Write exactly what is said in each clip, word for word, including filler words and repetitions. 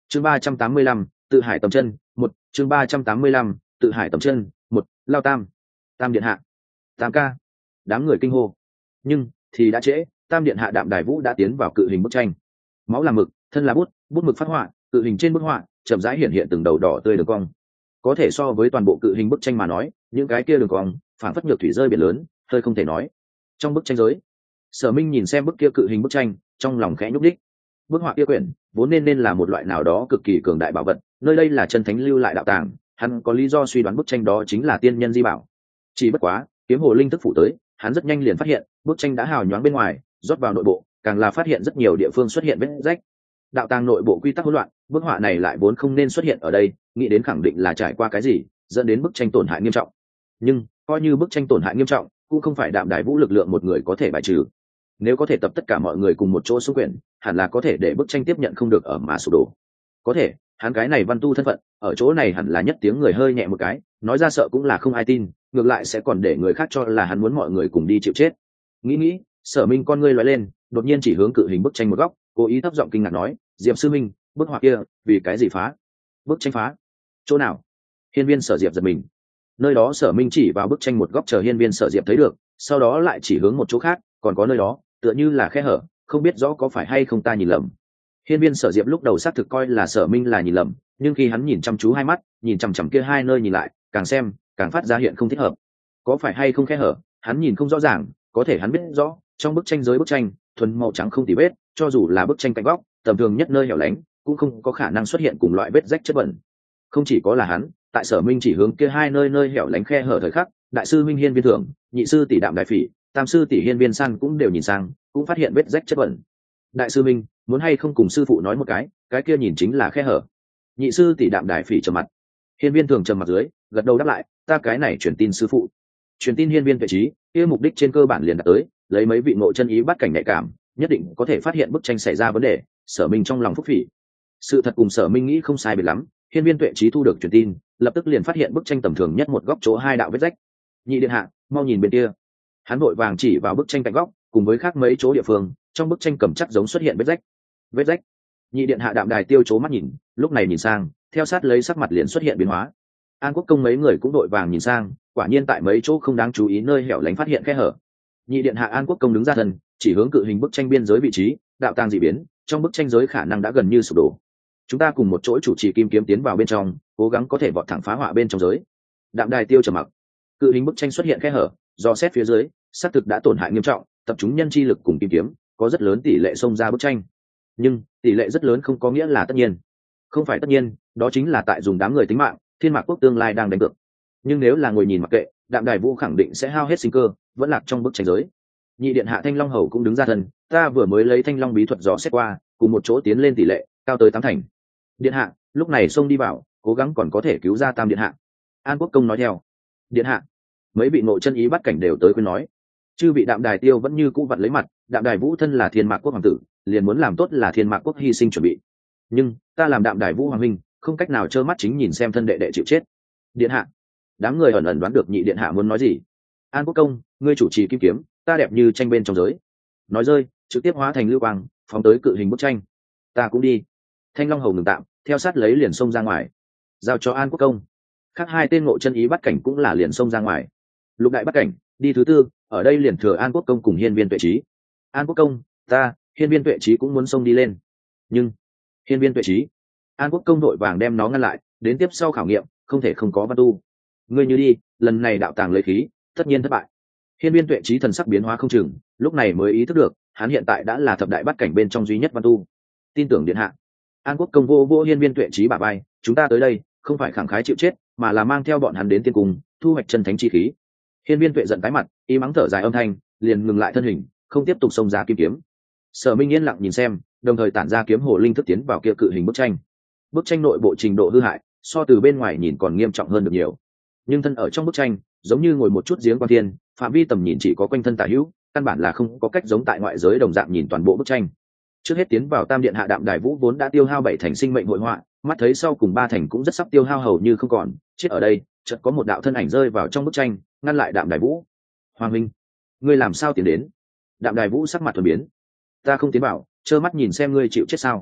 chương ba trăm tám mươi lăm tự hải tầm chân một chương ba trăm tám mươi lăm tự hải tầm chân một lao tam tam điện hạ tam ca đám người kinh hô. Nhưng thì đã trễ, tam điện hạ Đạm Đài Vũ đã tiến vào cự hình bức tranh. Máu là mực, thân là bút, bút mực phát họa, cự hình trên bức họa chậm rãi hiện hiện từng đầu đỏ tươi đường cong. Có thể so với toàn bộ cự hình bức tranh mà nói, những cái kia đường cong phản phất nhược thủy rơi biển lớn, hơi không thể nói. Trong bức tranh giới, Sở Minh nhìn xem bức kia cự hình bức tranh, trong lòng khẽ nhúc đích. Bức họa kia quyển vốn nên nên là một loại nào đó cực kỳ cường đại bảo vật, nơi đây là chân thánh lưu lại đạo tàng, hắn có lý do suy đoán bức tranh đó chính là tiên nhân di bảo. Chỉ bất quá, kiếm hồ linh thức phủ tới, hắn rất nhanh liền phát hiện bức tranh đã hào nhoáng bên ngoài, rót vào nội bộ, càng là phát hiện rất nhiều địa phương xuất hiện vết rách. Đạo tàng nội bộ quy tắc hỗn loạn, bức họa này lại vốn không nên xuất hiện ở đây, nghĩ đến khẳng định là trải qua cái gì dẫn đến bức tranh tổn hại nghiêm trọng. Nhưng coi như bức tranh tổn hại nghiêm trọng, cũng không phải Đạm Đài Vũ lực lượng một người có thể bài trừ. Nếu có thể tập tất cả mọi người cùng một chỗ xuống quyển, hẳn là có thể để bức tranh tiếp nhận không được ở mà sụp đổ. Có thể, hắn cái này văn tu thân phận, ở chỗ này hẳn là nhất tiếng người hơi nhẹ một cái, nói ra sợ cũng là không ai tin, ngược lại sẽ còn để người khác cho là hắn muốn mọi người cùng đi chịu chết. Nghĩ nghĩ, Sở Minh con ngươi lóe lên, đột nhiên chỉ hướng cự hình bức tranh một góc, cố ý thấp giọng kinh ngạc nói, Diệp sư minh, bức họa kia vì cái gì phá? Bức tranh phá? Chỗ nào? Hiên Viên Sở Diệp giật mình. Nơi đó Sở Minh chỉ vào bức tranh một góc chờ Hiên Viên Sở Diệp thấy được, sau đó lại chỉ hướng một chỗ khác, còn có nơi đó tựa như là khe hở, không biết rõ có phải hay không ta nhìn lầm. Hiên Viên Sở Diệp lúc đầu xác thực coi là Sở Minh là nhìn lầm, nhưng khi hắn nhìn chăm chú hai mắt, nhìn chằm chằm kia hai nơi nhìn lại, càng xem càng phát ra hiện không thích hợp. Có phải hay không khe hở, hắn nhìn không rõ ràng, có thể hắn biết rõ, trong bức tranh giới bức tranh thuần màu trắng không tì vết, cho dù là bức tranh cạnh góc tầm thường nhất nơi hẻo lánh cũng không có khả năng xuất hiện cùng loại vết rách chất bẩn. Không chỉ có là hắn, tại Sở Minh chỉ hướng kia hai nơi nơi hẻo lánh khe hở thời khắc, đại sư Minh Hiên Viên Thượng, nhị sư tỷ Đạm Đài Phỉ, tam sư tỷ Hiên Viên San cũng đều nhìn sang, cũng phát hiện vết rách chất bẩn. Đại sư Minh, muốn hay không cùng sư phụ nói một cái, cái kia nhìn chính là khe hở. Nhị sư tỷ Đạm Đài Phỉ trầm mặt. Hiên Viên Thường trầm mặt dưới, gật đầu đáp lại, ta cái này truyền tin sư phụ. Truyền tin Hiên Viên Tuệ Trí, kia mục đích trên cơ bản liền đạt tới, lấy mấy vị ngộ chân ý bắt cảnh nhạy cảm, nhất định có thể phát hiện bức tranh xảy ra vấn đề. Sở Minh trong lòng phúc phỉ. Sự thật cùng Sở Minh nghĩ không sai biệt lắm, Hiên Viên Tuệ Trí thu được truyền tin, lập tức liền phát hiện bức tranh tầm thường nhất một góc chỗ hai đạo vết rách. Nhị điện hạ, mau nhìn bên kia. Hắn vội vàng chỉ vào bức tranh cạnh góc, cùng với khác mấy chỗ địa phương, trong bức tranh cầm chắc giống xuất hiện vết rách. Vết rách. Nhị điện hạ Đạm Đài tiêu chố mắt nhìn, lúc này nhìn sang, theo sát lấy sắc mặt liền xuất hiện biến hóa. An Quốc công mấy người cũng đội vàng nhìn sang, quả nhiên tại mấy chỗ không đáng chú ý nơi hẻo lánh phát hiện khe hở. Nhị điện hạ An Quốc công đứng ra thân, chỉ hướng cự hình bức tranh biên giới vị trí, đạo tàng dị biến, trong bức tranh giới khả năng đã gần như sụp đổ. Chúng ta cùng một chỗ chủ trì kim kiếm tiến vào bên trong, cố gắng có thể vọt thẳng phá họa bên trong giới. Đạm Đài tiêu trầm mặc. Cự hình bức tranh xuất hiện khe hở, do xét phía dưới, xác thực đã tổn hại nghiêm trọng, tập trung nhân chi lực cùng kim kiếm, có rất lớn tỷ lệ xông ra bức tranh. Nhưng tỷ lệ rất lớn không có nghĩa là tất nhiên. Không phải tất nhiên, đó chính là tại dùng đám người tính mạng, Thiên Mạc quốc tương lai đang đánh cược. Nhưng nếu là ngồi nhìn mặc kệ, Đạm Đài Vũ khẳng định sẽ hao hết sinh cơ, vẫn lạc trong bức tranh giới. Nhị điện hạ Thanh Long hầu cũng đứng ra thân, ta vừa mới lấy Thanh Long bí thuật dò xét qua, cùng một chỗ tiến lên tỷ lệ cao tới tám thành. Điện hạ, lúc này xông đi vào, cố gắng còn có thể cứu ra Tam điện hạ. An Quốc công nói theo. Điện hạ, mấy vị nội chân ý bắt cảnh đều tới khuyên nói. Chư vị Đạm Đài tiêu vẫn như cũ vặn lấy mặt, Đạm Đài Vũ thân là Thiên Mạc quốc hoàng tử, liền muốn làm tốt là Thiên Mạc quốc hy sinh chuẩn bị. Nhưng ta làm Đạm Đài Vũ hoàng huynh, không cách nào trơ mắt chính nhìn xem thân đệ đệ chịu chết. Điện hạ. Đám người ẩn ẩn đoán được nhị điện hạ muốn nói gì. An Quốc công, ngươi chủ trì kim kiếm, ta đẹp như tranh bên trong giới. Nói rơi, trực tiếp hóa thành lưu quang, phóng tới cự hình bức tranh. Ta cũng đi. Thanh Long hầu ngừng tạm, theo sát lấy liền xông ra ngoài, giao cho An Quốc công. Khác hai tên ngộ chân ý bắt cảnh cũng là liền xông ra ngoài. Lục đại bắt cảnh đi thứ tư, ở đây liền thừa An Quốc công cùng Hiên Viên Tuệ Trí. An Quốc công, ta, Hiên Viên Tuệ Trí cũng muốn xông đi lên. Nhưng Hiên Viên Tuệ Trí, An Quốc công đội vàng đem nó ngăn lại, đến tiếp sau khảo nghiệm, không thể không có văn tu. Ngươi như đi, lần này đạo tàng lấy khí, tất nhiên thất bại. Hiên Viên Tuệ Trí thần sắc biến hóa không chừng, lúc này mới ý thức được, hắn hiện tại đã là thập đại bắt cảnh bên trong duy nhất văn tu. Tin tưởng điện hạ. An Quốc công vô vô Hiên Viên Tuệ Trí bả vai, chúng ta tới đây, không phải khẳng khái chịu chết, mà là mang theo bọn hắn đến tiên cung, thu hoạch chân thánh chi khí. Hiên Viên Tuệ giận tái mặt, y mắng thở dài âm thanh, liền ngừng lại thân hình, không tiếp tục xông ra kim kiếm. Sở Minh yên lặng nhìn xem, đồng thời tản ra kiếm hồ linh thức tiến vào kia cự hình bức tranh. Bức tranh nội bộ trình độ hư hại, so từ bên ngoài nhìn còn nghiêm trọng hơn được nhiều. Nhưng thân ở trong bức tranh, giống như ngồi một chút giếng quan thiên, phạm vi tầm nhìn chỉ có quanh thân tả hữu, căn bản là không có cách giống tại ngoại giới đồng dạng nhìn toàn bộ bức tranh. Trước hết tiến vào Tam điện hạ Đạm Đài Vũ vốn đã tiêu hao bảy thành sinh mệnh hội họa, mắt thấy sau cùng ba thành cũng rất sắp tiêu hao hầu như không còn, chết ở đây, chợt có một đạo thân ảnh rơi vào trong bức tranh, ngăn lại Đạm Đài Vũ. Hoàng minh, ngươi làm sao tiến đến? Đạm Đài Vũ sắc mặt thuần biến. Ta không tiến vào, trơ mắt nhìn xem ngươi chịu chết sao?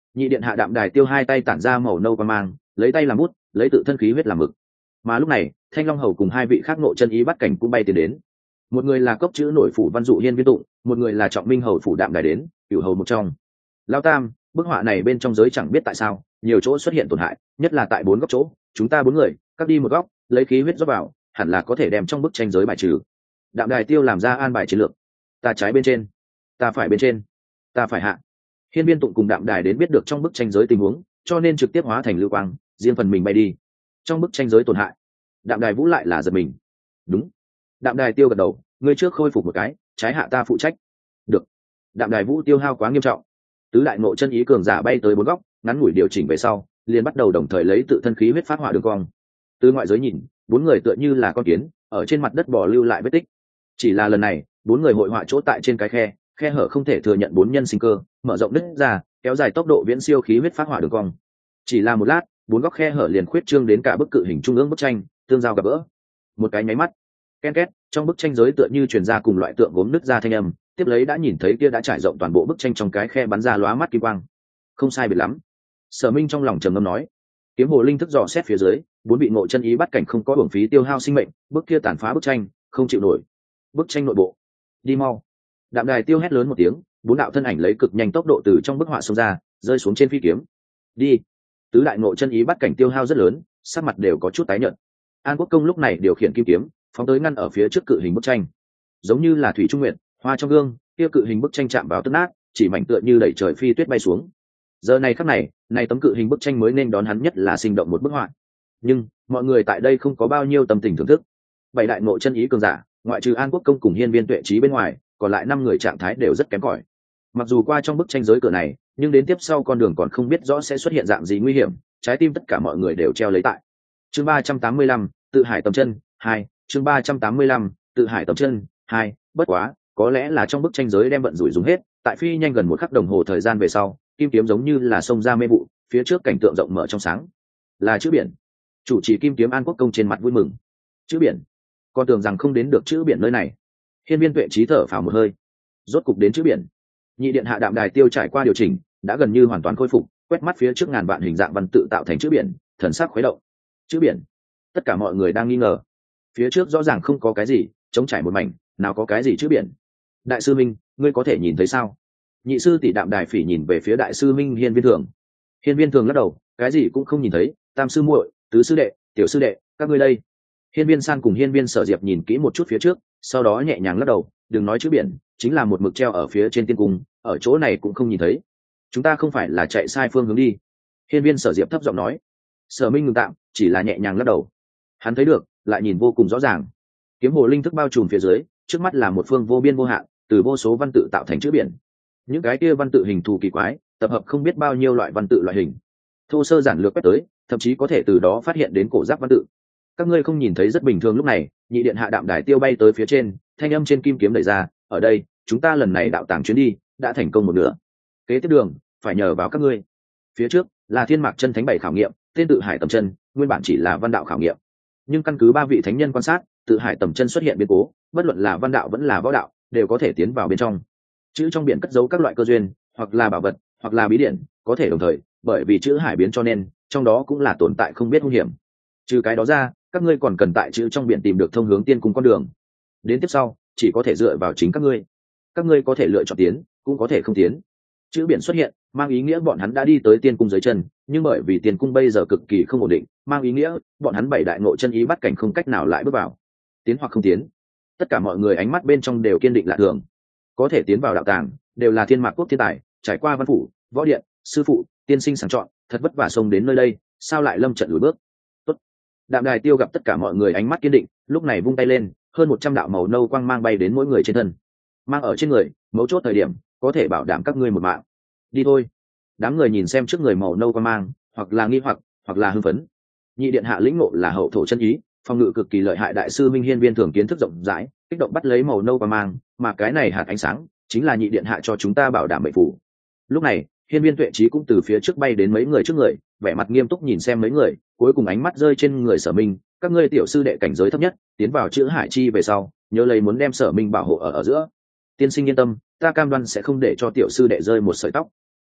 nhị điện hạ đạm đài tiêu hai tay tản ra màu nâu qua mang, lấy tay làm bút, lấy tự thân khí huyết làm mực. Mà lúc này thanh long hầu cùng hai vị khác ngộ chân ý bắt cảnh cũng bay tiến đến. Một người là cốc chữ nổi phủ văn dụ hiên viên tụng, một người là trọng minh hầu phủ đạm đài đến, cửu hầu một trong. Lao tam, bức họa này bên trong giới chẳng biết tại sao nhiều chỗ xuất hiện tổn hại, nhất là tại bốn góc chỗ, chúng ta bốn người cắt đi một góc, lấy khí huyết rót vào, hẳn là có thể đem trong bức tranh giới bài trừ. Đạm đài tiêu làm ra an bài chiến lược. Ta trái bên trên, ta phải bên trên, ta phải hạ. Hiên viên tụng cùng đạm đài đến biết được trong bức tranh giới tình huống, cho nên trực tiếp hóa thành lưu quang, riêng phần mình bay đi. Trong bức tranh giới tổn hại, đạm đài vũ lại là giật mình. Đúng. Đạm đài tiêu gật đầu, ngươi trước khôi phục một cái, trái hạ ta phụ trách. Được. Đạm đài vũ tiêu hao quá nghiêm trọng. Tứ đại ngộ chân ý cường giả bay tới bốn góc, ngắn ngủi điều chỉnh về sau, liền bắt đầu đồng thời lấy tự thân khí huyết phát hỏa đường cong. Từ ngoại giới nhìn, bốn người tựa như là con kiến ở trên mặt đất bò lưu lại vết tích. Chỉ là lần này, bốn người hội họa chỗ tại trên cái khe, khe hở không thể thừa nhận bốn nhân sinh cơ, mở rộng đứt ra, kéo dài tốc độ viễn siêu khí huyết phát hỏa đường cong. Chỉ là một lát, bốn góc khe hở liền khuyết trương đến cả bức cự hình trung ương bức tranh, tương giao gặp gỡ. Một cái nháy mắt, ken két, trong bức tranh giới tựa như truyền ra cùng loại tượng gốm nứt ra thanh âm, tiếp lấy đã nhìn thấy kia đã trải rộng toàn bộ bức tranh trong cái khe bắn ra lóa mắt kim quang. Không sai biệt lắm. Sở Minh trong lòng trầm ngâm nói. Kiếm hồ linh thức dò xét phía dưới, bốn vị ngộ chân ý bắt cảnh không có uổng phí tiêu hao sinh mệnh, bức kia tàn phá bức tranh, không chịu nổi. Bức tranh nội bộ, đi mau. Đạm đài tiêu hét lớn một tiếng, bốn đạo thân ảnh lấy cực nhanh tốc độ từ trong bức họa xông ra, rơi xuống trên phi kiếm. Đi. Tứ đại ngộ chân ý bắt cảnh tiêu hao rất lớn, sắc mặt đều có chút tái nhợt. An Quốc công lúc này điều khiển kim kiếm, phóng tới ngăn ở phía trước cự hình bức tranh. Giống như là thủy trung nguyện, hoa trong gương, kia cự hình bức tranh chạm vào tức nát, chỉ mảnh tựa như đẩy trời phi tuyết bay xuống. Giờ này khắc này, này tấm cự hình bức tranh mới nên đón hắn nhất là sinh động một bức họa. Nhưng mọi người tại đây không có bao nhiêu tâm tình thưởng thức. Bảy đại ngộ chân ý cường giả, ngoại trừ An Quốc công cùng hiên viên tuệ trí bên ngoài, còn lại năm người trạng thái đều rất kém cỏi. Mặc dù qua trong bức tranh giới cửa này, nhưng đến tiếp sau con đường còn không biết rõ sẽ xuất hiện dạng gì nguy hiểm, trái tim tất cả mọi người đều treo lấy tại. Chương ba trăm tám mươi lăm, tự hải tầm chân, hai, chương ba trăm tám mươi lăm, tự hải tầm chân, hai, bất quá, có lẽ là trong bức tranh giới đem vận rủi dùng hết, tại phi nhanh gần một khắc đồng hồ thời gian về sau, kim kiếm giống như là sông ra mê vụ, phía trước cảnh tượng rộng mở trong sáng. Là chữ biển. Chủ trì kim kiếm An Quốc công trên mặt vui mừng. Chữ biển? Con tưởng rằng không đến được chữ biển nơi này. Hiên viên tuệ trí thở phào một hơi. Rốt cục đến chữ biển. Nhị điện hạ đạm đài tiêu trải qua điều chỉnh, đã gần như hoàn toàn khôi phục, quét mắt phía trước ngàn vạn hình dạng văn tự tạo thành chữ biển, thần sắc khuấy động. Chữ biển? Tất cả mọi người đang nghi ngờ. Phía trước rõ ràng không có cái gì, trống trải một mảnh, nào có cái gì chữ biển. Đại sư Minh, ngươi có thể nhìn thấy sao? Nhị sư tỷ đạm đài phỉ nhìn về phía đại sư Minh hiên viên thường. Hiên viên thường lắc đầu, cái gì cũng không nhìn thấy. Tam sư muội, tứ sư đệ, tiểu sư đệ, các ngươi đây. Hiên viên san cùng hiên viên sở diệp nhìn kỹ một chút phía trước, sau đó nhẹ nhàng lắc đầu, đừng nói chữ biển, chính là một mực treo ở phía trên tiên cung, ở chỗ này cũng không nhìn thấy. Chúng ta không phải là chạy sai phương hướng đi. Hiên viên sở diệp thấp giọng nói. Sở Minh ngừng tạm, chỉ là nhẹ nhàng lắc đầu. Hắn thấy được, lại nhìn vô cùng rõ ràng. Kiếm hồ linh thức bao trùm phía dưới, trước mắt là một phương vô biên vô hạn, từ vô số văn tự tạo thành chữ biển. Những cái kia văn tự hình thù kỳ quái, tập hợp không biết bao nhiêu loại văn tự loại hình. Thô sơ giản lược quét tới, thậm chí có thể từ đó phát hiện đến cổ giáp văn tự. Các ngươi không nhìn thấy rất bình thường lúc này, nhị điện hạ đạm đài tiêu bay tới phía trên, thanh âm trên kim kiếm đẩy ra, ở đây, chúng ta lần này đạo tàng chuyến đi đã thành công một nửa. Kế tiếp đường, phải nhờ vào các ngươi. Phía trước là thiên mạc chân thánh bảy khảo nghiệm, tên tự hải tầm chân, nguyên bản chỉ là văn đạo khảo nghiệm. Nhưng căn cứ ba vị thánh nhân quan sát, tự hải tầm chân xuất hiện biến cố, bất luận là văn đạo vẫn là võ đạo, đều có thể tiến vào bên trong. Chữ trong biển cất giấu các loại cơ duyên, hoặc là bảo vật, hoặc là bí điển, có thể đồng thời, bởi vì chữ hải biến cho nên, trong đó cũng là tồn tại không biết hung hiểm. Trừ cái đó ra, các ngươi còn cần tại chữ trong biển tìm được thông hướng tiên cung con đường. Đến tiếp sau, chỉ có thể dựa vào chính các ngươi. Các ngươi có thể lựa chọn tiến, cũng có thể không tiến. Chữ biển xuất hiện, mang ý nghĩa bọn hắn đã đi tới tiên cung dưới chân, nhưng bởi vì tiên cung bây giờ cực kỳ không ổn định, mang ý nghĩa bọn hắn bảy đại ngộ chân ý bắt cảnh không cách nào lại bước vào. Tiến hoặc không tiến. Tất cả mọi người ánh mắt bên trong đều kiên định lạ thường. Có thể tiến vào đạo tàng, đều là thiên mạc quốc thiên tài, trải qua văn phủ, võ điện, sư phụ, tiên sinh sàng chọn, thật vất vả xông đến nơi đây, sao lại lâm trận lùi bước. Tốt. Đạm đài tiêu gặp tất cả mọi người ánh mắt kiên định, lúc này vung tay lên, hơn một trăm đạo màu nâu quang mang bay đến mỗi người trên thân. Mang ở trên người, mấu chốt thời điểm, có thể bảo đảm các ngươi một mạng. Đi thôi. Đám người nhìn xem trước người màu nâu quang mang, hoặc là nghi hoặc, hoặc là hưng phấn. Nhị điện hạ lĩnh ngộ là hậu thổ chân ý, phòng ngự cực kỳ lợi hại, đại sư Minh hiên viên thường kiến thức rộng rãi, kích động bắt lấy màu nâu quang mang, mà cái này hạt ánh sáng chính là nhị điện hạ cho chúng ta bảo đảm mệnh phủ. Lúc này, hiên viên tuệ trí cũng từ phía trước bay đến mấy người trước người, vẻ mặt nghiêm túc nhìn xem mấy người, cuối cùng ánh mắt rơi trên người Sở Minh, các ngươi tiểu sư đệ cảnh giới thấp nhất, tiến vào chữ hải chi về sau, nhớ lấy muốn đem Sở Minh bảo hộ ở ở giữa. Tiên sinh yên tâm, ta cam đoan sẽ không để cho tiểu sư đệ rơi một sợi tóc.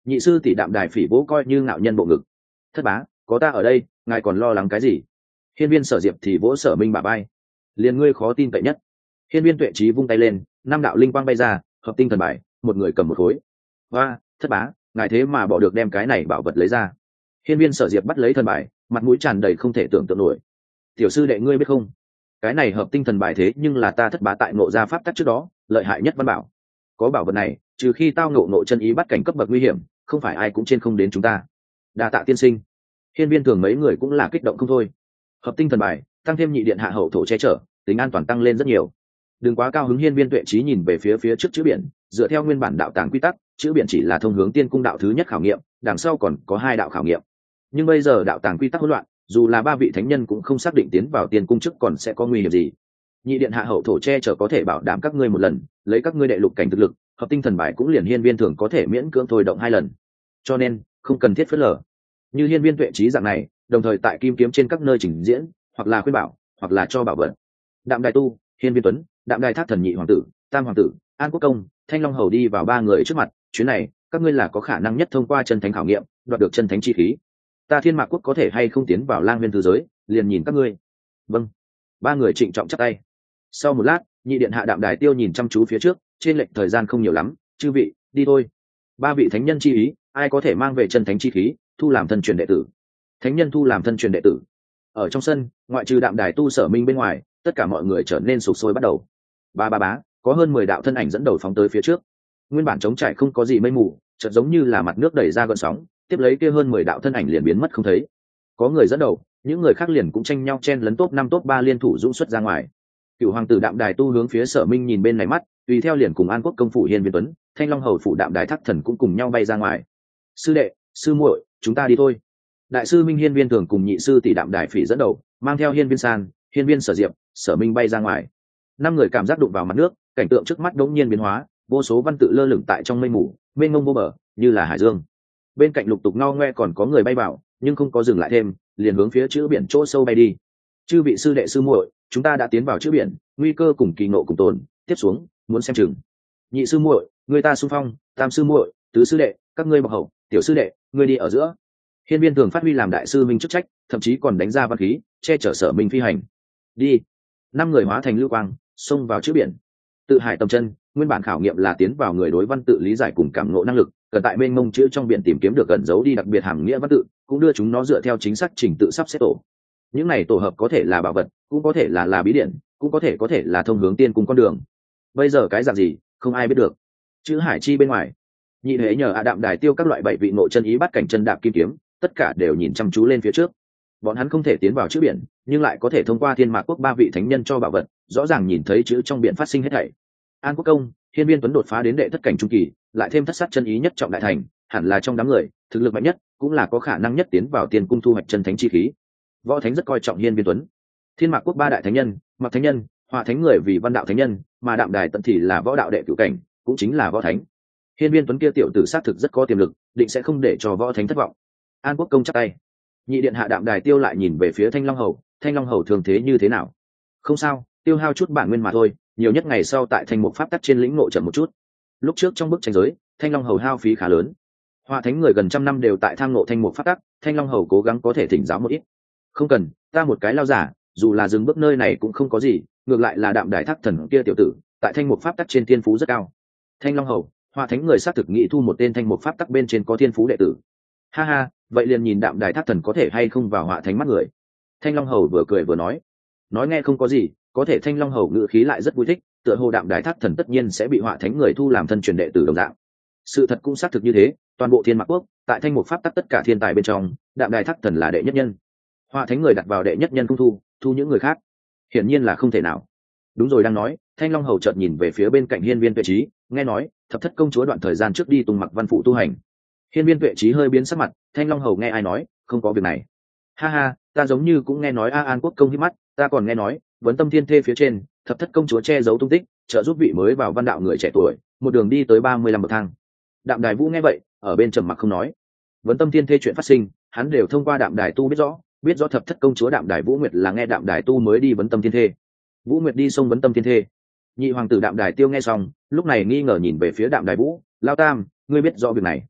Nhị sư tỷ đạm đài phỉ vỗ coi như ngạo nhân bộ ngực. Thất bá, có ta ở đây, ngài còn lo lắng cái gì? Hiên viên Sở Diệp thì vỗ Sở Minh bả vai. Liền ngươi khó tin cậy nhất. Hiên viên Tuệ Trí vung tay lên, năm đạo linh quang bay ra, hợp tinh thần bài, một người cầm một khối. Hoa, thất bá, ngài thế mà bỏ được đem cái này bảo vật lấy ra. Hiên viên Sở Diệp bắt lấy thần bài, mặt mũi tràn đầy không thể tưởng tượng nổi. Tiểu sư đệ ngươi biết không, cái này hợp tinh thần bài thế nhưng là ta thất bá tại ngộ ra pháp tắc trước đó lợi hại nhất văn bảo. Có bảo vật này, trừ khi tao ngộ ngộ chân ý bắt cảnh cấp bậc nguy hiểm, không phải ai cũng trên không đến chúng ta. Đa tạ tiên sinh. Hiên viên thường mấy người cũng là kích động không thôi. Hợp tinh thần bài tăng thêm nhị điện hạ hậu thổ che chở, tính an toàn tăng lên rất nhiều. Đừng quá cao hứng. Hiên viên Tuệ Trí nhìn về phía phía trước chữ biển, dựa theo nguyên bản đạo tàng quy tắc, chữ biển chỉ là thông hướng tiên cung đạo thứ nhất khảo nghiệm, đằng sau còn có hai đạo khảo nghiệm. Nhưng bây giờ đạo tàng quy tắc hỗn loạn, dù là ba vị thánh nhân cũng không xác định tiến vào tiên cung trước còn sẽ có nguy hiểm gì. Nhị điện hạ hậu thổ che chở có thể bảo đảm các ngươi một lần, lấy các ngươi đệ lục cảnh thực lực, hợp tinh thần bài cũng liền hiên viên thường có thể miễn cưỡng thôi động hai lần, cho nên không cần thiết phớt lờ. Như hiên viên Tuệ Trí dạng này, đồng thời tại kim kiếm trên các nơi trình diễn, hoặc là khuyên bảo, hoặc là cho bảo vật. Đạm Đài Tu, Hiên viên Tuấn, Đạm Đài Thác Thần nhị hoàng tử, tam hoàng tử, An Quốc Công, Thanh Long Hầu đi vào ba người trước mặt. Chuyến này các ngươi là có khả năng nhất thông qua chân thánh khảo nghiệm, đoạt được chân thánh chi khí. Ta Thiên Mạc Quốc có thể hay không tiến vào Lang Nguyên Thứ Giới, liền nhìn các ngươi. Vâng. Ba người trịnh trọng chắp tay. Sau một lát, nhị điện hạ Đạm Đài Tiêu nhìn chăm chú phía trước, trên lệch thời gian không nhiều lắm, chư vị đi thôi. Ba vị thánh nhân chi ý, ai có thể mang về chân thánh chi khí, thu làm thân truyền đệ tử. Thánh nhân thu làm thân truyền đệ tử. Ở trong sân, ngoại trừ Đạm Đài Tu Sở Minh bên ngoài, tất cả mọi người trở nên sục sôi bắt đầu. Ba ba bá, có hơn mười đạo thân ảnh dẫn đầu phóng tới phía trước. Nguyên bản trống trải không có gì mây mù, chợt giống như là mặt nước đẩy ra gợn sóng, tiếp lấy kia hơn mười đạo thân ảnh liền biến mất không thấy. Có người dẫn đầu, những người khác liền cũng tranh nhau chen lấn top năm top ba liên thủ dũng xuất ra ngoài. Cửu hoàng tử Đạm Đài Tu hướng phía Sở Minh nhìn bên này mắt, tùy theo liền cùng An Quốc công phủ Hiên viên Tuấn, Thanh Long hầu phủ Đạm Đài Thác Thần cũng cùng nhau bay ra ngoài. Sư đệ, sư muội, chúng ta đi thôi. Đại sư Minh Hiên viên Thường cùng nhị sư tỷ Đạm Đài Phỉ dẫn đầu, mang theo Hiên viên San, Hiên viên Sở Diệp, Sở Minh bay ra ngoài. Năm người cảm giác đụng vào mặt nước, cảnh tượng trước mắt đống nhiên biến hóa, vô số văn tự lơ lửng tại trong mây mù, mênh mông vô bờ, như là hải dương. Bên cạnh lục tục ngao ngoe còn có người bay vào, nhưng không có dừng lại thêm, liền hướng phía chữ biển chỗ sâu bay đi. Chư vị sư đệ sư muội, chúng ta đã tiến vào chữ biển, nguy cơ cùng kỳ ngộ cùng tồn, tiếp xuống muốn xem chừng. Nhị sư muội, người ta xung phong, tam sư muội, tứ sư đệ, các ngươi bọc hậu, tiểu sư đệ, ngươi đi ở giữa. Hiên viên Thường phát huy làm đại sư minh chức trách, thậm chí còn đánh ra văn khí, che chở Sở Minh phi hành. Đi. Năm người hóa thành lưu quang, xông vào chữ biển. Tự hải tầm chân, nguyên bản khảo nghiệm là tiến vào người đối văn tự lý giải cùng cảm ngộ năng lực, cần tại bên mông chữ trong biển tìm kiếm được ẩn dấu đi đặc biệt hàm nghĩa văn tự, cũng đưa chúng nó dựa theo chính xác trình tự sắp xếp tổ. Những này tổ hợp có thể là bảo vật, cũng có thể là là bí điển, cũng có thể có thể là thông hướng tiên cùng con đường. Bây giờ cái dạng gì, không ai biết được. Chữ hải chi bên ngoài, nhị hễ nhờ A Đạm Đài Tiêu các loại bảy vị nội chân ý bắt cảnh chân đạp kim kiếm, tất cả đều nhìn chăm chú lên phía trước. Bọn hắn không thể tiến vào chữ biển, nhưng lại có thể thông qua Thiên Mạc Quốc ba vị thánh nhân cho bảo vật, rõ ràng nhìn thấy chữ trong biển phát sinh hết thảy. An Quốc Công, Hiên viên Tuấn đột phá đến đệ thất cảnh trung kỳ, lại thêm thất sát chân ý nhất trọng đại thành, hẳn là trong đám người thực lực mạnh nhất, cũng là có khả năng nhất tiến vào tiên cung thu hoạch chân thánh chi khí. Võ Thánh rất coi trọng Hiên viên Tuấn. Thiên Mạc Quốc ba đại thánh nhân, Mặc thánh nhân, Hỏa thánh người vì văn đạo thánh nhân, mà Đạm Đài Tận thì là võ đạo đệ cửu cảnh, cũng chính là võ thánh. Hiên viên Tuấn kia tiểu tử sát thực rất có tiềm lực, định sẽ không để cho võ thánh thất vọng. An Quốc Công chắp tay. Nhị điện hạ Đạm Đài Tiêu lại nhìn về phía Thanh Long hầu, Thanh Long hầu thường thế như thế nào? Không sao, tiêu hao chút bản nguyên mà thôi, nhiều nhất ngày sau tại Thanh Mục pháp tắc trên lĩnh ngộ chậm một chút. Lúc trước trong bức tranh giới, Thanh Long hầu hao phí khá lớn. Hỏa thánh người gần trăm năm đều tại tham ngộ Thanh Mục pháp tắc, Thanh Long hầu cố gắng có thể thỉnh giáo một ít. Không cần, ta một cái lao giả, dù là dừng bước nơi này cũng không có gì, ngược lại là Đạm Đài Thác Thần kia tiểu tử, tại Thanh Mục pháp tắc trên thiên phú rất cao. Thanh Long hầu, Hỏa thánh người xác thực nghĩ thu một tên Thanh Mục pháp tắc bên trên có thiên phú đệ tử. Ha ha, vậy liền nhìn Đạm Đài Thác Thần có thể hay không vào Hỏa thánh mắt người. Thanh Long hầu vừa cười vừa nói, nói nghe không có gì, có thể Thanh Long hầu ngữ khí lại rất vui thích, tựa hồ Đạm Đài Thác Thần tất nhiên sẽ bị Hỏa thánh người thu làm thân truyền đệ tử đồng dạng. Sự thật cũng xác thực như thế, toàn bộ Thiên Mạc Quốc, tại Thanh Mục pháp tắc tất cả thiên tài bên trong, Đạm Đài Thác Thần là đệ nhất nhân. Hỏa thánh người đặt vào đệ nhất nhân không thu, thu những người khác, hiển nhiên là không thể nào. Đúng rồi, đang nói, Thanh Long hầu chợt nhìn về phía bên cạnh Hiên viên Tuệ Trí, nghe nói thập thất công chúa đoạn thời gian trước đi Tùng Mặc Văn phụ tu hành. Hiên viên Tuệ Trí hơi biến sắc mặt, Thanh Long hầu nghe ai nói, không có việc này. Ha ha, ta giống như cũng nghe nói. A An Quốc công hít mắt, ta còn nghe nói Vấn Tâm Thiên Thê phía trên thập thất công chúa che giấu tung tích, trợ giúp vị mới vào văn đạo người trẻ tuổi một đường đi tới ba mươi lăm bậc thang. Đạm Đài Vũ nghe vậy, ở bên trầm mặc không nói. Vấn Tâm Thiên Thê chuyện phát sinh, hắn đều thông qua Đạm Đài Tu biết rõ, biết rõ thập thất công chúa Đạm Đài Vũ Nguyệt là nghe Đạm Đài Tu mới đi Vấn Tâm Thiên Thê. Vũ Nguyệt đi sông Vấn Tâm Thiên Thê. Nhị hoàng tử Đạm Đài Tiêu nghe xong, lúc này nghi ngờ nhìn về phía Đạm Đài Vũ, lao tam, ngươi biết rõ việc này?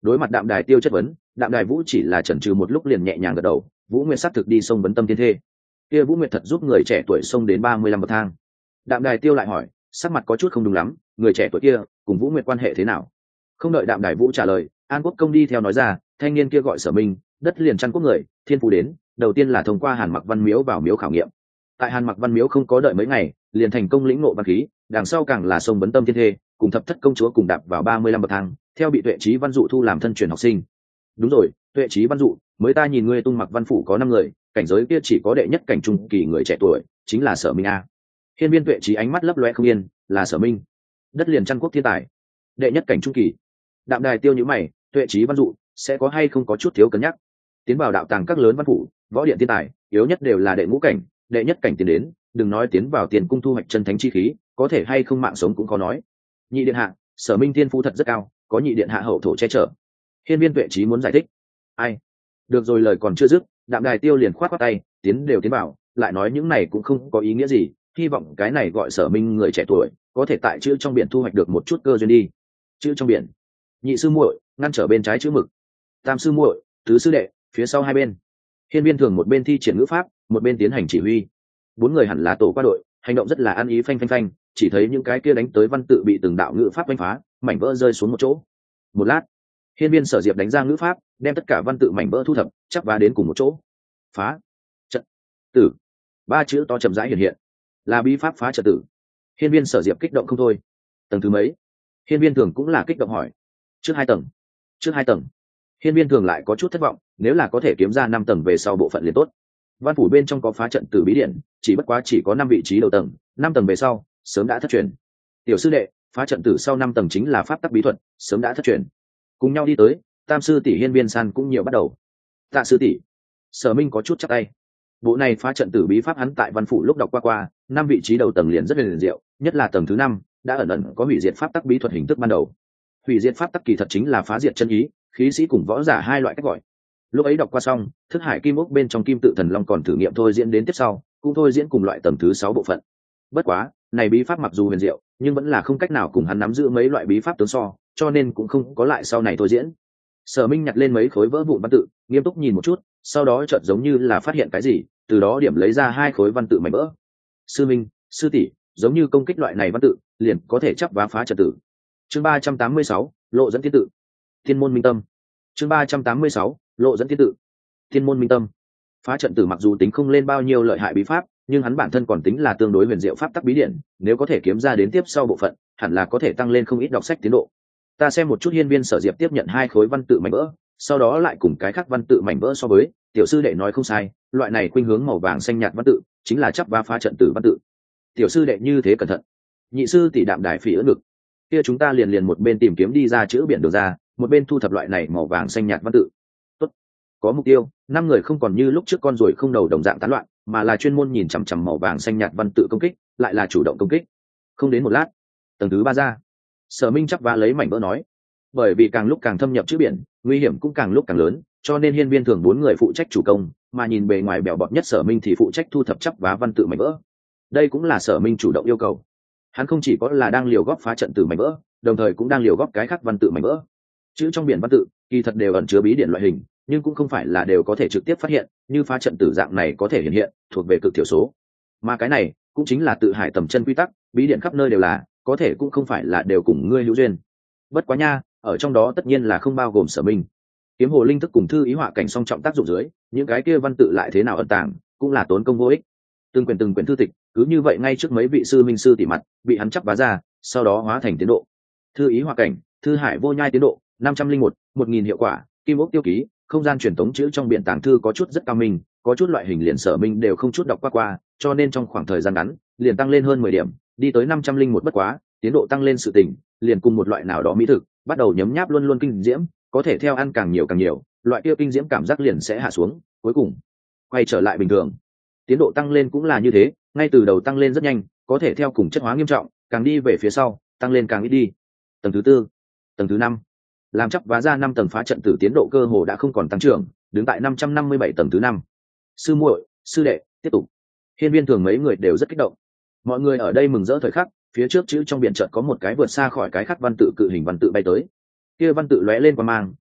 Đối mặt Đạm Đài Tiêu chất vấn, Đạm Đài Vũ chỉ là chần chừ một lúc liền nhẹ nhàng gật đầu. Vũ Nguyệt xác thực đi sông vấn tâm thiên thê. Kia Vũ Nguyệt thật giúp người trẻ tuổi sông đến ba mươi lăm bậc thang. Đạm Đài Tiêu lại hỏi, sắc mặt có chút không đúng lắm, người trẻ tuổi kia cùng Vũ Nguyệt quan hệ thế nào? Không đợi Đạm Đài Vũ trả lời, An Quốc Công đi theo nói ra, thanh niên kia gọi Sở Minh, đất liền chăn quốc người, thiên phú đến, đầu tiên là thông qua Hàn Mặc Văn Miếu vào miếu khảo nghiệm. Tại Hàn Mặc Văn Miếu không có đợi mấy ngày, liền thành công lĩnh ngộ văn khí, đằng sau càng là sông vấn tâm thiên thê, cùng thập thất công chúa cùng đạp vào ba mươi lăm bậc thang, theo bị Tuệ Trí Văn Dụ thu làm thân truyền học sinh. Đúng rồi, Tuệ Trí Văn Dụ, mới ta nhìn ngươi tung mặc văn phủ có năm người, cảnh giới kia chỉ có đệ nhất cảnh trung kỳ người trẻ tuổi, chính là Sở Minh a. Hiên Viên Tuệ Trí ánh mắt lấp loe không yên, là Sở Minh, đất liền chăn quốc thiên tài, đệ nhất cảnh trung kỳ. Đạm Đài Tiêu nhíu mày, Tuệ Trí Văn Dụ sẽ có hay không có chút thiếu cân nhắc. Tiến vào đạo tàng các lớn văn phủ, võ điện thiên tài, yếu nhất đều là đệ ngũ cảnh, đệ nhất cảnh tiến đến, đừng nói tiến vào tiền cung thu hoạch chân thánh chi khí, có thể hay không mạng sống cũng khó nói. Nhị điện hạ, Sở Minh thiên phú thật rất cao, có nhị điện hạ hậu thổ che chở. Hiên Viên Tuệ Trí muốn giải thích. Ai? Được rồi, lời còn chưa dứt, Đạm Đài Tiêu liền khoát khoát tay, tiến đều tiến vào, lại nói những này cũng không có ý nghĩa gì, hy vọng cái này gọi Sở Minh người trẻ tuổi, có thể tại chữ trong biển thu hoạch được một chút cơ duyên đi. Chữ trong biển. Nhị sư muội, ngăn trở bên trái chữ mực. Tam sư muội, tứ sư đệ, phía sau hai bên. Hiên Viên Thường một bên thi triển ngữ pháp, một bên tiến hành chỉ huy. Bốn người hẳn là tổ qua đội, hành động rất là ăn ý, phanh phanh phanh, chỉ thấy những cái kia đánh tới văn tự bị từng đạo ngữ pháp đánh phá, mảnh vỡ rơi xuống một chỗ. Một lát, Hiên Viên Sở Diệp đánh ra ngữ pháp, đem tất cả văn tự mảnh vỡ thu thập, chắc vá đến cùng một chỗ. Phá trận tử, ba chữ to chậm rãi hiện hiện, là bí pháp phá trận tử. Hiên Viên Sở Diệp kích động không thôi. Tầng thứ mấy? Hiên Viên Thường cũng là kích động hỏi. Trước hai tầng. Trước hai tầng. Hiên Viên Thường lại có chút thất vọng, nếu là có thể kiếm ra năm tầng về sau bộ phận liền tốt. Văn phủ bên trong có phá trận tử bí điển, chỉ bất quá chỉ có năm vị trí đầu tầng, năm tầng về sau sớm đã thất truyền. Tiểu sư đệ, phá trận tử sau năm tầng chính là pháp tắc bí thuật, sớm đã thất truyền. Cùng nhau đi tới, Tam sư tỷ Hiên Viên San cũng nhiều bắt đầu. Tạ sư tỷ. Sở Minh có chút chắp tay. Bộ này phá trận tử bí pháp hắn tại văn phủ lúc đọc qua qua, năm vị trí đầu tầng liền rất liền diệu, nhất là tầng thứ năm đã ẩn ẩn có hủy diệt pháp tắc bí thuật hình thức ban đầu. Hủy diệt pháp tắc kỳ thật chính là phá diệt chân ý, khí sĩ cùng võ giả hai loại cách gọi. Lúc ấy đọc qua xong, thức hải kim ốc bên trong kim tự thần long còn thử nghiệm thôi diễn đến tiếp sau, cũng thôi diễn cùng loại tầng thứ sáu bộ phận. Bất quá, này bí pháp mặc dù huyền diệu, nhưng vẫn là không cách nào cùng hắn nắm giữ mấy loại bí pháp tướng so, cho nên cũng không có lại sau này thôi diễn. Sở Minh nhặt lên mấy khối vỡ vụn văn tự, nghiêm túc nhìn một chút, sau đó chợt giống như là phát hiện cái gì, từ đó điểm lấy ra hai khối văn tự mảnh vỡ. Sư Minh, sư tỷ, giống như công kích loại này văn tự, liền có thể chắp vá phá trận tử. Chương ba trăm tám mươi sáu, lộ dẫn thiên tự. Thiên môn minh tâm. Chương ba trăm tám mươi sáu, lộ dẫn thiên tự. Thiên môn minh tâm. Phá trận tử mặc dù tính không lên bao nhiêu lợi hại bí pháp, nhưng hắn bản thân còn tính là tương đối huyền diệu pháp tắc bí điển, nếu có thể kiếm ra đến tiếp sau bộ phận, hẳn là có thể tăng lên không ít đọc sách tiến độ. Ta xem một chút Hiên Viên Sở Diệp tiếp nhận hai khối văn tự mảnh vỡ, sau đó lại cùng cái khác văn tự mảnh vỡ so với, tiểu sư đệ nói không sai, loại này khuynh hướng màu vàng xanh nhạt văn tự, chính là chắp vá phá trận tử văn tự. Tiểu sư đệ như thế cẩn thận. Nhị sư tỷ Đạm Đài phỉ ưỡn ngực. Kia chúng ta liền liền một bên tìm kiếm đi ra chữ biển đường ra, một bên thu thập loại này màu vàng xanh nhạt văn tự. Tốt, có mục tiêu, năm người không còn như lúc trước con ruồi không đầu đồng dạng tán loạn, mà là chuyên môn nhìn chằm chằm màu vàng xanh nhạt văn tự công kích, lại là chủ động công kích. Không đến một lát, tầng thứ ba ra. Sở Minh chắp vá lấy mảnh vỡ nói, bởi vì càng lúc càng thâm nhập chữ biển, nguy hiểm cũng càng lúc càng lớn, cho nên Hiên Viên Thường bốn người phụ trách chủ công, mà nhìn bề ngoài bèo bọt nhất Sở Minh thì phụ trách thu thập chắp vá văn tự mảnh vỡ. Đây cũng là Sở Minh chủ động yêu cầu. Hắn không chỉ có là đang liều góp phá trận tử mảnh vỡ, đồng thời cũng đang liều góp cái khác văn tự mảnh vỡ. Chữ trong biển văn tự kỳ thật đều ẩn chứa bí điển loại hình, nhưng cũng không phải là đều có thể trực tiếp phát hiện, như phá trận tử dạng này có thể hiện hiện, thuộc về cực thiểu số. Mà cái này cũng chính là tự hải tầm chân quy tắc, bí điển khắp nơi đều là, có thể cũng không phải là đều cùng ngươi hữu duyên. Bất quá nha, ở trong đó tất nhiên là không bao gồm Sở Minh. Kiếm hồ linh thức cùng thư ý họa cảnh song trọng tác dụng dưới, những cái kia văn tự lại thế nào ẩn tàng, cũng là tốn công vô ích. Từng quyển từng quyển thư tịch, cứ như vậy ngay trước mấy vị sư minh sư tỉ mặt, bị hắn chắp vá ra, sau đó hóa thành tiến độ. Thư ý họa cảnh, thư hải vô nhai tiến độ, năm trăm linh một, một nghìn hiệu quả, kim ốc tiêu ký, không gian truyền tống chữ trong biển tàng thư có chút rất cao minh, có chút loại hình liền Sở Minh đều không chút đọc qua qua, cho nên trong khoảng thời gian ngắn, liền tăng lên hơn mười điểm, đi tới năm trăm linh một bất quá, tiến độ tăng lên sự tình, liền cùng một loại nào đó mỹ thực, bắt đầu nhấm nháp luôn luôn kinh diễm, có thể theo ăn càng nhiều càng nhiều, loại kia kinh diễm cảm giác liền sẽ hạ xuống, cuối cùng quay trở lại bình thường. Tiến độ tăng lên cũng là như thế, ngay từ đầu tăng lên rất nhanh, có thể theo cùng chất hóa nghiêm trọng, càng đi về phía sau, tăng lên càng ít đi. Tầng thứ tư, tầng thứ năm, làm chắp vá ra năm tầng phá trận tử tiến độ cơ hồ đã không còn tăng trưởng, đứng tại năm trăm năm mươi bảy tầng thứ năm. Sư muội, sư đệ, tiếp tục. Hiên Viên Thường mấy người đều rất kích động. Mọi người ở đây mừng rỡ thời khắc, phía trước chữ trong biển chợt có một cái vượt xa khỏi cái khác văn tự cự hình văn tự bay tới. Kia văn tự lóe lên qua mang,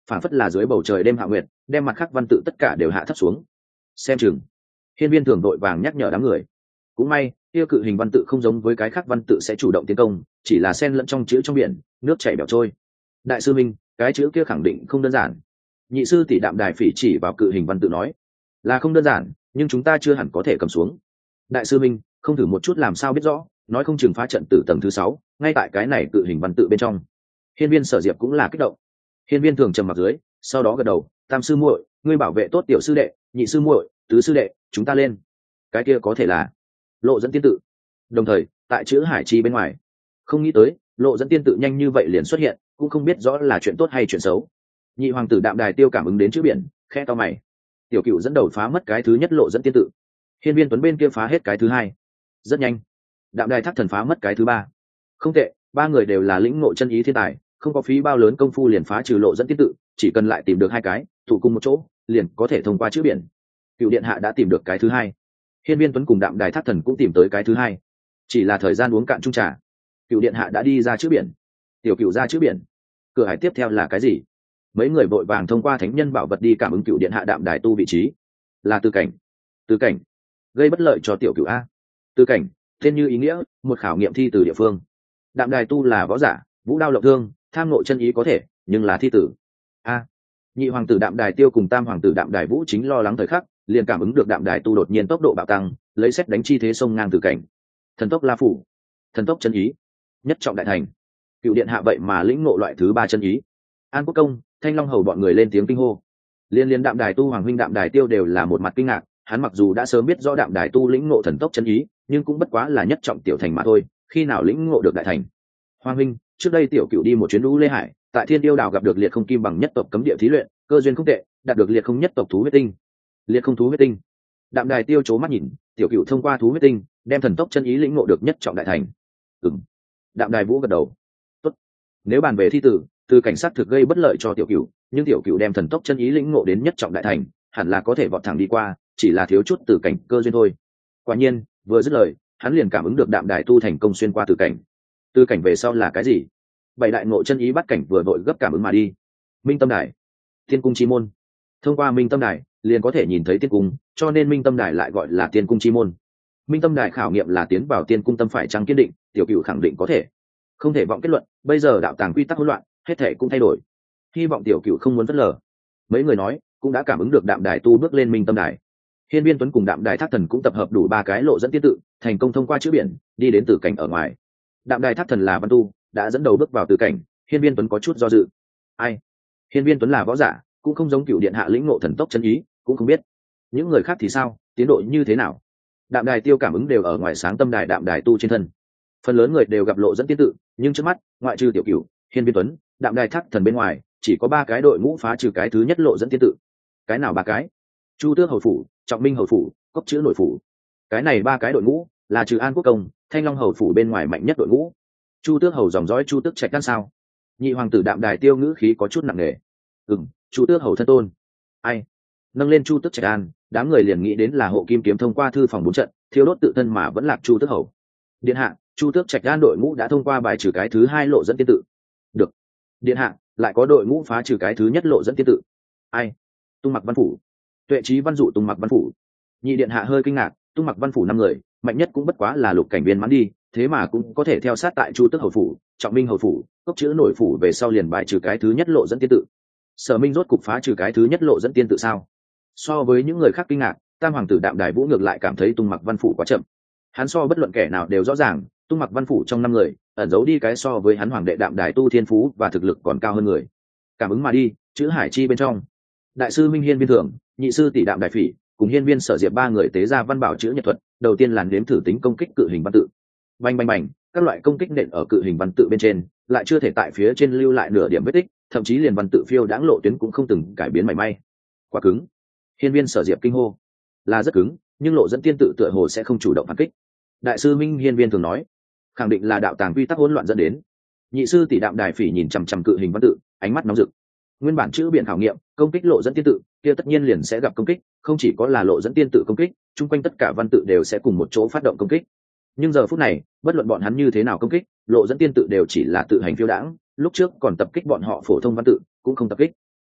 phản phất là dưới bầu trời đêm hạ nguyệt, đem mặt khác văn tự tất cả đều hạ thấp xuống. Xem chừng. Hiên Viên Thường đội vàng nhắc nhở đám người. Cũng may, tiêu cự hình văn tự không giống với cái khác văn tự sẽ chủ động tiến công, chỉ là xen lẫn trong chữ trong biển, nước chảy bẻo trôi. Đại sư Minh, cái chữ kia khẳng định không đơn giản. Nhị sư tỷ Đạm Đài Phỉ chỉ vào cự hình văn tự nói, là không đơn giản, nhưng chúng ta chưa hẳn có thể cầm xuống. Đại sư Minh, không thử một chút làm sao biết rõ, nói không chừng phá trận từ tầng thứ sáu, ngay tại cái này cự hình văn tự bên trong. Hiên Viên Sở Diệp cũng là kích động. Hiên Viên Thường trầm mặt dưới, sau đó gật đầu, tam sư muội, ngươi bảo vệ tốt tiểu sư đệ, nhị sư muội, tứ sư đệ, chúng ta lên. Cái kia có thể là Lộ Dẫn Tiên tự. Đồng thời, tại chữ hải chi bên ngoài, không nghĩ tới Lộ Dẫn Tiên tự nhanh như vậy liền xuất hiện, cũng không biết rõ là chuyện tốt hay chuyện xấu. Nhị hoàng tử Đạm Đài Tiêu cảm ứng đến chữ biển, khẽ to mày. Tiểu Cựu dẫn đầu phá mất cái thứ nhất Lộ Dẫn Tiên tự, Hiên Viên Tuấn bên kia phá hết cái thứ hai. Rất nhanh, Đạm Đài Thác Thần phá mất cái thứ ba. Không tệ, ba người đều là lĩnh ngộ chân ý thiên tài, không có phí bao lớn công phu liền phá trừ Lộ Dẫn Tiên tự, chỉ cần lại tìm được hai cái thủ cùng một chỗ, liền có thể thông qua chữ biển. Cựu điện hạ đã tìm được cái thứ hai, Hiên Viên Tuấn cùng Đạm Đài Thác Thần cũng tìm tới cái thứ hai, chỉ là thời gian uống cạn chung trà, Cựu điện hạ đã đi ra chữ biển. Tiểu Cựu ra chữ biển, cửa hải tiếp theo là cái gì? Mấy người vội vàng thông qua thánh nhân bảo vật đi cảm ứng Cựu điện hạ Đạm Đài tu vị trí, là Tư Cảnh. Tư Cảnh gây bất lợi cho Tiểu Cựu a. Tư Cảnh tên như ý nghĩa, một khảo nghiệm thi từ địa phương. Đạm Đài tu là võ giả, vũ đao lộng thương, tham ngộ chân ý có thể, nhưng là thi tử a. Nhị hoàng tử Đạm Đài Tiêu cùng tam hoàng tử Đạm Đài Vũ chính lo lắng thời khắc, liền cảm ứng được Đạm Đài tu đột nhiên tốc độ bạo tăng, lấy xét đánh chi thế sông ngang Tư Cảnh. Thần tốc La Phủ, thần tốc chân ý, nhất trọng đại thành. Cựu điện hạ vậy mà lĩnh ngộ loại thứ ba chân ý. An Quốc Công, Thanh Long Hầu bọn người lên tiếng kinh hô. Liên liên Đạm Đài tu hoàng huynh Đạm Đài Tiêu đều là một mặt kinh ngạc, hắn mặc dù đã sớm biết rõ Đạm Đài tu lĩnh ngộ thần tốc chân ý, nhưng cũng bất quá là nhất trọng tiểu thành mà thôi, khi nào lĩnh ngộ được đại thành. Hoàng huynh, trước đây tiểu Cựu đi một chuyến lũ Lê Hải, tại Thiên Điêu đảo gặp được liệt không kim bằng nhất tộc cấm địa thí luyện, cơ duyên không tệ, đạt được liệt không nhất tộc thú huyết tinh. Liệt không thú huyết tinh. Đạm Đài Tiêu chố mắt nhìn, tiểu Cựu thông qua thú huyết tinh, đem thần tốc chân ý lĩnh ngộ được nhất trọng đại thành. Ừm. Đạm Đài Vũ gật đầu. Tốt. Nếu bàn về thi tử, từ cảnh sát thực gây bất lợi cho tiểu Cựu, nhưng tiểu Cựu đem thần tốc chân ý lĩnh ngộ đến nhất trọng đại thành, hẳn là có thể vọt thẳng đi qua, chỉ là thiếu chút từ cảnh cơ duyên thôi. Quả nhiên, vừa dứt lời, hắn liền cảm ứng được Đạm Đài tu thành công xuyên qua từ cảnh. Từ cảnh về sau là cái gì? Bảy đại ngộ chân ý bắt cảnh vừa vội gấp cảm ứng mà đi. Minh Tâm Đài, Tiên Cung chi môn. Thông qua Minh Tâm Đài, liền có thể nhìn thấy Tiên Cung, cho nên Minh Tâm Đài lại gọi là Tiên Cung chi môn. Minh Tâm Đài khảo nghiệm là tiến vào Tiên Cung tâm phải chăng kiên định, tiểu Cựu khẳng định có thể. Không thể vọng kết luận, bây giờ đạo tàng quy tắc hỗn loạn, hết thể cũng thay đổi. Hy vọng tiểu Cựu không muốn phớt lờ. Mấy người nói, cũng đã cảm ứng được Đạm Đài tu bước lên Minh Tâm Đài. Hiên Viên Tuấn cùng Đạm Đài Thác Thần cũng tập hợp đủ ba cái Lộ Dẫn Tiên tự, thành công thông qua chữ biển, đi đến Tử Cảnh ở ngoài. Đạm Đài Thác Thần là văn tu, đã dẫn đầu bước vào Tử Cảnh, Hiên Viên Tuấn có chút do dự. Ai? Hiên Viên Tuấn là võ giả, cũng không giống Cựu điện hạ lĩnh ngộ thần tốc chân ý, cũng không biết những người khác thì sao, tiến độ như thế nào. Đạm Đài Tiêu cảm ứng đều ở ngoài sáng tâm đài Đạm Đài tu trên thân. Phần lớn người đều gặp Lộ Dẫn Tiên tự, nhưng trước mắt, ngoại trừ tiểu Cựu, Hiên Viên Tuấn, Đạm Đài Thác Thần bên ngoài, chỉ có ba cái đội ngũ phá trừ cái thứ nhất Lộ Dẫn Tiên tự. Cái nào ba cái? Chu Tước hầu phủ, Trọng Minh hầu phủ, Cốc Chữ nội phủ. Cái này ba cái đội ngũ là trừ An Quốc Công, Thanh Long hầu phủ bên ngoài mạnh nhất đội ngũ. Chu Tước hầu dòng dõi Chu Tước Trạch Đan sao? Nhị hoàng tử Đạm Đài Tiêu ngữ khí có chút nặng nề. Ừm, Chu Tước hầu thân tôn. Ai? Nâng lên Chu Tước Trạch Đan, đám người liền nghĩ đến là Hộ Kim kiếm thông qua thư phòng bốn trận, thiêu đốt tự thân mà vẫn lạc Chu Tước hầu. Điện hạ, Chu Tước Trạch Đan đội ngũ đã thông qua bài trừ cái thứ hai Lộ Dẫn Tiên tự. Được. Điện hạ, lại có đội ngũ phá trừ cái thứ nhất Lộ Dẫn Tiên tự. Ai? Tung Mặc Văn phủ. Tuệ Trí Văn dụ Tung Mặc Văn phủ. Nhị điện hạ hơi kinh ngạc, Tung Mặc Văn phủ năm người, mạnh nhất cũng bất quá là lục cảnh viên mãn đi, thế mà cũng có thể theo sát tại Chu Tước hầu phủ, Trọng Minh hầu phủ, Cốc Chữ nội phủ về sau liền bài trừ cái thứ nhất Lộ Dẫn Tiên tự. Sở Minh rốt cục phá trừ cái thứ nhất Lộ Dẫn Tiên tự sao? So với những người khác kinh ngạc, tam hoàng tử Đạm Đài Vũ ngược lại cảm thấy Tung Mặc Văn phủ quá chậm. Hắn so bất luận kẻ nào đều rõ ràng, Tung Mặc Văn phủ trong năm người, ẩn giấu đi cái so với hắn hoàng đệ Đạm Đài tu thiên phú và thực lực còn cao hơn người. Cảm ứng mà đi, chữ hải chi bên trong. Đại sư Minh Hiên Viên Thường, nhị sư tỷ Đạm Đài Phỉ, cùng Hiên Viên Sở Diệp ba người tế ra văn bảo chữ nhật thuật, đầu tiên là nếm thử tính công kích cự hình văn tự. Bành bành bành, các loại công kích nện ở cự hình văn tự bên trên, lại chưa thể tại phía trên lưu lại nửa điểm vết tích, thậm chí liền văn tự phiêu đãng lộ tuyến cũng không từng cải biến mảy may. Quá cứng. Hiên Viên Sở Diệp kinh hô. Là rất cứng, nhưng Lộ Dẫn Tiên tự tựa hồ sẽ không chủ động phản kích. Đại sư Minh Hiên Viên thường nói, khẳng định là đạo tàng quy tắc hỗn loạn dẫn đến. Nhị sư tỷ Đạm Đài Phỉ nhìn chằm chằm cự hình văn tự, ánh mắt nóng rực. Nguyên bản chữ biển khảo nghiệm, công kích Lộ Dẫn Tiên tự, kia tất nhiên liền sẽ gặp công kích, không chỉ có là Lộ Dẫn Tiên tự công kích, chung quanh tất cả văn tự đều sẽ cùng một chỗ phát động công kích. Nhưng giờ phút này, bất luận bọn hắn như thế nào công kích, Lộ Dẫn Tiên tự đều chỉ là tự hành phiêu đãng, lúc trước còn tập kích bọn họ phổ thông văn tự, cũng không tập kích.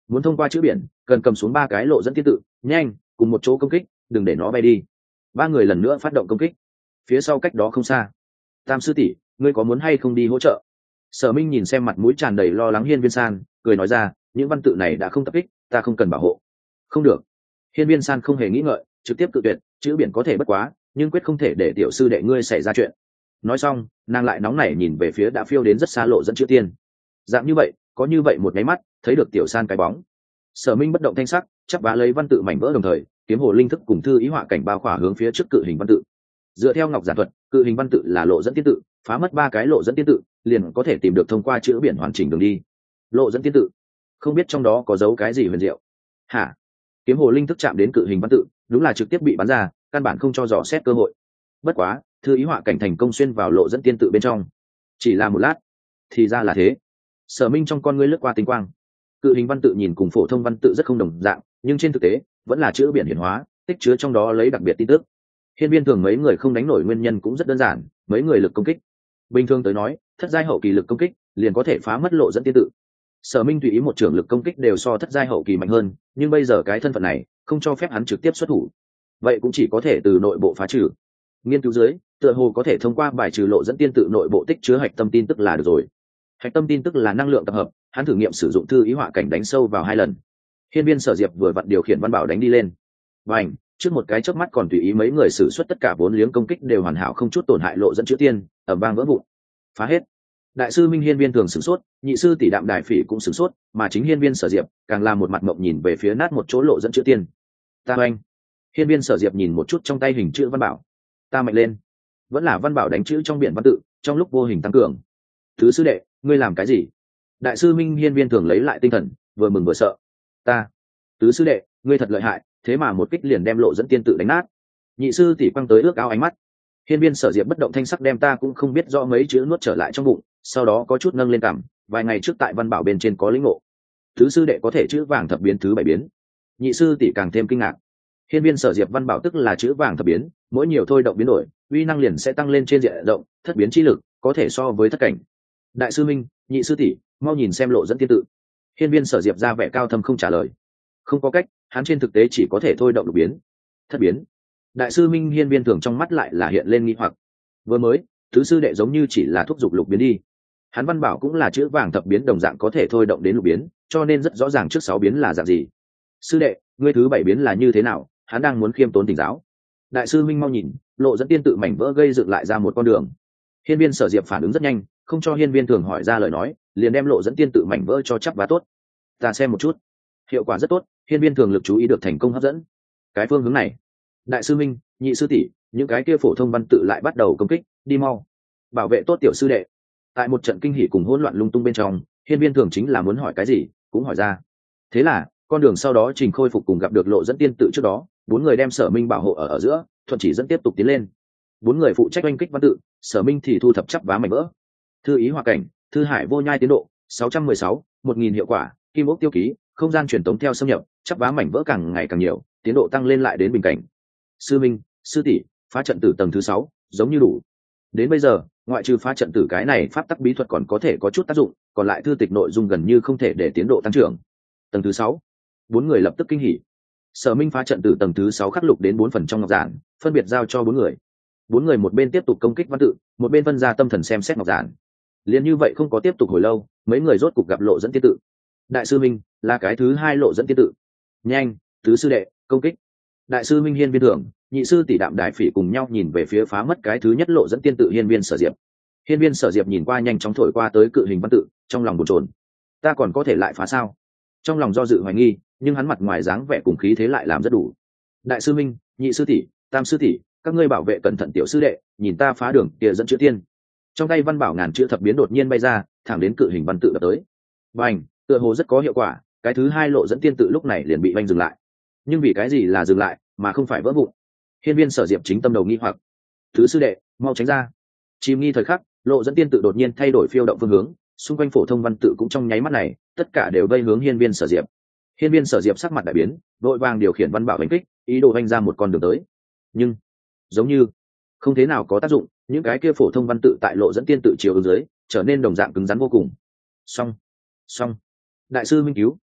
muốn thông qua chữ biển cần cầm xuống ba cái lộ dẫn tiên tự, nhanh cùng một chỗ công kích, đừng để nó bay đi. Ba người lần nữa phát động công kích. Phía sau cách đó không xa, Tam sư tỷ, ngươi có muốn hay không đi hỗ trợ? Sở Minh nhìn xem mặt mũi tràn đầy lo lắng Hiên Viên San, cười nói ra, những văn tự này đã không tập kích, ta không cần bảo hộ. Không được. Hiên Viên San không hề nghĩ ngợi, trực tiếp cự tuyệt, chữ biển có thể bất quá, nhưng quyết không thể để tiểu sư đệ ngươi xảy ra chuyện. Nói xong, nàng lại nóng nảy nhìn về phía đã phiêu đến rất xa lộ dẫn chữ tiên. Dạng như vậy, có như vậy một cái mắt, thấy được tiểu San cái bóng. Sở Minh bất động thanh sắc, chắp vá lấy văn tự mảnh vỡ đồng thời, kiếm hồ linh thức cùng thư ý họa cảnh bao khỏa hướng phía trước cự hình văn tự. Dựa theo ngọc giản thuật, cự hình văn tự là lộ dẫn tiên tự, phá mất ba cái lộ dẫn tiên tự, liền có thể tìm được thông qua chữ biển hoàn chỉnh đường đi. Lộ dẫn tiên tự, không biết trong đó có dấu cái gì huyền diệu. Hả? Kiếm hồ linh thức chạm đến cự hình văn tự, đúng là trực tiếp bị bắn ra, căn bản không cho dò xét cơ hội. Bất quá, thư ý họa cảnh thành công xuyên vào lộ dẫn tiên tự bên trong. Chỉ là một lát, thì ra là thế. Sở Minh trong con ngươi lướt qua tinh quang. Cự hình văn tự nhìn cùng phổ thông văn tự rất không đồng dạng, nhưng trên thực tế vẫn là chữ biển hiển hóa, tích chứa trong đó lấy đặc biệt tin tức. Hiên Viên thường mấy người không đánh nổi nguyên nhân cũng rất đơn giản, mấy người lực công kích. Bình thường tới nói, thất giai hậu kỳ lực công kích liền có thể phá mất lộ dẫn tiên tự. Sở Minh tùy ý một trưởng lực công kích đều so thất giai hậu kỳ mạnh hơn, nhưng bây giờ cái thân phận này không cho phép hắn trực tiếp xuất thủ, vậy cũng chỉ có thể từ nội bộ phá trừ. Nghiên cứu dưới, tựa hồ có thể thông qua bài trừ lộ dẫn tiên tự nội bộ tích chứa hạch tâm tin tức là được rồi. Hạch tâm tin tức là năng lượng tập hợp, hắn thử nghiệm sử dụng thư ý họa cảnh đánh sâu vào hai lần. Hiên Viên Sở Diệp vừa vặn điều khiển văn bảo đánh đi lên, vành trước một cái chớp mắt còn tùy ý mấy người sử xuất tất cả vốn liếng công kích đều hoàn hảo không chút tổn hại lộ dẫn chữ tiên, ở vang vỡ vụn, phá hết. Đại sư Minh Hiên Viên thường sửng sốt, nhị sư tỷ Đạm Đài Phỉ cũng sửng sốt, mà chính Hiên Viên Sở Diệp càng là một mặt mộng nhìn về phía nát một chỗ lộ dẫn chữ tiên. Ta oanh. Hiên Viên Sở Diệp nhìn một chút trong tay hình chữ văn bảo, ta mạnh lên. Vẫn là văn bảo đánh chữ trong biển văn tự, trong lúc vô hình tăng cường. Thứ sư đệ, ngươi làm cái gì? Đại sư Minh Hiên Viên thường lấy lại tinh thần, vừa mừng vừa sợ. Ta, tứ sư đệ, ngươi thật lợi hại, thế mà một kích liền đem lộ dẫn tiên tự đánh nát. Nhị sư tỷ quăng tới ước ao ánh mắt. Hiên Viên Sở Diệp bất động thanh sắc đem ta cũng không biết rõ mấy chữ nuốt trở lại trong bụng, sau đó có chút nâng lên cằm, vài ngày trước tại văn bảo bên trên có lĩnh ngộ. Thứ sư đệ có thể chữ vàng thập biến thứ bảy biến. Nhị sư tỷ càng thêm kinh ngạc. Hiên Viên Sở Diệp văn bảo tức là chữ vàng thập biến, mỗi nhiều thôi động biến đổi, uy năng liền sẽ tăng lên trên diện rộng, thất biến chi lực có thể so với thất cảnh. Đại sư Minh, nhị sư tỷ, mau nhìn xem lộ dẫn tiên tự. Hiên Viên Sở Diệp ra vẻ cao thâm không trả lời. Không có cách, hắn trên thực tế chỉ có thể thôi động lục biến, thất biến. Đại sư Minh Hiên Viên thường trong mắt lại là hiện lên nghi hoặc. Vừa mới, thứ sư đệ giống như chỉ là thúc giục lục biến đi. Hắn văn bảo cũng là chữ vàng thập biến đồng dạng có thể thôi động đến lục biến, cho nên rất rõ ràng trước sáu biến là dạng gì. Sư đệ, ngươi thứ bảy biến là như thế nào? Hắn đang muốn khiêm tốn tỉnh giáo. Đại sư Minh mau nhìn, lộ dẫn tiên tự mảnh vỡ gây dựng lại ra một con đường. Hiên Viên Sở Diệp phản ứng rất nhanh, không cho Hiên Viên thường hỏi ra lời nói, liền đem lộ dẫn tiên tự mảnh vỡ cho chắc và tốt. Ta xem một chút, hiệu quả rất tốt. Hiên Viên thường lực chú ý được thành công hấp dẫn cái phương hướng này. Đại sư Minh, nhị sư tỷ, những cái kia phổ thông văn tự lại bắt đầu công kích, đi mau, bảo vệ tốt tiểu sư đệ. Tại một trận kinh hỉ cùng hỗn loạn lung tung bên trong, Hiên Viên thường chính là muốn hỏi cái gì cũng hỏi ra. Thế là con đường sau đó trình khôi phục cùng gặp được lộ dẫn tiên tự trước đó, bốn người đem Sở Minh bảo hộ ở ở giữa, thuận chỉ dẫn tiếp tục tiến lên. Bốn người phụ trách oanh kích văn tự, Sở Minh thì thu thập chắp vá mảnh vỡ. Thư ý họa cảnh, thư hải vô nhai tiến độ sáu trăm mười sáu, một nghìn hiệu quả, kim ốc tiêu ký, không gian truyền tống theo xâm nhập, chắp vá mảnh vỡ càng ngày càng nhiều, tiến độ tăng lên lại đến bình cảnh. Sư Minh, sư tỷ, phá trận tử tầng thứ sáu, giống như đủ. Đến bây giờ, ngoại trừ phá trận tử cái này pháp tắc bí thuật còn có thể có chút tác dụng, còn lại thư tịch nội dung gần như không thể để tiến độ tăng trưởng. Tầng thứ sáu, bốn người lập tức kinh hỉ. Sở Minh phá trận tử tầng thứ sáu khắc lục đến bốn phần trong ngọc giản, phân biệt giao cho bốn người. Bốn người một bên tiếp tục công kích văn tự, một bên phân ra tâm thần xem xét ngọc giản. Liên như vậy không có tiếp tục hồi lâu, mấy người rốt cục gặp lộ dẫn tiên tự. Đại sư Minh, là cái thứ hai lộ dẫn tiên tự. Nhanh, tứ sư đệ, công kích. Đại sư Minh Hiên Viên thường, nhị sư tỷ Đạm Đài Phỉ cùng nhau nhìn về phía phá mất cái thứ nhất lộ dẫn tiên tự Hiên Viên Sở Diệp. Hiên Viên Sở Diệp nhìn qua nhanh chóng thổi qua tới cự hình văn tự, trong lòng bồn chồn. Ta còn có thể lại phá sao? Trong lòng do dự hoài nghi, nhưng hắn mặt ngoài dáng vẻ cùng khí thế lại làm rất đủ. Đại sư Minh, nhị sư tỷ, tam sư tỷ, các ngươi bảo vệ cẩn thận tiểu sư đệ, nhìn ta phá đường kia dẫn chữ tiên. Trong tay văn bảo ngàn chữ thập biến đột nhiên bay ra, thẳng đến cự hình văn tự đập tới. Bành, tựa hồ rất có hiệu quả, cái thứ hai lộ dẫn tiên tự lúc này liền bị vanh dừng lại. Nhưng vì cái gì là dừng lại mà không phải vỡ vụn? Hiên Viên Sở Diệp chính tâm đầu nghi hoặc. Thứ sư đệ, mau tránh ra. Chìm nghi thời khắc, lộ dẫn tiên tự đột nhiên thay đổi phiêu động phương hướng, xung quanh phổ thông văn tự cũng trong nháy mắt này, tất cả đều vây hướng Hiên Viên Sở Diệp. Hiên Viên Sở Diệp sắc mặt đại biến, vội vàng điều khiển văn bảo đánh kích, ý đồ vanh ra một con đường tới. Nhưng giống như không thế nào có tác dụng, những cái kia phổ thông văn tự tại lộ dẫn tiên tự chiều ứng dưới, trở nên đồng dạng cứng rắn vô cùng. Xong, xong. Đại sư Minh cứu,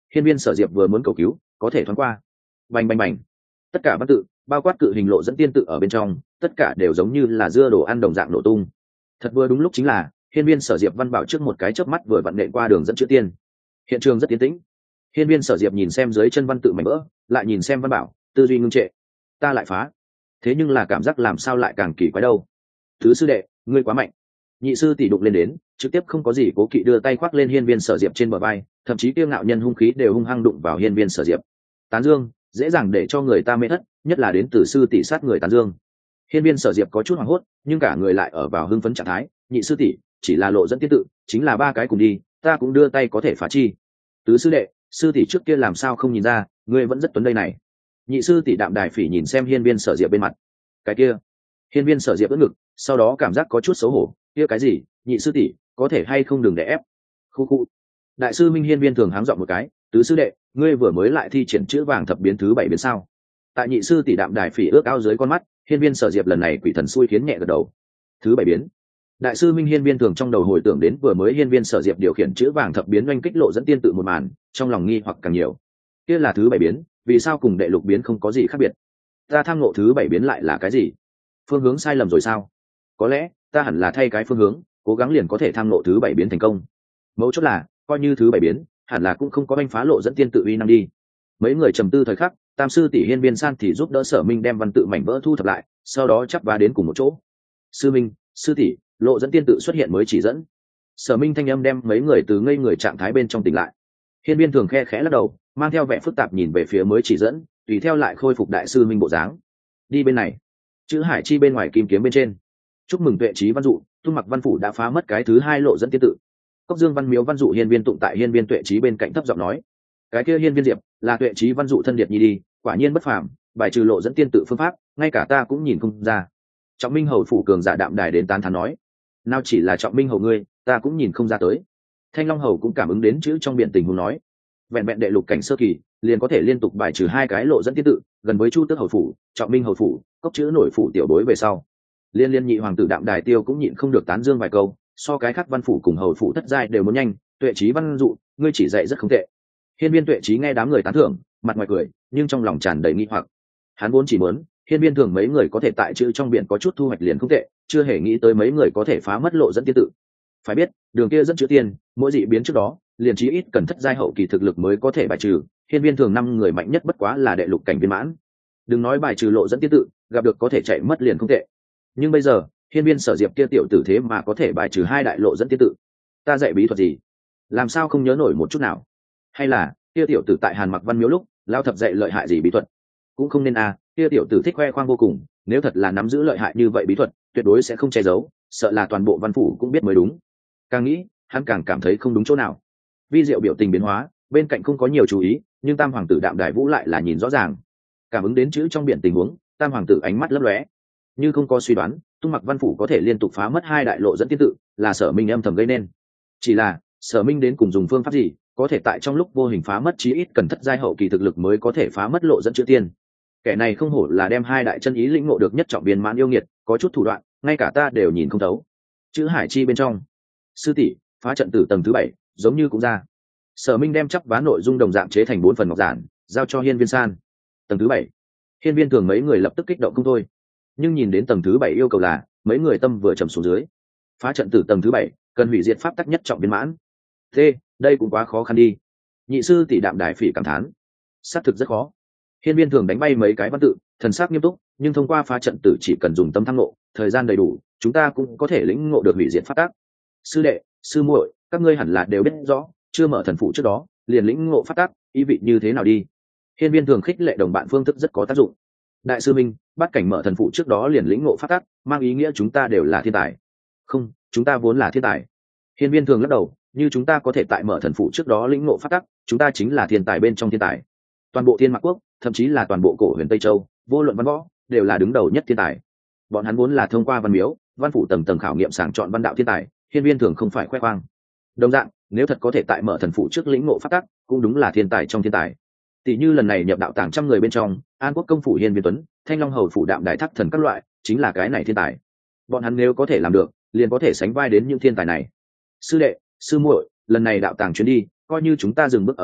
hiên viên sở diệp vừa muốn cầu cứu có thể thoáng qua. Bành bành bành, tất cả văn tự bao quát cự hình lộ dẫn tiên tự ở bên trong tất cả đều giống như là dưa đồ ăn đồng dạng nổ tung. Thật vừa đúng lúc chính là hiên viên sở diệp văn bảo trước một cái chớp mắt vừa vặn nện qua đường dẫn chữ tiên. Hiện trường rất tiến tĩnh. Hiên viên sở diệp nhìn xem dưới chân văn tự mảnh vỡ, lại nhìn xem văn bảo, tư duy ngưng trệ. Ta lại phá, thế nhưng là cảm giác làm sao lại càng kỳ quái đâu. Thứ sư đệ, ngươi quá mạnh. Nhị sư tỷ đụng lên đến, trực tiếp không có gì cố kỵ đưa tay khoác lên hiên viên sở diệp trên bờ vai, thậm chí kiêu ngạo nhân hung khí đều hung hăng đụng vào hiên viên sở diệp. Tán dương dễ dàng để cho người ta mê thất, nhất là đến từ sư tỷ sát người tán dương. Hiên viên sở diệp có chút hoảng hốt, nhưng cả người lại ở vào hưng phấn trạng thái. Nhị sư tỷ chỉ là lộ dẫn tiết tự, chính là ba cái cùng đi, ta cũng đưa tay có thể phá chi. Tứ sư đệ, sư tỷ trước kia làm sao không nhìn ra, ngươi vẫn rất tuấn đây này. Nhị sư tỷ đạm đài phỉ nhìn xem hiên viên sở diệp bên mặt. Cái kia, hiên viên sở diệp ưỡn ngực, sau đó cảm giác có chút xấu hổ. Kia cái gì, nhị sư tỷ có thể hay không đừng để ép. Khu khu. Đại sư minh hiên viên thường háng dọn một cái. Tứ sư đệ, ngươi vừa mới lại thi triển chữ vàng thập biến thứ bảy biến sao? Tại nhị sư tỷ đạm đài phỉ ước ao dưới con mắt, hiên viên sở diệp lần này quỷ thần xui khiến nhẹ gật đầu. Thứ bảy biến. Đại sư minh hiên viên thường trong đầu hồi tưởng đến vừa mới hiên viên sở diệp điều khiển chữ vàng thập biến oanh kích lộ dẫn tiên tự một màn, trong lòng nghi hoặc càng nhiều. Kia là thứ bảy biến, vì sao cùng đệ lục biến không có gì khác biệt? Ta tham ngộ thứ bảy biến lại là cái gì? Phương hướng sai lầm rồi sao? Có lẽ ta hẳn là thay cái phương hướng, cố gắng liền có thể tham ngộ thứ bảy biến thành công. Mấu chốt là coi như thứ bảy biến hẳn là cũng không có đánh phá lộ dẫn tiên tự uy năng đi. Mấy người trầm tư thời khắc, tam sư tỷ hiên viên san thì giúp đỡ sở minh đem văn tự mảnh vỡ thu thập lại, sau đó chắp vá đến cùng một chỗ. Sư minh, sư tỷ, lộ dẫn tiên tự xuất hiện mới chỉ dẫn. Sở minh thanh âm đem mấy người từ ngây người trạng thái bên trong tỉnh lại. Hiên viên thường khe khẽ lắc đầu, mang theo vẻ phức tạp nhìn về phía mới chỉ dẫn, tùy theo lại khôi phục đại sư minh bộ dáng. Đi bên này. Chữ hải chi bên ngoài kim kiếm bên trên. Chúc mừng tuệ trí văn dụ, tung mặc văn phủ đã phá mất cái thứ hai lộ dẫn tiên tự. Cốc dương văn miếu văn dụ hiên viên tụng tại hiên viên tuệ trí bên cạnh thấp giọng nói. Cái kia hiên viên diệp là tuệ trí văn dụ thân điệp nhi đi, quả nhiên bất phàm, bài trừ lộ dẫn tiên tự phương pháp, ngay cả ta cũng nhìn không ra. Trọng minh hầu phủ cường giả đạm đài đến tán thán nói. Nào chỉ là trọng minh hầu ngươi, ta cũng nhìn không ra tới. Thanh long hầu cũng cảm ứng đến chữ trong biện tình huống nói. Vẹn vẹn đệ lục cảnh sơ kỳ liền có thể liên tục bài trừ hai cái lộ dẫn tiên tự, gần với chu tước hầu phủ, trọng minh hầu phủ, cốc chữ nổi phủ tiểu bối về sau. Liên liên nhị hoàng tử đạm đài tiêu cũng nhịn không được tán dương vài câu, so cái khác văn phủ cùng hầu phủ thất giai đều muốn nhanh. Tuệ trí văn dụ ngươi chỉ dạy rất không tệ. Hiên viên tuệ trí nghe đám người tán thưởng, mặt ngoài cười nhưng trong lòng tràn đầy nghi hoặc. Hắn vốn chỉ muốn hiên viên thường mấy người có thể tại chữ trong biển có chút thu hoạch liền không tệ, chưa hề nghĩ tới mấy người có thể phá mất lộ dẫn tiên tự. Phải biết đường kia dẫn chữ tiên mỗi dị biến trước đó liền chí ít cần thất giai hậu kỳ thực lực mới có thể bài trừ, hiên viên thường năm người mạnh nhất bất quá là đệ lục cảnh viên mãn. Đừng nói bài trừ lộ dẫn tiên tự, gặp được có thể chạy mất liền không tệ. Nhưng bây giờ hiên viên sở diệp kia tiểu tử thế mà có thể bài trừ hai đại lộ dẫn tiên tự. Ta dạy bí thuật gì làm sao không nhớ nổi một chút nào? Hay là kia tiểu tử tại hàn mặc văn miếu lúc lao thập dạy lợi hại gì bí thuật? Cũng không nên à, kia tiểu tử thích khoe khoang vô cùng, nếu thật là nắm giữ lợi hại như vậy bí thuật tuyệt đối sẽ không che giấu, sợ là toàn bộ văn phủ cũng biết mới đúng. Càng nghĩ hắn càng cảm thấy không đúng chỗ nào. Vi diệu biểu tình biến hóa, bên cạnh không có nhiều chú ý, nhưng tam hoàng tử đạm đài vũ lại là nhìn rõ ràng. Cảm ứng đến chữ trong biển tình huống, tam hoàng tử ánh mắt lấp lóe. Như không có suy đoán tung mặc văn phủ có thể liên tục phá mất hai đại lộ dẫn tiên tự là sở minh âm thầm gây nên. Chỉ là sở minh đến cùng dùng phương pháp gì có thể tại trong lúc vô hình phá mất chí ít cần thất giai hậu kỳ thực lực mới có thể phá mất lộ dẫn chữ tiên. Kẻ này không hổ là đem hai đại chân ý lĩnh ngộ được nhất trọng viên mãn yêu nghiệt, có chút thủ đoạn ngay cả ta đều nhìn không thấu. Chữ hải chi bên trong. Sư tỷ phá trận tử tầng thứ bảy giống như cũng ra. Sở minh đem chắp vá nội dung đồng dạng chế thành bốn phần ngọc giản giao cho hiên viên san. Tầng thứ bảy. Hiên viên thường mấy người lập tức kích động không thôi, nhưng nhìn đến tầng thứ bảy yêu cầu là mấy người tâm vừa trầm xuống dưới. Phá trận tử tầng thứ bảy cần hủy diệt pháp tắc nhất trọng viên mãn. Thế đây cũng quá khó khăn đi. Nhị sư tỷ đạm đài phỉ cảm thán. Xác thực rất khó. Hiên viên thường đánh bay mấy cái văn tự, thần sắc nghiêm túc, nhưng thông qua phá trận tử chỉ cần dùng tâm tham ngộ, thời gian đầy đủ, chúng ta cũng có thể lĩnh ngộ được hủy diệt pháp tắc. Sư đệ, sư muội, các ngươi hẳn là đều biết rõ, chưa mở thần phụ trước đó, liền lĩnh ngộ pháp tắc, ý vị như thế nào đi? Hiên viên thường khích lệ đồng bạn phương thức rất có tác dụng. Đại sư minh, bắt cảnh mở thần phụ trước đó liền lĩnh ngộ pháp tắc, mang ý nghĩa chúng ta đều là thiên tài. Không, chúng ta vốn là thiên tài. Hiên viên thường lắc đầu, như chúng ta có thể tại mở thần phụ trước đó lĩnh ngộ pháp tắc, chúng ta chính là thiên tài bên trong thiên tài. Toàn bộ thiên mạc quốc, thậm chí là toàn bộ cổ huyền Tây Châu, vô luận văn võ, đều là đứng đầu nhất thiên tài. Bọn hắn vốn là thông qua văn miếu, văn phủ tầng tầng khảo nghiệm sàng chọn văn đạo thiên tài, hiên viên thường không phải khoe khoang. Đồng dạng, nếu thật có thể tại mở thần phụ trước lĩnh ngộ pháp tắc, cũng đúng là thiên tài trong thiên tài. Tỷ như lần này nhập đạo tàng trăm người bên trong, An Quốc công phủ hiên viên tuấn, Thanh Long hầu phủ đạm đại thắc thần các loại, chính là cái này thiên tài. Bọn hắn nếu có thể làm được, liền có thể sánh vai đến những thiên tài này. Sư đệ, sư muội, lần này đạo tàng chuyến đi, coi như chúng ta dừng bước ở đây,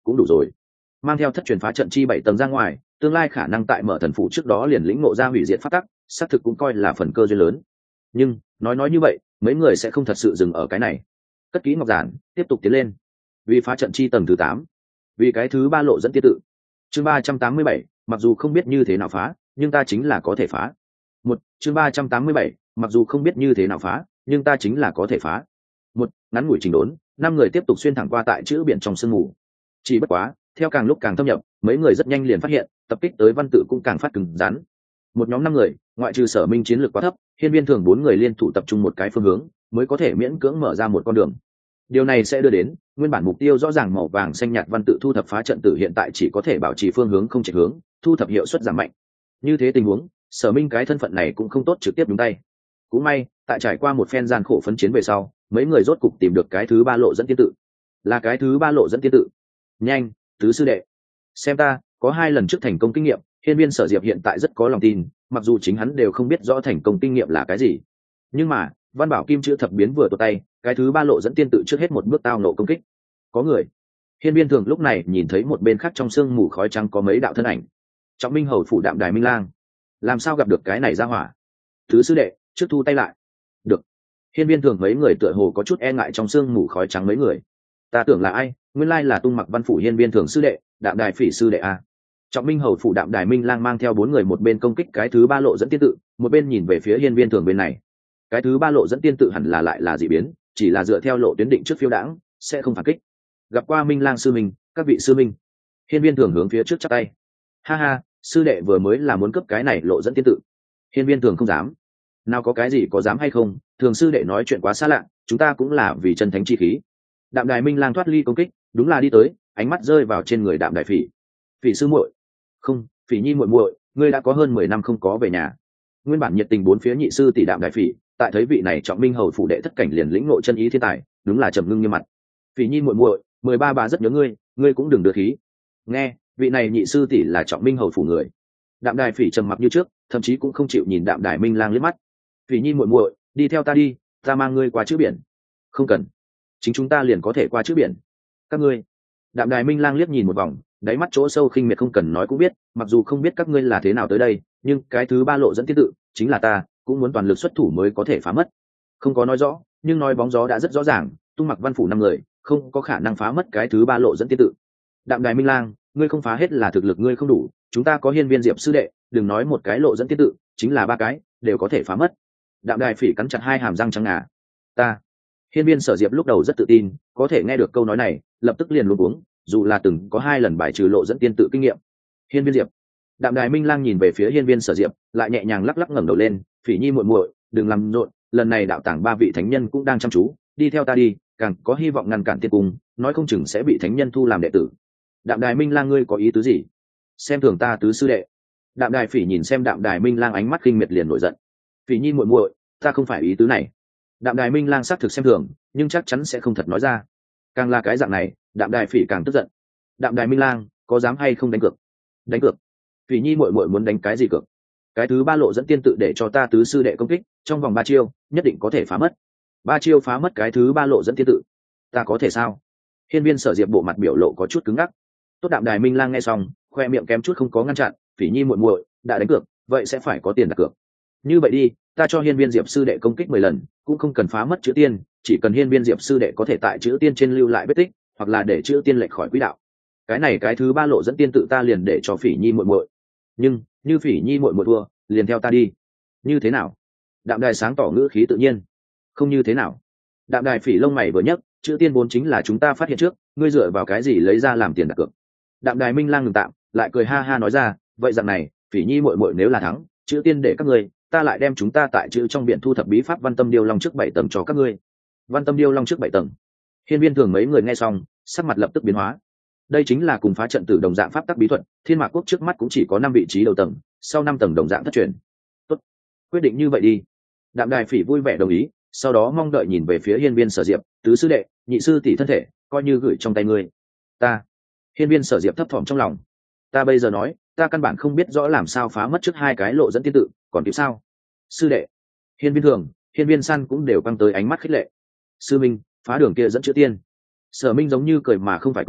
cũng đủ rồi. Mang theo thất truyền phá trận chi bảy tầng ra ngoài, tương lai khả năng tại mở thần phủ trước đó liền lĩnh ngộ ra hủy diệt pháp tắc, xác thực cũng coi là phần cơ duyên lớn. Nhưng nói nói như vậy, mấy người sẽ không thật sự dừng ở cái này. Cất kỹ ngọc giản, tiếp tục tiến lên. Vì phá trận chi tầng thứ tám, vì cái thứ ba lộ dẫn tiên tự. Chương ba trăm tám mươi bảy, mặc dù không biết như thế nào phá, nhưng ta chính là có thể phá. Một, chương ba trăm tám mươi bảy, mặc dù không biết như thế nào phá, nhưng ta chính là có thể phá. Một, ngắn ngủi trình đốn, năm người tiếp tục xuyên thẳng qua tại chữ biển trong sương mù. Chỉ bất quá, theo càng lúc càng thâm nhập, mấy người rất nhanh liền phát hiện, tập kích tới văn tự cũng càng phát cứng rắn. Một nhóm năm người, ngoại trừ Sở Minh chiến lược quá thấp, hiên viên thường bốn người liên thủ tập trung một cái phương hướng, mới có thể miễn cưỡng mở ra một con đường. Điều này sẽ đưa đến nguyên bản mục tiêu rõ ràng màu vàng xanh nhạt văn tự thu thập phá trận tử hiện tại chỉ có thể bảo trì phương hướng không chệch hướng, thu thập hiệu suất giảm mạnh. Như thế tình huống, Sở Minh cái thân phận này cũng không tốt trực tiếp nhúng tay. Cũng may, tại trải qua một phen gian khổ phấn chiến về sau, mấy người rốt cục tìm được cái thứ ba lộ dẫn tiên tự. Là cái thứ ba lộ dẫn tiên tự. Nhanh, tứ sư đệ. Xem ta, có hai lần trước thành công kinh nghiệm, hiên viên Sở Diệp hiện tại rất có lòng tin, mặc dù chính hắn đều không biết rõ thành công kinh nghiệm là cái gì. Nhưng mà, Văn Bảo Kim chữ thập biến vừa tuột tay, cái thứ ba lộ dẫn tiên tự trước hết một bước tao nộ công kích. Có người. Hiên viên thường lúc này nhìn thấy một bên khác trong sương mù khói trắng có mấy đạo thân ảnh. Trọng Minh hầu phủ Đạm Đài Minh Lang, làm sao gặp được cái này ra hỏa? Thứ sư đệ, trước thu tay lại. Được. Hiên viên thường mấy người tựa hồ có chút e ngại trong sương mù khói trắng mấy người. Ta tưởng là ai, nguyên lai là Tung Mặc Văn phủ hiên viên thường sư đệ, Đạm Đài phỉ sư đệ a. Trọng Minh hầu phủ Đạm Đài Minh Lang mang theo bốn người một bên công kích cái thứ ba lộ dẫn tiên tự, một bên nhìn về phía hiên viên thường bên này. Cái thứ ba lộ dẫn tiên tự hẳn là lại là dị biến, chỉ là dựa theo lộ tuyến định trước phiêu đãng, sẽ không phản kích. Gặp qua Minh Lang sư minh, các vị sư minh. Hiên viên thường hướng phía trước chắp tay. Ha ha, sư đệ vừa mới là muốn cướp cái này lộ dẫn tiên tự. Hiên viên thường không dám. Nào có cái gì có dám hay không, thường sư đệ nói chuyện quá xa lạ, chúng ta cũng là vì chân thánh chi khí. Đạm Đài Minh Lang thoát ly công kích, đúng là đi tới, ánh mắt rơi vào trên người Đạm Đài phỉ. Phỉ sư muội, không, phỉ nhi muội muội, ngươi đã có hơn mười năm không có về nhà. Nguyên bản nhiệt tình bốn phía nhị sư tỷ Đạm Đài phỉ, tại thấy vị này Trọng Minh hầu phủ đệ thất cảnh liền lĩnh ngộ chân ý thiên tài, đúng là trầm ngưng như mặt. Phỉ nhi muội muội, mười ba bà rất nhớ ngươi, ngươi cũng đừng đưa khí. Nghe, vị này nhị sư tỷ là Trọng Minh hầu phủ người. Đạm Đài phỉ trầm mặc như trước, thậm chí cũng không chịu nhìn Đạm Đài Minh Lang liếc mắt. Phỉ nhi muội muội, đi theo ta đi, ta mang ngươi qua chữ biển. Không cần, chính chúng ta liền có thể qua chữ biển. Các ngươi. Đạm Đài Minh Lang liếc nhìn một vòng, đáy mắt chỗ sâu khinh miệt không cần nói cũng biết, mặc dù không biết các ngươi là thế nào tới đây, nhưng cái thứ ba lộ dẫn tiên tự chính là ta, cũng muốn toàn lực xuất thủ mới có thể phá mất. Không có nói rõ, nhưng nói bóng gió đã rất rõ ràng, Tung Mặc Văn phủ năm người không có khả năng phá mất cái thứ ba lộ dẫn tiên tự. Đạm Đài Minh Lang, ngươi không phá hết là thực lực ngươi không đủ, chúng ta có hiên viên Diệp sư đệ, đừng nói một cái lộ dẫn tiên tự, chính là ba cái đều có thể phá mất. Đạm Đài phỉ cắn chặt hai hàm răng trắng ngà. Ta. Hiên viên Sở Diệp lúc đầu rất tự tin, có thể nghe được câu nói này, lập tức liền luống cuống, dù là từng có hai lần bài trừ lộ dẫn tiên tự kinh nghiệm. Hiên viên Diệp. Đạm Đài Minh Lang nhìn về phía hiên viên Sở Diệp, lại nhẹ nhàng lắc lắc ngẩng đầu lên, phỉ nhi muội muội, đừng làm rộn, lần này đạo tàng ba vị thánh nhân cũng đang chăm chú, đi theo ta đi, càng có hy vọng ngăn cản tiên cung, nói không chừng sẽ bị thánh nhân thu làm đệ tử. Đạm Đài Minh Lang ngươi có ý tứ gì? Xem thường ta tứ sư đệ. Đạm Đài phỉ nhìn xem Đạm Đài Minh Lang ánh mắt kinh miệt liền nổi giận. Phỉ nhi muội muội, ta không phải ý tứ này. Đạm Đài Minh Lang xác thực xem thường, nhưng chắc chắn sẽ không thật nói ra. Càng là cái dạng này, Đạm Đài phỉ càng tức giận. Đạm Đài Minh Lang, có dám hay không đánh cược? Đánh cược? Phỉ nhi muội muội muốn đánh cái gì cược? Cái thứ ba lộ dẫn tiên tự để cho ta tứ sư đệ công kích, trong vòng ba chiêu, nhất định có thể phá mất. Ba chiêu phá mất cái thứ ba lộ dẫn tiên tự, ta có thể sao? Hiên viên Sở Diệp bộ mặt biểu lộ có chút cứng ngắc. Tốt. Đạm Đài Minh Lang nghe xong, khoe miệng kém chút không có ngăn chặn, phỉ nhi muội muội đã đánh cược, vậy sẽ phải có tiền đặt cược. Như vậy đi, ta cho hiên viên Diệp sư đệ công kích mười lần, cũng không cần phá mất chữ tiên, chỉ cần hiên viên Diệp sư đệ có thể tại chữ tiên trên lưu lại vết tích, hoặc là để chữ tiên lệch khỏi quỹ đạo. Cái này cái thứ ba lộ dẫn tiên tự ta liền để cho phỉ nhi muội muội. Nhưng, như phỉ nhi muội muội thua, liền theo ta đi. Như thế nào? Đạm Đài sáng tỏ ngữ khí tự nhiên. Không như thế nào? Đạm Đài phỉ lông mày vừa nhấc, chữ tiên vốn chính là chúng ta phát hiện trước, ngươi dựa vào cái gì lấy ra làm tiền đặt cược? Đạm Đài Minh Lang ngừng tạm, lại cười ha ha nói ra, vậy rằng này, phỉ nhi muội muội nếu là thắng, chữ tiên để các ngươi, ta lại đem chúng ta tại chữ trong biển thu thập bí pháp Văn Tâm Điêu Long trước bảy tầng cho các ngươi. Văn Tâm Điêu Long trước bảy tầng. Hiên viên thường mấy người nghe xong, sắc mặt lập tức biến hóa. Đây chính là cùng phá trận tử đồng dạng pháp tắc bí thuật, Thiên Mạc Quốc trước mắt cũng chỉ có năm vị trí đầu tầng, sau năm tầng đồng dạng thất truyền. Tốt, quyết định như vậy đi. Đạm Đài phỉ vui vẻ đồng ý, sau đó mong đợi nhìn về phía hiên viên Sở Diệp, tứ sư đệ, nhị sư tỷ thân thể, coi như gửi trong tay ngươi. Ta. Hiên viên Sở Diệp thấp thỏm trong lòng. Ta bây giờ nói, ta căn bản không biết rõ làm sao phá mất trước hai cái lộ dẫn tiên tự, còn kịp sao? Sư đệ. Hiên viên thường, hiên viên San cũng đều căng tới ánh mắt khích lệ. Sư minh, phá đường kia dẫn chữ tiên. Sở Minh giống như cười mà không phải cười,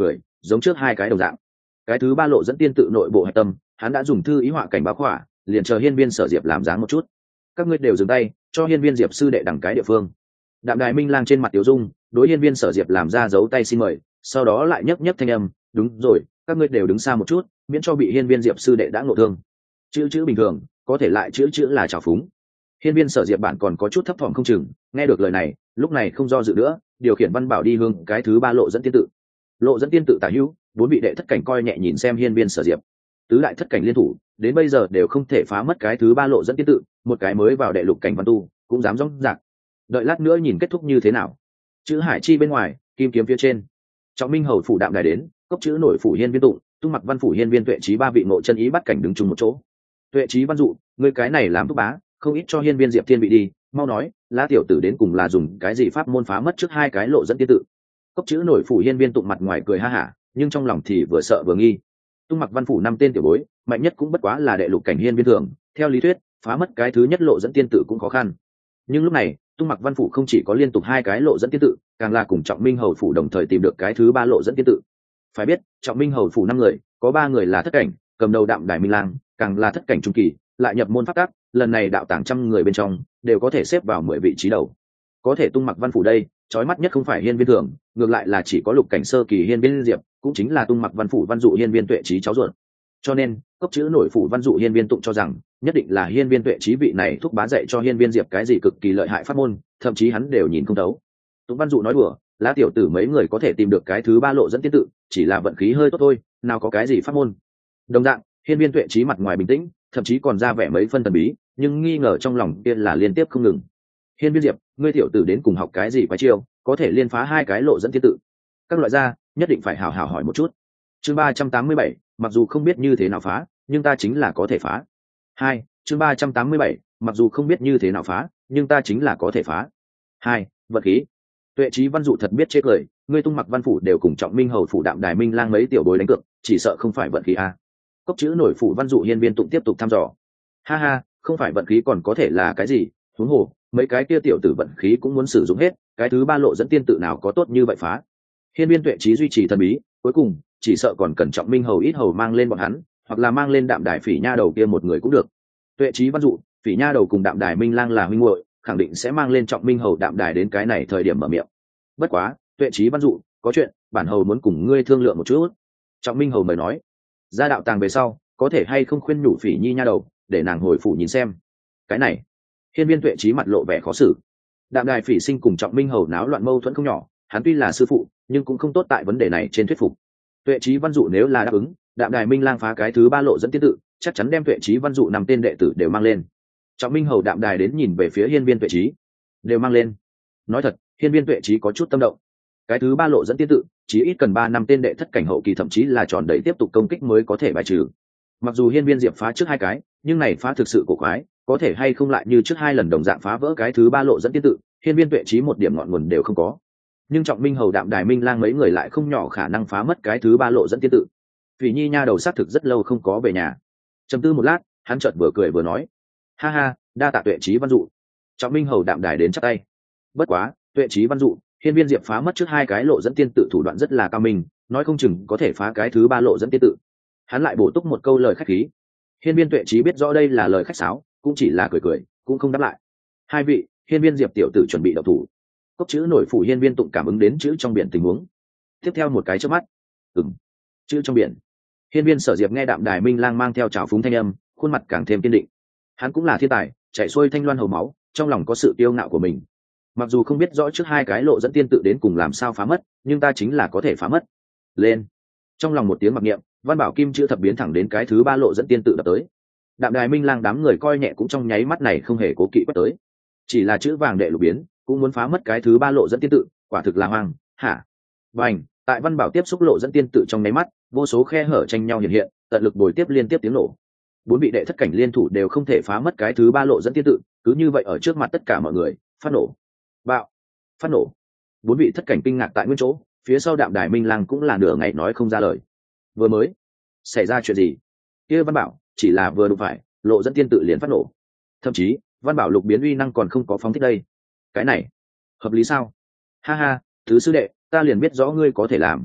giống trước hai cái đồng dạng. Cái thứ ba lộ dẫn tiên tự nội bộ hạch tâm, hắn đã dùng thư ý họa cảnh báo khỏa, liền chờ hiên viên sở diệp làm dáng một chút. Các ngươi đều dừng tay, cho hiên viên diệp sư đệ đẳng cái địa phương. Đạm Đài Minh Lang trên mặt tiểu dung, đối hiên viên sở diệp làm ra dấu tay xin mời, sau đó lại nhấc nhấc thanh âm, đúng rồi, các ngươi đều đứng xa một chút, miễn cho bị hiên viên diệp sư đệ đã ngộ thương. Chữ chữ bình thường, có thể lại chữ chữ là trào phúng. Hiên viên sở diệp bạn còn có chút thấp thỏm không chừng, nghe được lời này, lúc này không do dự nữa, điều khiển văn bảo đi hướng cái thứ ba lộ dẫn tiên tự. Lộ dẫn tiên tự tả hữu, bốn vị đệ thất cảnh coi nhẹ nhìn xem hiên viên sở diệp. Tứ đại thất cảnh liên thủ, đến bây giờ đều không thể phá mất cái thứ ba lộ dẫn tiên tự, một cái mới vào đệ lục cảnh văn tu, cũng dám rong rạc. Đợi lát nữa nhìn kết thúc như thế nào. Chữ hải chi bên ngoài, kim kiếm phía trên. Trọng Minh hầu phủ đạm đài đến, cốc chữ nổi phủ hiên viên tụng, tung mặc văn phủ hiên viên tuệ trí ba vị ngộ chân ý bắt cảnh đứng chung một chỗ. Tuệ trí văn dụ, ngươi cái này làm thúc bá, không ít cho hiên viên diệp thiên vị đi, mau nói, lá tiểu tử đến cùng là dùng cái gì pháp môn phá mất trước hai cái lộ dẫn tiên tự. Cốc chữ nổi phủ hiên viên tụng mặt ngoài cười ha hả, nhưng trong lòng thì vừa sợ vừa nghi. Tung mặc văn phủ năm tên tiểu bối, mạnh nhất cũng bất quá là đệ lục cảnh hiên viên thường, theo lý thuyết, phá mất cái thứ nhất lộ dẫn tiên tự cũng khó khăn. Nhưng lúc này, Tung mặc văn phủ không chỉ có liên tục hai cái lộ dẫn tiên tự, càng là cùng Trọng Minh hầu phủ đồng thời tìm được cái thứ ba lộ dẫn tiên tự. Phải biết, Trọng Minh hầu phủ năm người, có ba người là thất cảnh, cầm đầu Đạm Đài Minh Lang, càng là thất cảnh trung kỳ, lại nhập môn pháp tắc, lần này đạo tàng trăm người bên trong, đều có thể xếp vào mười vị trí đầu. Có thể Tung mặc văn phủ đây, chói mắt nhất không phải hiên viên thường, ngược lại là chỉ có lục cảnh sơ kỳ hiên viên diệp, cũng chính là Tung mặc văn phủ văn dụ hiên viên tuệ trí cháu ruột. Cho nên, cốc chữ nổi phủ văn dụ hiên viên tụng cho rằng, nhất định là hiên viên tuệ trí vị này thúc bá dạy cho hiên viên diệp cái gì cực kỳ lợi hại pháp môn, thậm chí hắn đều nhìn không thấu. Tụng văn dụ nói đùa, lá tiểu tử mấy người có thể tìm được cái thứ ba lộ dẫn tiên tự, chỉ là vận khí hơi tốt thôi, nào có cái gì pháp môn. Đồng dạng, hiên viên tuệ trí mặt ngoài bình tĩnh, thậm chí còn ra vẻ mấy phân thần bí, nhưng nghi ngờ trong lòng kia là liên tiếp không ngừng. Hiên viên diệp, ngươi tiểu tử đến cùng học cái gì quái chiêu, có thể liên phá hai cái lộ dẫn tiên tự. Các loại gia nhất định phải hào hào hỏi một chút. Chương ba trăm tám mươi bảy, mặc dù không biết như thế nào phá, nhưng ta chính là có thể phá. Hai, chương ba trăm tám mươi bảy, mặc dù không biết như thế nào phá, nhưng ta chính là có thể phá. Hai, vật khí. Tuệ trí văn dụ thật biết chế cười, ngươi Tung mặc văn phủ đều cùng Trọng Minh hầu phủ Đạm Đài Minh Lang mấy tiểu bối đánh cược, chỉ sợ không phải vận khí a. Cốc chữ nổi phủ văn dụ hiên viên tụng tiếp tục thăm dò. Ha ha, không phải vận khí còn có thể là cái gì? Huống hồ, mấy cái kia tiểu tử vận khí cũng muốn sử dụng hết, cái thứ ba lộ dẫn tiên tự nào có tốt như vậy phá. Hiên viên tuệ trí duy trì thần bí, cuối cùng chỉ sợ còn cần Trọng Minh hầu ít hầu mang lên bọn hắn, hoặc là mang lên Đạm Đài phỉ nha đầu kia một người cũng được. Tuệ trí văn dụ, phỉ nha đầu cùng Đạm Đài Minh Lang là huynh muội, khẳng định sẽ mang lên Trọng Minh hầu Đạm Đài đến cái này thời điểm mở miệng. Bất quá, Tuệ trí văn dụ, có chuyện, bản hầu muốn cùng ngươi thương lượng một chút. Trọng Minh hầu mời nói, ra đạo tàng về sau, có thể hay không khuyên nhủ phỉ nhi nha đầu, để nàng hồi phủ nhìn xem. Cái này, hiên viên tuệ trí mặt lộ vẻ khó xử. Đạm Đài phỉ sinh cùng Trọng Minh hầu náo loạn mâu thuẫn không nhỏ, hắn tuy là sư phụ, nhưng cũng không tốt tại vấn đề này trên thuyết phục. Tuệ trí văn dụ nếu là đáp ứng, Đạm Đài Minh Lang phá cái thứ ba lộ dẫn tiên tự, chắc chắn đem Tuệ trí văn dụ năm tên đệ tử đều mang lên. Trọng Minh hầu Đạm Đài đến nhìn về phía hiên viên tuệ trí, đều mang lên. Nói thật, hiên viên tuệ trí có chút tâm động. Cái thứ ba lộ dẫn tiên tự, chỉ ít cần ba năm tên đệ thất cảnh hậu kỳ thậm chí là tròn đẩy tiếp tục công kích mới có thể bài trừ. Mặc dù hiên viên diệp phá trước hai cái, nhưng này phá thực sự cổ quái, có thể hay không lại như trước hai lần đồng dạng phá vỡ cái thứ ba lộ dẫn tiên tự, hiên viên tuệ trí một điểm ngọn nguồn đều không có. Nhưng Trọng Minh hầu Đạm Đài Minh Lang mấy người lại không nhỏ khả năng phá mất cái thứ ba lộ dẫn tiên tự. Phỉ nhi nha đầu xác thực rất lâu không có về nhà. Trầm tư một lát, hắn chợt vừa cười vừa nói, ha ha, đa tạ tuệ trí văn dụ. Trọng Minh hầu Đạm Đài đến chắp tay. Bất quá, tuệ trí văn dụ, hiên viên diệp phá mất trước hai cái lộ dẫn tiên tự thủ đoạn rất là cao minh, nói không chừng có thể phá cái thứ ba lộ dẫn tiên tự. Hắn lại bổ túc một câu lời khách khí. Hiên viên tuệ trí biết rõ đây là lời khách sáo, cũng chỉ là cười cười, cũng không đáp lại. Hai vị, hiên viên diệp tiểu tử chuẩn bị động thủ. Cốc chữ nổi phủ hiên viên tụng cảm ứng đến chữ trong biển tình huống. Tiếp theo một cái chớp mắt, ừm, chữ trong biển. Hiên viên sở diệp nghe Đạm Đài Minh Lang mang theo trào phúng thanh âm, khuôn mặt càng thêm kiên định. Hắn cũng là thiên tài, chạy xuôi thanh loan hầu máu, trong lòng có sự tiêu ngạo của mình. Mặc dù không biết rõ trước hai cái lộ dẫn tiên tự đến cùng làm sao phá mất, nhưng ta chính là có thể phá mất. Lên. Trong lòng một tiếng mặc niệm, văn bảo kim chữ thập biến thẳng đến cái thứ ba lộ dẫn tiên tự đập tới. Đạm Đài Minh Lang đám người coi nhẹ cũng trong nháy mắt này không hề cố kỵ quét tới. Chỉ là chữ vàng đệ lục biến, cũng muốn phá mất cái thứ ba lộ dẫn tiên tự, quả thực là hoang, hả? Bành, tại văn bảo tiếp xúc lộ dẫn tiên tự trong nháy mắt, vô số khe hở tranh nhau hiện hiện, tận lực bồi tiếp liên tiếp tiếng nổ. Bốn vị đệ thất cảnh liên thủ đều không thể phá mất cái thứ ba lộ dẫn tiên tự, cứ như vậy ở trước mặt tất cả mọi người, phát nổ. Bạo, phát nổ. Bốn vị thất cảnh kinh ngạc tại nguyên chỗ, phía sau Đạm Đài Minh Lang cũng là nửa ngày nói không ra lời. Vừa mới xảy ra chuyện gì? Kia văn bảo chỉ là vừa đụng phải, lộ dẫn tiên tự liền phát nổ. Thậm chí, văn bảo lục biến uy năng còn không có phóng thích đây. Cái này hợp lý sao? Ha ha, thứ sư đệ, ta liền biết rõ ngươi có thể làm.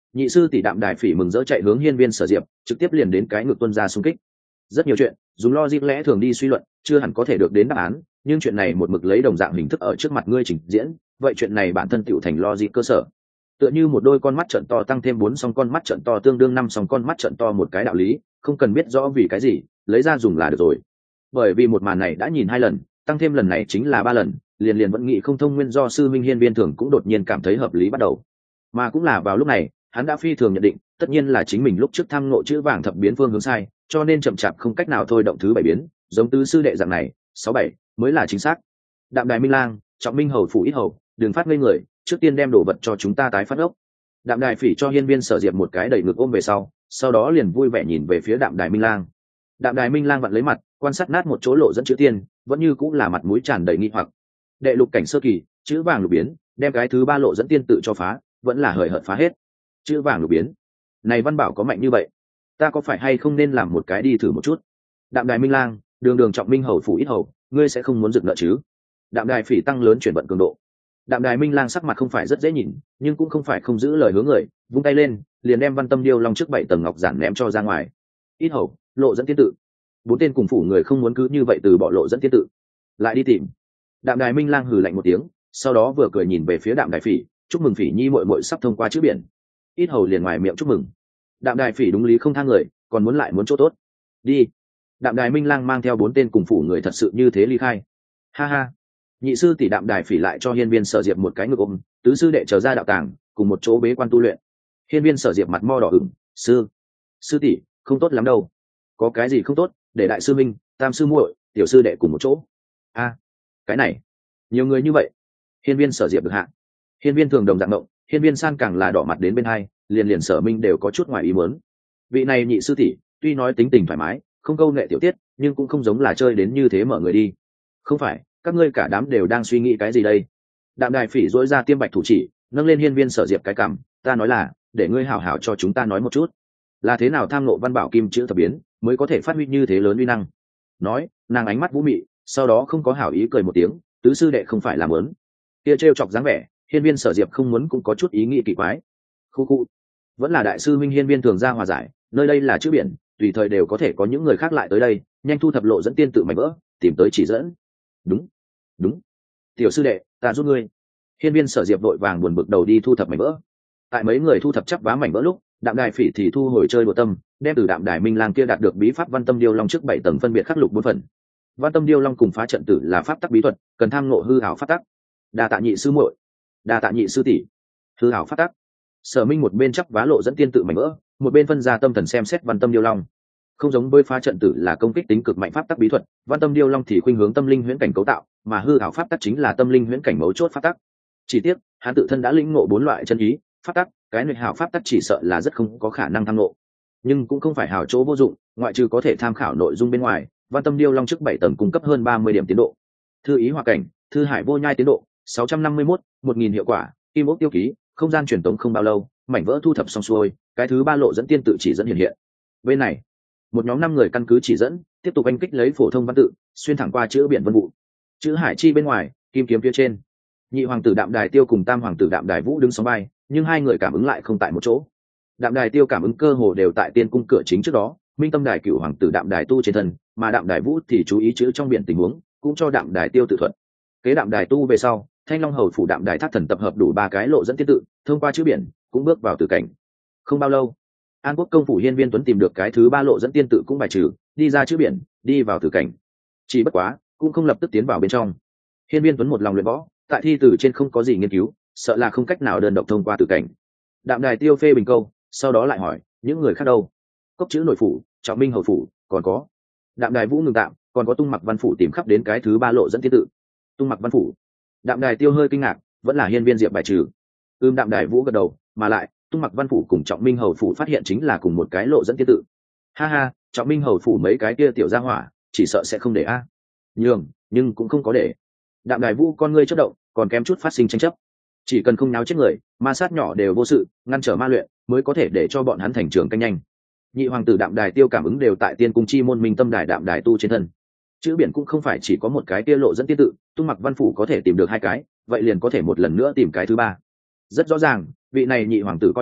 Nhị sư tỷ Đạm Đài Phỉ mừng rỡ chạy hướng hiên viên sở diệp, trực tiếp liền đến cái ngực tuân ra xung kích. Rất nhiều chuyện dùng logic lẽ thường đi suy luận chưa hẳn có thể được đến đáp án, nhưng chuyện này một mực lấy đồng dạng hình thức ở trước mặt ngươi trình diễn, vậy chuyện này bản thân tựu thành logic cơ sở. Tựa như một đôi con mắt trận to tăng thêm bốn song con mắt trận to tương đương năm song con mắt trận to một cái đạo lý, không cần biết rõ vì cái gì, lấy ra dùng là được rồi. Bởi vì một màn này đã nhìn hai lần, tăng thêm lần này chính là ba lần, liền liền vẫn nghĩ không thông nguyên do sư minh hiên viên thường cũng đột nhiên cảm thấy hợp lý bắt đầu. Mà cũng là vào lúc này, hắn đã phi thường nhận định, tất nhiên là chính mình lúc trước tham ngộ chữ vàng thập biến phương hướng sai, cho nên chậm chạp không cách nào thôi động thứ bảy biến, giống tứ sư đệ dạng này, sáu bảy mới là chính xác. Đạm Đài Minh Lang, Trọng Minh hầu phủ ít hầu, đừng phát ngây người, trước tiên đem đồ vật cho chúng ta tái phát ốc. Đạm Đài Phỉ cho hiên viên sở diệp một cái đẩy ngực ôm về sau, sau đó liền vui vẻ nhìn về phía Đạm Đài Minh Lang. Đạm Đài Minh Lang vặn lấy mặt, quan sát nát một chỗ lộ dẫn chữ tiên, vẫn như cũng là mặt mũi tràn đầy nghi hoặc. Đệ lục cảnh sơ kỳ, chữ vàng lục biến, đem cái thứ ba lộ dẫn tiên tự cho phá, vẫn là hời hợt phá hết. Chữ vàng lục biến, này văn bảo có mạnh như vậy, ta có phải hay không nên làm một cái đi thử một chút? Đạm Đài Minh Lang, đường đường Trọng Minh hầu phủ ít hầu, ngươi sẽ không muốn dựng nợ chứ? Đạm Đài Phỉ tăng lớn chuyển vận cường độ. Đạm Đài Minh Lang sắc mặt không phải rất dễ nhìn, nhưng cũng không phải không giữ lời hứa người, vung tay lên, liền đem Văn Tâm Điêu Long trước bảy tầng ngọc giản ném cho ra ngoài. Ít hầu, lộ dẫn tiên tự. Bốn tên cùng phủ người không muốn cứ như vậy từ bỏ lộ dẫn tiên tự, lại đi tìm. Đạm Đài Minh Lang hừ lạnh một tiếng, sau đó vừa cười nhìn về phía Đạm Đài Phỉ, chúc mừng Phỉ nhi muội muội sắp thông qua chữ biển. Ít hầu liền ngoài miệng chúc mừng. Đạm Đài Phỉ đúng lý không tha người, còn muốn lại muốn chỗ tốt. Đi. Đạm Đài Minh Lang mang theo bốn tên cùng phủ người thật sự như thế ly khai. Ha ha. Nhị sư tỷ Đạm Đài Phỉ lại cho hiên viên sở diệp một cái ngực ôm, tứ sư đệ trở ra đạo tàng, cùng một chỗ bế quan tu luyện. Hiên viên sở diệp mặt mo đỏ ửng, sư, sư tỷ, không tốt lắm đâu. Có cái gì không tốt, để đại sư minh, tam sư muội, tiểu sư đệ cùng một chỗ. A, cái này, nhiều người như vậy. Hiên viên sở diệp được hạ. Hiên viên thường đồng dạng mộng, hiên viên san càng là đỏ mặt đến bên hai, liền liền sở minh đều có chút ngoài ý muốn. Vị này nhị sư tỷ, tuy nói tính tình thoải mái, không câu nệ tiểu tiết, nhưng cũng không giống là chơi đến như thế mở người đi. Không phải, các ngươi cả đám đều đang suy nghĩ cái gì đây? Đạm Đài Phỉ dỗi ra tiêm bạch thủ chỉ, nâng lên hiên viên sở diệp cái cằm, ta nói là, để ngươi hảo hảo cho chúng ta nói một chút, là thế nào tham ngộ văn bảo kim chữ thập biến, mới có thể phát huy như thế lớn uy năng. Nói, nàng ánh mắt vũ mị, sau đó không có hảo ý cười một tiếng, tứ sư đệ không phải làm lớn. Kia trêu chọc dáng vẻ, hiên viên sở diệp không muốn cũng có chút ý nghĩ kỳ quái. Khu khu, vẫn là đại sư huynh hiên viên thường ra hòa giải, nơi đây là chữ biển, tùy thời đều có thể có những người khác lại tới đây, nhanh thu thập lộ dẫn tiên tự mảnh vỡ, tìm tới chỉ dẫn. Đúng, đúng, tiểu sư đệ, ta giúp ngươi. Hiên viên sở diệp vội vàng buồn bực đầu đi thu thập mảnh vỡ. Tại mấy người thu thập chắp vá mảnh vỡ lúc, Đạm Đài Phỉ thì thu hồi chơi đùa tâm, đem từ Đạm Đài Minh Lang kia đạt được bí pháp Văn Tâm Điêu Long trước bảy tầng phân biệt khắc lục bốn phần. Văn Tâm Điêu Long cùng phá trận tử là pháp tắc bí thuật, cần tham ngộ hư ảo pháp tắc. Đa tạ nhị sư muội, đa tạ nhị sư tỷ. Hư ảo pháp tắc. Sở Minh một bên chắp vá lộ dẫn tiên tự mảnh vỡ, một bên phân ra tâm thần xem xét Văn Tâm Điêu Long. Không giống với phá trận tử là công kích tính cực mạnh pháp tắc bí thuật, Văn Tâm Điêu Long thì khuynh hướng tâm linh huyễn cảnh cấu tạo, mà hư ảo pháp tắc chính là tâm linh huyễn cảnh mấu chốt pháp tắc. Chỉ tiếc, hắn tự thân đã lĩnh ngộ bốn loại chân ý, pháp tắc, cái nội hảo pháp tắc chỉ sợ là rất không có khả năng tham ngộ. Nhưng cũng không phải hảo chỗ vô dụng, ngoại trừ có thể tham khảo nội dung bên ngoài, Văn Tâm Điêu Long trước bảy tầng cung cấp hơn ba mươi điểm tiến độ. Thư ý hòa cảnh, thư hải vô nhai tiến độ, sáu trăm năm mươi mốt, một nghìn hiệu quả, kim ốc tiêu ký, không gian truyền tống không bao lâu, mảnh vỡ thu thập xong xuôi, cái thứ ba lộ dẫn tiên tự chỉ dẫn hiện hiện. Bên này, một nhóm năm người căn cứ chỉ dẫn, tiếp tục anh kích lấy phổ thông văn tự, xuyên thẳng qua chữ biển vân vụ. Chữ hải chi bên ngoài, kim kiếm phía trên. Nhị hoàng tử Đạm Đài Tiêu cùng tam hoàng tử Đạm Đài Vũ đứng sóng vai, nhưng hai người cảm ứng lại không tại một chỗ. Đạm Đài Tiêu cảm ứng cơ hồ đều tại tiên cung cửa chính trước đó, minh tâm đài cửu hoàng tử Đạm Đài Tu trên thân, mà Đạm Đài Vũ thì chú ý chữ trong biển tình huống, cũng cho Đạm Đài Tiêu tự thuật. Kế Đạm Đài Tu về sau, Thanh Long hầu phủ Đạm Đài Thác thần tập hợp đủ ba cái lộ dẫn tiên tự, thông qua chữ biển, cũng bước vào tử cảnh. Không bao lâu, An Quốc công phủ hiên viên Tuấn tìm được cái thứ ba lộ dẫn tiên tự cũng bài trừ, đi ra chữ biển, đi vào tử cảnh. Chỉ bất quá, cũng không lập tức tiến vào bên trong. Hiên viên Tuấn một lòng luyện võ, tại thi tử trên không có gì nghiên cứu, sợ là không cách nào đơn độc thông qua tử cảnh. Đạm Đài Tiêu phê bình câu, sau đó lại hỏi, những người khác đâu? Cốc chữ nội phủ, Trọng Minh hầu phủ, còn có. Đạm Đài Vũ ngừng tạm, còn có Tung Mặc Văn phủ tìm khắp đến cái thứ ba lộ dẫn tiên tự. Tung Mặc Văn phủ. Đạm Đài Tiêu hơi kinh ngạc, vẫn là hiên viên diệp bài trừ. Ưm Đạm Đài Vũ gật đầu, mà lại, Tung Mặc Văn phủ cùng Trọng Minh hầu phủ phát hiện chính là cùng một cái lộ dẫn tiên tự. Ha ha, Trọng Minh hầu phủ mấy cái kia tiểu gia hỏa, chỉ sợ sẽ không để a. Nhường, nhưng cũng không có để. Đạm Đài Vũ con ngươi chớp động, còn kém chút phát sinh tranh chấp. Chỉ cần không náo chết người, ma sát nhỏ đều vô sự, ngăn trở ma luyện, mới có thể để cho bọn hắn thành trưởng canh nhanh. Nhị hoàng tử Đạm Đài Tiêu cảm ứng đều tại tiên cung chi môn minh tâm đài Đạm Đài Tu trên thân. Chữ biển cũng không phải chỉ có một cái kia lộ dẫn tiên tự, Tung Mặc Văn phủ có thể tìm được hai cái, vậy liền có thể một lần nữa tìm cái thứ ba. Rất rõ ràng, vị này nhị hoàng tử coi là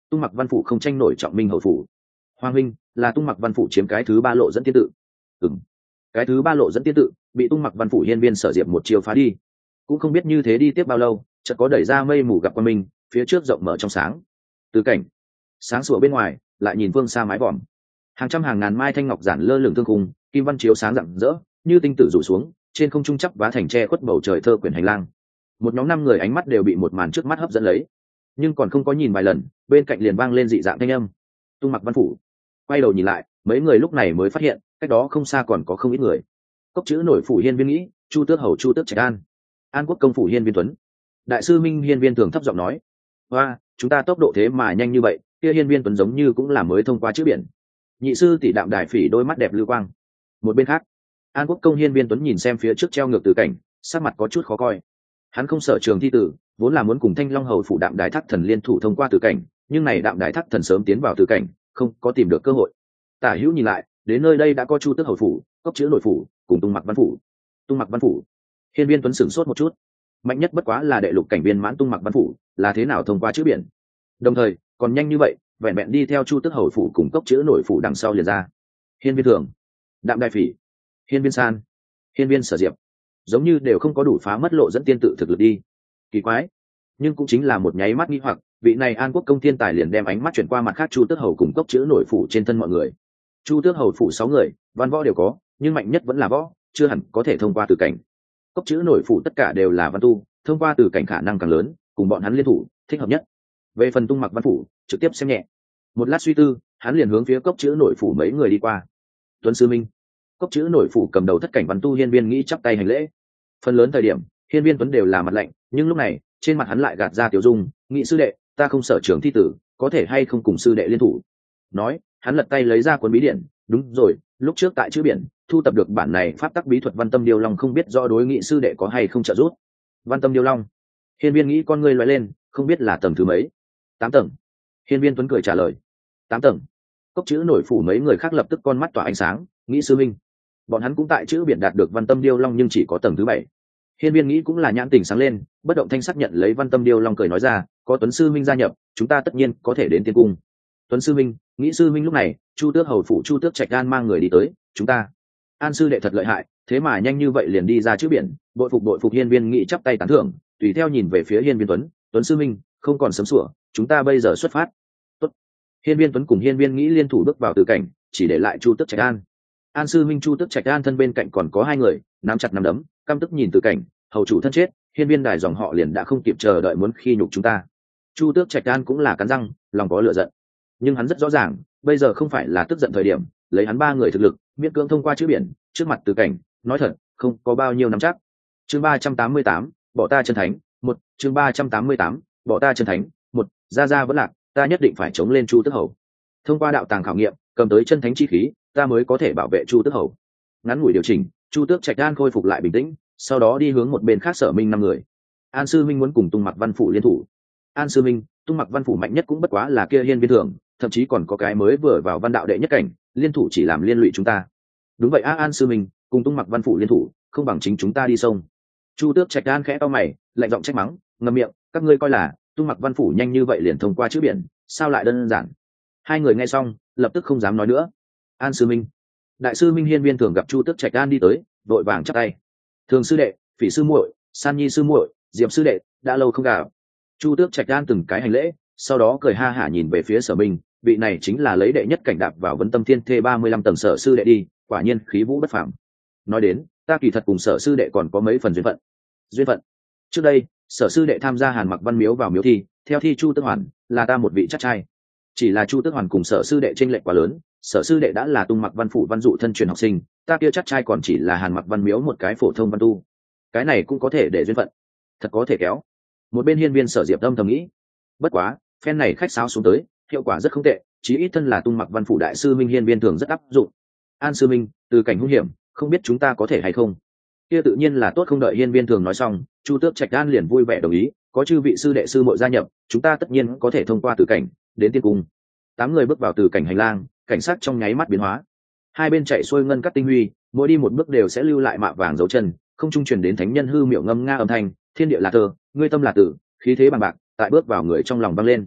tung mặc văn phủ không tranh nổi trọng minh hầu phủ. Hoàng huynh, là tung mặc văn phủ chiếm cái thứ ba lộ dẫn tiên tự. Ừm, cái thứ ba lộ dẫn tiên tự bị tung mặc văn phủ hiên viên Sở Diệp một chiều phá đi, cũng không biết như thế đi tiếp bao lâu, chợt có đẩy ra mây mù gặp qua mình, phía trước rộng mở trong sáng. Từ cảnh sáng sủa bên ngoài, lại nhìn phương xa mái vòm, hàng trăm hàng ngàn mai thanh ngọc giản lơ lửng thương khung, kim văn chiếu sáng rạng rỡ như tinh tử rủ xuống, trên không trung chắp vá thành tre khuất bầu trời thơ quyển hành lang. Một nhóm năm người ánh mắt đều bị một màn trước mắt hấp dẫn lấy, nhưng còn không có nhìn vài lần, bên cạnh liền vang lên dị dạng thanh âm. Tung mặc văn phủ. Quay đầu nhìn lại, mấy người lúc này mới phát hiện cách đó không xa còn có không ít người. Cốc chữ nổi phủ hiên viên nghĩ, chu tước hầu chu tước trạch an, an quốc công phủ hiên viên tuấn, đại sư minh hiên viên thường thấp giọng nói: hoa, chúng ta tốc độ thế mà nhanh như vậy, kia hiên viên tuấn giống như cũng là mới thông qua chữ biển. Nhị sư tỷ đạm đài phỉ đôi mắt đẹp lưu quang. Một bên khác, an quốc công hiên viên tuấn nhìn xem phía trước treo ngược Từ cảnh, sắc mặt có chút khó coi. Hắn không sở trường thi tử, vốn là muốn cùng thanh long hầu phủ đạm đài thác thần liên thủ thông qua Từ cảnh, nhưng này đạm đài thác thần sớm tiến vào Từ cảnh, không có tìm được cơ hội. Tả hữu nhìn lại, đến nơi đây đã có chu tước hầu phủ, cốc chữ nội phủ cùng tung mặc văn phủ. Tung mặc văn phủ, hiên viên tuấn sửng sốt một chút. Mạnh nhất bất quá là đệ lục cảnh viên mãn tung mặc văn phủ, là thế nào thông qua chữ biển? Đồng thời còn nhanh như vậy, vẹn vẹn đi theo chu tước hầu phủ cùng cốc chữ nội phủ đằng sau liền ra. Hiên viên thường, đạm đài phỉ, hiên viên san, hiên viên Sở Diệp, giống như đều không có đủ phá mất lộ dẫn tiên tự thực lực đi. Kỳ quái, nhưng cũng chính là một nháy mắt nghi hoặc, vị này an quốc công thiên tài liền đem ánh mắt chuyển qua mặt khác chu tước hầu cùng cốc chữ nội phủ trên thân mọi người. Chu tước hầu phủ sáu người, văn võ đều có, nhưng mạnh nhất vẫn là võ, chưa hẳn có thể thông qua Từ cảnh. Cốc chữ nội phủ tất cả đều là văn tu, thông qua Từ cảnh khả năng càng lớn, cùng bọn hắn liên thủ thích hợp nhất. Về phần tung mặc văn phủ, trực tiếp xem nhẹ. Một lát suy tư, hắn liền hướng phía cốc chữ nội phủ mấy người đi qua. Tuấn sư minh. Cốc chữ nội phủ cầm đầu thất cảnh văn tu hiên viên nghĩ chắp tay hành lễ. Phần lớn thời điểm, hiên viên Tuấn đều là mặt lạnh, nhưng lúc này trên mặt hắn lại gạt ra tiểu dung. Nghị sư đệ, ta không sở trường thi tử, có thể hay không cùng sư đệ liên thủ? Nói, hắn lật tay lấy ra cuốn bí điển. Đúng rồi, lúc trước tại chữ biển thu tập được bản này pháp tắc bí thuật văn tâm điêu long, không biết do đối nghị sư đệ có hay không trợ giúp. Văn tâm điêu long. Hiên viên nghĩ con ngươi loại lên, không biết là tầng thứ mấy. Tám tầng. Hiên viên Tuấn cười trả lời. Tám tầng. Cốc chữ nổi phủ mấy người khác lập tức con mắt tỏa ánh sáng. Nghĩ sư minh, bọn hắn cũng tại chữ biển đạt được văn tâm điêu long, nhưng chỉ có tầng thứ bảy. Hiên viên nghĩ cũng là nhãn tình sáng lên, bất động thanh sắc nhận lấy văn tâm điêu long, cười nói ra: có Tuấn sư minh gia nhập, chúng ta tất nhiên có thể đến tiên cung. Tuấn sư minh, nghĩ sư minh. Lúc này chu tước hầu phủ chu tước trạch an mang người đi tới. Chúng ta an sư đệ thật lợi hại, thế mà nhanh như vậy liền đi ra chữ biển, bội phục bội phục. Hiên viên nghĩ chắp tay tán thưởng, tùy theo nhìn về phía hiên viên Tuấn. Tuấn sư minh, không còn sớm sủa, chúng ta bây giờ xuất phát. Tốt. Hiên viên Tuấn cùng hiên viên nghĩ liên thủ bước vào Từ cảnh, chỉ để lại chu tước trạch an. An sư minh chu tước trạch an thân bên cạnh còn có hai người, nắm chặt nắm đấm, căm tức nhìn Từ cảnh. Hầu chủ thân chết, hiên viên đài dòng họ liền đã không kịp chờ đợi muốn khi nhục chúng ta. Chu tước trạch an cũng là cắn răng, lòng có lửa giận, nhưng hắn rất rõ ràng bây giờ không phải là tức giận thời điểm. Lấy hắn ba người thực lực, miễn cưỡng thông qua chữ biển, trước mặt Từ cảnh, nói thật không có bao nhiêu nắm chắc. Chương ba trăm tám mươi tám, bỏ ta chân thánh. Một. Chương ba trăm tám mươi tám, bỏ ta chân thánh. Một. Gia Gia vẫn lạc, ta nhất định phải chống lên chu tước hầu. Thông qua đạo tàng khảo nghiệm, cầm tới chân thánh chi khí, ta mới có thể bảo vệ chu tước hầu. Ngắn ngủi điều chỉnh, chu tước trạch an khôi phục lại bình tĩnh, sau đó đi hướng một bên khác Sở Minh năm người. An sư minh muốn cùng tung mặc văn phủ liên thủ. An sư minh, tung mặc văn phủ mạnh nhất cũng bất quá là kia hiên viên thường, thậm chí còn có cái mới vừa vào văn đạo đệ nhất cảnh, liên thủ chỉ làm liên lụy chúng ta. Đúng vậy a, An sư minh, cùng tung mặc văn phủ liên thủ, không bằng chính chúng ta đi sông. Chu tước trạch an khẽ to mày, lạnh giọng trách mắng, ngậm miệng, các ngươi coi là tung mặc văn phủ nhanh như vậy liền thông qua chữ biển, sao lại đơn giản? Hai người nghe xong, lập tức không dám nói nữa. An sư minh. Đại sư minh hiên viên thường gặp chu tước trạch an đi tới, vội vàng chắp tay. Thường sư đệ, Phỉ sư muội, San nhi sư muội, Diệp sư đệ, đã lâu không gặp. Chu tước trạch an từng cái hành lễ, sau đó cười ha hả nhìn về phía Sở Minh, vị này chính là lấy đệ nhất cảnh đạp vào vấn tâm thiên thê ba mươi lăm tầng Sở sư đệ đi, quả nhiên khí vũ bất phàm. Nói đến, ta kỳ thật cùng Sở sư đệ còn có mấy phần duyên phận. Duyên phận? Trước đây, Sở sư đệ tham gia Hàn Mặc Văn miếu vào miếu thi, theo thi chu tước hoàn, là ta một vị chắc trai. Chỉ là chu tước hoàn cùng Sở sư đệ chênh lệch quá lớn, Sở sư đệ đã là tung mặc văn phủ văn dụ thân truyền học sinh, ta kia chắc trai còn chỉ là Hàn Mặc Văn miếu một cái phổ thông văn tu. Cái này cũng có thể để duyên phận, thật có thể kéo. Một bên hiên viên Sở Diệp âm thầm nghĩ. Bất quá, phen này khách sáo xuống tới, hiệu quả rất không tệ, chí ít thân là tung mặc văn phủ đại sư minh hiên viên thường rất áp dụng. An sư minh, từ cảnh hung hiểm, không biết chúng ta có thể hay không? Kia tự nhiên là tốt. Không đợi hiên viên thường nói xong, chu tước trạch an liền vui vẻ đồng ý, có chư vị sư đệ sư muội gia nhập, chúng ta tất nhiên có thể thông qua từ cảnh đến tiên cung. Tám người bước vào từ cảnh hành lang, cảnh sát trong nháy mắt biến hóa, hai bên chạy xuôi ngân cắt tinh huy, mỗi đi một bước đều sẽ lưu lại mạ vàng dấu chân, không trung truyền đến thánh nhân hư miệu ngâm nga âm thanh, thiên địa là thơ, ngươi tâm là tử, khí thế bằng bạc tại bước vào người trong lòng vang lên.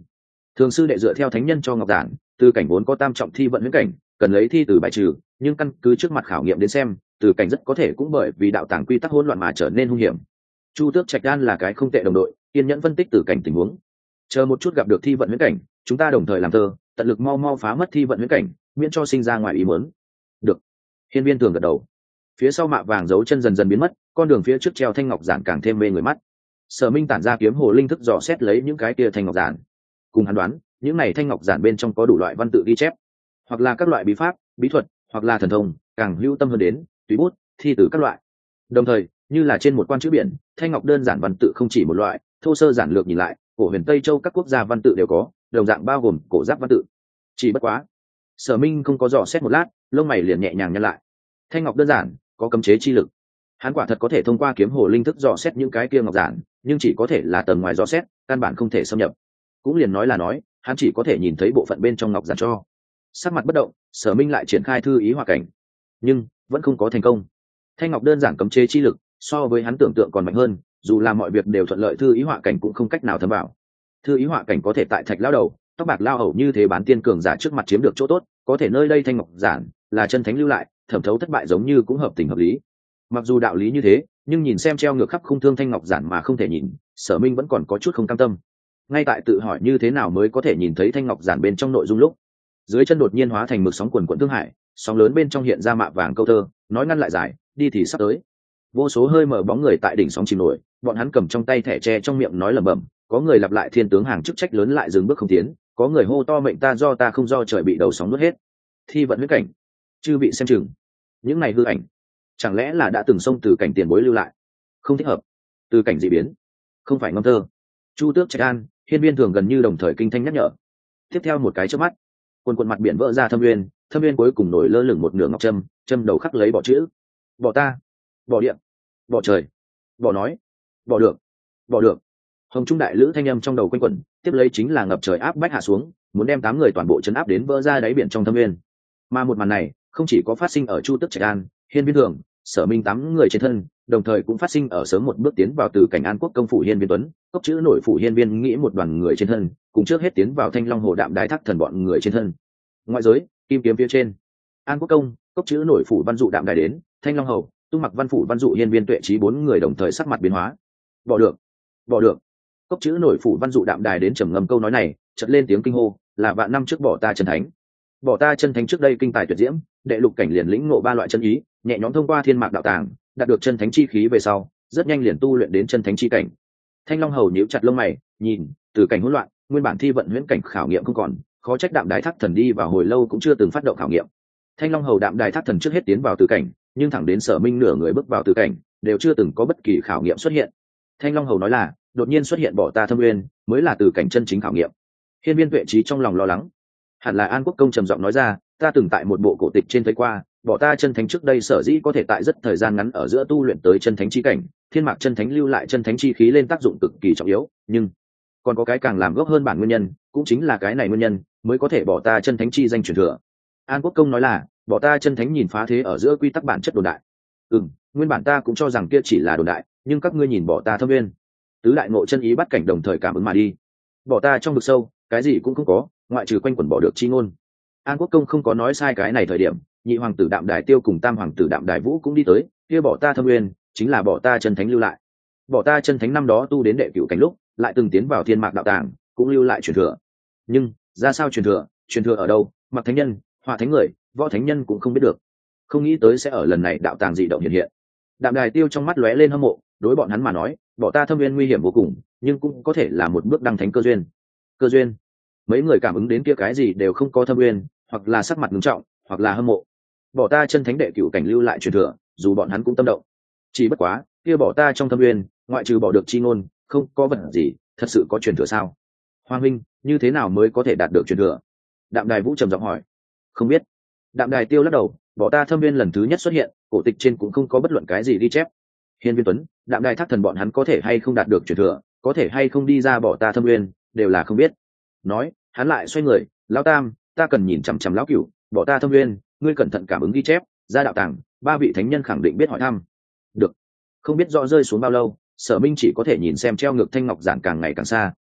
Thường sư đệ dựa theo thánh nhân cho ngọc giản, từ cảnh vốn có tam trọng thi vận huyễn cảnh, cần lấy thi từ bài trừ, nhưng căn cứ trước mặt khảo nghiệm đến xem, từ cảnh rất có thể cũng bởi vì đạo tàng quy tắc hỗn loạn mà trở nên hung hiểm. Chu Tước Trạch Đan là cái không tệ đồng đội, kiên nhẫn phân tích từ cảnh tình huống. Chờ một chút gặp được thi vận huyễn cảnh, chúng ta đồng thời làm thơ, tận lực mau mau phá mất thi vận huyễn cảnh, miễn cho sinh ra ngoài ý muốn. Được. Hiên Viên Thường gật đầu. Phía sau mạ vàng dấu chân dần dần biến mất, con đường phía trước treo thanh ngọc giản càng thêm mê người mắt. Sở Minh tản ra kiếm hồ linh thức dò xét lấy những cái kia thanh ngọc giản. Cùng hắn đoán, những này thanh ngọc giản bên trong có đủ loại văn tự ghi chép, hoặc là các loại bí pháp, bí thuật, hoặc là thần thông, càng hữu tâm hơn đến tùy bút, thi từ các loại. Đồng thời, như là trên một quan chữ biển, thanh ngọc đơn giản văn tự không chỉ một loại, thô sơ giản lược nhìn lại, cổ huyền Tây Châu các quốc gia văn tự đều có, đồng dạng bao gồm cổ giáp văn tự. Chỉ bất quá, Sở Minh không có dò xét một lát, lông mày liền nhẹ nhàng nhăn lại. Thanh ngọc đơn giản, có cấm chế chi lực. Hắn quả thật có thể thông qua kiếm hồ linh thức dò xét những cái kia ngọc giản, nhưng chỉ có thể là tầng ngoài dò xét, căn bản không thể xâm nhập. Cũng liền nói là nói, hắn chỉ có thể nhìn thấy bộ phận bên trong ngọc giản cho. Sắc mặt bất động, Sở Minh lại triển khai thư ý họa cảnh, nhưng vẫn không có thành công. Thanh ngọc đơn giản cấm chế chi lực, so với hắn tưởng tượng còn mạnh hơn, dù là mọi việc đều thuận lợi, thư ý họa cảnh cũng không cách nào thấm vào. Thư ý họa cảnh có thể tại thạch lao đầu, tóc bạc lao hầu như thế bán tiên cường giả trước mặt chiếm được chỗ tốt, có thể nơi đây thanh ngọc giản là chân thánh lưu lại, thẩm thấu thất bại giống như cũng hợp tình hợp lý. Mặc dù đạo lý như thế, nhưng nhìn xem treo ngược khắp khung thương thanh ngọc giản mà không thể nhìn, Sở Minh vẫn còn có chút không cam tâm. Ngay tại tự hỏi như thế nào mới có thể nhìn thấy thanh ngọc giản bên trong nội dung lúc, dưới chân đột nhiên hóa thành mực sóng quần quận thương hải, sóng lớn bên trong hiện ra mạ vàng câu thơ, nói ngăn lại giải, đi thì sắp tới. Vô số hơi mở bóng người tại đỉnh sóng chìm nổi, bọn hắn cầm trong tay thẻ tre trong miệng nói lẩm bẩm, có người lặp lại thiên tướng hàng chức trách lớn lại dừng bước không tiến, có người hô to mệnh ta do ta không do trời bị đầu sóng nuốt hết. Thi vận huyết cảnh, chư vị xem chừng, những này hư ảnh, chẳng lẽ là đã từng xông từ cảnh tiền bối lưu lại? Không thích hợp. Từ cảnh dị biến, không phải ngâm thơ. Chu Tước Trạch An, Hiên Viên Thường gần như đồng thời kinh thanh nhắc nhở. Tiếp theo một cái chớp mắt, quần quần mặt biển vỡ ra thâm nguyên, thâm nguyên cuối cùng nổi lơ lửng một nửa ngọc trâm, trâm đầu khắc lấy bỏ chữ, bỏ ta, bỏ điện, bỏ trời, bỏ nói, bỏ được, bỏ được. Hồng trung đại lữ thanh âm trong đầu quanh quẩn, tiếp lấy chính là ngập trời áp bách hạ xuống, muốn đem tám người toàn bộ chấn áp đến vỡ ra đáy biển trong thâm nguyên. Mà một màn này không chỉ có phát sinh ở Chu Tước Trạch An, Hiên Viên Thường, Sở Minh tám người trên thân, đồng thời cũng phát sinh ở sớm một bước tiến vào từ cảnh An Quốc công phủ Hiên Viên Tuấn, cốc chữ nổi phủ Hiên Viên nghĩ một đoàn người trên thân, cùng trước hết tiến vào Thanh Long Hồ Đạm Đái Thác Thần bọn người trên thân. Ngoại giới, kim kiếm phía trên, An Quốc công, cốc chữ nổi phủ Văn Dụ Đạm Đài đến, Thanh Long Hầu, tung mặc Văn phủ Văn Dụ Hiên Viên Tuệ Trí bốn người đồng thời sắc mặt biến hóa. Bỏ được, bỏ được. Cốc chữ nổi phủ Văn Dụ Đạm Đài đến trầm ngâm câu nói này, chợt lên tiếng kinh hô, là vạn năm trước bỏ ta chân thánh. Bỏ ta chân thánh trước đây kinh tài tuyệt diễm, đệ lục cảnh liền lĩnh ngộ ba loại chân ý, nhẹ nhõm thông qua thiên mạc đạo tàng, đạt được chân thánh chi khí về sau, rất nhanh liền tu luyện đến chân thánh chi cảnh. Thanh Long Hầu nhíu chặt lông mày, nhìn, từ cảnh hỗn loạn, nguyên bản thi vận huyễn cảnh khảo nghiệm không còn, khó trách Đạm Đái Thác Thần đi vào hồi lâu cũng chưa từng phát động khảo nghiệm. Thanh Long Hầu Đạm Đái Thác Thần trước hết tiến vào từ cảnh, nhưng thẳng đến Sở Minh nửa người bước vào từ cảnh, đều chưa từng có bất kỳ khảo nghiệm xuất hiện. Thanh Long Hầu nói là, đột nhiên xuất hiện bỏ ta thâm nguyên, mới là từ cảnh chân chính khảo nghiệm. Hiên Viên Tuệ Trí trong lòng lo lắng. Hẳn là An Quốc công trầm giọng nói ra, ta từng tại một bộ cổ tịch trên thấy qua, bỏ ta chân thánh trước đây sở dĩ có thể tại rất thời gian ngắn ở giữa tu luyện tới chân thánh chi cảnh, thiên mạc chân thánh lưu lại chân thánh chi khí lên tác dụng cực kỳ trọng yếu, nhưng còn có cái càng làm gốc hơn bản nguyên nhân, cũng chính là cái này nguyên nhân mới có thể bỏ ta chân thánh chi danh truyền thừa. An Quốc công nói là, bỏ ta chân thánh nhìn phá thế ở giữa quy tắc bản chất đồn đại. Ừm, nguyên bản ta cũng cho rằng kia chỉ là đồn đại, nhưng các ngươi nhìn bỏ ta thâm nguyên, tứ đại ngộ chân ý bắt cảnh đồng thời cảm ứng mà đi. Bỏ ta trong vực sâu, cái gì cũng không có, ngoại trừ quanh quẩn bỏ được chi ngôn. An Quốc công không có nói sai cái này thời điểm, nhị hoàng tử Đạm Đài Tiêu cùng tam hoàng tử Đạm Đài Vũ cũng đi tới, kia bỏ ta thâm nguyên, chính là bỏ ta chân thánh lưu lại. Bỏ ta chân thánh năm đó tu đến đệ cửu cảnh lúc, lại từng tiến vào thiên mạc đạo tàng, cũng lưu lại truyền thừa. Nhưng ra sao truyền thừa, truyền thừa ở đâu, mặc thánh nhân, họa thánh người, võ thánh nhân cũng không biết được. Không nghĩ tới sẽ ở lần này đạo tàng dị động hiện hiện. Đạm Đài Tiêu trong mắt lóe lên hâm mộ, đối bọn hắn mà nói, bỏ ta thâm nguyên nguy hiểm vô cùng, nhưng cũng có thể là một bước đăng thánh cơ duyên. Cơ duyên. Mấy người cảm ứng đến kia cái gì đều không có thâm nguyên, hoặc là sắc mặt ngưng trọng, hoặc là hâm mộ. Bỏ ta chân thánh đệ cửu cảnh lưu lại truyền thừa, dù bọn hắn cũng tâm động. Chỉ bất quá, kia bỏ ta trong thâm nguyên, ngoại trừ bỏ được chi ngôn, không có vật gì, thật sự có truyền thừa sao? Hoàng huynh, như thế nào mới có thể đạt được truyền thừa? Đạm Đài Vũ trầm giọng hỏi. Không biết. Đạm Đài Tiêu lắc đầu, bỏ ta thâm nguyên lần thứ nhất xuất hiện, cổ tịch trên cũng không có bất luận cái gì ghi chép. Hiên Viên Tuấn, Đạm Đài Thác Thần bọn hắn có thể hay không đạt được truyền thừa, có thể hay không đi ra bỏ ta thâm nguyên, đều là không biết. Nói, hắn lại xoay người, lão tam, ta cần nhìn chằm chằm lão cửu, bỏ ta thâm nguyên, ngươi cẩn thận cảm ứng ghi chép, ra đạo tàng, ba vị thánh nhân khẳng định biết hỏi thăm. Được. Không biết rõ rơi xuống bao lâu, Sở Minh chỉ có thể nhìn xem treo ngược thanh ngọc giản càng ngày càng xa,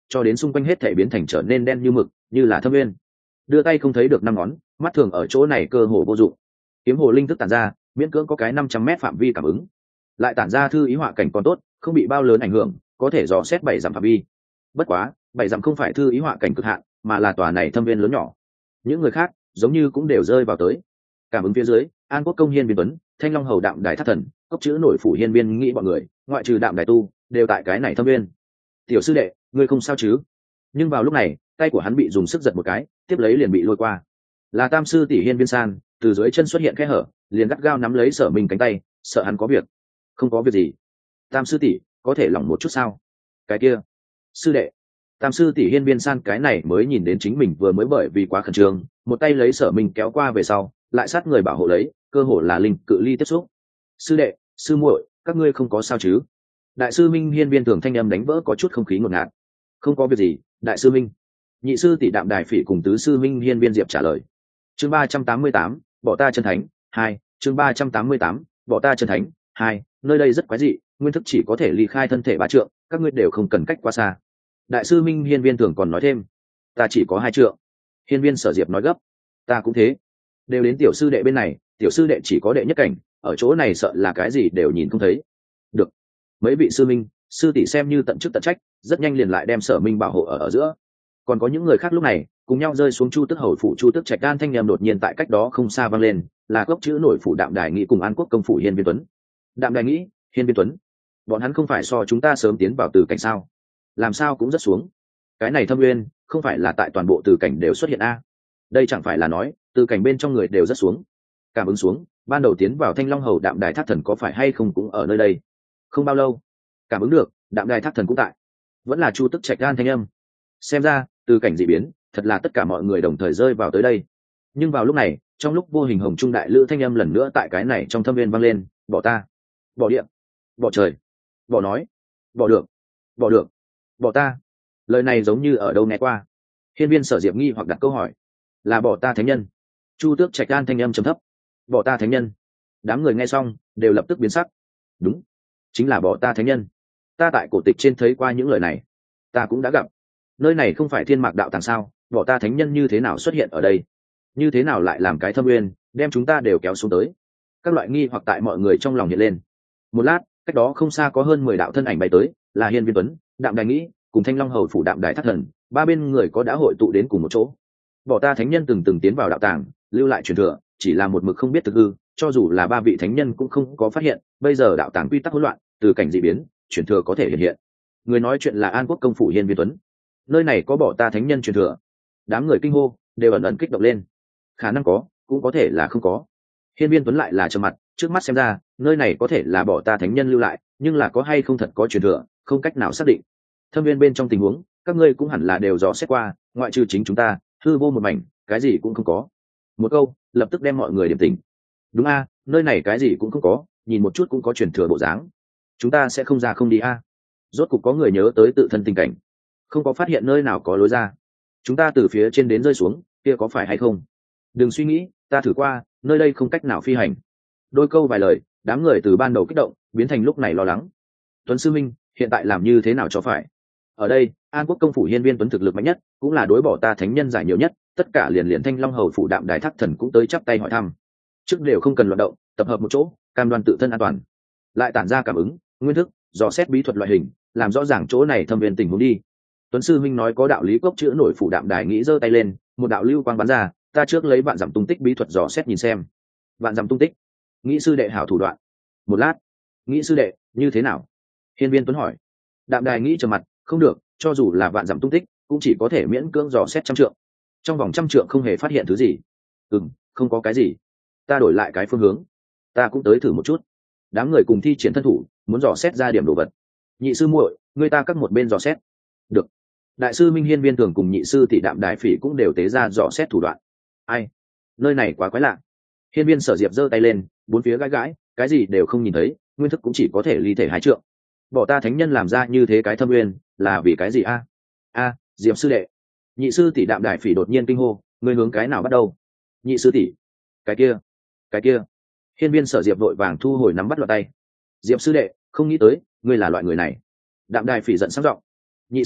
cho đến xung quanh hết thể biến thành trở nên đen như mực, như là thâm nguyên. Đưa tay không thấy được năm ngón, mắt thường ở chỗ này cơ hồ vô dụng. Kiếm hồ linh thức tản ra, miễn cưỡng có cái năm trăm mét phạm vi cảm ứng, lại tản ra thư ý họa cảnh còn tốt, không bị bao lớn ảnh hưởng, có thể dò xét bảy dặm phạm vi. Bất quá, bảy dặm không phải thư ý họa cảnh cực hạn, mà là tòa này thâm viên lớn nhỏ. Những người khác giống như cũng đều rơi vào tới. Cảm ứng phía dưới, An Quốc công hiên viên tuấn, Thanh Long hầu đạm đài thất thần, cốc chữ nổi phủ hiên viên nghĩ bọn người, ngoại trừ đạm đài tu, đều tại cái này thâm viên. Tiểu sư đệ, ngươi không sao chứ? Nhưng vào lúc này, tay của hắn bị dùng sức giật một cái, tiếp lấy liền bị lôi qua. Là tam sư tỷ hiên viên san, từ dưới chân xuất hiện khe hở, liền gắt gao nắm lấy Sở Minh cánh tay, sợ hắn có việc. Không có việc gì. Tam sư tỷ, có thể lỏng một chút sao? Cái kia, sư đệ. Tam sư tỷ hiên viên san cái này mới nhìn đến chính mình vừa mới bởi vì quá khẩn trương, một tay lấy Sở Minh kéo qua về sau, lại sát người bảo hộ lấy, cơ hồ là linh cự ly tiếp xúc. Sư đệ, sư muội, các ngươi không có sao chứ? Đại sư Minh hiên viên thường thanh âm đánh vỡ có chút không khí ngột ngạt. Không có việc gì, đại sư Minh. Nhị sư tỷ đạm đài phỉ cùng tứ sư Minh hiên viên diệp trả lời. Chương ba trăm tám mươi tám, bỏ ta chân thánh hai. Chương ba trăm tám mươi tám, bỏ ta chân thánh hai. Nơi đây rất quái dị, nguyên thức chỉ có thể ly khai thân thể ba trượng, các ngươi đều không cần cách quá xa. Đại sư Minh hiên viên thường còn nói thêm, ta chỉ có hai trượng. Hiên viên Sở Diệp nói gấp, ta cũng thế. Đều đến tiểu sư đệ bên này, tiểu sư đệ chỉ có đệ nhất cảnh, ở chỗ này sợ là cái gì đều nhìn không thấy. Được, mấy vị sư minh, sư tỷ xem như tận chức tận trách, rất nhanh liền lại đem Sở Minh bảo hộ ở ở giữa. Còn có những người khác lúc này cùng nhau rơi xuống chu tức hầu phủ chu tức trạch đan thanh nhầm đột nhiên tại cách đó không xa vang lên, là gốc chữ nổi phủ đạm đài nghĩ cùng An Quốc công phủ hiên viên tuấn. Đạm đài nghĩ, hiên viên tuấn, bọn hắn không phải so chúng ta sớm tiến vào từ cảnh sao? Làm sao cũng rất xuống. Cái này thâm nguyên không phải là tại toàn bộ từ cảnh đều xuất hiện a? Đây chẳng phải là nói từ cảnh bên trong người đều rất xuống. Cảm ứng xuống, ban đầu tiến vào Thanh Long hầu đạm đài thác thần có phải hay không cũng ở nơi đây. Không bao lâu, cảm ứng được, đạm đài thác thần cũng tại. Vẫn là chu tức trạch đan thanh âm. Xem ra từ cảnh dị biến thật là tất cả mọi người đồng thời rơi vào tới đây. Nhưng vào lúc này, trong lúc vô hình hồng trung đại lữ thanh âm lần nữa tại cái này trong thâm viên vang lên, bỏ ta, bỏ điện, bỏ trời, bỏ nói, bỏ được, bỏ được, bỏ ta. Lời này giống như ở đâu nghe qua. Hiên viên Sở Diệp nghi hoặc đặt câu hỏi, là bỏ ta thánh nhân? Chu tước trạch đan thanh âm trầm thấp, bỏ ta thánh nhân. Đám người nghe xong đều lập tức biến sắc. Đúng, chính là bỏ ta thánh nhân. Ta tại cổ tịch trên thấy qua những lời này, ta cũng đã gặp. Nơi này không phải thiên mạc đạo tàng sao, bỏ ta thánh nhân như thế nào xuất hiện ở đây? Như thế nào lại làm cái thâm nguyên đem chúng ta đều kéo xuống tới? Các loại nghi hoặc tại mọi người trong lòng hiện lên. Một lát, cách đó không xa có hơn mười đạo thân ảnh bay tới, là hiên viên tuấn, đạm đài nghĩ cùng Thanh Long hầu phủ đạm đài thất thần, ba bên người có đã hội tụ đến cùng một chỗ. Bỏ ta thánh nhân từng từng tiến vào đạo tàng, lưu lại truyền thừa, chỉ là một mực không biết thực hư, cho dù là ba vị thánh nhân cũng không có phát hiện. Bây giờ đạo tàng quy tắc hỗn loạn, từ cảnh dị biến, truyền thừa có thể hiện hiện. Người nói chuyện là An Quốc công phủ hiên viên tuấn. Nơi này có bỏ ta thánh nhân truyền thừa. Đám người kinh hô đều ẩn ẩn kích động lên. Khả năng có, cũng có thể là không có. Hiên viên tuấn lại là trầm mặt, trước mắt xem ra nơi này có thể là bỏ ta thánh nhân lưu lại, nhưng là có hay không thật có truyền thừa không cách nào xác định. Thâm viên bên trong tình huống các ngươi cũng hẳn là đều rõ xét qua, ngoại trừ chính chúng ta hư vô một mảnh, cái gì cũng không có. Một câu lập tức đem mọi người điểm tỉnh. Đúng a, nơi này cái gì cũng không có, nhìn một chút cũng có truyền thừa bộ dáng. Chúng ta sẽ không ra không đi a. Rốt cục có người nhớ tới tự thân tình cảnh, không có phát hiện nơi nào có lối ra. Chúng ta từ phía trên đến rơi xuống, kia có phải hay không? Đừng suy nghĩ, ta thử qua, nơi đây không cách nào phi hành. Đôi câu vài lời, đám người từ ban đầu kích động biến thành lúc này lo lắng. Tuấn sư minh, hiện tại làm như thế nào cho phải? Ở đây, An Quốc công phủ hiên viên tuấn thực lực mạnh nhất, cũng là đối bỏ ta thánh nhân giải nhiều nhất, tất cả liền liền Thanh Long hầu phủ đạm đài thác thần cũng tới chắp tay hỏi thăm. Trước đều không cần loạn động, tập hợp một chỗ, cam đoan tự thân an toàn. Lại tản ra cảm ứng, nguyên thức, dò xét bí thuật loại hình, làm rõ ràng chỗ này thâm viên tình huống đi. Tuấn sư minh nói có đạo lý, cốc chữ nổi phủ đạm đài nghĩ giơ tay lên, một đạo lưu quang bắn ra, ta trước lấy vạn dặm tung tích bí thuật dò xét nhìn xem. Vạn dặm tung tích, nghĩ sư đệ hảo thủ đoạn. Một lát, nghĩ sư đệ như thế nào? Hiên viên Tuấn hỏi. Đạm đài nghĩ trầm mặt, không được, cho dù là vạn dặm tung tích cũng chỉ có thể miễn cưỡng dò xét trăm trượng, trong vòng trăm trượng không hề phát hiện thứ gì. Ừ, không có cái gì, ta đổi lại cái phương hướng, ta cũng tới thử một chút. Đám người cùng thi triển thân thủ muốn dò xét ra điểm đồ vật. Nhị sư muội, người ta cắt một bên dò xét. Được. Đại sư Minh hiên viên thường cùng nhị sư thị đạm đài phỉ cũng đều tế ra dò xét thủ đoạn. Ai, nơi này quá quái lạ. Hiên viên Sở Diệp giơ tay lên, bốn phía gãi gãi, cái gì đều không nhìn thấy, nguyên thức cũng chỉ có thể ly thể hai trượng. Bỏ ta thánh nhân làm ra như thế cái thâm nguyên là vì cái gì a? A, Diệp sư đệ. Nhị sư tỷ đạm đài phỉ đột nhiên kinh hô, ngươi hướng cái nào bắt đầu? Nhị sư tỷ, cái kia, cái kia. Hiên viên Sở Diệp vội vàng thu hồi nắm bắt loạt tay. Diệp sư đệ, không nghĩ tới ngươi là loại người này. Đạm đài phỉ giận sáng giọng. Nhị sư tỷ,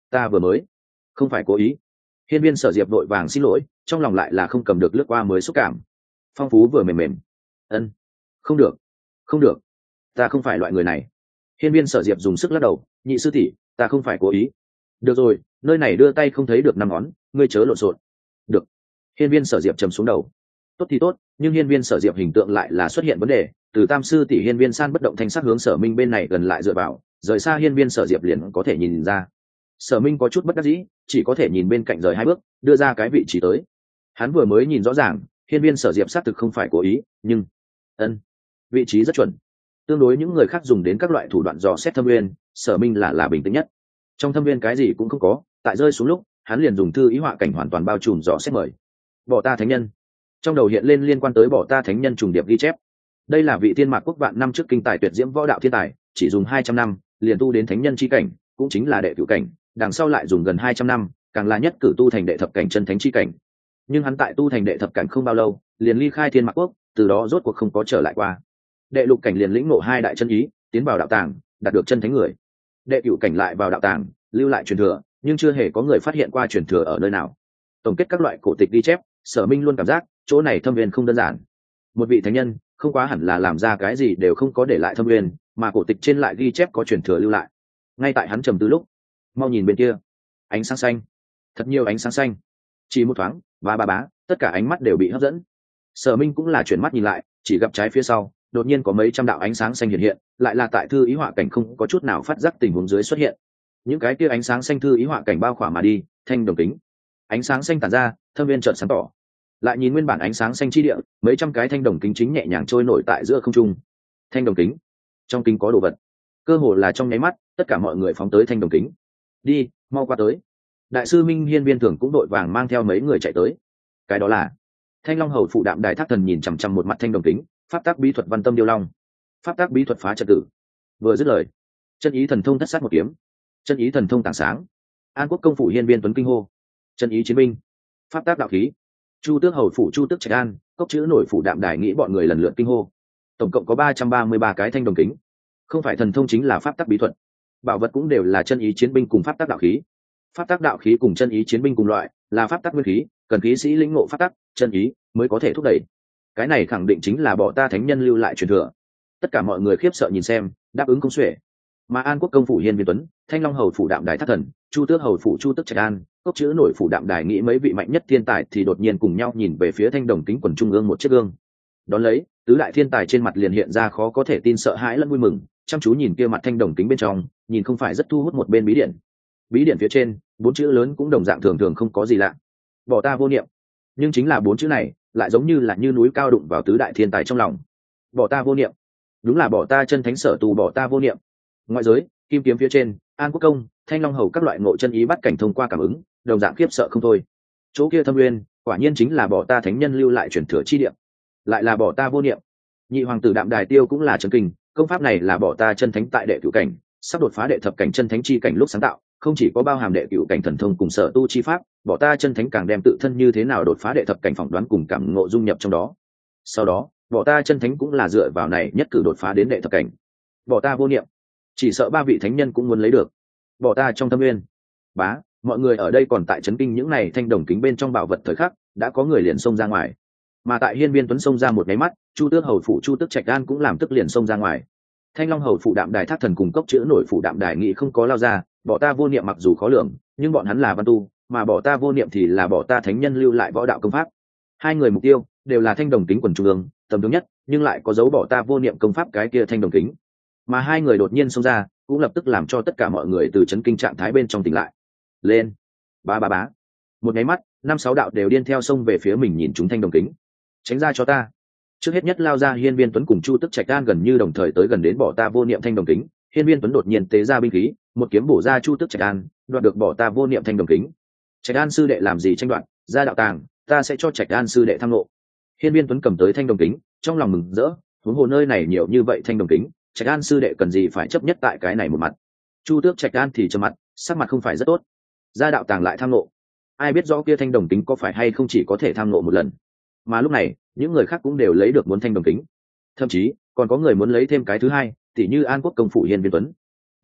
ta vừa mới không phải cố ý. Hiên viên Sở Diệp vội vàng xin lỗi, trong lòng lại là không cầm được lướt qua mới xúc cảm. Phong Phú vừa mềm mềm. Ân, không được, không được, ta không phải loại người này. Hiên viên Sở Diệp dùng sức lắc đầu, nhị sư tỷ, ta không phải cố ý. Được rồi, nơi này đưa tay không thấy được năm ngón, ngươi chớ lộn xộn. Được. Hiên viên Sở Diệp trầm xuống đầu. Tốt thì tốt, nhưng hiên viên Sở Diệp hình tượng lại là xuất hiện vấn đề. Từ tam sư tỷ hiên viên san bất động thanh sắc hướng Sở Minh bên này gần lại dựa vào, rời xa hiên viên Sở Diệp liền có thể nhìn ra. Sở Minh có chút bất đắc dĩ, chỉ có thể nhìn bên cạnh rời hai bước, đưa ra cái vị trí tới. Hắn vừa mới nhìn rõ ràng, hiên viên Sở Diệp xác thực không phải cố ý, nhưng ân, vị trí rất chuẩn. Tương đối những người khác dùng đến các loại thủ đoạn dò xét thâm nguyên, Sở Minh là là bình tĩnh nhất. Trong thâm nguyên cái gì cũng không có, tại rơi xuống lúc, hắn liền dùng thư ý họa cảnh hoàn toàn bao trùm dò xét mời. Bỏ ta thánh nhân. Trong đầu hiện lên liên quan tới bỏ ta thánh nhân trùng điệp ghi chép. Đây là vị tiên mạc quốc vạn năm trước kinh tài tuyệt diễm võ đạo thiên tài, chỉ dùng hai trăm năm, liền tu đến thánh nhân chi cảnh, cũng chính là đệ cửu cảnh, đằng sau lại dùng gần hai trăm năm, càng là nhất cử tu thành đệ thập cảnh chân thánh chi cảnh. Nhưng hắn tại tu thành đệ thập cảnh không bao lâu, liền ly khai thiên mạc quốc, từ đó rốt cuộc không có trở lại qua. Đệ lục cảnh liền lĩnh ngộ hai đại chân ý, tiến vào đạo tàng, đạt được chân thánh người. Đệ cửu cảnh lại vào đạo tàng, lưu lại truyền thừa, nhưng chưa hề có người phát hiện qua truyền thừa ở nơi nào. Tổng kết các loại cổ tịch ghi chép, Sở Minh luôn cảm giác chỗ này thâm viên không đơn giản. Một vị thánh nhân không quá hẳn là làm ra cái gì đều không có để lại thâm viên, mà cổ tịch trên lại ghi chép có truyền thừa lưu lại. Ngay tại hắn trầm tư lúc, mau nhìn bên kia, ánh sáng xanh, thật nhiều ánh sáng xanh. Chỉ một thoáng, ba ba bá, tất cả ánh mắt đều bị hấp dẫn. Sở Minh cũng là chuyển mắt nhìn lại, chỉ gặp trái phía sau, đột nhiên có mấy trăm đạo ánh sáng xanh hiện hiện, lại là tại thư ý họa cảnh không có chút nào phát giác tình huống dưới xuất hiện. Những cái kia ánh sáng xanh thư ý họa cảnh bao khỏa mà đi, thanh đồng kính. Ánh sáng xanh tản ra, thâm viên chợt sáng tỏ. Lại nhìn nguyên bản ánh sáng xanh chi địa, mấy trăm cái thanh đồng kính chính nhẹ nhàng trôi nổi tại giữa không trung. Thanh đồng kính, trong kính có đồ vật. Cơ hồ là trong nháy mắt, tất cả mọi người phóng tới thanh đồng kính. Đi, mau qua tới. Đại sư Minh Hiên viên thường cũng đội vàng mang theo mấy người chạy tới. Cái đó là Thanh Long hầu phụ đạm đài thác thần nhìn chằm chằm một mặt thanh đồng kính, pháp tác bí thuật văn tâm điêu long, pháp tác bí thuật phá trật tử. Vừa dứt lời, chân ý thần thông thất sát một kiếm, chân ý thần thông tảng sáng. An Quốc công phủ hiên viên tuấn kinh hô, chân ý chiến binh, pháp tác đạo khí. Chu tước hầu phủ chu tước trạch an, cốc chữ nổi phủ đạm đài nghĩ bọn người lần lượt kinh hô. Tổng cộng có ba trăm ba mươi ba cái thanh đồng kính, không phải thần thông chính là pháp tác bí thuật. Bảo vật cũng đều là chân ý chiến binh cùng pháp tác đạo khí. Pháp tác đạo khí cùng chân ý chiến binh cùng loại, là pháp tác nguyên khí, cần khí sĩ lĩnh ngộ pháp tác, chân ý mới có thể thúc đẩy. Cái này khẳng định chính là bỏ ta thánh nhân lưu lại truyền thừa. Tất cả mọi người khiếp sợ nhìn xem, đáp ứng không xuể. Mà An Quốc công phủ hiên viên tuấn, Thanh Long hầu phủ đạm đài thác thần, Chu tước hầu phủ chu tước trạch an, cốc chữ nổi phủ đạm đài nghĩ mấy vị mạnh nhất thiên tài thì đột nhiên cùng nhau nhìn về phía thanh đồng kính quần trung ương một chiếc gương. Đón lấy, tứ đại thiên tài trên mặt liền hiện ra khó có thể tin sợ hãi lẫn vui mừng, chăm chú nhìn kia mặt thanh đồng kính bên trong, nhìn không phải rất thu hút một bên bí điển. Bí điển phía trên, bốn chữ lớn cũng đồng dạng thường thường không có gì lạ. Bỏ ta vô niệm. Nhưng chính là bốn chữ này, lại giống như là như núi cao đụng vào tứ đại thiên tài trong lòng. Bỏ ta vô niệm, đúng là bỏ ta chân thánh sở tù bỏ ta vô niệm. Ngoại giới, kim kiếm phía trên, An Quốc công, Thanh Long hầu các loại ngộ chân ý bắt cảnh thông qua cảm ứng, đồng dạng khiếp sợ không thôi. Chỗ kia thâm nguyên, quả nhiên chính là bỏ ta thánh nhân lưu lại truyền thừa chi địa, lại là bỏ ta vô niệm. Nhị hoàng tử đạm đài tiêu cũng là chấn kinh, công pháp này là bỏ ta chân thánh tại đệ cửu cảnh, sắp đột phá đệ thập cảnh chân thánh chi cảnh lúc sáng tạo, không chỉ có bao hàm đệ cửu cảnh thần thông cùng sở tu chi pháp, bỏ ta chân thánh càng đem tự thân như thế nào đột phá đệ thập cảnh phỏng đoán cùng cảm ngộ dung nhập trong đó. Sau đó, bỏ ta chân thánh cũng là dựa vào này nhất cử đột phá đến đệ thập cảnh. Bỏ ta vô niệm, chỉ sợ ba vị thánh nhân cũng muốn lấy được. Bỏ ta trong thâm nguyên. Bá, mọi người ở đây còn tại chấn kinh những này thanh đồng kính bên trong bảo vật thời khắc, đã có người liền xông ra ngoài. Mà tại hiên viên tuấn xông ra một máy mắt, chu tước hầu phủ chu tước trạch an cũng làm tức liền xông ra ngoài. Thanh Long hầu phủ đạm đài thác thần cùng cốc chữ nổi phủ đạm đài nghĩ không có lao ra, bỏ ta vô niệm mặc dù khó lường, nhưng bọn hắn là văn tu, mà bỏ ta vô niệm thì là bỏ ta thánh nhân lưu lại võ đạo công pháp. Hai người mục tiêu đều là thanh đồng kính quần trung ương, tầm thứ nhất, nhưng lại có dấu bỏ ta vô niệm công pháp cái kia thanh đồng kính. Mà hai người đột nhiên xông ra, cũng lập tức làm cho tất cả mọi người từ chấn kinh trạng thái bên trong tỉnh lại. Lên, ba ba bá. Một nháy mắt, năm sáu đạo đều điên theo xông về phía mình nhìn chúng thanh đồng kính. Tránh ra cho ta. Trước hết nhất lao ra hiên viên tuấn cùng chu tức trạch đan gần như đồng thời tới gần đến bỏ ta vô niệm thanh đồng kính. Hiên viên tuấn đột nhiên tế ra binh khí, một kiếm bổ ra chu tức trạch đan, đoạt được bỏ ta vô niệm thanh đồng kính. Trạch đan sư đệ làm gì tranh đoạt, ra đạo tàng, ta sẽ cho trạch đan sư đệ tham ngộ. Hiên viên tuấn cầm tới thanh đồng kính, trong lòng mừng rỡ, huống hồ nơi này nhiều như vậy thanh đồng kính, trạch đan sư đệ cần gì phải chấp nhất tại cái này một mặt. Chu tước trạch đan thì trầm mặt, sắc mặt không phải rất tốt. Ra đạo tàng lại tham ngộ, ai biết rõ kia thanh đồng kính có phải hay không chỉ có thể tham ngộ một lần. Mà lúc này, những người khác cũng đều lấy được muốn thanh đồng kính, thậm chí còn có người muốn lấy thêm cái thứ hai, tỉ như An Quốc công phủ hiên viên tuấn. Nhưng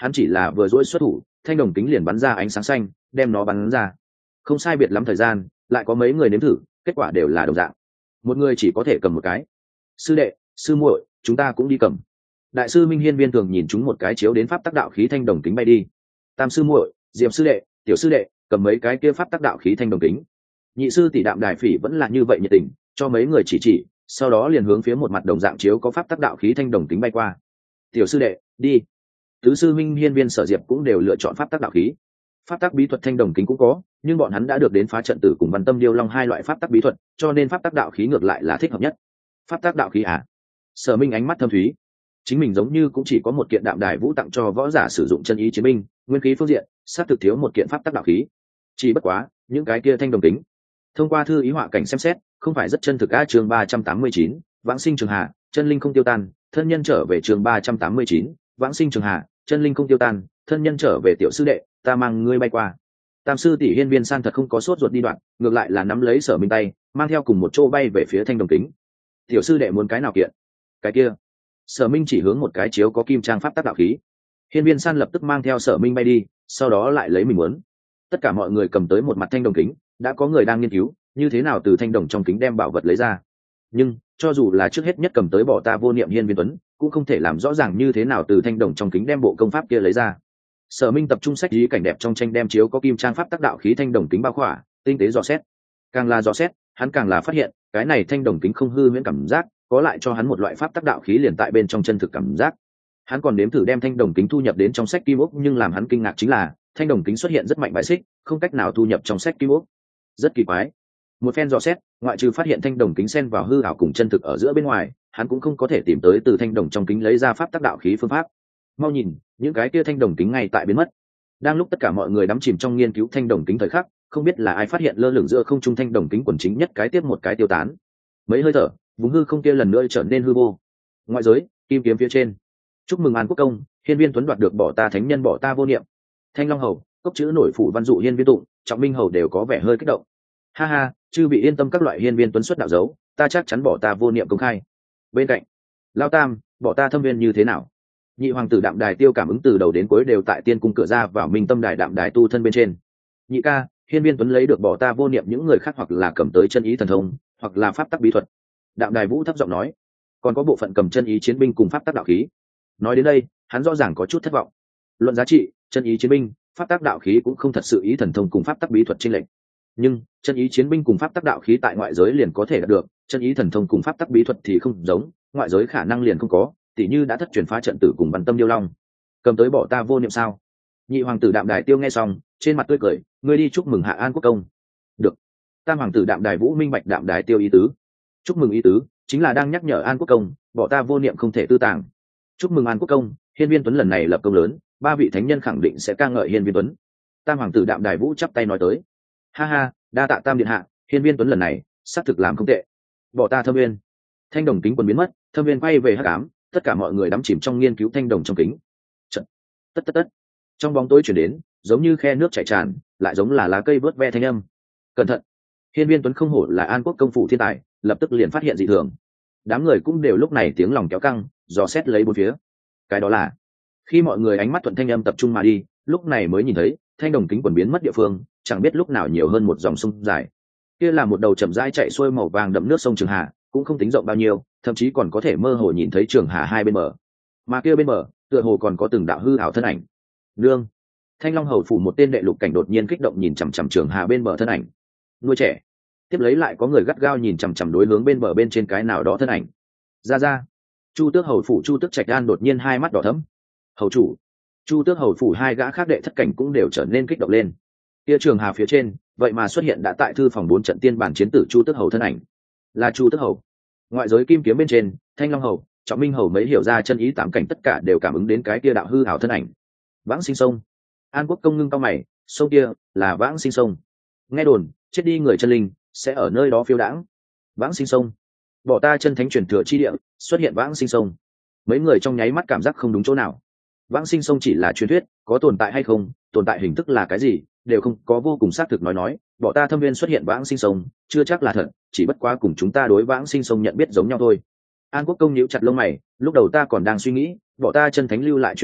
hắn chỉ là vừa dỗi xuất thủ, thanh đồng kính liền bắn ra ánh sáng xanh, đem nó bắn ra. Không sai biệt lắm thời gian, lại có mấy người nếm thử, kết quả đều là đồng dạng. Một người chỉ có thể cầm một cái. Sư đệ, sư muội, chúng ta cũng đi cầm. Đại sư Minh Hiên Viên thường nhìn chúng một cái chiếu đến pháp tắc đạo khí thanh đồng kính bay đi. Tam sư muội, Diệp sư đệ, tiểu sư đệ, cầm mấy cái kia pháp tắc đạo khí thanh đồng kính. Nhị sư tỷ Đạm Đài Phỉ vẫn là như vậy nhiệt tình, cho mấy người chỉ chỉ, sau đó liền hướng phía một mặt đồng dạng chiếu có pháp tắc đạo khí thanh đồng kính bay qua. Tiểu sư đệ, đi. Tứ sư Minh Hiên Viên Sở Diệp cũng đều lựa chọn pháp tắc đạo khí. Pháp tắc bí thuật thanh đồng kính cũng có, nhưng bọn hắn đã được đến phá trận tử cùng Văn Tâm Điêu Long hai loại pháp tắc bí thuật, cho nên pháp tắc đạo khí ngược lại là thích hợp nhất. Pháp tắc đạo khí à? Sở Minh ánh mắt thâm thúy. Chính mình giống như cũng chỉ có một kiện Đạm Đài Vũ tặng cho võ giả sử dụng chân ý chiến binh, nguyên khí phương diện, sát thực thiếu một kiện pháp tắc đạo khí. Chỉ bất quá, những cái kia thanh đồng kính, thông qua thư ý họa cảnh xem xét, không phải rất chân thực. A chương ba trăm tám mươi chín, Vãng sinh trường hà, chân linh không tiêu tan, thân nhân trở về. Chương ba trăm tám mươi chín, Vãng sinh trường hà, chân linh không tiêu tan, thân nhân trở về. Tiểu sư đệ, ta mang ngươi bay qua. Tam sư tỷ Hiên Viên San thật không có sốt ruột đi đoạn, ngược lại là nắm lấy Sở Minh tay, mang theo cùng một chỗ bay về phía thanh đồng kính. Tiểu sư đệ muốn cái nào kiện? Cái kia. Sở Minh chỉ hướng một cái chiếu có kim trang pháp tắc đạo khí. Hiên Viên San lập tức mang theo Sở Minh bay đi, sau đó lại lấy mình muốn. Tất cả mọi người cầm tới một mặt thanh đồng kính, đã có người đang nghiên cứu như thế nào từ thanh đồng trong kính đem bảo vật lấy ra. Nhưng cho dù là trước hết nhất cầm tới Bỏ Ta Vô Niệm Hiên Viên Tuấn, cũng không thể làm rõ ràng như thế nào từ thanh đồng trong kính đem bộ công pháp kia lấy ra. Sở Minh tập trung sách ý cảnh đẹp trong tranh đem chiếu có kim trang pháp tác đạo khí thanh đồng kính bao khỏa, tinh tế dò xét. Càng là dò xét, hắn càng là phát hiện, cái này thanh đồng kính không hư huyễn cảm giác, có lại cho hắn một loại pháp tác đạo khí liền tại bên trong chân thực cảm giác. Hắn còn nếm thử đem thanh đồng kính thu nhập đến trong sách kim ốc, nhưng làm hắn kinh ngạc chính là, thanh đồng kính xuất hiện rất mạnh bãi xích, không cách nào thu nhập trong sách kim ốc. Rất kỳ quái. Một phen dò xét, ngoại trừ phát hiện thanh đồng kính xen vào hư ảo cùng chân thực ở giữa bên ngoài, hắn cũng không có thể tìm tới từ thanh đồng trong kính lấy ra pháp tác đạo khí phương pháp. Mau nhìn, những cái kia thanh đồng kính ngay tại biến mất. Đang lúc tất cả mọi người đắm chìm trong nghiên cứu thanh đồng kính thời khắc, không biết là ai phát hiện lơ lửng giữa không trung thanh đồng kính quần chính nhất cái tiếp một cái tiêu tán. Mấy hơi thở, vùng hư không kia lần nữa trở nên hư vô. Ngoại giới, kim kiếm phía trên. Chúc mừng An Quốc công, Hiên Viên Tuấn đoạt được Bỏ Ta Thánh Nhân Bỏ Ta Vô Niệm. Thanh Long hầu, cốc chữ nổi phủ văn dụ Hiên Viên Tụng, Trọng Minh hầu đều có vẻ hơi kích động. Ha ha, chư vị yên tâm, các loại Hiên Viên Tuấn xuất đạo dấu, ta chắc chắn Bỏ Ta Vô Niệm công khai. Bên cạnh, Lao Tam, Bỏ Ta Thâm Viên như thế nào? Nhị hoàng tử Đạm Đài Tiêu cảm ứng từ đầu đến cuối đều tại tiên cung cửa ra vào Minh Tâm Đài Đạm Đài tu thân bên trên. Nhị ca, Hiên Viên Tuấn lấy được Bỏ Ta Vô Niệm, những người khác hoặc là cầm tới chân ý thần thông, hoặc là pháp tắc bí thuật. Đạm Đài Vũ thấp giọng nói, còn có bộ phận cầm chân ý chiến binh cùng pháp tắc đạo khí. Nói đến đây, hắn rõ ràng có chút thất vọng. Luận giá trị, chân ý chiến binh, pháp tắc đạo khí cũng không thật sự ý thần thông cùng pháp tắc bí thuật chênh lệch. Nhưng chân ý chiến binh cùng pháp tắc đạo khí tại ngoại giới liền có thể đạt được, chân ý thần thông cùng pháp tắc bí thuật thì không giống, ngoại giới khả năng liền không có, tỉ như đã thất truyền phá trận tử cùng Văn Tâm Điêu Long. Cầm tới Bỏ Ta Vô Niệm sao? Nhị hoàng tử Đạm Đài Tiêu nghe xong, trên mặt tươi cười, ngươi đi chúc mừng Hạ An Quốc công. Được. Tam hoàng tử Đạm Đài Vũ minh bạch Đạm Đài Tiêu ý tứ. Chúc mừng ý tứ chính là đang nhắc nhở An Quốc công, Bỏ Ta Vô Niệm không thể tư tàng. Chúc mừng An Quốc công, Hiên Viên Tuấn lần này lập công lớn, ba vị thánh nhân khẳng định sẽ ca ngợi Hiên Viên Tuấn. Tam hoàng tử Đạm Đài Vũ chắp tay nói tới. Ha ha, đa tạ Tam điện hạ, Hiên Viên Tuấn lần này xác thực làm không tệ. Bỏ Ta Thâm Viên. Thanh đồng kính quần biến mất, Thâm Viên quay về hắc ám, tất cả mọi người đắm chìm trong nghiên cứu thanh đồng trong kính. Trận. Tất tất tất. Trong bóng tối chuyển đến, giống như khe nước chảy tràn, lại giống là lá cây vớt ve thanh âm. Cẩn thận. Hiên Viên Tuấn không hổ là An Quốc công phủ thiên tài, lập tức liền phát hiện dị thường. Đám người cũng đều lúc này tiếng lòng kéo căng, dò xét lấy bốn phía. Cái đó là, khi mọi người ánh mắt thuận thanh âm tập trung mà đi, lúc này mới nhìn thấy thanh đồng kính quần biến mất địa phương, chẳng biết lúc nào nhiều hơn một dòng sông dài. Kia là một đầu chậm rãi chạy xuôi màu vàng đậm nước sông Trường Hà, cũng không tính rộng bao nhiêu, thậm chí còn có thể mơ hồ nhìn thấy Trường Hà hai bên bờ. Mà kia bên bờ, tựa hồ còn có từng đạo hư ảo thân ảnh. Nương. Thanh Long hầu phủ một tên đệ lục cảnh đột nhiên kích động nhìn chằm chằm Trường Hà bên bờ thân ảnh. Nuôi trẻ. Tiếp lấy lại có người gắt gao nhìn chằm chằm đối hướng bên bờ bên trên cái nào đó thân ảnh. Ra ra. Chu Tước hầu phủ Chu Tước Trạch An đột nhiên hai mắt đỏ thẫm. Hầu chủ. Chu Tước hầu phủ hai gã khác đệ thất cảnh cũng đều trở nên kích động lên. Kia Trường Hà phía trên, vậy mà xuất hiện đã tại thư phòng bốn trận tiên bản chiến tử Chu Tước hầu thân ảnh. Là Chu Tước hầu. Ngoại giới kim kiếm bên trên, Thanh Long hầu, Trọng Minh hầu mấy hiểu ra chân ý tám cảnh tất cả đều cảm ứng đến cái kia đạo hư ảo thân ảnh. Vãng Sinh Sông. An Quốc công ngưng cao mày, sông kia là Vãng Sinh Sông. Nghe đồn, chết đi người chân linh sẽ ở nơi đó phiêu đãng. Vãng Sinh Sông. Bỏ Ta chân thánh truyền thừa chi địa, xuất hiện Vãng Sinh Sông. Mấy người trong nháy mắt cảm giác không đúng chỗ nào. Vãng Sinh Sông chỉ là truyền thuyết, có tồn tại hay không, tồn tại hình thức là cái gì, đều không có vô cùng xác thực nói nói. Bỏ Ta Thâm Viên xuất hiện Vãng Sinh Sông, chưa chắc là thật, chỉ bất quá cùng chúng ta đối Vãng Sinh Sông nhận biết giống nhau thôi. An Quốc công nhíu chặt lông mày, lúc đầu ta còn đang suy nghĩ, Bỏ Ta chân thánh lưu lại truyền thừa,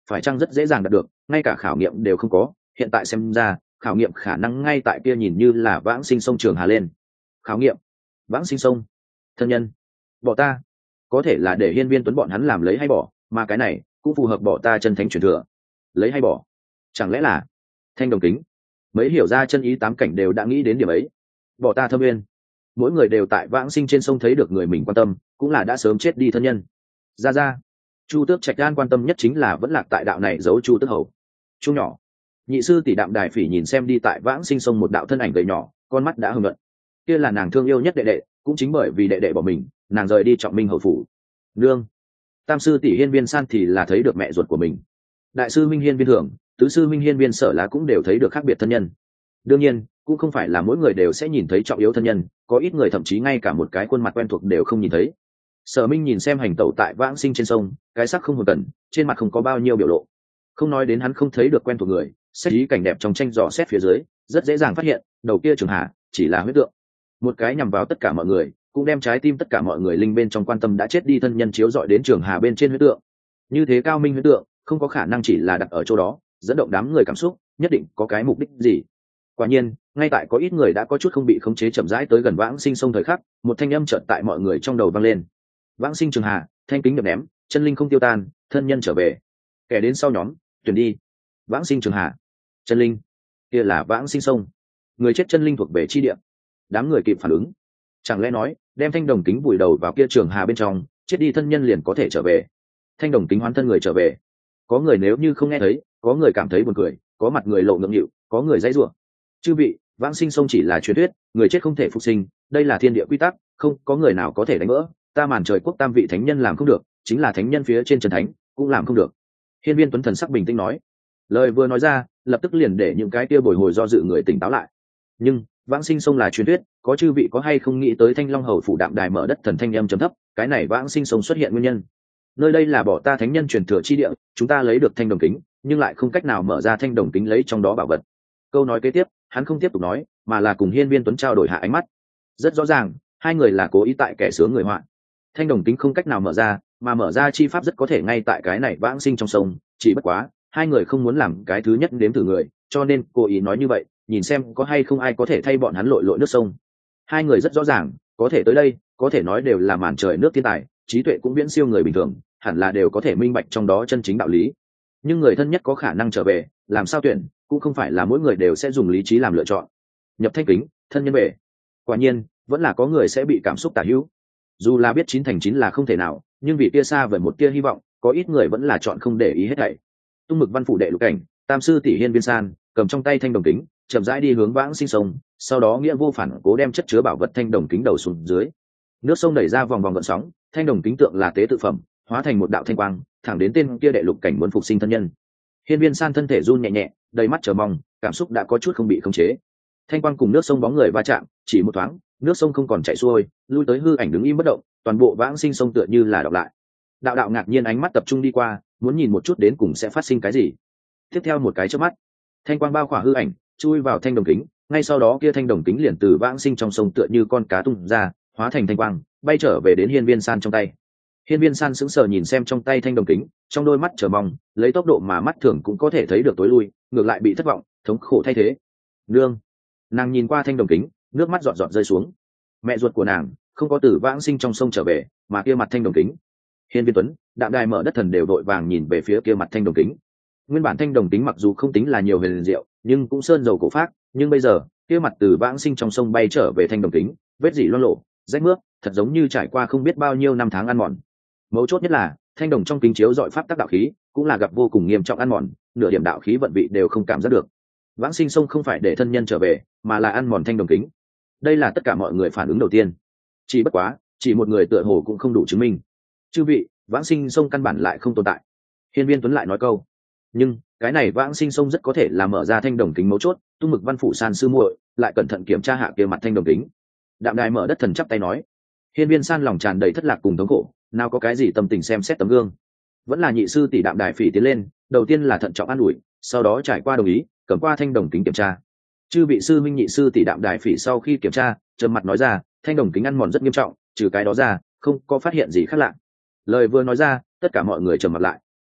phải chăng rất dễ dàng đạt được, ngay cả khảo nghiệm đều không có. Hiện tại xem ra khảo nghiệm khả năng ngay tại kia, nhìn như là vãng sinh sông Trường Hà lên. Khảo nghiệm vãng sinh sông, thân nhân bỏ ta, có thể là để Hiên Viên Tuấn bọn hắn làm lấy hay bỏ, mà cái này cũng phù hợp bỏ ta chân thánh truyền thừa. Lấy hay bỏ, chẳng lẽ là Thanh Đồng Kính? Mấy hiểu ra chân ý tám cảnh đều đã nghĩ đến điểm ấy. Bỏ ta thâm nguyên, mỗi người đều tại vãng sinh trên sông thấy được người mình quan tâm, cũng là đã sớm chết đi thân nhân. Ra ra, Chu Tước Trạch Đan quan tâm nhất chính là vẫn lạc tại đạo này giấu Chu Tước Hầu. Chu nhỏ, nhị sư tỷ Đạm Đài Phỉ nhìn xem đi tại vãng sinh sông một đạo thân ảnh gầy nhỏ, con mắt đã hưng luận. Kia là nàng thương yêu nhất đệ đệ, cũng chính bởi vì đệ đệ bỏ mình, nàng rời đi Trọng Minh hầu phủ. Nương, tam sư tỷ Hiên Viên San thì là thấy được mẹ ruột của mình. Đại sư Minh Hiên Viên Thưởng, tứ sư Minh Hiên Viên Sở Lá cũng đều thấy được khác biệt thân nhân. Đương nhiên, cũng không phải là mỗi người đều sẽ nhìn thấy trọng yếu thân nhân, có ít người thậm chí ngay cả một cái khuôn mặt quen thuộc đều không nhìn thấy. Sở Minh nhìn xem hành tẩu tại vãng sinh trên sông, cái sắc không hồn tần, trên mặt không có bao nhiêu biểu lộ. Không nói đến hắn không thấy được quen thuộc người, xét ý cảnh đẹp trong tranh dò xét phía dưới, rất dễ dàng phát hiện, đầu kia Trường Hà chỉ là huyết tượng. Một cái nhằm vào tất cả mọi người, cũng đem trái tim tất cả mọi người linh bên trong quan tâm đã chết đi thân nhân chiếu dọi đến Trường Hà bên trên huyết tượng. Như thế cao minh huyết tượng, không có khả năng chỉ là đặt ở chỗ đó, dẫn động đám người cảm xúc, nhất định có cái mục đích gì. Quả nhiên, ngay tại có ít người đã có chút không bị khống chế chậm rãi tới gần vãng sinh sông thời khắc, một thanh âm chợt tại mọi người trong đầu vang lên. Vãng sinh Trường Hà, thanh kính nhập ném, chân linh không tiêu tan, thân nhân trở về. Kẻ đến sau nhóm, tuyển đi. Vãng sinh Trường Hà, chân linh, kia là vãng sinh sông. Người chết chân linh thuộc về chi địa. Đám người kịp phản ứng. Chẳng lẽ nói, đem Thanh Đồng Kính vùi đầu vào kia Trường Hà bên trong, chết đi thân nhân liền có thể trở về. Thanh Đồng Kính hoán thân người trở về. Có người nếu như không nghe thấy, có người cảm thấy buồn cười, có mặt người lộ ngượng nghịu, có người dãy rủa. Chư vị, vãng sinh sông chỉ là truyền thuyết, người chết không thể phục sinh, đây là thiên địa quy tắc, không có người nào có thể đánh vỡ. Ta Màn Trời Quốc tam vị thánh nhân làm không được, chính là thánh nhân phía trên chân thánh cũng làm không được. Hiên Viên Tuấn thần sắc bình tĩnh nói. Lời vừa nói ra, lập tức liền để những cái kia bồi hồi do dự người tỉnh táo lại. Nhưng vãng sinh sông là truyền thuyết, có chư vị có hay không nghĩ tới Thanh Long hầu phủ Đạm Đài mở đất thần thanh âm trầm thấp, cái này vãng sinh sông xuất hiện nguyên nhân. Nơi đây là bỏ ta thánh nhân truyền thừa chi địa, chúng ta lấy được Thanh Đồng Kính, nhưng lại không cách nào mở ra Thanh Đồng Kính lấy trong đó bảo vật. Câu nói kế tiếp, hắn không tiếp tục nói, mà là cùng Hiên Viên Tuấn trao đổi hạ ánh mắt. Rất rõ ràng, hai người là cố ý tại kẻ sướng người họa. Thanh Đồng Kính không cách nào mở ra, mà mở ra chi pháp rất có thể ngay tại cái này vãng sinh trong sông, chỉ bất quá, hai người không muốn làm cái thứ nhất đếm thử người, cho nên cố ý nói như vậy, nhìn xem có hay không ai có thể thay bọn hắn lội lội nước sông. Hai người rất rõ ràng, có thể tới đây, có thể nói đều là màn trời nước thiên tài, trí tuệ cũng viễn siêu người bình thường, hẳn là đều có thể minh bạch trong đó chân chính đạo lý. Nhưng người thân nhất có khả năng trở về, làm sao tuyển, cũng không phải là mỗi người đều sẽ dùng lý trí làm lựa chọn. Nhập Thanh Kính, thân nhân về. Quả nhiên, vẫn là có người sẽ bị cảm xúc tả hữu. Dù là biết chín thành chín là không thể nào, nhưng vì tia xa vời một tia hy vọng, có ít người vẫn là chọn không để ý hết thảy. Tung Mực Văn phủ đệ lục cảnh, tam sư tỷ Hiên Viên San, cầm trong tay Thanh Đồng Kính, chậm rãi đi hướng vãng sinh sông, sau đó nghĩa vô phản cố đem chất chứa bảo vật Thanh Đồng Kính đầu xuống dưới. Nước sông đẩy ra vòng vòng gợn sóng, Thanh Đồng Kính tượng là tế tự phẩm, hóa thành một đạo thanh quang, thẳng đến tên kia đệ lục cảnh muốn phục sinh thân nhân. Hiên Viên San thân thể run nhẹ nhẹ, đầy mắt chờ mong, cảm xúc đã có chút không bị khống chế. Thanh quang cùng nước sông bóng người va chạm, chỉ một thoáng, nước sông không còn chảy xuôi, lui tới hư ảnh đứng im bất động, toàn bộ vãng sinh sông tựa như là đọc lại. Đạo đạo ngạc nhiên ánh mắt tập trung đi qua, muốn nhìn một chút đến cùng sẽ phát sinh cái gì. Tiếp theo một cái chớp mắt, thanh quang bao khỏa hư ảnh, chui vào Thanh Đồng Kính, ngay sau đó kia Thanh Đồng Kính liền từ vãng sinh trong sông tựa như con cá tung ra, hóa thành thanh quang, bay trở về đến Hiên Viên San trong tay. Hiên Viên San sững sờ nhìn xem trong tay Thanh Đồng Kính, trong đôi mắt chờ mong, lấy tốc độ mà mắt thường cũng có thể thấy được tối lui, ngược lại bị thất vọng, thống khổ thay thế. Nương, nàng nhìn qua Thanh Đồng Kính, nước mắt giọt giọt rơi xuống. Mẹ ruột của nàng không có từ vãng sinh trong sông trở về, mà kia mặt Thanh Đồng Kính. Hiên Viên Tuấn, Đạm Đài mở đất thần đều đội vàng nhìn về phía kia mặt Thanh Đồng Kính. Nguyên bản Thanh Đồng Kính mặc dù không tính là nhiều huyền diệu, nhưng cũng sơn dầu cổ phác, nhưng bây giờ kia mặt từ vãng sinh trong sông bay trở về Thanh Đồng Kính, vết dỉ loang lổ, rách mướp, thật giống như trải qua không biết bao nhiêu năm tháng ăn mòn. Mấu chốt nhất là thanh đồng trong kính chiếu dọi pháp tắc đạo khí, cũng là gặp vô cùng nghiêm trọng ăn mòn, nửa điểm đạo khí vận vị đều không cảm giác được. Vãng sinh sông không phải để thân nhân trở về, mà là ăn mòn Thanh Đồng Kính. Đây là tất cả mọi người phản ứng đầu tiên. Chỉ bất quá, chỉ một người tựa hồ cũng không đủ chứng minh. Chư vị, vãng sinh sông căn bản lại không tồn tại. Hiên Viên Tuấn lại nói câu. Nhưng cái này vãng sinh sông rất có thể là mở ra Thanh Đồng Kính mấu chốt. Tung Mực Văn phủ San sư muội lại cẩn thận kiểm tra hạ kia mặt Thanh Đồng Kính. Đạm Đài mở đất thần chắp tay nói. Hiên Viên San lòng tràn đầy thất lạc cùng thống khổ, nào có cái gì tâm tình xem xét tấm gương. Vẫn là nhị sư tỷ Đạm Đài Phỉ tiến lên, đầu tiên là thận trọng an ủi, sau đó trải qua đồng ý, cầm qua Thanh Đồng Kính kiểm tra. Chư vị sư minh nhị sư tỷ Đạm Đài Phỉ sau khi kiểm tra, trầm mặt nói ra, Thanh Đồng Kính ăn mòn rất nghiêm trọng, trừ cái đó ra, không có phát hiện gì khác lạ. Lời vừa nói ra, tất cả mọi người trầm mặt lại.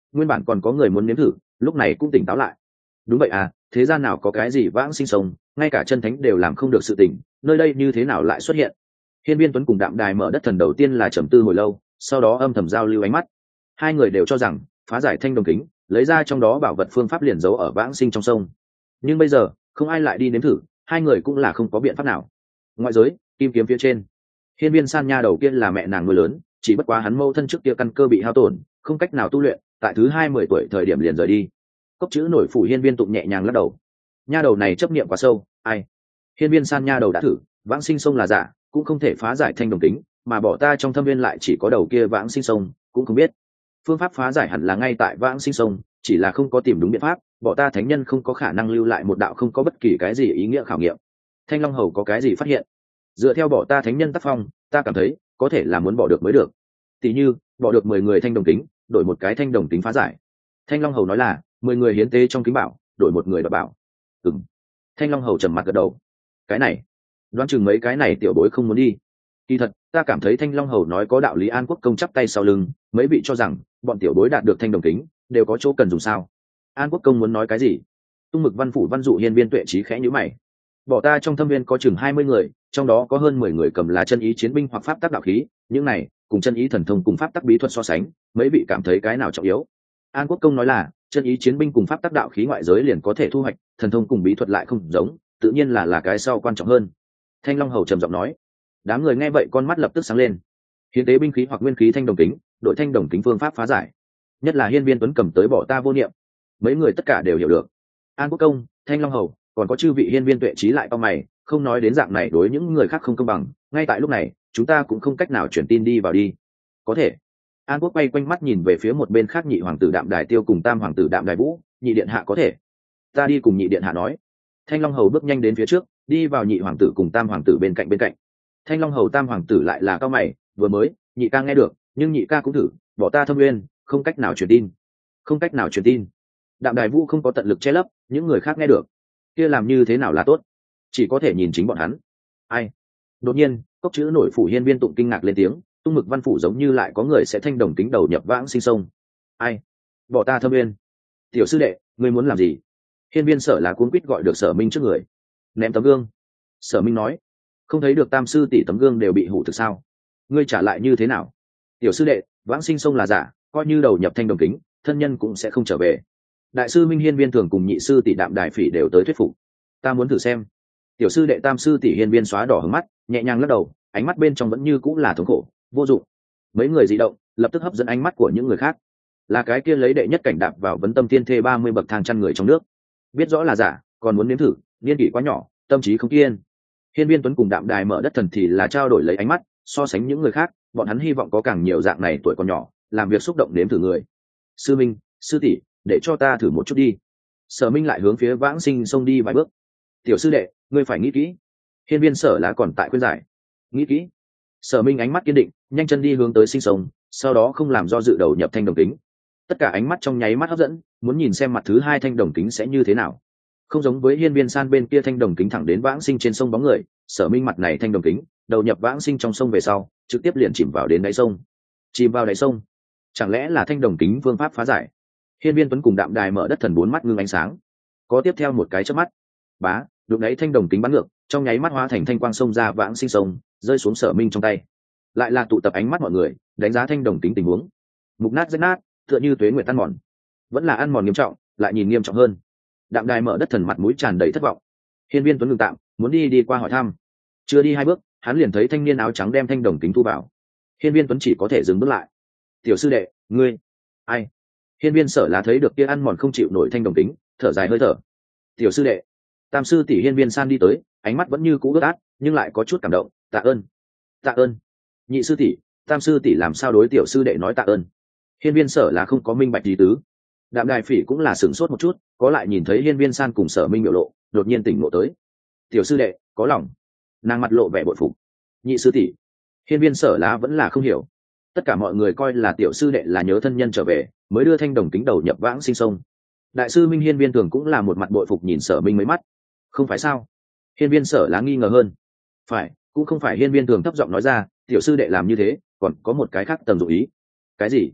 nguyên bản còn có người muốn nếm thử, lúc này cũng tỉnh táo lại. Đúng vậy à, thế gian nào có cái gì vãng sinh sông, ngay cả chân thánh đều làm không được sự tỉnh, nơi đây như thế nào lại xuất hiện? Hiên Viên Tuấn cùng Đạm Đài Mở Đất Thần đầu tiên là trầm tư hồi lâu, sau đó âm thầm giao lưu ánh mắt. Hai người đều cho rằng phá giải thanh đồng kính, lấy ra trong đó bảo vật phương pháp liền giấu ở vãng sinh trong sông. Nhưng bây giờ không ai lại đi nếm thử, hai người cũng là không có biện pháp nào. Ngoại giới, kim kiếm phía trên, Hiên Viên San Nha đầu kia là mẹ nàng nuôi lớn, chỉ bất quá hắn mâu thân trước kia căn cơ bị hao tổn, không cách nào tu luyện, tại thứ hai mười tuổi thời điểm liền rời đi. Cốc chữ nổi phủ Hiên Viên Tụng nhẹ nhàng lắc đầu. Nha đầu này chấp niệm quá sâu, ai? Hiên Viên San Nha đầu đã thử, vãng sinh sông là giả, cũng không thể phá giải thanh đồng kính, mà bỏ ta trong thâm viên lại chỉ có đầu kia vãng sinh sông, cũng không biết phương pháp phá giải hẳn là ngay tại vãng sinh sông, chỉ là không có tìm đúng biện pháp, bỏ ta thánh nhân không có khả năng lưu lại một đạo không có bất kỳ cái gì ý nghĩa khảo nghiệm. Thanh Long Hầu có cái gì phát hiện? Dựa theo bỏ ta thánh nhân tác phong, ta cảm thấy có thể là muốn bỏ được mới được. Tỷ như bỏ được mười người thanh đồng kính, đổi một cái thanh đồng kính phá giải. Thanh Long Hầu nói là mười người hiến tế trong kính bảo, đổi một người đoạt bảo. Ừm. Thanh Long Hầu trầm mặc gật đầu. Cái này, đoán chừng mấy cái này tiểu bối không muốn đi. Kỳ thật, ta cảm thấy Thanh Long Hầu nói có đạo lý. An Quốc công chắp tay sau lưng, mấy vị cho rằng bọn tiểu bối đạt được thanh đồng kính đều có chỗ cần dùng sao? An Quốc công muốn nói cái gì? Tung Mực Văn phủ Văn dụ Hiên Viên Tuệ trí khẽ nhíu mày. Bỏ ta trong thâm viên có chừng hai mươi người, trong đó có hơn mười người cầm là chân ý chiến binh hoặc pháp tắc đạo khí, những này cùng chân ý thần thông cùng pháp tắc bí thuật so sánh, mấy vị cảm thấy cái nào trọng yếu? An Quốc công nói là chân ý chiến binh cùng pháp tắc đạo khí ngoại giới liền có thể thu hoạch, thần thông cùng bí thuật lại không giống, tự nhiên là là cái sau quan trọng hơn. Thanh Long Hầu trầm giọng nói. Đám người nghe vậy con mắt lập tức sáng lên. Hiến tế binh khí hoặc nguyên khí thanh đồng kính, đội thanh đồng kính phương pháp phá giải, nhất là Hiên Viên Tuấn cầm tới bỏ ta vô niệm, mấy người tất cả đều hiểu được. An Quốc công, Thanh Long Hầu, còn có chư vị Hiên Viên Tuệ trí lại cao mày, không nói đến dạng này đối những người khác không công bằng, ngay tại lúc này chúng ta cũng không cách nào chuyển tin đi vào đi. Có thể. An Quốc quay quanh mắt nhìn về phía một bên khác, nhị hoàng tử Đạm Đài Tiêu cùng tam hoàng tử Đạm Đài Vũ. Nhị điện hạ có thể, ta đi cùng nhị điện hạ nói. Thanh Long Hầu bước nhanh đến phía trước, đi vào nhị hoàng tử cùng tam hoàng tử bên cạnh bên cạnh. Thanh Long Hầu tam hoàng tử lại là cao mày, vừa mới nhị ca nghe được, nhưng nhị ca cũng thử, bỏ ta thâm nguyên, không cách nào truyền tin, không cách nào truyền tin. Đạm Đài Vũ không có tận lực che lấp, những người khác nghe được, kia làm như thế nào là tốt, chỉ có thể nhìn chính bọn hắn. Ai? Đột nhiên, cốc chữ nổi phủ Hiên Viên Tụng kinh ngạc lên tiếng, Tung Mực Văn phủ giống như lại có người sẽ thanh đồng kính đầu nhập vãng sinh sông. Ai? Bỏ ta thâm nguyên. Tiểu sư đệ, ngươi muốn làm gì? Hiên Viên Sở là cuốn quýt gọi được Sở Minh trước người. Ném tấm gương. Sở Minh nói, không thấy được tam sư tỷ tấm gương đều bị hủ thực sao? Ngươi trả lại như thế nào? Tiểu sư đệ, vãng sinh sông là giả, coi như đầu nhập thanh đồng kính, thân nhân cũng sẽ không trở về. Đại sư Minh Hiên Viên Thường cùng nhị sư tỷ Đạm Đài Phỉ đều tới thuyết phục. Ta muốn thử xem. Tiểu sư đệ tam sư tỷ Hiên Viên xóa đỏ hướng mắt, nhẹ nhàng lắc đầu, ánh mắt bên trong vẫn như cũng là thống khổ, vô dụng. Mấy người dị động, lập tức hấp dẫn ánh mắt của những người khác. Là cái kia lấy đệ nhất cảnh đạp vào vấn tâm thiên thê ba mươi bậc thang chăn người trong nước, biết rõ là giả, còn muốn nếm thử, niên kỷ quá nhỏ, tâm trí không kiên. Hiên Viên Tuấn cùng Đạm Đài Mở Đất Thần thì là trao đổi lấy ánh mắt, so sánh những người khác, bọn hắn hy vọng có càng nhiều dạng này tuổi còn nhỏ, làm việc xúc động đến thử người. Sư Minh, sư tỷ, để cho ta thử một chút đi. Sở Minh lại hướng phía vãng sinh sông đi vài bước. Tiểu sư đệ, ngươi phải nghĩ kỹ. Hiên Viên Sở là còn tại khuyên giải. Nghĩ kỹ. Sở Minh ánh mắt kiên định, nhanh chân đi hướng tới sinh sông, sau đó không làm do dự đầu nhập thanh đồng kính. Tất cả ánh mắt trong nháy mắt hấp dẫn, muốn nhìn xem mặt thứ hai thanh đồng kính sẽ như thế nào. Không giống với Hiên Viên San bên kia thanh đồng kính thẳng đến vãng sinh trên sông bóng người, Sở Minh mặt này thanh đồng kính đầu nhập vãng sinh trong sông về sau, trực tiếp liền chìm vào đến đáy sông. Chìm vào đáy sông, chẳng lẽ là thanh đồng kính phương pháp phá giải? Hiên Viên Tuấn cùng Đạm Đài Mở Đất Thần bốn mắt ngưng ánh sáng. Có tiếp theo một cái chớp mắt, bá, đụng đáy thanh đồng kính bắn ngược, trong nháy mắt hóa thành thanh quang sông ra vãng sinh sông, rơi xuống Sở Minh trong tay. Lại là tụ tập ánh mắt mọi người, đánh giá thanh đồng kính tình huống. Mục nát rách nát, tựa như tuế nguyệt tan mòn. Vẫn là ăn mòn nghiêm trọng, lại nhìn nghiêm trọng hơn. Đạm Đài Mở Đất Thần mặt mũi tràn đầy thất vọng. Hiên Viên Tuấn ngừng tạm, muốn đi đi qua hỏi thăm. Chưa đi hai bước, hắn liền thấy thanh niên áo trắng đem thanh đồng kính thu vào. Hiên Viên Tuấn chỉ có thể dừng bước lại. Tiểu sư đệ, ngươi, ai? Hiên Viên Sở là thấy được kia ăn mòn không chịu nổi thanh đồng kính, thở dài hơi thở. Tiểu sư đệ. Tam sư tỷ Hiên Viên San đi tới, ánh mắt vẫn như cũ ướt át, nhưng lại có chút cảm động. Tạ ơn, tạ ơn. Nhị sư tỷ, tam sư tỷ làm sao đối tiểu sư đệ nói tạ ơn? Hiên Viên Sở là không có minh bạch ý tứ. Đạm Đài Phỉ cũng là sửng sốt một chút, có lại nhìn thấy Hiên Viên San cùng Sở Minh biểu lộ, đột nhiên tỉnh ngộ tới. Tiểu sư đệ, có lòng. Nàng mặt lộ vẻ bội phục. Nhị sư tỷ. Hiên Viên Sở lá vẫn là không hiểu. Tất cả mọi người coi là tiểu sư đệ là nhớ thân nhân trở về, mới đưa thanh đồng kính đầu nhập vãng sinh sông. Đại sư Minh Hiên Viên Thường cũng là một mặt bội phục nhìn Sở Minh mấy mắt. Không phải sao? Hiên Viên Sở lá nghi ngờ hơn. Phải, cũng không phải. Hiên Viên Thường thấp giọng nói ra, tiểu sư đệ làm như thế, còn có một cái khác tầm dụng ý. Cái gì?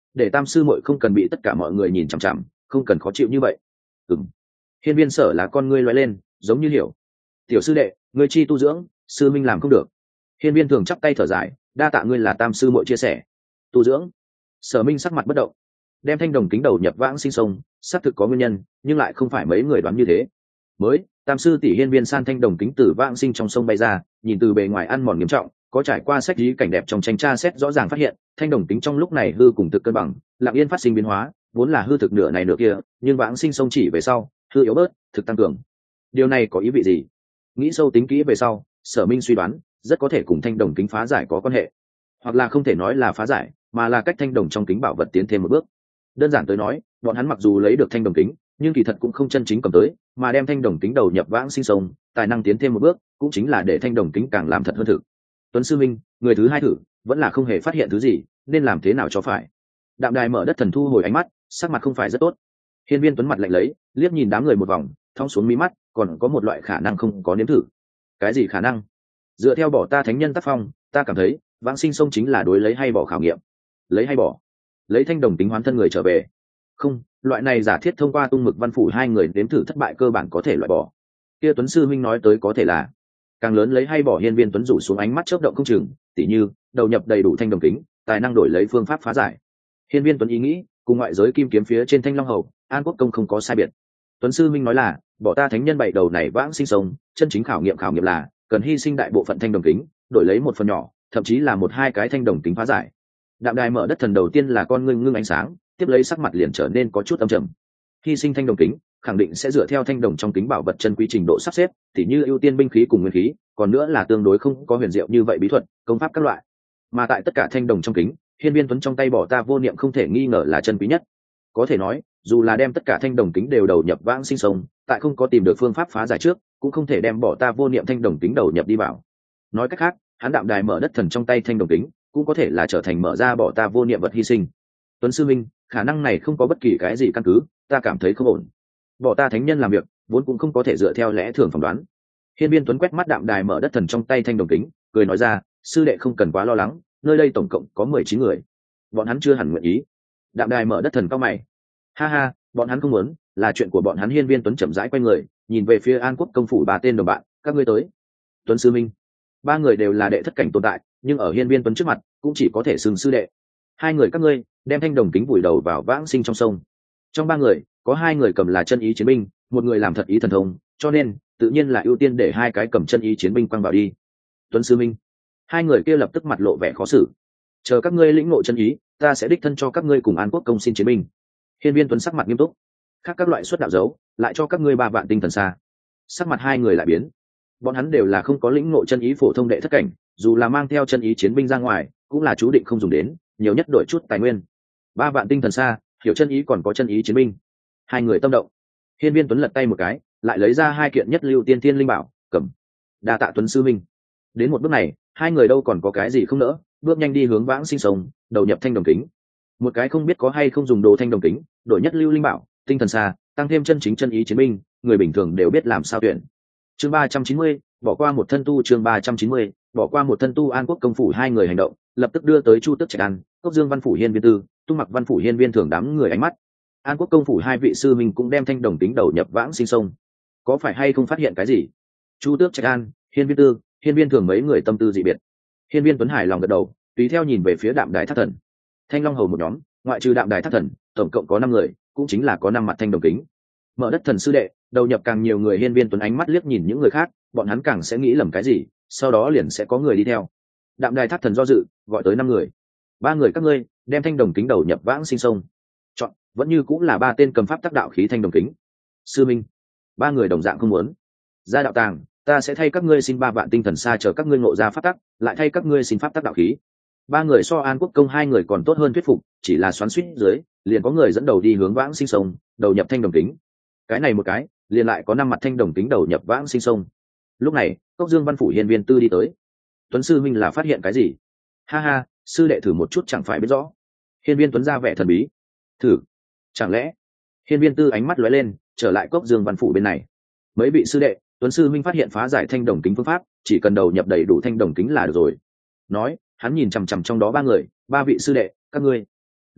để tam sư muội không cần bị tất cả mọi người nhìn chằm chằm, không cần khó chịu như vậy. Ừm. Hiên Viên Sở là con ngươi lóe lên, giống như hiểu. Tiểu sư đệ, ngươi chi tu dưỡng, sư minh làm không được. Hiên Viên Thường chắp tay thở dài, đa tạ ngươi là tam sư muội chia sẻ. Tu dưỡng. Sở Minh sắc mặt bất động, đem thanh đồng kính đầu nhập vãng sinh sông, xác thực có nguyên nhân, nhưng lại không phải mấy người đoán như thế. Mới, tam sư tỷ Hiên Viên san thanh đồng kính từ vãng sinh trong sông bay ra, nhìn từ bề ngoài ăn mòn nghiêm trọng, có trải qua sách lý cảnh đẹp trong tranh tra xét rõ ràng phát hiện, thanh đồng kính trong lúc này hư cùng thực cân bằng, lặng yên phát sinh biến hóa, vốn là hư thực nửa này nửa kia, nhưng vãng sinh sông chỉ về sau, hư yếu bớt, thực tăng cường. Điều này có ý vị gì? Nghĩ sâu tính kỹ về sau, Sở Minh suy đoán, rất có thể cùng thanh đồng kính phá giải có quan hệ, hoặc là không thể nói là phá giải, mà là cách thanh đồng trong kính bảo vật tiến thêm một bước. Đơn giản tới nói, bọn hắn mặc dù lấy được thanh đồng kính, nhưng kỳ thật cũng không chân chính cầm tới, mà đem thanh đồng kính đầu nhập vãng sinh sông, tài năng tiến thêm một bước, cũng chính là để thanh đồng kính càng làm thật hơn thực. Tuấn sư minh, người thứ hai thử, vẫn là không hề phát hiện thứ gì, nên làm thế nào cho phải? Đạm Đài Mở Đất Thần thu hồi ánh mắt, sắc mặt không phải rất tốt. Hiên Viên Tuấn mặt lạnh lấy, liếc nhìn đám người một vòng, thong xuống mí mắt, còn có một loại khả năng không có nếm thử. Cái gì khả năng? Dựa theo bỏ ta thánh nhân tác phong, ta cảm thấy vãng sinh sông chính là đối lấy hay bỏ khảo nghiệm. Lấy hay bỏ? Lấy thanh đồng tính hoán thân người trở về? Không, loại này giả thiết thông qua tung mực văn phủ hai người nếm thử thất bại cơ bản có thể loại bỏ. Kia Tuấn sư minh nói tới có thể là càng lớn lấy hay bỏ. Hiên Viên Tuấn rủ xuống ánh mắt chớp động không chừng, tỉ như đầu nhập đầy đủ thanh đồng kính, tài năng đổi lấy phương pháp phá giải. Hiên Viên Tuấn ý nghĩ cùng ngoại giới kim kiếm phía trên thanh long hầu, An Quốc công không có sai biệt. Tuấn sư minh nói là bỏ ta thánh nhân bảy đầu này vãng sinh sông, chân chính khảo nghiệm khảo nghiệm là cần hy sinh đại bộ phận thanh đồng kính, đổi lấy một phần nhỏ, thậm chí là một hai cái thanh đồng kính phá giải. Đạm Đài Mở Đất Thần đầu tiên là con ngươi ngưng ánh sáng, tiếp lấy sắc mặt liền trở nên có chút âm trầm. Hy sinh thanh đồng kính, khẳng định sẽ dựa theo thanh đồng trong kính bảo vật chân quý trình độ sắp xếp, tỉ như ưu tiên binh khí cùng nguyên khí, còn nữa là tương đối không có huyền diệu như vậy bí thuật, công pháp các loại. Mà tại tất cả thanh đồng trong kính, Hiên Viên Tuấn trong tay bỏ ta vô niệm không thể nghi ngờ là chân quý nhất. Có thể nói, dù là đem tất cả thanh đồng kính đều đầu nhập vãng sinh sông, tại không có tìm được phương pháp phá giải trước, cũng không thể đem bỏ ta vô niệm thanh đồng kính đầu nhập đi vào. Nói cách khác, hắn Đạm Đài Mở Đất Thần trong tay thanh đồng kính, cũng có thể là trở thành mở ra bỏ ta vô niệm vật hy sinh. Tuấn sư minh, khả năng này không có bất kỳ cái gì căn cứ, ta cảm thấy không ổn. Bỏ ta thánh nhân làm việc, vốn cũng không có thể dựa theo lẽ thường phỏng đoán. Hiên Viên Tuấn quét mắt Đạm Đài Mở Đất Thần trong tay thanh đồng kính, cười nói ra, sư đệ không cần quá lo lắng, nơi đây tổng cộng có mười chín người, bọn hắn chưa hẳn nguyện ý. Đạm Đài Mở Đất Thần cao mày, ha ha, bọn hắn không muốn, là chuyện của bọn hắn. Hiên Viên Tuấn chậm rãi quay người, nhìn về phía An Quốc công phủ ba tên đồng bạn, các ngươi tới. Tuấn sư minh, ba người đều là đệ thất cảnh tồn tại, nhưng ở Hiên Viên Tuấn trước mặt, cũng chỉ có thể xưng sư đệ. Hai người các ngươi đem thanh đồng kính vùi đầu vào vãng sinh trong sông. Trong ba người, có hai người cầm là chân ý chiến binh, một người làm thật ý thần thông, cho nên tự nhiên là ưu tiên để hai cái cầm chân ý chiến binh quăng vào đi. Tuấn sư minh, hai người kia lập tức mặt lộ vẻ khó xử. Chờ các ngươi lĩnh ngộ chân ý, ta sẽ đích thân cho các ngươi cùng An Quốc công xin chiến binh. Hiên Viên Tuấn sắc mặt nghiêm túc, khác các loại xuất đạo dấu, lại cho các ngươi ba vạn tinh thần xa. Sắc mặt hai người lại biến, bọn hắn đều là không có lĩnh ngộ chân ý phổ thông đệ thất cảnh, dù là mang theo chân ý chiến binh ra ngoài, cũng là chú định không dùng đến, nhiều nhất đổi chút tài nguyên. Ba vạn tinh thần xa, hiểu chân ý còn có chân ý chiến binh. Hai người tâm động. Hiên Viên Tuấn lật tay một cái, lại lấy ra hai kiện nhất lưu tiên thiên linh bảo, cầm. Đa tạ Tuấn sư minh. Đến một bước này, hai người đâu còn có cái gì không nỡ, bước nhanh đi hướng vãng sinh sông, đầu nhập thanh đồng kính. Một cái không biết có hay không dùng đồ thanh đồng kính, đổi nhất lưu linh bảo, tinh thần xa, tăng thêm chân chính chân ý chiến binh, người bình thường đều biết làm sao tuyển. Chương ba trăm chín mươi, bỏ qua một thân tu. Chương ba trăm chín mươi, bỏ qua một thân tu. An Quốc công phủ hai người hành động, lập tức đưa tới Chu Tước Trạch An, Cốc Dương Văn phủ Hiên Viên Tư, Tung Mặc Văn phủ Hiên Viên Thường đám người ánh mắt. An Quốc công phủ hai vị sư minh cũng đem thanh đồng kính đầu nhập vãng sinh sông. Có phải hay không phát hiện cái gì? Chu Tước Trạch An, Hiên Viên Tư, Hiên Viên Thường mấy người tâm tư dị biệt. Hiên Viên Tuấn hài lòng gật đầu, tùy theo nhìn về phía Đạm Đài Thác Thần. Thanh Long hầu một nhóm, ngoại trừ Đạm Đài Thác Thần, tổng cộng có năm người, cũng chính là có năm mặt thanh đồng kính. Mở Đất Thần sư đệ, đầu nhập càng nhiều người. Hiên Viên Tuấn ánh mắt liếc nhìn những người khác, bọn hắn càng sẽ nghĩ lầm cái gì, sau đó liền sẽ có người đi theo. Đạm Đài Thác Thần do dự, gọi tới năm người. Ba người các ngươi đem thanh đồng kính đầu nhập vãng sinh sông. Chọn, vẫn như cũng là ba tên cầm pháp tác đạo khí thanh đồng kính. Sư minh, ba người đồng dạng không muốn. Ra đạo tàng, ta sẽ thay các ngươi xin ba vạn tinh thần xa chờ các ngươi ngộ ra pháp tắc, lại thay các ngươi xin pháp tác đạo khí. Ba người so An Quốc công hai người còn tốt hơn thuyết phục, chỉ là xoắn xuýt dưới, liền có người dẫn đầu đi hướng vãng sinh sông, đầu nhập thanh đồng kính. Cái này một cái, liền lại có năm mặt thanh đồng kính đầu nhập vãng sinh sông. Lúc này, Cốc Dương Văn phủ Hiên Viên Tư đi tới. Tuấn sư minh là phát hiện cái gì? Ha ha, sư đệ thử một chút chẳng phải biết rõ. Hiên Viên Tuấn ra vẻ thần bí. Thử? Chẳng lẽ? Hiên Viên Tư ánh mắt lóe lên, trở lại Cốc Dương Văn phủ bên này. Mấy vị sư đệ, Tuấn sư minh phát hiện phá giải thanh đồng kính phương pháp, chỉ cần đầu nhập đầy đủ thanh đồng kính là được rồi. Nói, hắn nhìn chằm chằm trong đó ba người, ba vị sư đệ, các ngươi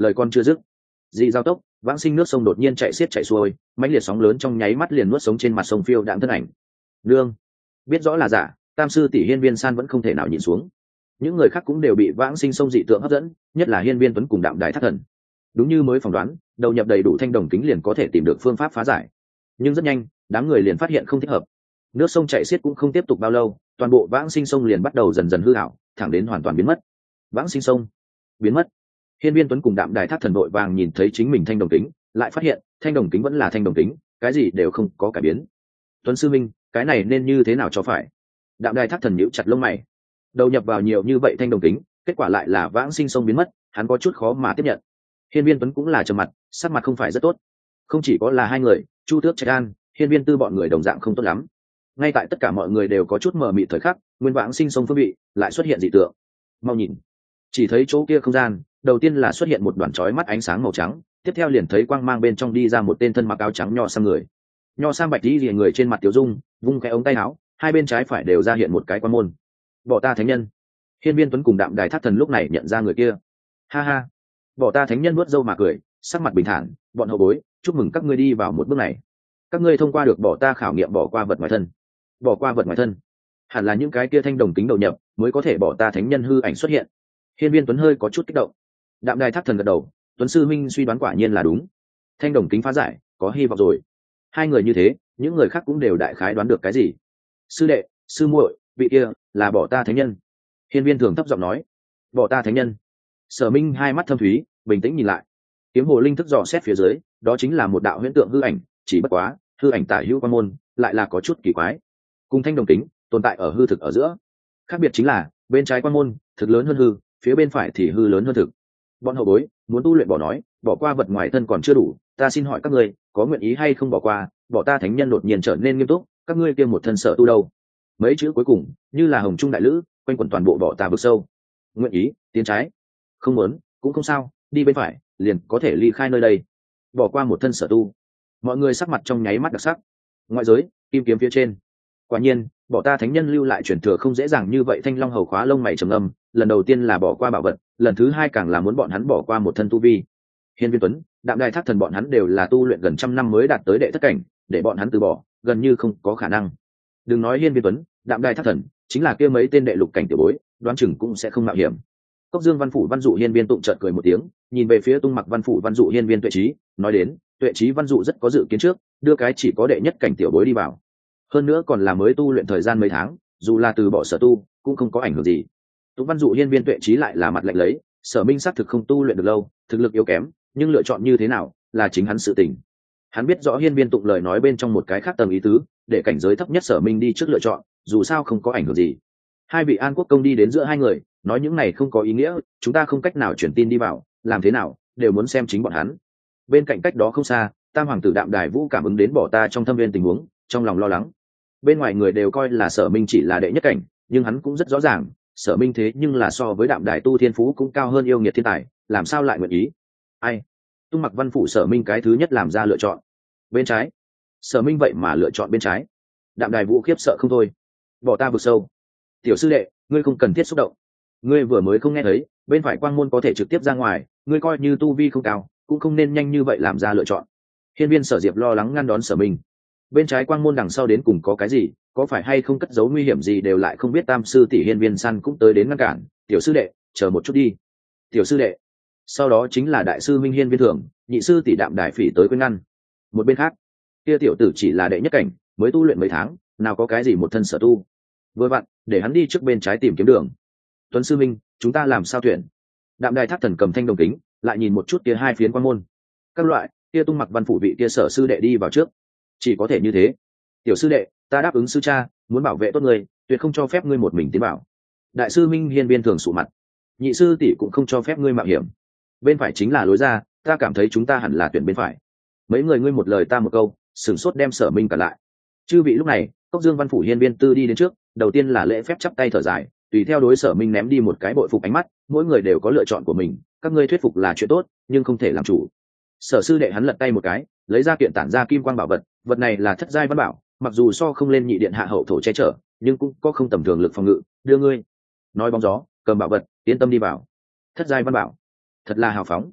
Lời con chưa dứt, dị giao tốc vãng sinh nước sông đột nhiên chạy xiết chạy xuôi, mãnh liệt sóng lớn trong nháy mắt liền nuốt sống trên mặt sông phiêu đạm thân ảnh. Nương, biết rõ là giả, tam sư tỷ Hiên Viên San vẫn không thể nào nhìn xuống. Những người khác cũng đều bị vãng sinh sông dị tượng hấp dẫn, nhất là Hiên Viên Tuấn cùng Đạm Đài Thác Thần. Đúng như mới phỏng đoán, đầu nhập đầy đủ thanh đồng kính liền có thể tìm được phương pháp phá giải. Nhưng rất nhanh, đám người liền phát hiện không thích hợp. Nước sông chảy xiết cũng không tiếp tục bao lâu, toàn bộ vãng sinh sông liền bắt đầu dần dần hư ảo, thẳng đến hoàn toàn biến mất. Vãng sinh sông biến mất. Hiên Viên Tuấn cùng Đạm Đài Thác Thần vội vàng nhìn thấy chính mình thanh đồng kính, lại phát hiện thanh đồng kính vẫn là thanh đồng kính, cái gì đều không có cải biến. Tuấn sư minh, cái này nên như thế nào cho phải? Đạm Đài Thác Thần nhíu chặt lông mày. Đầu nhập vào nhiều như vậy thanh đồng kính, kết quả lại là vãng sinh sông biến mất, hắn có chút khó mà tiếp nhận. Hiên Viên Tuấn cũng là trầm mặt, sắc mặt không phải rất tốt. Không chỉ có là hai người, Chu Tước Trạch An, Hiên Viên Tư bọn người đồng dạng không tốt lắm. Ngay tại tất cả mọi người đều có chút mờ mịt thời khắc, nguyên vãng sinh sông phương vị lại xuất hiện dị tượng. Mau nhìn, chỉ thấy chỗ kia không gian, đầu tiên là xuất hiện một đoàn chói mắt ánh sáng màu trắng, tiếp theo liền thấy quang mang bên trong đi ra một tên thân mặc áo trắng nho sang người. Nho sang bạch y lìa người trên mặt tiểu dung, vung cái ống tay áo, hai bên trái phải đều ra hiện một cái quan môn. Bỏ ta thánh nhân. Hiên Viên Tuấn cùng Đạm Đài Thác Thần lúc này nhận ra người kia. Ha ha, bỏ ta thánh nhân vuốt râu mà cười, sắc mặt bình thản, bọn hậu bối, chúc mừng các ngươi đi vào một bước này. Các ngươi thông qua được bỏ ta khảo nghiệm bỏ qua vật ngoài thân. Bỏ qua vật ngoài thân, hẳn là những cái kia thanh đồng kính đầu nhập mới có thể bỏ ta thánh nhân hư ảnh xuất hiện. Hiên Viên Tuấn hơi có chút kích động. Đạm Đài Thác Thần gật đầu, Tuấn sư minh suy đoán quả nhiên là đúng. Thanh đồng kính phá giải, có hy vọng rồi. Hai người như thế, những người khác cũng đều đại khái đoán được cái gì. Sư đệ, sư muội, vị kia là bỏ ta thánh nhân. Hiên Viên Thường thấp giọng nói. Bỏ ta thánh nhân. Sở Minh hai mắt thâm thúy, bình tĩnh nhìn lại. Kiếm hồ linh thức dò xét phía dưới, đó chính là một đạo huyễn tượng hư ảnh, chỉ bất quá, hư ảnh tả hữu quan môn, lại là có chút kỳ quái. Cùng thanh đồng kính tồn tại ở hư thực ở giữa. Khác biệt chính là, bên trái quan môn thực lớn hơn hư, phía bên phải thì hư lớn hơn thực. Bọn hậu bối muốn tu luyện bỏ nói, bỏ qua vật ngoài thân còn chưa đủ, ta xin hỏi các ngươi, có nguyện ý hay không bỏ qua? Bỏ ta thánh nhân đột nhiên trở nên nghiêm túc, các ngươi kia một thân sở tu đâu? Mấy chữ cuối cùng như là hồng trung đại lữ, quanh quẩn toàn bộ bỏ ta vực sâu. Nguyện ý, tiến trái. Không muốn, cũng không sao, đi bên phải, liền có thể ly khai nơi đây. Bỏ qua một thân sở tu. Mọi người sắc mặt trong nháy mắt đặc sắc. Ngoại giới, kim kiếm phía trên. Quả nhiên, bỏ ta thánh nhân lưu lại truyền thừa không dễ dàng như vậy. Thanh Long hầu khóa lông mày trầm âm, lần đầu tiên là bỏ qua bảo vật, lần thứ hai càng là muốn bọn hắn bỏ qua một thân tu vi. Hiên Viên Tuấn, Đạm Đài Thác Thần bọn hắn đều là tu luyện gần trăm năm mới đạt tới đệ thất cảnh, để bọn hắn từ bỏ, gần như không có khả năng. Đừng nói Hiên Viên Tuấn, Đạm Đài Thác Thần, chính là kia mấy tên đệ lục cảnh tiểu bối, đoán chừng cũng sẽ không mạo hiểm. Cốc Dương Văn Phủ Văn Dụ Hiên Viên tụng chợt cười một tiếng, nhìn về phía Tung Mặc Văn Phủ Văn Dụ Hiên Viên Tuệ Trí, nói đến, Tuệ Trí Văn Dụ rất có dự kiến trước, đưa cái chỉ có đệ nhất cảnh tiểu bối đi vào. Hơn nữa còn là mới tu luyện thời gian mấy tháng, dù là từ bỏ sở tu, cũng không có ảnh hưởng gì. Tụng Văn Dụ Hiên Viên Tuệ Trí lại là mặt lạnh lấy, Sở Minh xác thực không tu luyện được lâu, thực lực yếu kém, nhưng lựa chọn như thế nào, là chính hắn sự tình. Hắn biết rõ Hiên Viên tụng lời nói bên trong một cái khác tầng ý tứ, để cảnh giới thấp nhất Sở Minh đi trước lựa chọn, dù sao không có ảnh hưởng gì. Hai vị An Quốc công đi đến giữa hai người, nói những này không có ý nghĩa, chúng ta không cách nào chuyển tin đi vào, làm thế nào đều muốn xem chính bọn hắn. Bên cạnh cách đó không xa, Tam hoàng tử Đạm Đài Vũ cảm ứng đến bỏ ta trong thâm viên tình huống, trong lòng lo lắng. Bên ngoài người đều coi là Sở Minh chỉ là đệ nhất cảnh, nhưng hắn cũng rất rõ ràng, Sở Minh thế nhưng là so với Đạm Đài tu thiên phú cũng cao hơn yêu nghiệt thiên tài, làm sao lại nguyện ý? Ai? Tung Mặc Văn Phủ Sở Minh cái thứ nhất làm ra lựa chọn. Bên trái. Sở Minh vậy mà lựa chọn bên trái. Đạm Đài Vũ khiếp sợ không thôi. Bỏ ta vực sâu. Tiểu sư đệ, ngươi không cần thiết xúc động. Ngươi vừa mới không nghe thấy, bên phải quang môn có thể trực tiếp ra ngoài, ngươi coi như tu vi không cao, cũng không nên nhanh như vậy làm ra lựa chọn. Hiên Viên Sở Diệp lo lắng ngăn đón Sở Minh. Bên trái quang môn đằng sau đến cùng có cái gì, có phải hay không cất giấu nguy hiểm gì đều lại không biết. Tam sư tỷ Hiên Viên San cũng tới đến ngăn cản, tiểu sư đệ, chờ một chút đi. Tiểu sư đệ. Sau đó chính là đại sư Minh Hiên Viên Thường, nhị sư tỷ Đạm Đài Phỉ tới quên ngăn. Một bên khác, kia tiểu tử chỉ là đệ nhất cảnh, mới tu luyện mấy tháng, nào có cái gì một thân sở tu. Vừa vặn, để hắn đi trước bên trái tìm kiếm đường. Tuấn sư minh, chúng ta làm sao tuyển? Đạm Đài Thác Thần cầm thanh đồng kính, lại nhìn một chút kia hai phiến quan môn. Các loại, kia Tung Mặc Văn Phủ vị kia Sở sư đệ đi vào trước. Chỉ có thể như thế. Tiểu sư đệ, ta đáp ứng sư cha, muốn bảo vệ tốt người, tuyệt không cho phép ngươi một mình tiến vào. Đại sư Minh Hiên Viên Thường sụ mặt. Nhị sư tỷ cũng không cho phép ngươi mạo hiểm. Bên phải chính là lối ra, ta cảm thấy chúng ta hẳn là tuyển bên phải. Mấy người ngươi một lời ta một câu, sửng sốt đem Sở Minh cả lại. Chư vị lúc này, Cốc Dương Văn Phủ Hiên Viên Tư đi đến trước, đầu tiên là lễ phép chắp tay thở dài, tùy theo đối Sở Minh ném đi một cái bội phục ánh mắt, mỗi người đều có lựa chọn của mình, các ngươi thuyết phục là chuyện tốt, nhưng không thể làm chủ. Sở sư đệ hắn lật tay một cái, lấy ra kiện tản ra kim quang bảo vật, vật này là thất giai văn bảo, mặc dù so không lên nhị điện hạ hậu thổ che chở, nhưng cũng có không tầm thường lực phòng ngự, đưa ngươi. Nói bóng gió, cầm bảo vật, yên tâm đi vào. Thất giai văn bảo, thật là hào phóng.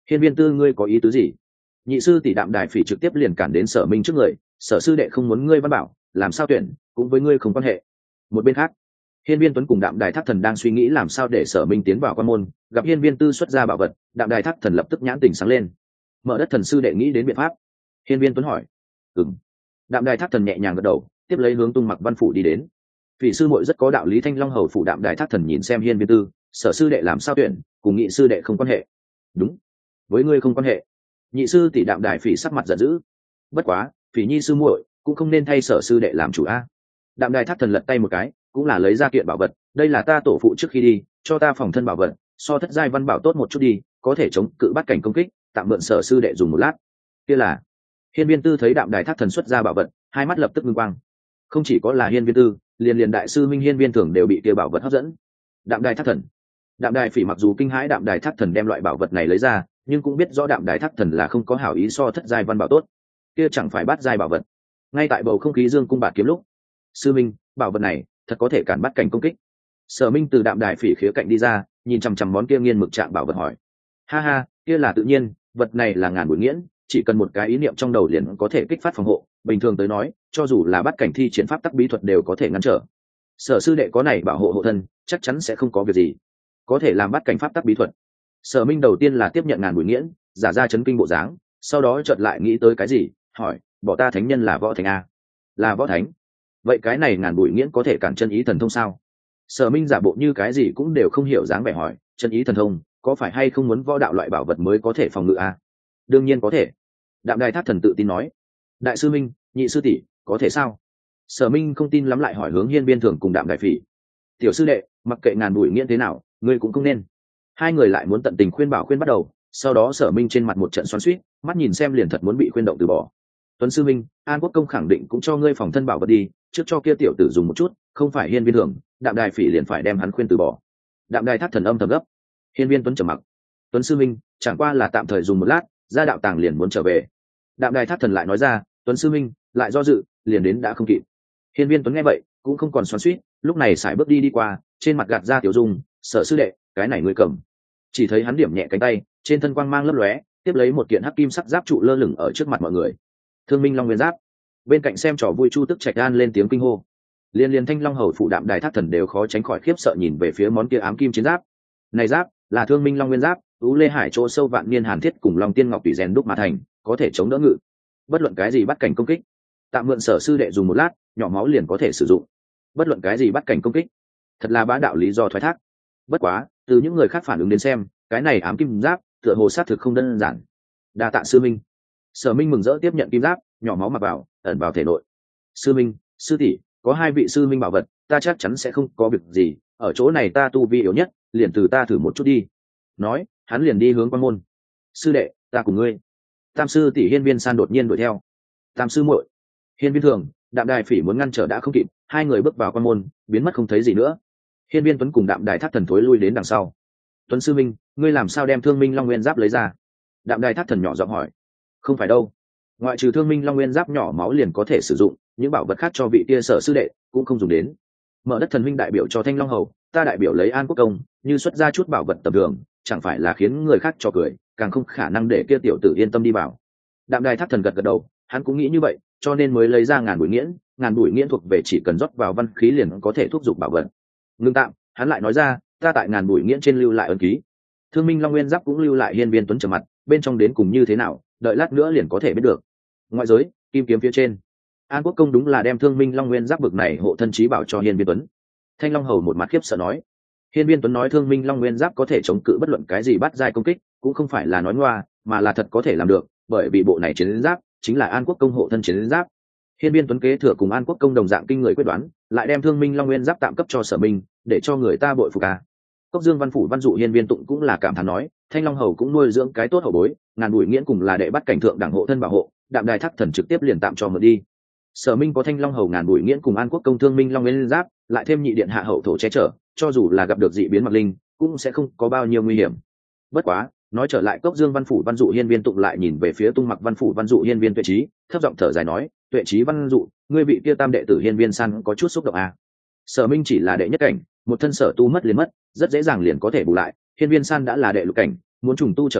Hiên viên tư ngươi có ý tứ gì? Nhị sư tỷ đạm đài phỉ trực tiếp liền cản đến Sở Minh trước người, Sở sư đệ không muốn ngươi văn bảo, làm sao tuyển, cũng với ngươi không quan hệ. Một bên khác, Hiên viên Tuấn cùng đạm đài thác thần đang suy nghĩ làm sao để Sở Minh tiến vào quan môn, gặp hiên viên tư xuất ra bảo vật, đạm đài thác thần lập tức nhãn tỉnh sáng lên. Mở đất thần sư đệ nghĩ đến biện pháp. Hiên viên Tuấn hỏi. Ừm. Đạm đài thác thần nhẹ nhàng gật đầu, tiếp lấy hướng tung mặc văn phủ đi đến. Vị sư muội rất có đạo lý. Thanh long hầu phủ đạm đài thác thần nhìn xem hiên viên tư, Sở sư đệ làm sao tuyển, cùng nghị sư đệ không quan hệ. Đúng, với ngươi không quan hệ. Nhị sư tỷ đạm đài phỉ sắc mặt giận dữ. Bất quá, phỉ nhi sư muội cũng không nên thay Sở sư đệ làm chủ a. Đạm đài thác thần lật tay một cái, cũng là lấy ra kiện bảo vật, đây là ta tổ phụ trước khi đi cho ta phòng thân bảo vật, so thất giai văn bảo tốt một chút đi, có thể chống cự bắt cảnh công kích, tạm mượn Sở sư đệ dùng một lát. Kia là. Hiên viên tư thấy đạm đài thác thần xuất ra bảo vật, hai mắt lập tức ngưng quang. Không chỉ có là hiên viên tư, liền liền đại sư minh hiên viên thường đều bị kia bảo vật hấp dẫn. Đạm đài thác thần. Đạm đài phỉ mặc dù kinh hãi đạm đài thác thần đem loại bảo vật này lấy ra, nhưng cũng biết rõ đạm đài thác thần là không có hảo ý so thất giai văn bảo tốt, kia chẳng phải bắt giai bảo vật. Ngay tại bầu không khí dương cung bạt kiếm lúc, sư minh, bảo vật này thật có thể cản bắt cảnh công kích. Sở Minh từ đạm đài phỉ khía cạnh đi ra, nhìn chằm chằm món kia nghiên mực trạng bảo vật hỏi. Ha ha, kia là tự nhiên, vật này là ngàn bụi nghiễn, chỉ cần một cái ý niệm trong đầu liền có thể kích phát phòng hộ, bình thường tới nói, cho dù là bắt cảnh thi triển pháp tắc bí thuật đều có thể ngăn trở. Sở sư đệ có này bảo hộ hộ thân, chắc chắn sẽ không có việc gì. Có thể làm bắt cảnh pháp tắc bí thuật. Sở Minh đầu tiên là tiếp nhận ngàn bụi nghiễn, giả ra chấn kinh bộ dáng, sau đó chợt lại nghĩ tới cái gì, hỏi, bỏ ta thánh nhân là võ thánh a? Là võ thánh. Vậy cái này ngàn bụi nghiễn có thể cản chân ý thần thông sao? Sở Minh giả bộ như cái gì cũng đều không hiểu dáng vẻ hỏi, chân ý thần thông có phải hay không muốn võ đạo loại bảo vật mới có thể phòng ngự a? Đương nhiên có thể. Đạm đài thác thần tự tin nói. Đại sư Minh, nhị sư tỷ, có thể sao? Sở Minh không tin lắm lại hỏi hướng hiên viên thường cùng đạm đài phỉ. Tiểu sư đệ, mặc kệ ngàn bụi nghiễn thế nào, ngươi cũng không nên. Hai người lại muốn tận tình khuyên bảo khuyên bắt đầu, sau đó Sở Minh trên mặt một trận xoắn xuýt, mắt nhìn xem liền thật muốn bị khuyên động từ bỏ. Tuấn sư Minh, An Quốc công khẳng định cũng cho ngươi phòng thân bảo vật đi, trước cho kia tiểu tử dùng một chút, không phải hiên viên thường, đạm đài phỉ liền phải đem hắn khuyên từ bỏ. Đạm đài thác thần âm thầm gấp. Hiên viên Tuấn trầm mặc. Tuấn sư Minh, chẳng qua là tạm thời dùng một lát, ra đạo tàng liền muốn trở về. Đạm đài thác thần lại nói ra, Tuấn sư Minh lại do dự, liền đến đã không kịp. Hiên viên Tuấn nghe vậy cũng không còn xoắn xuýt, lúc này sải bước đi đi qua, trên mặt gạt ra tiểu dung, Sở sư đệ, cái này ngươi cầm. Chỉ thấy hắn điểm nhẹ cánh tay, trên thân quang mang lấp lóe, tiếp lấy một kiện hắc kim sắc giáp trụ lơ lửng ở trước mặt mọi người. Thương Minh Long Nguyên Giáp. Bên cạnh xem trò vui Chu Tức Trạch An lên tiếng kinh hô. Liên liên Thanh Long hầu phụ đạm đài thác thần đều khó tránh khỏi khiếp sợ nhìn về phía món kia ám kim chiến giáp. Này giáp là Thương Minh Long Nguyên Giáp, Tú Lê Hải chỗ sâu vạn niên hàn thiết cùng Long Tiên Ngọc tùy rèn đúc mà thành, có thể chống đỡ ngự bất luận cái gì bắt cảnh công kích. Tạm mượn Sở sư đệ dùng một lát, nhỏ máu liền có thể sử dụng. Bất luận cái gì bắt cảnh công kích. Thật là bá đạo lý do thoái thác. Bất quá, từ những người khác phản ứng đến xem, cái này ám kim giáp tựa hồ sát thực không đơn giản. Đa tạ sư minh. Sở Minh mừng rỡ tiếp nhận kim giáp, nhỏ máu mặc vào, ẩn vào thể nội. Sư minh, sư tỷ, có hai vị sư minh bảo vật, ta chắc chắn sẽ không có việc gì, ở chỗ này ta tu vi yếu nhất, liền từ ta thử một chút đi. Nói, hắn liền đi hướng quan môn. Sư đệ, ta cùng ngươi. Tam sư tỷ hiên viên san đột nhiên đuổi theo. Tam sư muội. Hiên viên thường, đạm đài phỉ muốn ngăn trở đã không kịp, hai người bước vào quan môn, biến mất không thấy gì nữa. Hiên viên Tuấn cùng đạm đài thác thần thối lui đến đằng sau. Tuấn sư minh, ngươi làm sao đem Thương Minh Long Nguyên Giáp lấy ra? Đạm đài thác thần nhỏ giọng hỏi. Không phải đâu, ngoại trừ Thương Minh Long Nguyên Giáp nhỏ máu liền có thể sử dụng, những bảo vật khác cho vị kia Sở sư đệ cũng không dùng đến. Mở đất thần minh đại biểu cho Thanh Long hầu, ta đại biểu lấy An Quốc công, như xuất ra chút bảo vật tầm thường, chẳng phải là khiến người khác cho cười, càng không khả năng để kia tiểu tử yên tâm đi vào. Đạm đài thác thần gật gật đầu, hắn cũng nghĩ như vậy, cho nên mới lấy ra ngàn bụi nghiễn, ngàn bụi nghiễn thuộc về chỉ cần rót vào văn khí liền có thể thúc giục bảo vật. Ngưng tạm, hắn lại nói ra, ta tại ngàn bụi nghiễn trên lưu lại ấn ký. Thương Minh Long Nguyên Giáp cũng lưu lại hiên viên Tuấn trầm mặt, bên trong đến cùng như thế nào, đợi lát nữa liền có thể biết được. Ngoại giới, kim kiếm phía trên, An Quốc công đúng là đem Thương Minh Long Nguyên Giáp bực này hộ thân trí bảo cho hiên viên Tuấn. Thanh Long hầu một mặt khiếp sợ nói, hiên viên Tuấn nói Thương Minh Long Nguyên Giáp có thể chống cự bất luận cái gì bắt giai công kích, cũng không phải là nói ngoa, mà là thật có thể làm được, bởi vì bộ này chiến giáp chính là An Quốc công hộ thân chiến giáp. Hiên viên Tuấn kế thừa cùng An Quốc công đồng dạng kinh người quyết đoán, lại đem Thương Minh Long Nguyên Giáp tạm cấp cho Sở Minh, để cho người ta bội phục cả. Cốc Dương Văn phủ Văn dụ hiên viên tụng cũng là cảm thán nói, Thanh Long hầu cũng nuôi dưỡng cái tốt hậu bối, ngàn bụi nghiễn cùng là đệ bắt cảnh thượng đẳng hộ thân bảo hộ, đạm đài thác thần trực tiếp liền tạm cho mượn đi. Sở Minh có Thanh Long hầu ngàn bụi nghiễn cùng An Quốc công Thương Minh Long Nguyên Giáp, lại thêm nhị điện hạ hậu thổ che chở, cho dù là gặp được dị biến mặc linh, cũng sẽ không có bao nhiêu nguy hiểm. Bất quá, nói trở lại Cốc Dương Văn phủ Văn dụ hiên viên tụng lại nhìn về phía Tung Mặc Văn phủ Văn dụ hiên viên Tuệ Trí, thấp giọng thở dài nói, Tuệ Trí Văn dụ, ngươi vị kia tam đệ tử hiên viên san có chút xúc động à? Sở Minh chỉ là đệ nhất cảnh, một thân sở tu mất liền mất, rất dễ dàng liền có thể bù lại, hiên viên san đã là đệ lục cảnh, muốn trùng tu trở về,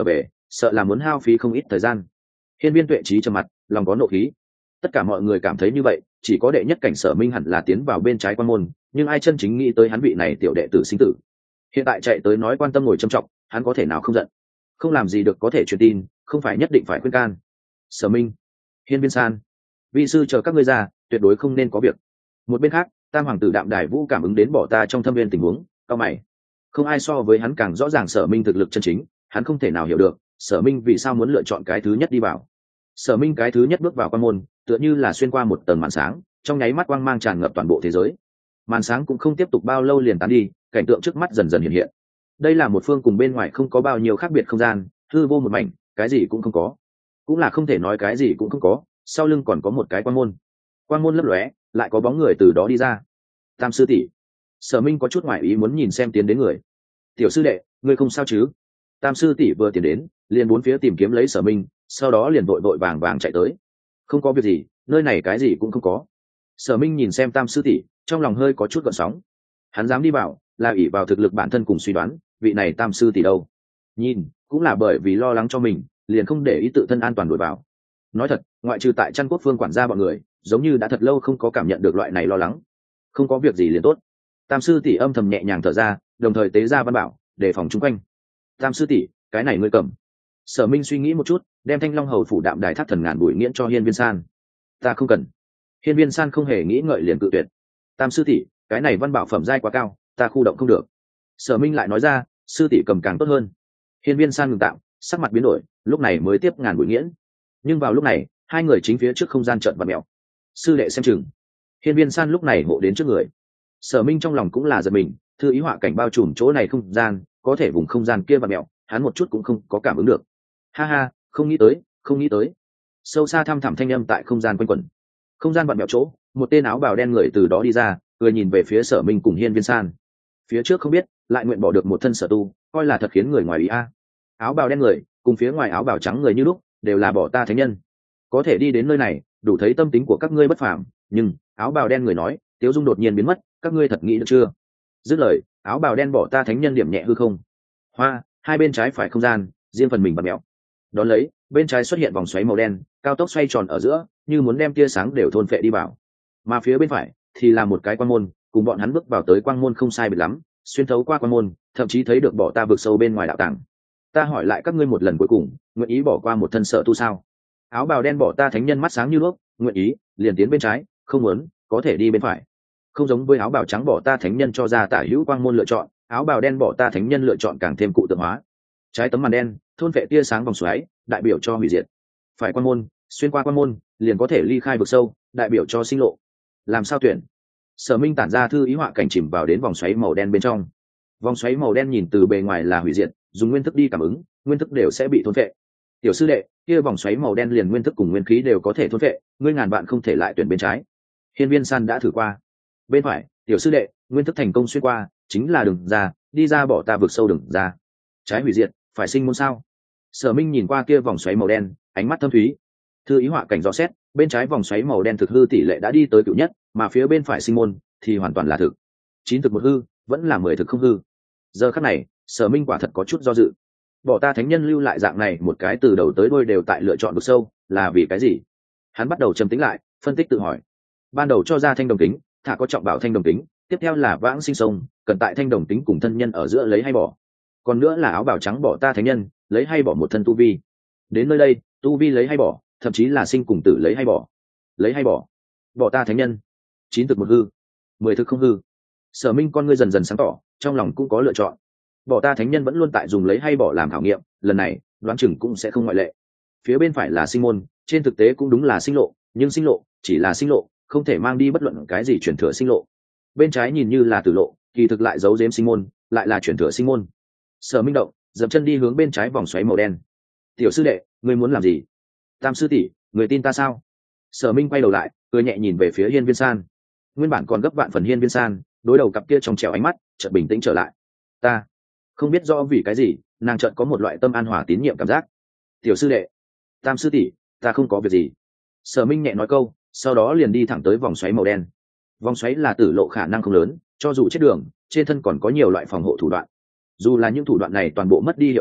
sợ là muốn hao phí không ít thời gian. Hiên Viên Tuệ Trí trầm mặt, lòng có nộ khí. Tất cả mọi người cảm thấy như vậy, chỉ có đệ nhất cảnh Sở Minh hẳn là tiến vào bên trái quan môn, nhưng ai chân chính nghĩ tới hắn vị này tiểu đệ tử sinh tử. Hiện tại chạy tới nói quan tâm ngồi trầm trọng, hắn có thể nào không giận? Không làm gì được có thể truyền tin, không phải nhất định phải khuyên can. Sở Minh, Hiên Viên San, vị sư chờ các ngươi ra, tuyệt đối không nên có việc. Một bên khác, Tam hoàng tử Đạm Đài Vũ cảm ứng đến bỏ ta trong thâm viên tình huống, cao mày. Không ai so với hắn càng rõ ràng Sở Minh thực lực chân chính, hắn không thể nào hiểu được Sở Minh vì sao muốn lựa chọn cái thứ nhất đi vào. Sở Minh cái thứ nhất bước vào quan môn, tựa như là xuyên qua một tầng màn sáng, trong nháy mắt quang mang tràn ngập toàn bộ thế giới. Màn sáng cũng không tiếp tục bao lâu liền tán đi, cảnh tượng trước mắt dần dần hiện hiện. Đây là một phương cùng bên ngoài không có bao nhiêu khác biệt không gian, hư vô một mảnh, cái gì cũng không có. Cũng là không thể nói cái gì cũng không có, sau lưng còn có một cái quan môn. Quan môn lấp lóe, lại có bóng người từ đó đi ra. Tam sư tỷ. Sở Minh có chút ngoại ý muốn nhìn xem tiến đến người. Tiểu sư đệ, ngươi không sao chứ? Tam sư tỷ vừa tiến đến, liền bốn phía tìm kiếm lấy Sở Minh, sau đó liền vội vội vàng vàng chạy tới. Không có việc gì, nơi này cái gì cũng không có. Sở Minh nhìn xem Tam sư tỷ, trong lòng hơi có chút gợn sóng. Hắn dám đi vào, là ỷ vào thực lực bản thân cùng suy đoán, vị này Tam sư tỷ đâu. Nhìn, cũng là bởi vì lo lắng cho mình, liền không để ý tự thân an toàn đuổi vào. Nói thật, ngoại trừ tại Trăn Quốc Phương quản gia bọn người, giống như đã thật lâu không có cảm nhận được loại này lo lắng. Không có việc gì liền tốt. Tam sư tỷ âm thầm nhẹ nhàng thở ra, đồng thời tế ra văn bảo, đề phòng chung quanh. Tam sư tỷ, cái này ngươi cầm. Sở Minh suy nghĩ một chút, đem Thanh Long hầu phủ Đạm Đài tháp thần ngàn bụi nghiễn cho Hiên Viên San. Ta không cần. Hiên Viên San không hề nghĩ ngợi liền cự tuyệt. Tam sư tỷ, cái này văn bảo phẩm giai quá cao, ta khu động không được. Sở Minh lại nói ra, sư tỷ cầm càng tốt hơn. Hiên Viên San ngừng tạm, sắc mặt biến đổi, lúc này mới tiếp ngàn bụi nghiễn. Nhưng vào lúc này, hai người chính phía trước không gian trợn vặn mèo. Sư đệ xem chừng. Hiên Viên San lúc này hộ đến trước người. Sở Minh trong lòng cũng là giật mình, thư ý họa cảnh bao trùm chỗ này không gian, có thể vùng không gian kia vặn mèo, hắn một chút cũng không có cảm ứng được. Ha ha, không nghĩ tới, không nghĩ tới. Sâu xa thăm thẳm thanh âm tại không gian quanh quẩn. Không gian vặn mèo chỗ, một tên áo bào đen người từ đó đi ra, cười nhìn về phía Sở Minh cùng Hiên Viên San. Phía trước không biết, lại nguyện bỏ được một thân sở tu, coi là thật khiến người ngoài ý a. Áo bào đen người, cùng phía ngoài áo bào trắng người như lúc, đều là bỏ ta thánh nhân. Có thể đi đến nơi này, đủ thấy tâm tính của các ngươi bất phàm, nhưng áo bào đen người nói, Tiếu Dung đột nhiên biến mất, các ngươi thật nghĩ được chưa? Dứt lời, áo bào đen bỏ ta thánh nhân điểm nhẹ hư không. Hoa, hai bên trái phải không gian, riêng phần mình bật mẹo. Đón lấy, bên trái xuất hiện vòng xoáy màu đen, cao tốc xoay tròn ở giữa, như muốn đem tia sáng đều thôn phệ đi vào. Mà phía bên phải thì là một cái quan môn, cùng bọn hắn bước vào tới quang môn không sai biệt lắm, xuyên thấu qua quan môn, thậm chí thấy được bỏ ta vực sâu bên ngoài đạo tàng. Ta hỏi lại các ngươi một lần cuối cùng, nguyện ý bỏ qua một thân sợ tu sao? Áo bào đen bỏ ta thánh nhân mắt sáng như đuốc, nguyện ý, liền tiến bên trái, không muốn, có thể đi bên phải. Không giống với áo bào trắng bỏ ta thánh nhân cho ra tả hữu quang môn lựa chọn, áo bào đen bỏ ta thánh nhân lựa chọn càng thêm cụ tượng hóa. Trái tấm màn đen, thôn vệ tia sáng vòng xoáy, đại biểu cho hủy diệt. Phải quan môn, xuyên qua quan môn, liền có thể ly khai vực sâu, đại biểu cho sinh lộ. Làm sao tuyển? Sở Minh tản ra thư ý họa cảnh chìm vào đến vòng xoáy màu đen bên trong. Vòng xoáy màu đen nhìn từ bề ngoài là hủy diệt, dùng nguyên thức đi cảm ứng, nguyên thức đều sẽ bị thôn vệ. Tiểu sư đệ, kia vòng xoáy màu đen liền nguyên thức cùng nguyên khí đều có thể thôn vệ, ngươi ngàn vạn không thể lại tuyển bên trái. Hiên Viên San đã thử qua. Bên phải, tiểu sư đệ, nguyên thức thành công xuyên qua, chính là đường ra, đi ra bỏ ta vực sâu đường ra. Trái hủy diệt, phải sinh môn sao? Sở Minh nhìn qua kia vòng xoáy màu đen, ánh mắt thâm thúy. Thư ý họa cảnh rõ xét, bên trái vòng xoáy màu đen thực hư tỷ lệ đã đi tới cựu nhất, mà phía bên phải sinh môn thì hoàn toàn là thực. Chín thực một hư, vẫn là mười thực không hư. Giờ khắc này, Sở Minh quả thật có chút do dự. Bỏ ta thánh nhân lưu lại dạng này một cái từ đầu tới đuôi đều tại lựa chọn vực sâu, là vì cái gì? Hắn bắt đầu trầm tĩnh lại, phân tích tự hỏi. Ban đầu cho ra thanh đồng tính, thả có trọng bảo thanh đồng tính, tiếp theo là vãng sinh sông, cần tại thanh đồng tính cùng thân nhân ở giữa lấy hay bỏ. Còn nữa là áo bào trắng bỏ ta thánh nhân, lấy hay bỏ một thân tu vi. Đến nơi đây, tu vi lấy hay bỏ, thậm chí là sinh cùng tử lấy hay bỏ. Lấy hay bỏ. Bỏ ta thánh nhân. Chín thực một hư, mười thực không hư. Sở Minh con ngươi dần dần sáng tỏ, trong lòng cũng có lựa chọn. Bỏ ta thánh nhân vẫn luôn tại dùng lấy hay bỏ làm khảo nghiệm, lần này, đoán chừng cũng sẽ không ngoại lệ. Phía bên phải là sinh môn, trên thực tế cũng đúng là sinh lộ, nhưng sinh lộ chỉ là sinh lộ, không thể mang đi bất luận cái gì chuyển thừa sinh lộ. Bên trái nhìn như là tử lộ, kỳ thực lại giấu giếm sinh môn, lại là chuyển thừa sinh môn. Sở Minh động, dậm chân đi hướng bên trái vòng xoáy màu đen. Tiểu sư đệ, ngươi muốn làm gì? Tam sư tỷ, người tin ta sao? Sở Minh quay đầu lại, cười nhẹ nhìn về phía Hiên Viên San. Nguyên bản còn gấp vạn phần Hiên Viên San, đối đầu cặp kia trong trẻo ánh mắt, chợt bình tĩnh trở lại. Ta không biết rõ vì cái gì, nàng chợt có một loại tâm an hòa tín nhiệm cảm giác. Tiểu sư đệ, Tam sư tỷ, ta không có việc gì. Sở Minh nhẹ nói câu, sau đó liền đi thẳng tới vòng xoáy màu đen. Vòng xoáy là tử lộ khả năng không lớn, cho dù chết đường, trên thân còn có nhiều loại phòng hộ thủ đoạn. Dù là những thủ đoạn này toàn bộ mất đi hiệu lực,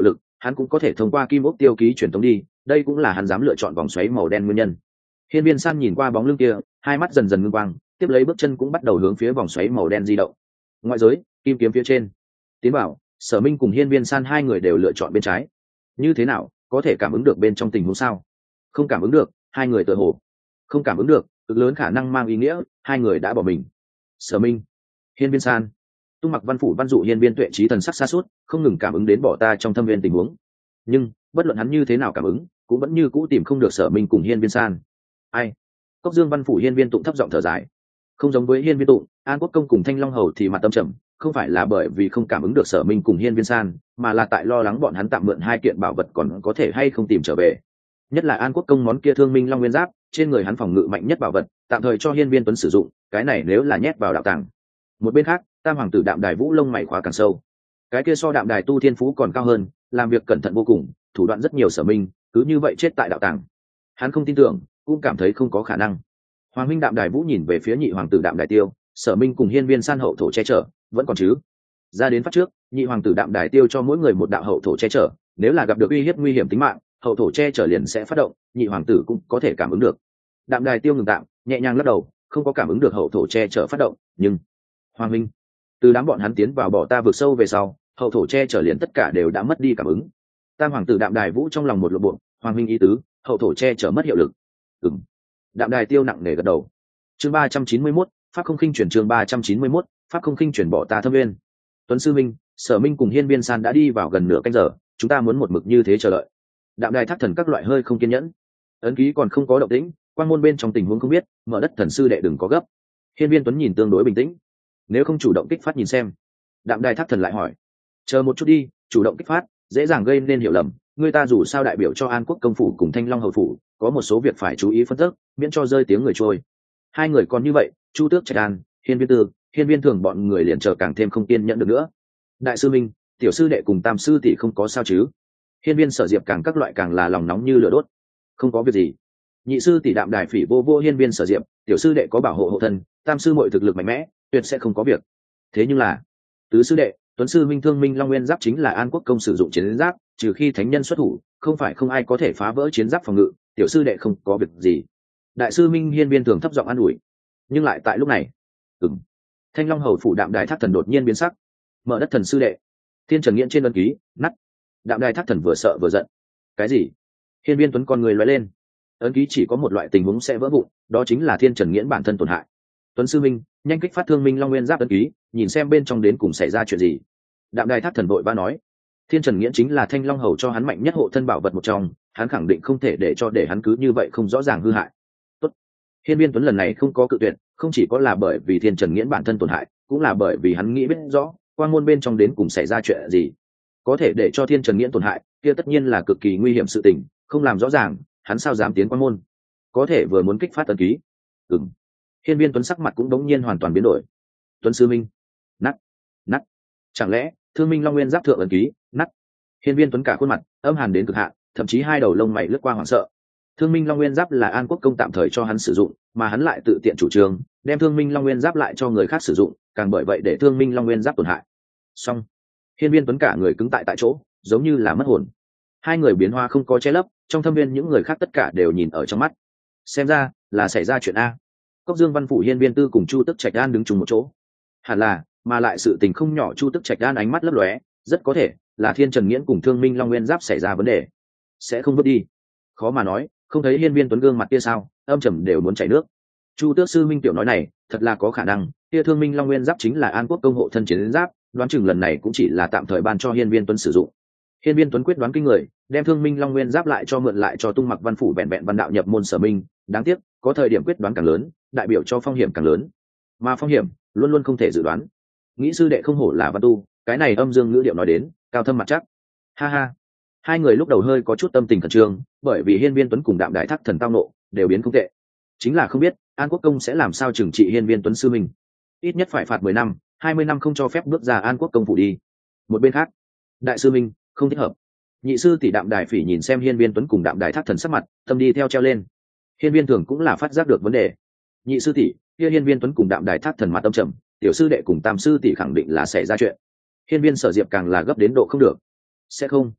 hắn cũng có thể thông qua kim ốc tiêu ký truyền tống đi, đây cũng là hắn dám lựa chọn vòng xoáy màu đen nguyên nhân. Hiên Viên San nhìn qua bóng lưng kia, hai mắt dần dần ngưng quang, tiếp lấy bước chân cũng bắt đầu hướng phía vòng xoáy màu đen di động. Ngoại giới, kim kiếm phía trên. Tiến bảo, Sở Minh cùng Hiên Viên San hai người đều lựa chọn bên trái. Như thế nào, có thể cảm ứng được bên trong tình huống sao? Không cảm ứng được, hai người tựa hồ. Không cảm ứng được, cực lớn khả năng mang ý nghĩa hai người đã bỏ mình. Sở Minh, Hiên Viên San. Tung Mặc Văn phủ văn dụ Hiên Viên Tuệ trí thần sắc xa suốt, không ngừng cảm ứng đến bỏ ta trong thâm viên tình huống. Nhưng, bất luận hắn như thế nào cảm ứng, cũng vẫn như cũ tìm không được Sở Minh cùng Hiên Viên San. Ai? Cốc Dương Văn phủ Hiên Viên Tụng thấp giọng thở dài. Không giống với Hiên Viên Tụng, An Quốc công cùng Thanh Long hầu thì mặt tâm trầm, không phải là bởi vì không cảm ứng được Sở Minh cùng Hiên Viên San, mà là tại lo lắng bọn hắn tạm mượn hai kiện bảo vật còn có thể hay không tìm trở về. Nhất là An Quốc công món kia Thương Minh Long Nguyên Giáp, trên người hắn phòng ngự mạnh nhất bảo vật, tạm thời cho Hiên Viên Tuấn sử dụng, cái này nếu là nhét vào đạo tàng. Một bên khác, Tam hoàng tử Đạm Đài Vũ lông mày khóa càng sâu. Cái kia so Đạm Đài Tu Thiên Phú còn cao hơn, làm việc cẩn thận vô cùng, thủ đoạn rất nhiều. Sở Minh cứ như vậy chết tại đạo tàng, hắn không tin tưởng, cũng cảm thấy không có khả năng. Hoàng huynh Đạm Đài Vũ nhìn về phía nhị hoàng tử Đạm Đài Tiêu, Sở Minh cùng Hiên Viên San hậu thổ che chở, vẫn còn chứ? Ra đến phát trước, nhị hoàng tử Đạm Đài Tiêu cho mỗi người một đạo hậu thổ che chở, nếu là gặp được uy hiếp nguy hiểm tính mạng, hậu thổ che chở liền sẽ phát động, nhị hoàng tử cũng có thể cảm ứng được. Đạm Đài Tiêu ngừng tạm, nhẹ nhàng lắc đầu, không có cảm ứng được hậu thổ che chở phát động, nhưng Hoàng huynh, từ đám bọn hắn tiến vào bỏ ta vượt sâu về sau, hậu thổ che chở liền tất cả đều đã mất đi cảm ứng. Tam hoàng tử Đạm Đài Vũ trong lòng một lộ bộ, Hoàng huynh ý tứ, hậu thổ che chở mất hiệu lực. Ừm. Đạm Đài Tiêu nặng nề gật đầu. Chương ba trăm chín mươi mốt, pháp không khinh chuyển. Chương ba trăm chín mươi mốt, pháp không khinh chuyển bỏ ta thâm viên. Tuấn sư minh, Sở Minh cùng Hiên Viên San đã đi vào gần nửa canh giờ, chúng ta muốn một mực như thế chờ đợi. Đạm Đài Thác Thần các loại hơi không kiên nhẫn. Ấn ký còn không có động tĩnh, quan môn bên trong tình huống không biết, mở đất thần sư đệ đừng có gấp. Hiên Viên Tuấn nhìn tương đối bình tĩnh. Nếu không chủ động kích phát nhìn xem. Đạm Đài Thác Thần lại hỏi. Chờ một chút đi, chủ động kích phát dễ dàng gây nên hiểu lầm, người ta dù sao đại biểu cho An Quốc công phủ cùng Thanh Long hầu phủ, có một số việc phải chú ý phân tích, miễn cho rơi tiếng người trôi. Hai người còn như vậy, Chu Tước Trạch An, Hiên Viên Tư, Hiên Viên Thường bọn người liền chờ càng thêm không kiên nhẫn được nữa. Đại sư minh, tiểu sư đệ cùng tam sư tỷ không có sao chứ? Hiên Viên Sở Diệp càng các loại càng là lòng nóng như lửa đốt. Không có việc gì. Nhị sư tỷ Đạm Đài Phỉ vô vô Hiên Viên Sở Diệp, tiểu sư đệ có bảo hộ hộ thân, tam sư muội thực lực mạnh mẽ, tuyệt sẽ không có việc. Thế nhưng là, tứ sư đệ, Tuấn sư minh Thương Minh Long Nguyên Giáp chính là An Quốc công sử dụng chiến giáp, trừ khi thánh nhân xuất thủ, không phải không ai có thể phá vỡ chiến giáp phòng ngự, tiểu sư đệ không có việc gì. Đại sư minh Hiên Viên Thường thấp giọng an ủi. Nhưng lại tại lúc này, ừm, Thanh Long hầu phủ Đạm Đài Thác Thần đột nhiên biến sắc. Mở đất thần sư đệ, Thiên Trần Nghiễn trên ấn ký nắt. Đạm Đài Thác Thần vừa sợ vừa giận. Cái gì? Hiên Viên Tuấn con người lóe lên. Ấn ký chỉ có một loại tình huống sẽ vỡ vụn, đó chính là Thiên Trần Nghiễn bản thân tổn hại. Tuấn sư minh, nhanh kích phát Thương Minh Long Nguyên Giáp ấn ký, nhìn xem bên trong đến cùng xảy ra chuyện gì. Đạm Đài Thác Thần vội vã nói. Thiên Trần Nghiễn chính là Thanh Long hầu cho hắn mạnh nhất hộ thân bảo vật một trong, hắn khẳng định không thể để cho để hắn cứ như vậy không rõ ràng hư hại. Tốt. Hiên Viên Tuấn lần này không có cự tuyệt, không chỉ có là bởi vì Thiên Trần Nghiễn bản thân tổn hại, cũng là bởi vì hắn nghĩ biết rõ quan môn bên trong đến cùng xảy ra chuyện gì. Có thể để cho Thiên Trần Nghiễn tổn hại, kia tất nhiên là cực kỳ nguy hiểm sự tình, không làm rõ ràng, hắn sao dám tiến quan môn. Có thể vừa muốn kích phát ấn ký. Ừm. Hiên Viên Tuấn sắc mặt cũng đống nhiên hoàn toàn biến đổi. Tuấn sư minh, nắt, nắt. Chẳng lẽ Thương Minh Long Nguyên Giáp thượng ấn ký, nắt. Hiên Viên Tuấn cả khuôn mặt âm hàn đến cực hạn, thậm chí hai đầu lông mày lướt qua hoảng sợ. Thương Minh Long Nguyên Giáp là An Quốc công tạm thời cho hắn sử dụng, mà hắn lại tự tiện chủ trương đem Thương Minh Long Nguyên Giáp lại cho người khác sử dụng, càng bởi vậy để Thương Minh Long Nguyên Giáp tổn hại. Xong, Hiên Viên Tuấn cả người cứng tại tại chỗ, giống như là mất hồn. Hai người biến hoa không có che lấp, trong thâm viên những người khác tất cả đều nhìn ở trong mắt. Xem ra là xảy ra chuyện a. Cốc Dương Văn phủ Hiên Viên Tư cùng Chu Tức Trạch An đứng chung một chỗ. Hẳn là, mà lại sự tình không nhỏ. Chu Tức Trạch An ánh mắt lấp lóe, rất có thể là Thiên Trần Nghiễn cùng Thương Minh Long Nguyên Giáp xảy ra vấn đề, sẽ không vứt đi. Khó mà nói, không thấy Hiên Viên Tuấn gương mặt kia sao, âm trầm đều muốn chảy nước. Chu Tước sư minh tiểu nói này, thật là có khả năng, kia Thương Minh Long Nguyên Giáp chính là An Quốc công hộ thân chiến giáp, đoán chừng lần này cũng chỉ là tạm thời ban cho Hiên Viên Tuấn sử dụng. Hiên Viên Tuấn quyết đoán kinh người, đem Thương Minh Long Nguyên Giáp lại cho mượn lại cho Tung Mặc Văn phủ bèn bèn văn đạo nhập môn Sở Minh, đáng tiếc, có thời điểm quyết đoán càng lớn, đại biểu cho phong hiểm càng lớn, mà phong hiểm luôn luôn không thể dự đoán. Nghĩ sư đệ không hổ là văn tu, cái này âm dương ngữ điệu nói đến, cao thâm mặt chắc. Ha ha. Hai người lúc đầu hơi có chút tâm tình khẩn trương, bởi vì Hiên Viên Tuấn cùng Đạm Đài Thác Thần tao nộ, đều biến không tệ. Chính là không biết, An Quốc công sẽ làm sao trừng trị Hiên Viên Tuấn sư mình. Ít nhất phải phạt mười năm, hai mươi năm không cho phép bước ra An Quốc công phủ đi. Một bên khác, đại sư minh, không thích hợp. Nhị sư tỷ Đạm Đài Phỉ nhìn xem Hiên Viên Tuấn cùng Đạm Đài Thác Thần sắc mặt, tâm đi theo treo lên. Hiên Viên Thường cũng là phát giác được vấn đề. Nhị sư tỷ, kia Hiên Viên Tuấn cùng Đạm Đài Thác Thần mặt âm trầm, tiểu sư đệ cùng tam sư tỷ khẳng định là xảy ra chuyện. Hiên Viên Sở Diệp càng là gấp đến độ không được. Sẽ không,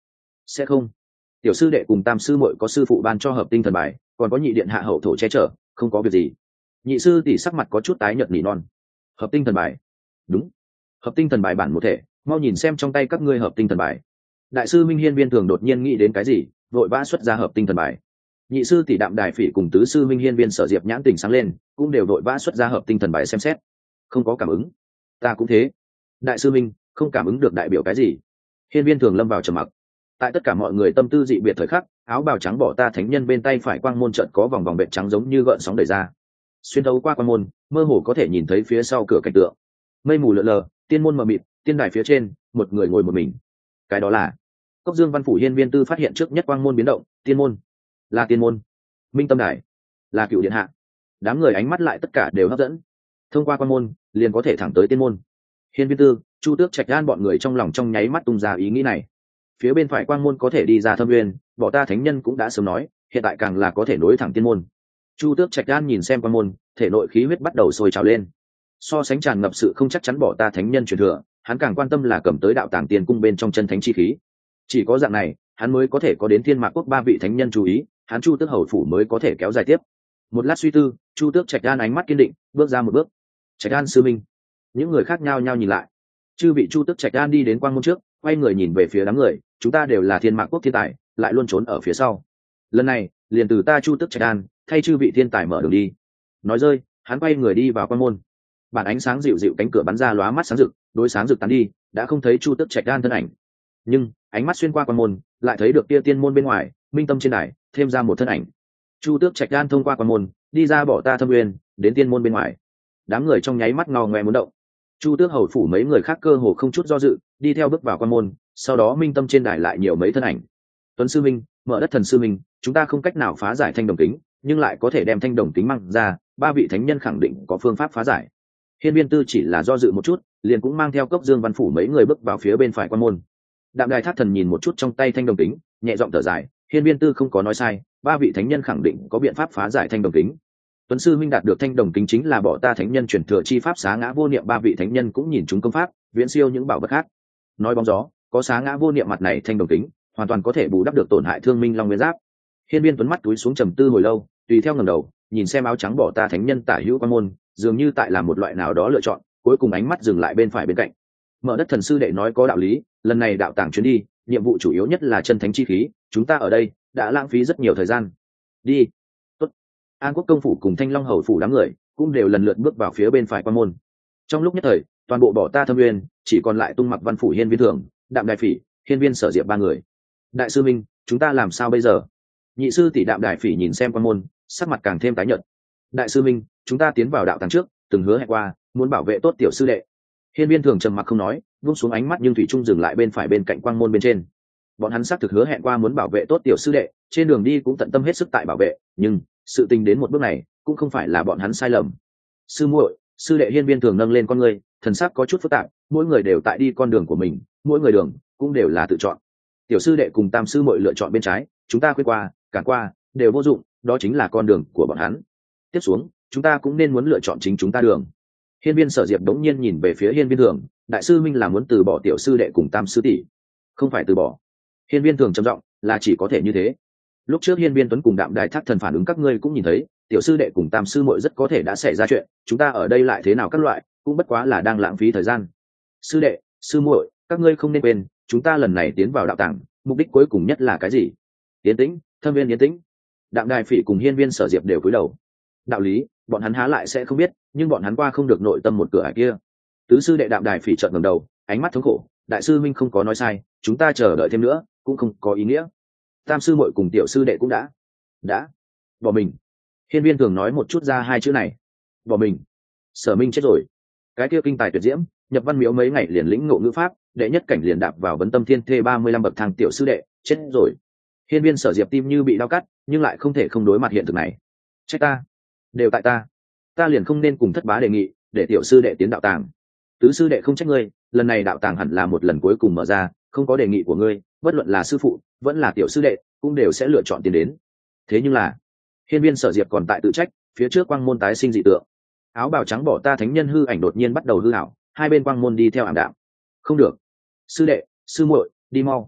Sẽ không. Tiểu sư đệ cùng tam sư muội có sư phụ ban cho hợp tinh thần bài, còn có nhị điện hạ hậu thổ che chở, không có việc gì. Nhị sư tỷ sắc mặt có chút tái nhợt nỉ non. Hợp tinh thần bài? Đúng. Hợp tinh thần bài bản một thể, mau nhìn xem trong tay các ngươi hợp tinh thần bài. Đại sư Minh Hiên Viên thường đột nhiên nghĩ đến cái gì, vội vã xuất ra hợp tinh thần bài. Nhị sư tỷ Đạm Đài Phỉ cùng tứ sư Minh Hiên Viên Sở Diệp nhãn tình sáng lên, cũng đều vội vã xuất ra hợp tinh thần bài xem xét. Không có cảm ứng. Ta cũng thế. Đại sư Minh, không cảm ứng được đại biểu cái gì? Hiên Viên thường lâm vào trầm mặc. Tại tất cả mọi người tâm tư dị biệt thời khắc, áo bào trắng bỏ ta thánh nhân bên tay phải quang môn trận có vòng vòng bệt trắng giống như gợn sóng đẩy ra. Xuyên thấu qua quang môn, mơ hồ có thể nhìn thấy phía sau cửa cảnh tượng. Mây mù lượn lờ, tiên môn mờ mịt, tiên đài phía trên, một người ngồi một mình. Cái đó là Cốc Dương Văn phủ Hiên Viên Tư phát hiện trước nhất quang môn biến động, tiên môn, là tiên môn. Minh Tâm Đài, là Cựu Điện hạ. Đám người ánh mắt lại tất cả đều hấp dẫn. Thông qua quang môn, liền có thể thẳng tới tiên môn. Hiên Viên Tư, Chu Tước Trạch Gan bọn người trong lòng trong nháy mắt tung ra ý nghĩ này. Phía bên phải quang môn có thể đi ra Thâm Nguyên, Bỏ Ta thánh nhân cũng đã sớm nói, hiện tại càng là có thể nối thẳng tiên môn. Chu Tước Trạch Gan nhìn xem quang môn, thể nội khí huyết bắt đầu sôi trào lên. So sánh tràn ngập sự không chắc chắn Bỏ Ta thánh nhân truyền thừa, hắn càng quan tâm là cầm tới đạo tàng tiền cung bên trong chân thánh chi khí. Chỉ có dạng này, hắn mới có thể có đến Thiên Mạc quốc ba vị thánh nhân chú ý, hắn Chu Tước hầu phủ mới có thể kéo dài tiếp. Một lát suy tư, Chu Tước Trạch Gan ánh mắt kiên định, bước ra một bước. Trạch Gan sư minh. Những người khác nhao nhao nhìn lại. Chư vị Chu Tước Trạch Gan đi đến quang môn trước, quay người nhìn về phía đám người, chúng ta đều là Thiên Mạc quốc thiên tài, lại luôn trốn ở phía sau. Lần này, liền từ ta Chu Tước Trạch Gan, thay chư vị thiên tài mở đường đi. Nói rơi, hắn quay người đi vào quang môn. Bản ánh sáng dịu dịu cánh cửa bắn ra lóa mắt sáng rực, đối sáng rực tán đi, đã không thấy Chu Tước Trạch Gan thân ảnh. Nhưng, ánh mắt xuyên qua quang môn, lại thấy được tia tiên môn bên ngoài, minh tâm trên đài, thêm ra một thân ảnh. Chu Tước Trạch Gan thông qua quang môn, đi ra Bỏ Ta Thâm Nguyên, đến tiên môn bên ngoài. Đám người trong nháy mắt ngao ngoe muốn động. Chu Tước hầu phủ mấy người khác cơ hồ không chút do dự, đi theo bước vào quang môn, sau đó minh tâm trên đài lại nhiều mấy thân ảnh. Tuấn sư minh, Mở Đất thần sư minh, chúng ta không cách nào phá giải thanh đồng kính, nhưng lại có thể đem thanh đồng kính mang ra, ba vị thánh nhân khẳng định có phương pháp phá giải. Hiên Viên Tư chỉ là do dự một chút, liền cũng mang theo Cốc Dương Văn phủ mấy người bước vào phía bên phải quang môn. Đạm Đài Thác Thần nhìn một chút trong tay thanh đồng kính, nhẹ giọng thở dài, Hiên Viên Tư không có nói sai, ba vị thánh nhân khẳng định có biện pháp phá giải thanh đồng kính. Tuấn sư minh đạt được thanh đồng kính chính là Bỏ Ta thánh nhân truyền thừa chi pháp Xá Ngã Vô Niệm, ba vị thánh nhân cũng nhìn chúng công pháp, viễn siêu những bảo vật khác. Nói bóng gió, có Xá Ngã Vô Niệm mặt này thanh đồng kính, hoàn toàn có thể bù đắp được tổn hại Thương Minh Long Nguyên Giáp. Hiên Viên Tuấn mắt túi xuống trầm tư hồi lâu, tùy theo ngẩng đầu, nhìn xem áo trắng Bỏ Ta thánh nhân tả hữu quan môn, dường như tại làm một loại nào đó lựa chọn, cuối cùng ánh mắt dừng lại bên phải bên cạnh. Mở Đất thần sư đệ nói có đạo lý, lần này đạo tàng chuyến đi, nhiệm vụ chủ yếu nhất là chân thánh chi khí, chúng ta ở đây đã lãng phí rất nhiều thời gian. Đi. Tốt. An Quốc công phủ cùng Thanh Long hầu phủ đám người cũng đều lần lượt bước vào phía bên phải quan môn. Trong lúc nhất thời, toàn bộ Bỏ Ta Thâm Nguyên chỉ còn lại Tung Mặc Văn phủ Hiên Viên Thường, Đạm Đài Phỉ, Hiên Viên Sở Diệp ba người. Đại sư minh, chúng ta làm sao bây giờ? Nhị sư tỷ Đạm Đài Phỉ nhìn xem quan môn, sắc mặt càng thêm tái nhợt. Đại sư minh, chúng ta tiến vào đạo tàng trước, từng hứa hẹn qua, muốn bảo vệ tốt tiểu sư đệ. Hiên Viên Thường trầm mặc không nói, buông xuống ánh mắt nhưng thủy trung dừng lại bên phải bên cạnh quang môn bên trên. Bọn hắn xác thực hứa hẹn qua muốn bảo vệ tốt tiểu sư đệ, trên đường đi cũng tận tâm hết sức tại bảo vệ, nhưng sự tình đến một bước này cũng không phải là bọn hắn sai lầm. Sư muội, sư đệ. Hiên Viên Thường nâng lên con người, thần sắc có chút phức tạp, mỗi người đều tại đi con đường của mình, mỗi người đường cũng đều là tự chọn. Tiểu sư đệ cùng tam sư muội lựa chọn bên trái, chúng ta khuyên qua, cản qua, đều vô dụng, đó chính là con đường của bọn hắn. Tiếp xuống, chúng ta cũng nên muốn lựa chọn chính chúng ta đường. Hiên Viên Sở Diệp đống nhiên nhìn về phía Hiên Viên Thường, đại sư minh là muốn từ bỏ tiểu sư đệ cùng tam sư tỷ, không phải từ bỏ. Hiên Viên Thường trầm giọng, là chỉ có thể như thế. Lúc trước Hiên Viên Tuấn cùng Đạm Đài Thác Thần phản ứng các ngươi cũng nhìn thấy, tiểu sư đệ cùng tam sư muội rất có thể đã xảy ra chuyện, chúng ta ở đây lại thế nào các loại, cũng bất quá là đang lãng phí thời gian. Sư đệ, sư muội, các ngươi không nên quên, chúng ta lần này tiến vào đạo tàng, mục đích cuối cùng nhất là cái gì? Yên tĩnh, Thâm Viên yên tĩnh. Đạm Đài Phỉ cùng Hiên Viên Sở Diệp đều cúi đầu. Đạo lý, bọn hắn há lại sẽ không biết, nhưng bọn hắn qua không được nội tâm một cửa ải kia. Tứ sư đệ Đạm Đài Phỉ trợn ngẩng đầu, ánh mắt thống khổ, đại sư minh không có nói sai, chúng ta chờ đợi thêm nữa cũng không có ý nghĩa. Tam sư muội cùng tiểu sư đệ cũng đã đã bỏ mình. Hiên Viên Thường nói một chút ra hai chữ này, bỏ mình. Sở Minh chết rồi. Cái kia kinh tài tuyệt diễm, nhập văn miếu mấy ngày liền lĩnh ngộ ngữ pháp, đệ nhất cảnh liền đạp vào vấn tâm thiên thê ba mươi lăm bậc thang tiểu sư đệ chết rồi. Hiên Viên Sở Diệp tim như bị đau cắt, nhưng lại không thể không đối mặt hiện thực này. Trách ta, đều tại ta, ta liền không nên cùng thất bá đề nghị để tiểu sư đệ tiến đạo tàng. Tứ sư đệ không trách ngươi, lần này đạo tàng hẳn là một lần cuối cùng mở ra, không có đề nghị của ngươi, bất luận là sư phụ vẫn là tiểu sư đệ cũng đều sẽ lựa chọn tiến đến. Thế nhưng là Hiên Viên Sở Diệp còn tại tự trách, phía trước quang môn tái sinh dị tượng, áo bào trắng Bỏ Ta thánh nhân hư ảnh đột nhiên bắt đầu hư ảo, hai bên quang môn đi theo ảm đạm. Không được, sư đệ, sư muội, đi mau.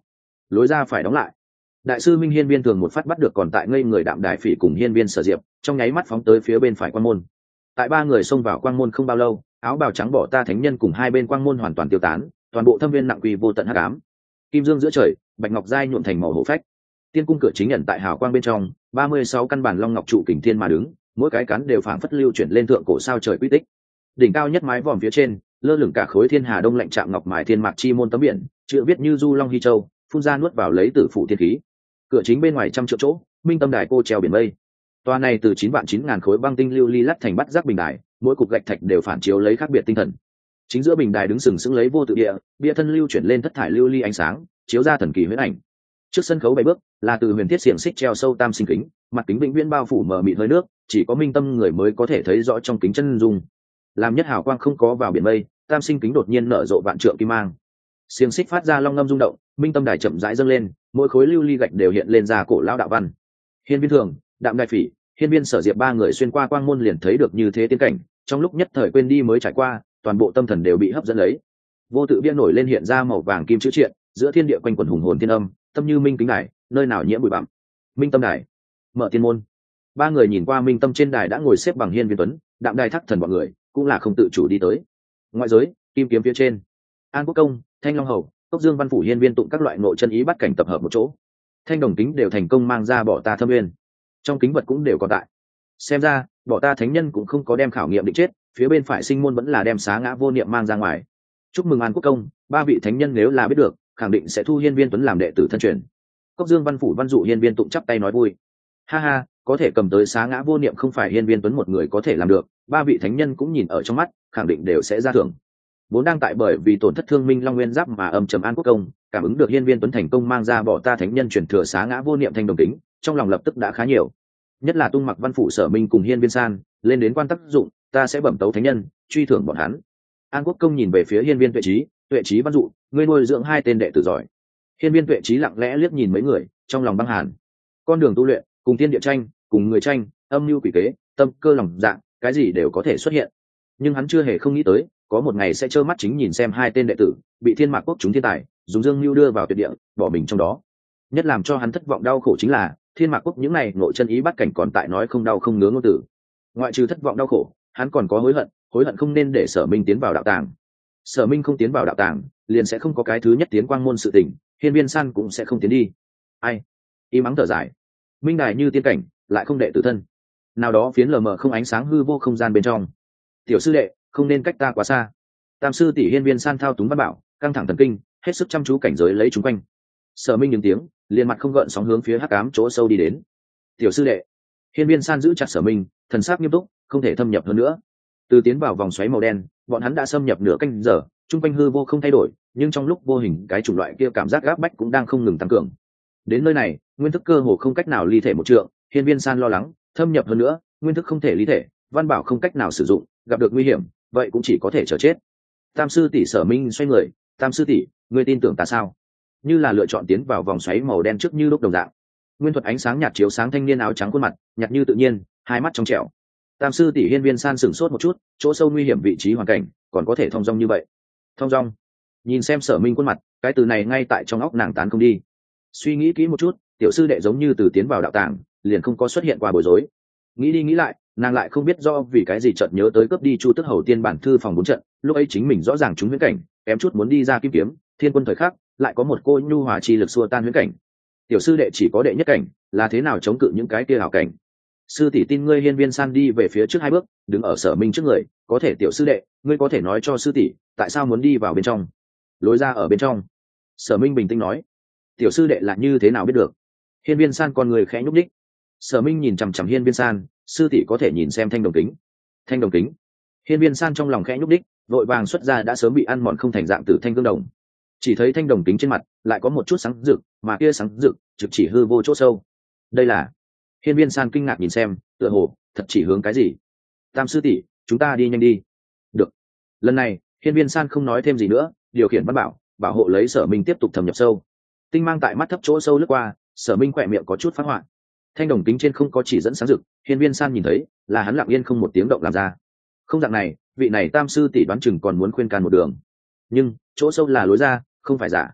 lối ra phải đóng lại. Đại sư Minh Hiên Viên thường một phát bắt được còn tại ngây người Đạm Đài Phỉ cùng Hiên Viên Sở Diệp, trong nháy mắt phóng tới phía bên phải quang môn. Tại ba người xông vào quang môn không bao lâu, áo bào trắng bỏ ta thánh nhân cùng hai bên quang môn hoàn toàn tiêu tán, toàn bộ thâm viên nặng quỳ vô tận hắc ám. Kim dương giữa trời, bạch ngọc giai nhuộm thành màu hổ phách. Tiên cung cửa chính nhận tại hào quang bên trong, ba mươi sáu căn bản long ngọc trụ kình thiên mà đứng, mỗi cái cán đều phảng phất lưu chuyển lên thượng cổ sao trời quy tích. Đỉnh cao nhất mái vòm phía trên, lơ lửng cả khối thiên hà đông lạnh chạm ngọc mài thiên mạc chi môn tấm biển, chữ viết như du long hy châu, phun ra nuốt vào lấy tử phụ thiên khí. Cửa chính bên ngoài trăm triệu chỗ, minh tâm đài cô treo biển mây. Toa này từ chín vạn chín ngàn khối băng tinh lưu ly lát thành bắt giác bình đài, mỗi cục gạch thạch đều phản chiếu lấy khác biệt tinh thần. Chính giữa bình đài đứng sừng sững lấy vô tự địa, bia thân lưu chuyển lên thất thải lưu ly ánh sáng, chiếu ra thần kỳ huyễn ảnh. Trước sân khấu bảy bước, là từ huyền thiết xiềng xích treo sâu tam sinh kính, mặt kính vĩnh viễn bao phủ mờ mịt hơi nước, chỉ có minh tâm người mới có thể thấy rõ trong kính chân dung. Làm nhất hào quang không có vào biển mây, tam sinh kính đột nhiên nở rộ vạn trượng kim mang. Xiềng xích phát ra long ngâm rung động, minh tâm đài chậm rãi dâng lên, mỗi khối lưu ly gạch đều hiện lên ra cổ lão đạo văn. Hiên Viên Thường, Đạm Đài Phỉ, Hiên Viên Sở Diệp ba người xuyên qua quang môn liền thấy được như thế tiên cảnh, trong lúc nhất thời quên đi mới trải qua, toàn bộ tâm thần đều bị hấp dẫn lấy. Vô tự bia nổi lên hiện ra màu vàng kim chữ triện, giữa thiên địa quanh quẩn hùng hồn thiên âm, tâm như minh kính đài, nơi nào nhiễm bụi bặm. Minh tâm đài, mở tiên môn. Ba người nhìn qua minh tâm trên đài đã ngồi xếp bằng Hiên Viên Tuấn, Đạm Đài Thắc Thần bọn người, cũng là không tự chủ đi tới. Ngoại giới, kim kiếm phía trên, An Quốc Công, Thanh Long Hầu, Cốc Dương Văn Phủ Hiên Viên tụng các loại nội chân ý bắt cảnh tập hợp một chỗ. Thanh đồng kính đều thành công mang ra bỏ ta thâm nguyên, trong kính vật cũng đều còn tại. Xem ra bỏ ta thánh nhân cũng không có đem khảo nghiệm định chết, phía bên phải sinh môn vẫn là đem xá ngã vô niệm mang ra ngoài. Chúc mừng An Quốc Công, ba vị thánh nhân nếu là biết được, khẳng định sẽ thu Hiên Viên Tuấn làm đệ tử thân truyền. Cốc Dương Văn Phủ Văn dụ Hiên Viên tụng chắp tay nói vui. Ha ha, có thể cầm tới xá ngã vô niệm không phải Hiên Viên Tuấn một người có thể làm được, ba vị thánh nhân cũng nhìn ở trong mắt, khẳng định đều sẽ ra thưởng. Vốn đang tại bởi vì tổn thất thương minh long nguyên giáp mà âm trầm An Quốc Công, cảm ứng được Hiên Viên Tuấn thành công mang ra bỏ ta thánh nhân truyền thừa xá ngã vô niệm thanh đồng kính, trong lòng lập tức đã khá nhiều. Nhất là tung mặc Văn Phủ Sở Minh cùng Hiên Viên San lên đến quan tác dụng, ta sẽ bẩm tấu thánh nhân, truy thưởng bọn hắn. An Quốc Công nhìn về phía Hiên Viên Tuệ Trí, Tuệ Trí Văn dụ, ngươi nuôi dưỡng hai tên đệ tử giỏi. Hiên Viên Tuệ Trí lặng lẽ liếc nhìn mấy người, trong lòng băng hàn. Con đường tu luyện, cùng tiên địa tranh, cùng người tranh, âm mưu quỷ kế, tâm cơ lòng dạ, cái gì đều có thể xuất hiện. Nhưng hắn chưa hề không nghĩ tới, có một ngày sẽ trơ mắt chính nhìn xem hai tên đệ tử bị Thiên Mạc Quốc chúng thiên tài dùng dương mưu đưa vào tuyệt địa, bỏ mình trong đó. Nhất làm cho hắn thất vọng đau khổ chính là Thiên Mạc Quốc những này nội chân ý bắt cảnh còn tại nói không đau không ngứa ngôn tử. Ngoại trừ thất vọng đau khổ, hắn còn có hối hận, hối hận không nên để Sở Minh tiến vào đạo tàng. Sở Minh không tiến vào đạo tàng, liền sẽ không có cái thứ nhất tiến quang môn sự tình, Hiên Viên San cũng sẽ không tiến đi. Ai? Im mắng thở dài. Minh đài như tiên cảnh, lại không đệ tử thân. Nào đó phiến lờ mờ không ánh sáng hư vô không gian bên trong. Tiểu sư đệ, không nên cách ta quá xa. Tam sư tỷ Hiên Viên San thao túng văn bảo, căng thẳng thần kinh, hết sức chăm chú cảnh giới lấy chúng quanh. Sở Minh những tiếng, liền mặt không gợn sóng hướng phía hắc ám chỗ sâu đi đến. Tiểu sư đệ. Hiên Viên San giữ chặt Sở Minh, thần sắc nghiêm túc, không thể thâm nhập hơn nữa. Từ tiến vào vòng xoáy màu đen, bọn hắn đã xâm nhập nửa canh giờ, trung quanh hư vô không thay đổi, nhưng trong lúc vô hình cái chủng loại kia cảm giác gáp bách cũng đang không ngừng tăng cường. Đến nơi này, nguyên thức cơ hồ không cách nào ly thể một trượng, Hiên Viên San lo lắng, thâm nhập hơn nữa, nguyên thức không thể ly thể, văn bảo không cách nào sử dụng, gặp được nguy hiểm, vậy cũng chỉ có thể chờ chết. Tam sư tỷ Sở Minh xoay người, Tam sư tỷ, ngươi tin tưởng ta sao? Như là lựa chọn tiến vào vòng xoáy màu đen trước như lúc đồng dạng. Nguyên thuật ánh sáng nhạt chiếu sáng thanh niên áo trắng khuôn mặt, nhạt như tự nhiên, hai mắt trong trẻo. Tam sư tỷ Hiên Viên San sửng sốt một chút, chỗ sâu nguy hiểm vị trí hoàn cảnh, còn có thể thông dong như vậy. Thông dong? Nhìn xem Sở Minh khuôn mặt, cái từ này ngay tại trong óc nàng tán không đi. Suy nghĩ kỹ một chút, tiểu sư đệ giống như từ tiến vào đạo tàng, liền không có xuất hiện qua bối rối. Nghĩ đi nghĩ lại, nàng lại không biết do vì cái gì chợt nhớ tới cướp đi Chu Tức Hầu tiên bản thư phòng bốn trận, lúc ấy chính mình rõ ràng trúng huyễn cảnh, kém chút muốn đi ra kim kiếm, thiên quân thời khắc, lại có một cô nhu hòa chi lực xua tan huyễn cảnh. Tiểu sư đệ chỉ có đệ nhất cảnh, là thế nào chống cự những cái kia hảo cảnh? Sư tỷ tin ngươi. Hiên Viên San đi về phía trước hai bước, đứng ở Sở Minh trước người, có thể tiểu sư đệ, ngươi có thể nói cho sư tỷ, tại sao muốn đi vào bên trong? Lối ra ở bên trong. Sở Minh bình tĩnh nói. Tiểu sư đệ là như thế nào biết được? Hiên Viên San con người khẽ nhúc nhích. Sở Minh nhìn chằm chằm Hiên Viên San, sư tỷ có thể nhìn xem thanh đồng kính. Thanh đồng kính. Hiên Viên San trong lòng khẽ nhúc nhích, vội vàng xuất ra đã sớm bị ăn mòn không thành dạng tử thanh gương đồng. Chỉ thấy thanh đồng kính trên mặt lại có một chút sáng rực, mà kia sáng rực trực chỉ hư vô chỗ sâu. Đây là? Hiên Viên San kinh ngạc nhìn xem, tựa hồ thật chỉ hướng cái gì. Tam sư tỷ, chúng ta đi nhanh đi. Được. Lần này Hiên Viên San không nói thêm gì nữa, điều khiển văn bảo, bảo hộ lấy Sở Minh tiếp tục thâm nhập sâu. Tinh mang tại mắt thấp chỗ sâu lướt qua, Sở Minh khỏe miệng có chút phát hoạn. Thanh đồng kính trên không có chỉ dẫn sáng rực, Hiên Viên San nhìn thấy là hắn lặng yên không một tiếng động làm ra. Không dạng này, vị này tam sư tỷ đoán chừng còn muốn khuyên can một đường. Nhưng chỗ sâu là lối ra, không phải giả.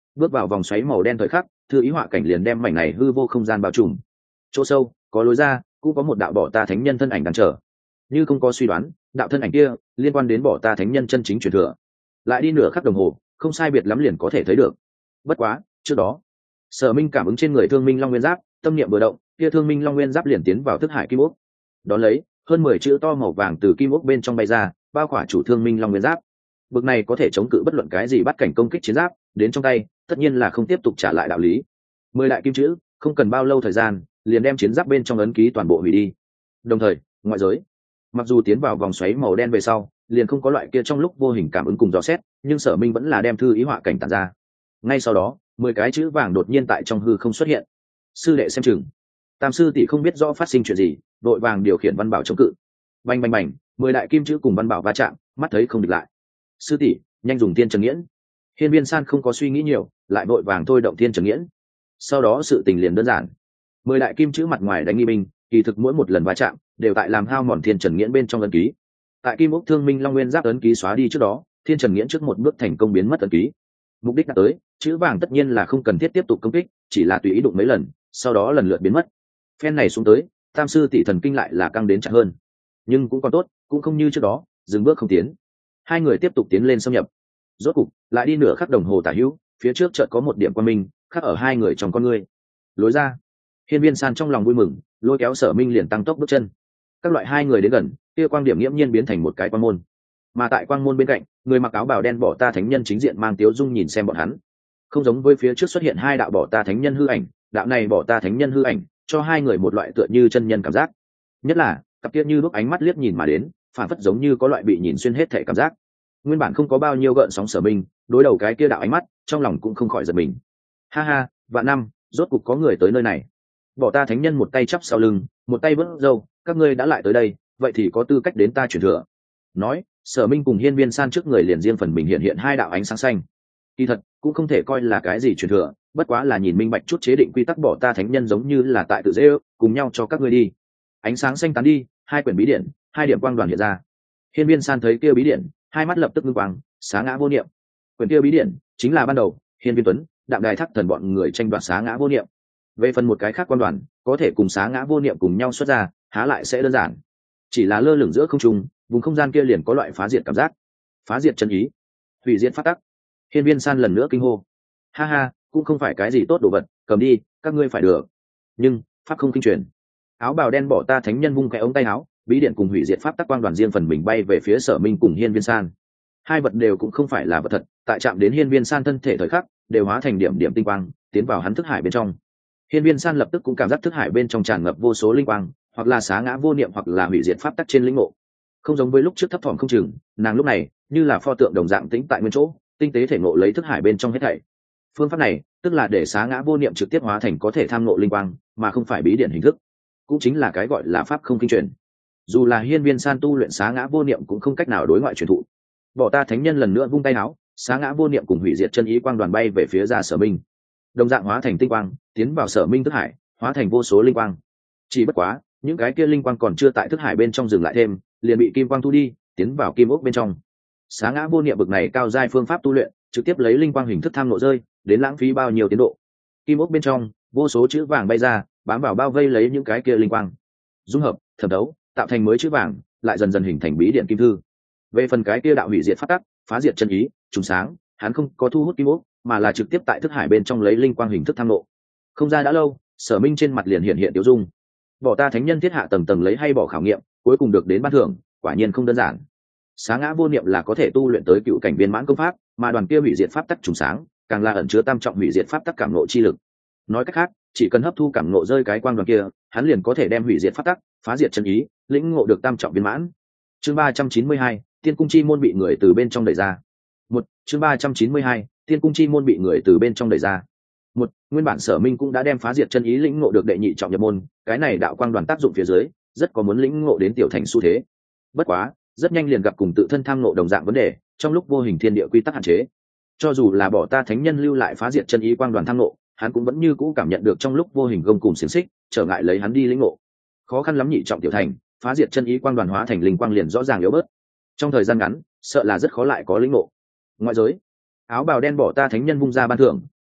bước vào vòng xoáy màu đen thời khắc, thư ý họa cảnh liền đem mảnh này hư vô không gian bao trùm. Chỗ sâu có lối ra, cũng có một đạo bỏ ta thánh nhân thân ảnh đang chờ. Như không có suy đoán, đạo thân ảnh kia liên quan đến bỏ ta thánh nhân chân chính truyền thừa. Lại đi nửa khắc đồng hồ, không sai biệt lắm liền có thể thấy được. Bất quá, trước đó, Sở Minh cảm ứng trên người Thương Minh Long Nguyên Giáp, tâm niệm vừa động, kia Thương Minh Long Nguyên Giáp liền tiến vào thức hải kim ốc. Đón lấy, hơn mười chữ to màu vàng từ kim ốc bên trong bay ra, bao khỏa chủ Thương Minh Long Nguyên Giáp. Bực này có thể chống cự bất luận cái gì bắt cảnh công kích chiến giáp, đến trong tay, tất nhiên là không tiếp tục trả lại đạo lý. Mười đại kim chữ, không cần bao lâu thời gian, liền đem chiến giáp bên trong ấn ký toàn bộ hủy đi. Đồng thời, ngoại giới, mặc dù tiến vào vòng xoáy màu đen về sau, liền không có loại kia trong lúc vô hình cảm ứng cùng dò xét, nhưng Sở Minh vẫn là đem thư ý họa cảnh tản ra. Ngay sau đó, mười cái chữ vàng đột nhiên tại trong hư không xuất hiện. Sư đệ xem chừng. Tam sư tỷ không biết rõ phát sinh chuyện gì, đội vàng điều khiển văn bảo chống cự. Bành bành bành, mười đại kim chữ cùng văn bảo va chạm, mắt thấy không địch lại. Sư tỷ, nhanh dùng thiên trần nghiễn. Hiên Viên San không có suy nghĩ nhiều, lại vội vàng thôi động thiên trần nghiễn. Sau đó sự tình liền đơn giản. Mười đại kim chữ mặt ngoài đánh nghi binh, kỳ thực mỗi một lần va chạm đều tại làm hao mòn thiên trần nghiễn bên trong ấn ký. Tại kim ốc Thương Minh Long Nguyên Giáp ấn ký xóa đi trước đó, thiên trần nghiễn trước một bước thành công biến mất ấn ký. Mục đích đã tới, chữ vàng tất nhiên là không cần thiết tiếp tục công kích, chỉ là tùy ý đụng mấy lần, sau đó lần lượt biến mất. Phen này xuống tới, tam sư tỷ thần kinh lại là căng đến chặt hơn. Nhưng cũng còn tốt, cũng không như trước đó, dừng bước không tiến. Hai người tiếp tục tiến lên xâm nhập. Rốt cục, lại đi nửa khắc đồng hồ tả hữu, phía trước chợt có một điểm quang minh, khắc ở hai người trong con ngươi. Lối ra. Hiên Viên San trong lòng vui mừng, lôi kéo Sở Minh liền tăng tốc bước chân. Các loại hai người đến gần, kia quang điểm nghiễm nhiên biến thành một cái quang môn. Mà tại quang môn bên cạnh, người mặc áo bào đen bỏ ta thánh nhân chính diện mang tiếu dung nhìn xem bọn hắn. Không giống với phía trước xuất hiện hai đạo bỏ ta thánh nhân hư ảnh, đạo này bỏ ta thánh nhân hư ảnh cho hai người một loại tựa như chân nhân cảm giác. Nhất là, cặp kia như lúc ánh mắt liếc nhìn mà đến, phản phất giống như có loại bị nhìn xuyên hết thể cảm giác. Nguyên bản không có bao nhiêu gợn sóng Sở Minh, đối đầu cái kia đạo ánh mắt, trong lòng cũng không khỏi giật mình. Ha ha, vạn năm, rốt cục có người tới nơi này. Bỏ ta thánh nhân một tay chắp sau lưng, một tay vớt râu, các ngươi đã lại tới đây, vậy thì có tư cách đến ta truyền thừa. Nói, Sở Minh cùng Hiên Viên San trước người liền riêng phần mình hiện hiện hai đạo ánh sáng xanh. Kỳ thật, cũng không thể coi là cái gì truyền thừa, bất quá là nhìn minh bạch chút chế định quy tắc bỏ ta thánh nhân giống như là tại tự dễ ước, cùng nhau cho các ngươi đi. Ánh sáng xanh tán đi, hai quyển bí điển, hai điểm quang đoàn hiện ra. Hiên Viên San thấy kia bí điển, hai mắt lập tức ngưng quang, xá ngã vô niệm. Quyển kia bí điển chính là ban đầu Hiên Viên Tuấn, Đạm Đài Thác Thần bọn người tranh đoạt xá ngã vô niệm. Về phần một cái khác quan đoàn, có thể cùng xá ngã vô niệm cùng nhau xuất ra, há lại sẽ đơn giản. Chỉ là lơ lửng giữa không trung, vùng không gian kia liền có loại phá diệt cảm giác. Phá diệt chân ý, hủy diệt pháp tắc. Hiên Viên San lần nữa kinh hô. Ha ha, cũng không phải cái gì tốt đồ vật, cầm đi, các ngươi phải được. Nhưng pháp không kinh truyền. Áo bào đen bỏ ta thánh nhân vung cái ống tay áo, bí điện cùng hủy diệt pháp tắc quang đoàn riêng phần mình bay về phía Sở Minh cùng Hiên Viên San. Hai vật đều cũng không phải là vật thật, tại chạm đến Hiên Viên San thân thể thời khắc, đều hóa thành điểm điểm tinh quang, tiến vào hắn thức hải bên trong. Hiên Viên San lập tức cũng cảm giác thức hải bên trong tràn ngập vô số linh quang, hoặc là xá ngã vô niệm hoặc là hủy diệt pháp tắc trên linh ngộ. Không giống với lúc trước thấp thỏm không chừng, nàng lúc này như là pho tượng đồng dạng tĩnh tại nguyên chỗ, tinh tế thể ngộ lấy thức hải bên trong hết thảy. Phương pháp này, tức là để xá ngã vô niệm trực tiếp hóa thành có thể tham ngộ linh quang, mà không phải bí điển hình thức. Cũng chính là cái gọi là pháp không kinh truyền. Dù là Hiên Viên San tu luyện xá ngã vô niệm cũng không cách nào đối ngoại truyền thụ. Bỏ ta thánh nhân lần nữa vung tay áo, xá ngã vô niệm cùng hủy diệt chân ý quang đoàn bay về phía ra Sở Minh. Đồng dạng hóa thành tinh quang, tiến vào Sở Minh thức hải, hóa thành vô số linh quang. Chỉ bất quá, những cái kia linh quang còn chưa tại thức hải bên trong dừng lại thêm, liền bị kim quang thu đi, tiến vào kim ốc bên trong. Xá ngã vô niệm bực này cao giai phương pháp tu luyện, trực tiếp lấy linh quang hình thức tham nộ rơi, đến lãng phí bao nhiêu tiến độ. Kim ốc bên trong, vô số chữ vàng bay ra, bám vào bao vây lấy những cái kia linh quang. Dung hợp, thẩm đấu, tạo thành mới chữ vàng, lại dần dần hình thành bí điện kim thư. Về phần cái kia đạo hủy diệt pháp tắc, phá diệt chân ý, trùng sáng, hắn không có thu hút kim ốc, mà là trực tiếp tại thức hải bên trong lấy linh quang hình thức tham nộ. Không ra đã lâu, Sở Minh trên mặt liền hiện hiện tiêu dung. Bỏ ta thánh nhân thiết hạ tầng tầng lấy hay bỏ khảo nghiệm, cuối cùng được đến ban thưởng, quả nhiên không đơn giản. Xá ngã vô niệm là có thể tu luyện tới cựu cảnh viên mãn công pháp, mà đoàn kia hủy diệt pháp tắc trùng sáng, càng là ẩn chứa tam trọng hủy diệt pháp tắc cảm ngộ chi lực. Nói cách khác, chỉ cần hấp thu cảm ngộ rơi cái quang đoàn kia, hắn liền có thể đem hủy diệt pháp tắc, phá diệt chân ý, lĩnh ngộ được tam trọng viên mãn. Chương ba trăm chín mươi hai, Tiên cung chi môn bị người từ bên trong đẩy ra. Một, chương ba trăm chín mươi hai, Tiên cung chi môn bị người từ bên trong đẩy ra. Một, nguyên bản Sở Minh cũng đã đem phá diệt chân ý lĩnh ngộ được đệ nhị trọng nhập môn, cái này đạo quang đoàn tác dụng phía dưới, rất có muốn lĩnh ngộ đến tiểu thành xu thế. Bất quá, rất nhanh liền gặp cùng tự thân tham ngộ đồng dạng vấn đề, trong lúc vô hình thiên địa quy tắc hạn chế. Cho dù là bỏ ta thánh nhân lưu lại phá diệt chân ý quang đoàn tham ngộ, hắn cũng vẫn như cũ cảm nhận được trong lúc vô hình gông cùng xiềng xích, trở ngại lấy hắn đi lĩnh ngộ. Khó khăn lắm nhị trọng tiểu thành, phá diệt chân ý quang đoàn hóa thành linh quang liền rõ ràng yếu bớt. Trong thời gian ngắn, sợ là rất khó lại có lĩnh ngộ. Ngoại giới, áo bào đen bỏ ta thánh nhân vung ra ban thưởng,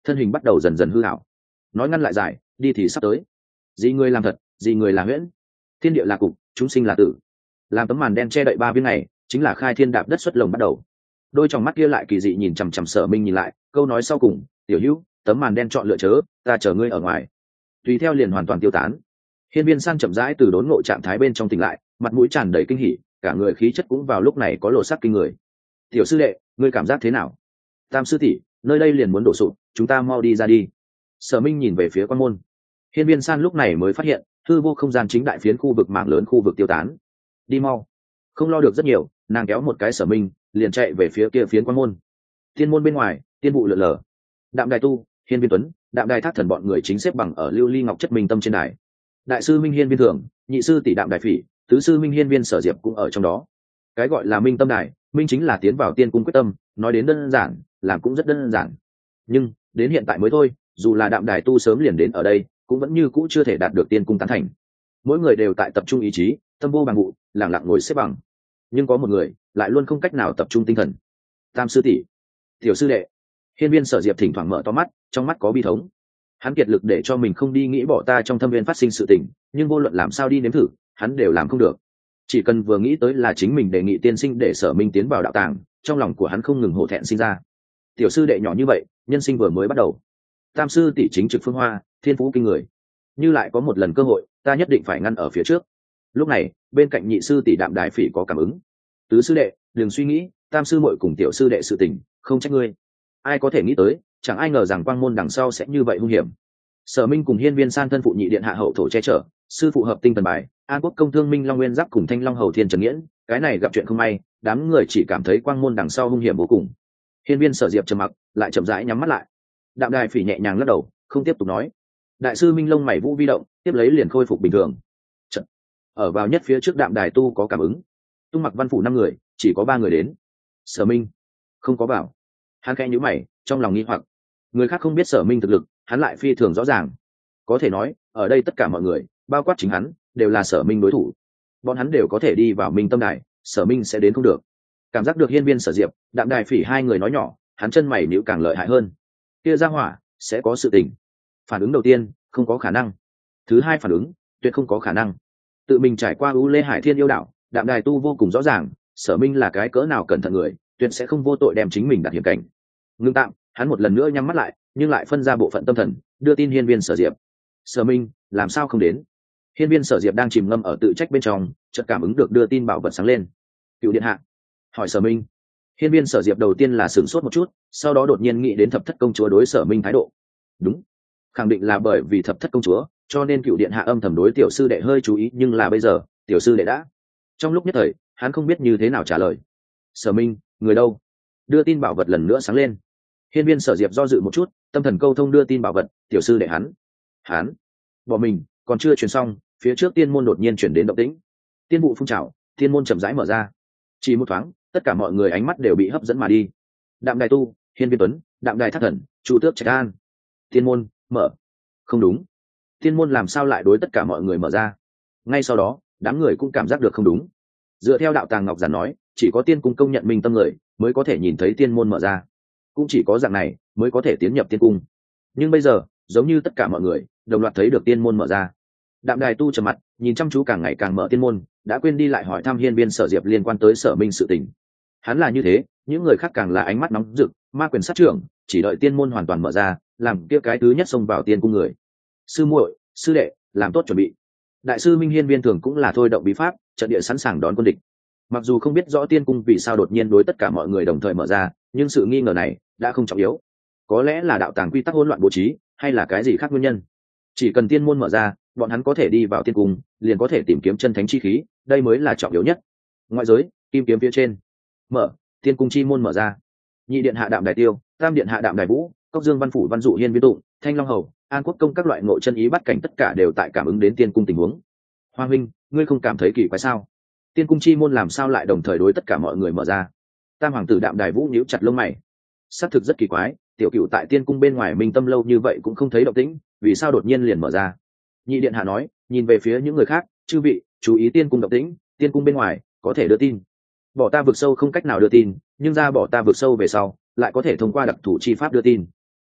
thân hình bắt đầu dần dần hư hảo. Nói ngăn lại dài, đi thì sắp tới. Gì người làm thật, gì người là huyễn. Thiên địa là cục, chúng sinh là tử. Làm tấm màn đen che đậy ba viên này, chính là khai thiên đạp đất xuất lồng bắt đầu. Đôi tròng mắt kia lại kỳ dị nhìn chằm chằm Sở Minh nhìn lại, câu nói sau cùng, "Tiểu Hữu, tấm màn đen chọn lựa chớ, ta chờ ngươi ở ngoài." Tùy theo liền hoàn toàn tiêu tán. Hiên Viên San chậm rãi từ đốn ngộ trạng thái bên trong tỉnh lại, mặt mũi tràn đầy kinh hỉ, cả người khí chất cũng vào lúc này có lộ sắc kinh người. "Tiểu sư đệ, ngươi cảm giác thế nào?" "Tam sư tỷ, nơi đây liền muốn đổ sụp, chúng ta mau đi ra đi." Sở Minh nhìn về phía quan môn. Hiên Viên San lúc này mới phát hiện, hư vô không gian chính đại phiến khu vực mảng lớn khu vực tiêu tán. "Đi mau." Không lo được rất nhiều, nàng kéo một cái Sở Minh, liền chạy về phía kia phiến quan môn. Tiên môn bên ngoài, tiên vụ lượn lờ. Đạm Đài Tu, Hiên Viên Tuấn, Đạm Đài Thác Thần bọn người chính xếp bằng ở lưu ly ngọc chất minh tâm trên đài. Đại sư Minh Hiên Viên Thường, nhị sư tỷ Đạm Đài Phỉ, tứ sư Minh Hiên Viên Sở Diệp cũng ở trong đó. Cái gọi là Minh Tâm Đài, minh chính là tiến vào tiên cung quyết tâm, nói đến đơn giản, làm cũng rất đơn giản. Nhưng đến hiện tại mới thôi, dù là Đạm Đài Tu sớm liền đến ở đây, cũng vẫn như cũ chưa thể đạt được tiên cung tán thành. Mỗi người đều tại tập trung ý chí, tâm vô bằng vụ, lặng lặng ngồi xếp bằng. Nhưng có một người lại luôn không cách nào tập trung tinh thần. Tam sư tỷ, tiểu sư đệ. Hiên Viên Sở Diệp thỉnh thoảng mở to mắt, trong mắt có bi thống. Hắn kiệt lực để cho mình không đi nghĩ bỏ ta trong thâm viên phát sinh sự tình, nhưng vô luận làm sao đi nếm thử, hắn đều làm không được. Chỉ cần vừa nghĩ tới là chính mình đề nghị tiên sinh để Sở Minh tiến vào đạo tàng, trong lòng của hắn không ngừng hổ thẹn sinh ra. Tiểu sư đệ nhỏ như vậy, nhân sinh vừa mới bắt đầu. Tam sư tỷ chính trực phương hoa, thiên phú kinh người. Như lại có một lần cơ hội, ta nhất định phải ngăn ở phía trước. Lúc này, bên cạnh nhị sư tỷ Đạm Đài Phỉ có cảm ứng. Tứ sư đệ, đừng suy nghĩ, tam sư muội cùng tiểu sư đệ sự tình, không trách ngươi. Ai có thể nghĩ tới, chẳng ai ngờ rằng quang môn đằng sau sẽ như vậy hung hiểm. Sở Minh cùng Hiên Viên San thân phụ nhị điện hạ hậu thổ che chở, sư phụ hợp tinh thần bài, An Quốc công thương Minh Long Nguyên Giáp cùng Thanh Long Hầu Thiên Trần Nghiễn, cái này gặp chuyện không may, đám người chỉ cảm thấy quang môn đằng sau hung hiểm vô cùng. Hiên Viên Sở Diệp trầm mặc, lại chậm rãi nhắm mắt lại. Đạm Đài Phỉ nhẹ nhàng lắc đầu, không tiếp tục nói. Đại sư Minh Long mày vũ vi động, tiếp lấy liền khôi phục bình thường. Chật. Ở vào nhất phía trước Đạm Đài Tu có cảm ứng. Tung Mặc Văn phủ năm người, chỉ có ba người đến. Sở Minh không có bảo. Hắn khẽ nhíu mày, trong lòng nghi hoặc. Người khác không biết Sở Minh thực lực, hắn lại phi thường rõ ràng. Có thể nói, ở đây tất cả mọi người, bao quát chính hắn, đều là Sở Minh đối thủ. Bọn hắn đều có thể đi vào Minh Tâm Đài, Sở Minh sẽ đến không được. Cảm giác được Hiên Viên Sở Diệp, Đạm Đài Phỉ hai người nói nhỏ, hắn chân mày nhíu càng lợi hại hơn. Kia ra hỏa sẽ có sự tình. Phản ứng đầu tiên, không có khả năng. Thứ hai phản ứng, tuyệt không có khả năng. Tự mình trải qua U Lê Hải Thiên yêu đạo, Đạm Đài Tu vô cùng rõ ràng, Sở Minh là cái cỡ nào cẩn thận người, tuyệt sẽ không vô tội đem chính mình đặt hiểm cảnh. Ngưng tạm, hắn một lần nữa nhắm mắt lại, nhưng lại phân ra bộ phận tâm thần, đưa tin Hiên Viên Sở Diệp. Sở Minh, làm sao không đến? Hiên Viên Sở Diệp đang chìm ngâm ở tự trách bên trong, chợt cảm ứng được đưa tin bảo vật sáng lên. Cựu điện hạ, hỏi Sở Minh. Hiên Viên Sở Diệp đầu tiên là sửng sốt một chút, sau đó đột nhiên nghĩ đến Thập Thất công chúa đối Sở Minh thái độ. Đúng, khẳng định là bởi vì Thập Thất công chúa, cho nên cựu điện hạ âm thầm đối tiểu sư đệ hơi chú ý, nhưng là bây giờ, tiểu sư đệ đã. Trong lúc nhất thời, hắn không biết như thế nào trả lời. Sở Minh, người đâu? Đưa tin bảo vật lần nữa sáng lên. Hiên Viên Sở Diệp do dự một chút, tâm thần câu thông đưa tin bảo vật, tiểu sư đệ hắn. Hắn bỏ mình, còn chưa truyền xong, phía trước tiên môn đột nhiên chuyển đến động tĩnh. Tiên vụ phun trào, tiên môn chậm rãi mở ra. Chỉ một thoáng, tất cả mọi người ánh mắt đều bị hấp dẫn mà đi. Đạm Đài Tu, Hiên Viên Tuấn, Đạm Đài Thác Thần, Chu Tước Trạch An. Tiên môn mở. Không đúng, tiên môn làm sao lại đối tất cả mọi người mở ra? Ngay sau đó, đám người cũng cảm giác được không đúng. Dựa theo đạo tàng ngọc giản nói, chỉ có tiên cung công nhận minh tâm người mới có thể nhìn thấy tiên môn mở ra, cũng chỉ có dạng này mới có thể tiến nhập tiên cung. Nhưng bây giờ, giống như tất cả mọi người đồng loạt thấy được tiên môn mở ra. Đạm Đài Tu trầm mặt, nhìn chăm chú càng ngày càng mở tiên môn, đã quên đi lại hỏi thăm Hiên Viên Sở Diệp liên quan tới Sở Minh sự tình. Hắn là như thế, những người khác càng là ánh mắt nóng rực, ma quyền sát trưởng, chỉ đợi tiên môn hoàn toàn mở ra, làm kia cái thứ nhất xông vào tiên cung người. Sư muội, sư đệ, làm tốt chuẩn bị. Đại sư Minh Hiên Viên Thường cũng là thôi động bí pháp, trận địa sẵn sàng đón quân địch. Mặc dù không biết rõ tiên cung vì sao đột nhiên đối tất cả mọi người đồng thời mở ra, nhưng sự nghi ngờ này đã không trọng yếu. Có lẽ là đạo tàng quy tắc hỗn loạn bố trí, hay là cái gì khác nguyên nhân. Chỉ cần tiên môn mở ra, bọn hắn có thể đi vào tiên cung, liền có thể tìm kiếm chân thánh chi khí, đây mới là trọng yếu nhất. Ngoại giới, kim kiếm phía trên, mở, tiên cung chi môn mở ra. Nhị điện hạ Đạm Đài Tiêu, tam điện hạ Đạm Đài Vũ, Cốc Dương Văn phủ Văn Dụ Hiên Viên Tụng, Thanh Long Hầu, An Quốc công các loại ngộ chân ý bắt cảnh tất cả đều tại cảm ứng đến tiên cung tình huống. Hoa huynh, ngươi không cảm thấy kỳ quái sao? Tiên cung chi môn làm sao lại đồng thời đối tất cả mọi người mở ra? Tam hoàng tử Đạm Đài Vũ nhíu chặt lông mày. Xác thực rất kỳ quái, tiểu cửu tại tiên cung bên ngoài minh tâm lâu như vậy cũng không thấy động tĩnh, vì sao đột nhiên liền mở ra? Nhị điện hạ nói, nhìn về phía những người khác, chư vị, chú ý tiên cung động tĩnh, tiên cung bên ngoài có thể đưa tin. Bỏ ta vực sâu không cách nào đưa tin, nhưng ra bỏ ta vực sâu về sau, lại có thể thông qua đặc thủ chi pháp đưa tin.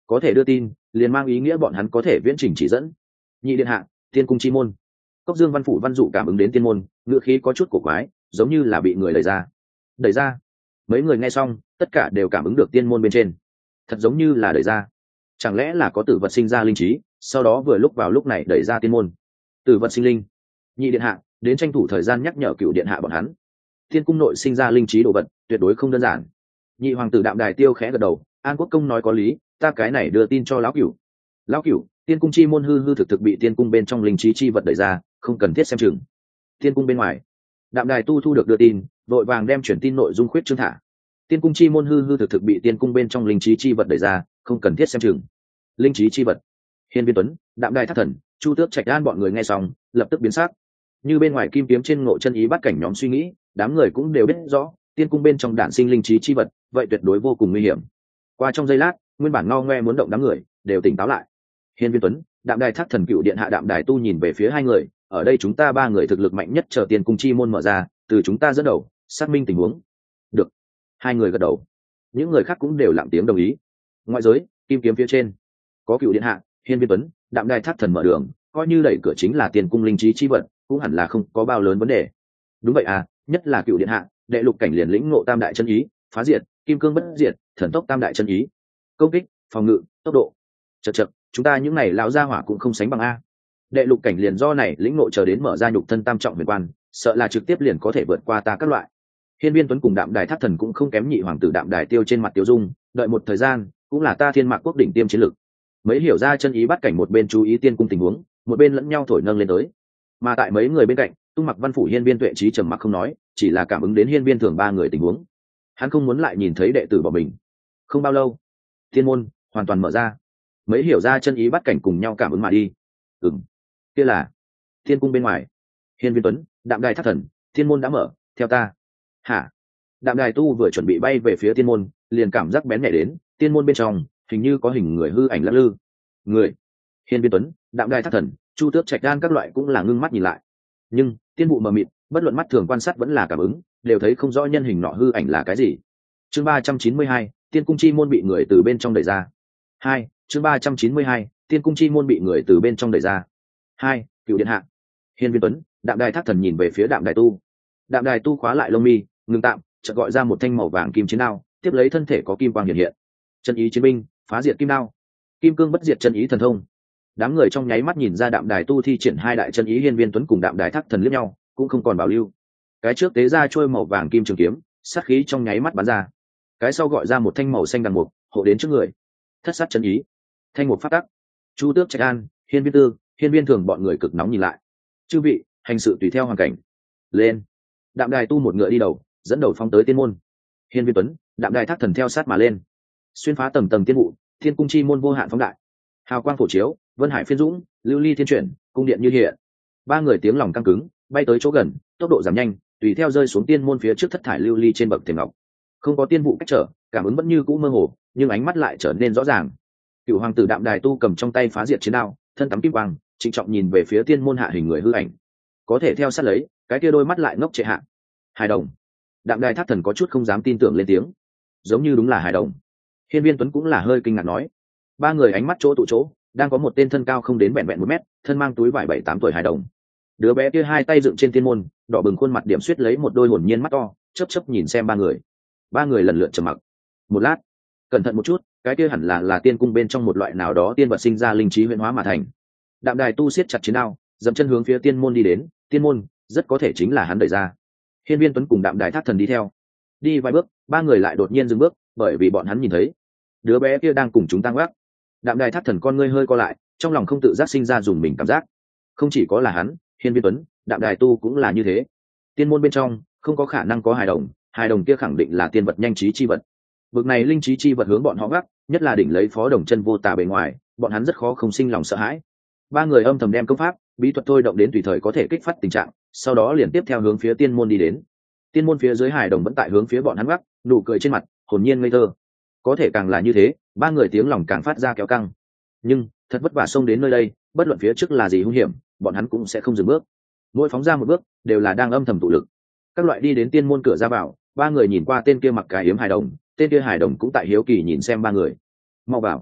có thể đưa tin liền mang ý nghĩa bọn hắn có thể viễn trình chỉ dẫn. Nhị điện hạ, tiên cung chi môn. Cốc Dương Văn Phủ Văn Dụ cảm ứng đến tiên môn, ngựa khí có chút cổ quái, giống như là bị người đẩy ra. Đẩy ra? Mấy người nghe xong, tất cả đều cảm ứng được tiên môn bên trên, thật giống như là đẩy ra. Chẳng lẽ là có tử vật sinh ra linh trí, sau đó vừa lúc vào lúc này đẩy ra tiên môn? Tử vật sinh linh. Nhị điện hạ, đến tranh thủ thời gian nhắc nhở Cựu điện hạ bọn hắn. Tiên cung nội sinh ra linh trí đồ vật, tuyệt đối không đơn giản. Nhị hoàng tử Đạm Đài Tiêu khẽ gật đầu, An Quốc công nói có lý, ta cái này đưa tin cho lão Cửu. Lão Cửu, tiên cung chi môn hư hư thực thực bị tiên cung bên trong linh trí chi vật đẩy ra, không cần thiết xem chừng. Tiên cung bên ngoài, Đạm Đài Tu thu được đưa tin, vội vàng đem chuyển tin nội dung khuyết trương thả. Tiên cung chi môn hư hư thực thực bị tiên cung bên trong linh trí chi vật đẩy ra, không cần thiết xem chừng. Linh trí chi vật. Hiên Viên Tuấn, Đạm Đài Thác Thần, Chu Tước Trạch An bọn người nghe xong, lập tức biến sắc. Như bên ngoài kim kiếm trên ngộ chân ý bắt cảnh nhóm suy nghĩ, đám người cũng đều biết rõ, tiên cung bên trong đản sinh linh trí chi vật, vậy tuyệt đối vô cùng nguy hiểm. Qua trong giây lát, nguyên bản ngao ngoe muốn động đám người đều tỉnh táo lại. Hiên Viên Tuấn, Đạm Đài Thác Thần, Cựu điện hạ Đạm Đài Tu nhìn về phía hai người, ở đây chúng ta ba người thực lực mạnh nhất, chờ tiên cung chi môn mở ra, từ chúng ta dẫn đầu xác minh tình huống. Được. Hai người gật đầu. Những người khác cũng đều lặng tiếng đồng ý. Ngoại giới, kim kiếm phía trên có Cựu điện hạ, Hiên Viên Tuấn, Đạm Đài Thác Thần mở đường, coi như đẩy cửa chính là tiên cung linh trí chi vật, cũng hẳn là không có bao lớn vấn đề. Đúng vậy à, nhất là Cựu điện hạ, đệ lục cảnh liền lĩnh ngộ tam đại chân ý, phá diệt, kim cương bất diệt, thần tốc tam đại chân ý, công kích, phòng ngự, tốc độ. Chậc chậc, chúng ta những này lão gia hỏa cũng không sánh bằng a. Đệ lục cảnh liền do này lĩnh ngộ chờ đến mở ra nhục thân tam trọng huyền quan, sợ là trực tiếp liền có thể vượt qua ta các loại. Hiên Viên Tuấn cùng Đạm Đài Thác Thần cũng không kém nhị hoàng tử Đạm Đài Tiêu trên mặt tiêu dung, đợi một thời gian, cũng là ta Thiên Mạc quốc đỉnh tiêm chiến lực. Mấy hiểu ra chân ý bắt cảnh một bên chú ý tiên cung tình huống, một bên lẫn nhau thổi nâng lên tới. Mà tại mấy người bên cạnh, Tung Mặc Văn Phủ Hiên Viên Tuệ trí trầm mặc không nói, chỉ là cảm ứng đến Hiên Viên Thường ba người tình huống. Hắn không muốn lại nhìn thấy đệ tử bỏ mình. Không bao lâu, thiên môn hoàn toàn mở ra. Mấy hiểu ra chân ý bắt cảnh cùng nhau cảm ứng mà đi. Ừm, kia là thiên cung bên ngoài. Hiên Viên Tuấn, Đạm Đài Thác Thần, thiên môn đã mở, theo ta. Hả? Đạm Đài Tu vừa chuẩn bị bay về phía thiên môn, liền cảm giác bén nhạy đến, thiên môn bên trong hình như có hình người hư ảnh lắc lư. Người. Hiên Viên Tuấn, Đạm Đài Thác Thần, Chu Tước Trạch Đan các loại cũng là ngưng mắt nhìn lại. Nhưng tiên vụ mờ mịt, bất luận mắt thường quan sát vẫn là cảm ứng, đều thấy không rõ nhân hình nọ hư ảnh là cái gì. Chương ba trăm chín mươi hai, tiên cung chi môn bị người từ bên trong đẩy ra. Hai, chương ba trăm chín mươi hai, tiên cung chi môn bị người từ bên trong đẩy ra. Hai, Cựu điện hạ. Hiên Viên Tuấn, Đạm Đài Thác Thần nhìn về phía Đạm Đài Tu. Đạm Đài Tu khóa lại lông mi, ngừng tạm, chợt gọi ra một thanh màu vàng kim chiến đao, tiếp lấy thân thể có kim quang hiện hiện. Chân ý chiến binh, phá diệt kim đao, kim cương bất diệt chân ý thần thông. Đám người trong nháy mắt nhìn ra Đạm Đài Tu thi triển hai đại chân ý. Hiên Viên Tuấn cùng Đạm Đài Thác Thần liếc nhau, cũng không còn bảo lưu. Cái trước tế ra trôi màu vàng kim trường kiếm, sát khí trong nháy mắt bắn ra. Cái sau gọi ra một thanh màu xanh đằng mục, hộ đến trước người. Thất sát chân ý, thanh mục phát tắc. Chu Tước Trạch An, Hiên Viên Tư, Hiên Viên Thường bọn người cực nóng nhìn lại. Chư vị, hành sự tùy theo hoàn cảnh. Lên. Đạm Đài Tu một ngựa đi đầu, dẫn đầu phóng tới tiên môn. Hiên Viên Tuấn, Đạm Đài Thác Thần theo sát mà lên. Xuyên phá tầng tầng tiên vụ, thiên cung chi môn vô hạn phóng đại. Hào quang phổ chiếu, vân hải phiên dũng, lưu ly thiên chuyển, cung điện như hiện. Ba người tiếng lòng căng cứng, bay tới chỗ gần, tốc độ giảm nhanh, tùy theo rơi xuống tiên môn phía trước thất thải lưu ly trên bậc thềm ngọc. Không có tiên vụ cách trở, cảm ứng vẫn như cũ mơ hồ, nhưng ánh mắt lại trở nên rõ ràng. Cựu hoàng tử Đạm Đài Tu cầm trong tay phá diệt chiến đao, thân tắm kim quang, trịnh trọng nhìn về phía tiên môn hạ hình người hư ảnh. Có thể theo sát lấy, cái kia đôi mắt lại ngốc trệ hạ. Hài đồng. Đạm Đài Thác Thần có chút không dám tin tưởng lên tiếng. Giống như đúng là hài đồng. Hiên Viên Tuấn cũng là hơi kinh ngạc nói. Ba người ánh mắt chỗ tụ chỗ, đang có một tên thân cao không đến vẹn vẹn một mét, thân mang túi vải bảy tám tuổi hài đồng. Đứa bé kia hai tay dựng trên tiên môn, đỏ bừng khuôn mặt điểm suýt lấy một đôi hồn nhiên mắt to, chớp chớp nhìn xem ba người. Ba người lần lượt trầm mặc. Một lát, cẩn thận một chút, cái kia hẳn là là tiên cung bên trong một loại nào đó tiên vật sinh ra linh trí huyễn hóa mà thành. Đạm Đài Tu siết chặt chiến đao, dậm chân hướng phía tiên môn đi đến. Tiên môn rất có thể chính là hắn đẩy ra. Hiên Viên Tuấn cùng Đạm Đài Thác Thần đi theo. Đi vài bước, ba người lại đột nhiên dừng bước, bởi vì bọn hắn nhìn thấy đứa bé kia đang cùng chúng tăng gác. Đạm Đài Thác Thần con ngươi hơi co lại, trong lòng không tự giác sinh ra dùng mình cảm giác. Không chỉ có là hắn, Hiên Viên Tuấn, Đạm Đài Tu cũng là như thế. Tiên môn bên trong không có khả năng có hài đồng, hài đồng kia khẳng định là tiên vật nhanh trí chi vật. Bực này linh trí chi vật hướng bọn họ gác, nhất là đỉnh lấy phó đồng chân vô tà bề ngoài, bọn hắn rất khó không sinh lòng sợ hãi. Ba người âm thầm đem công pháp, bí thuật thôi động đến tùy thời có thể kích phát tình trạng, sau đó liền tiếp theo hướng phía tiên môn đi đến. Tiên môn phía dưới hài đồng vẫn tại hướng phía bọn hắn gác, nụ cười trên mặt hồn nhiên ngây thơ. Có thể càng là như thế, ba người tiếng lòng càng phát ra kéo căng. Nhưng thật vất vả xông đến nơi đây, bất luận phía trước là gì hung hiểm, bọn hắn cũng sẽ không dừng bước. Mỗi phóng ra một bước đều là đang âm thầm tụ lực. Các loại đi đến tiên môn cửa ra vào, ba người nhìn qua tên kia mặc cái yếm hài đồng, tên kia hài đồng cũng tại hiếu kỳ nhìn xem ba người. Mau vào.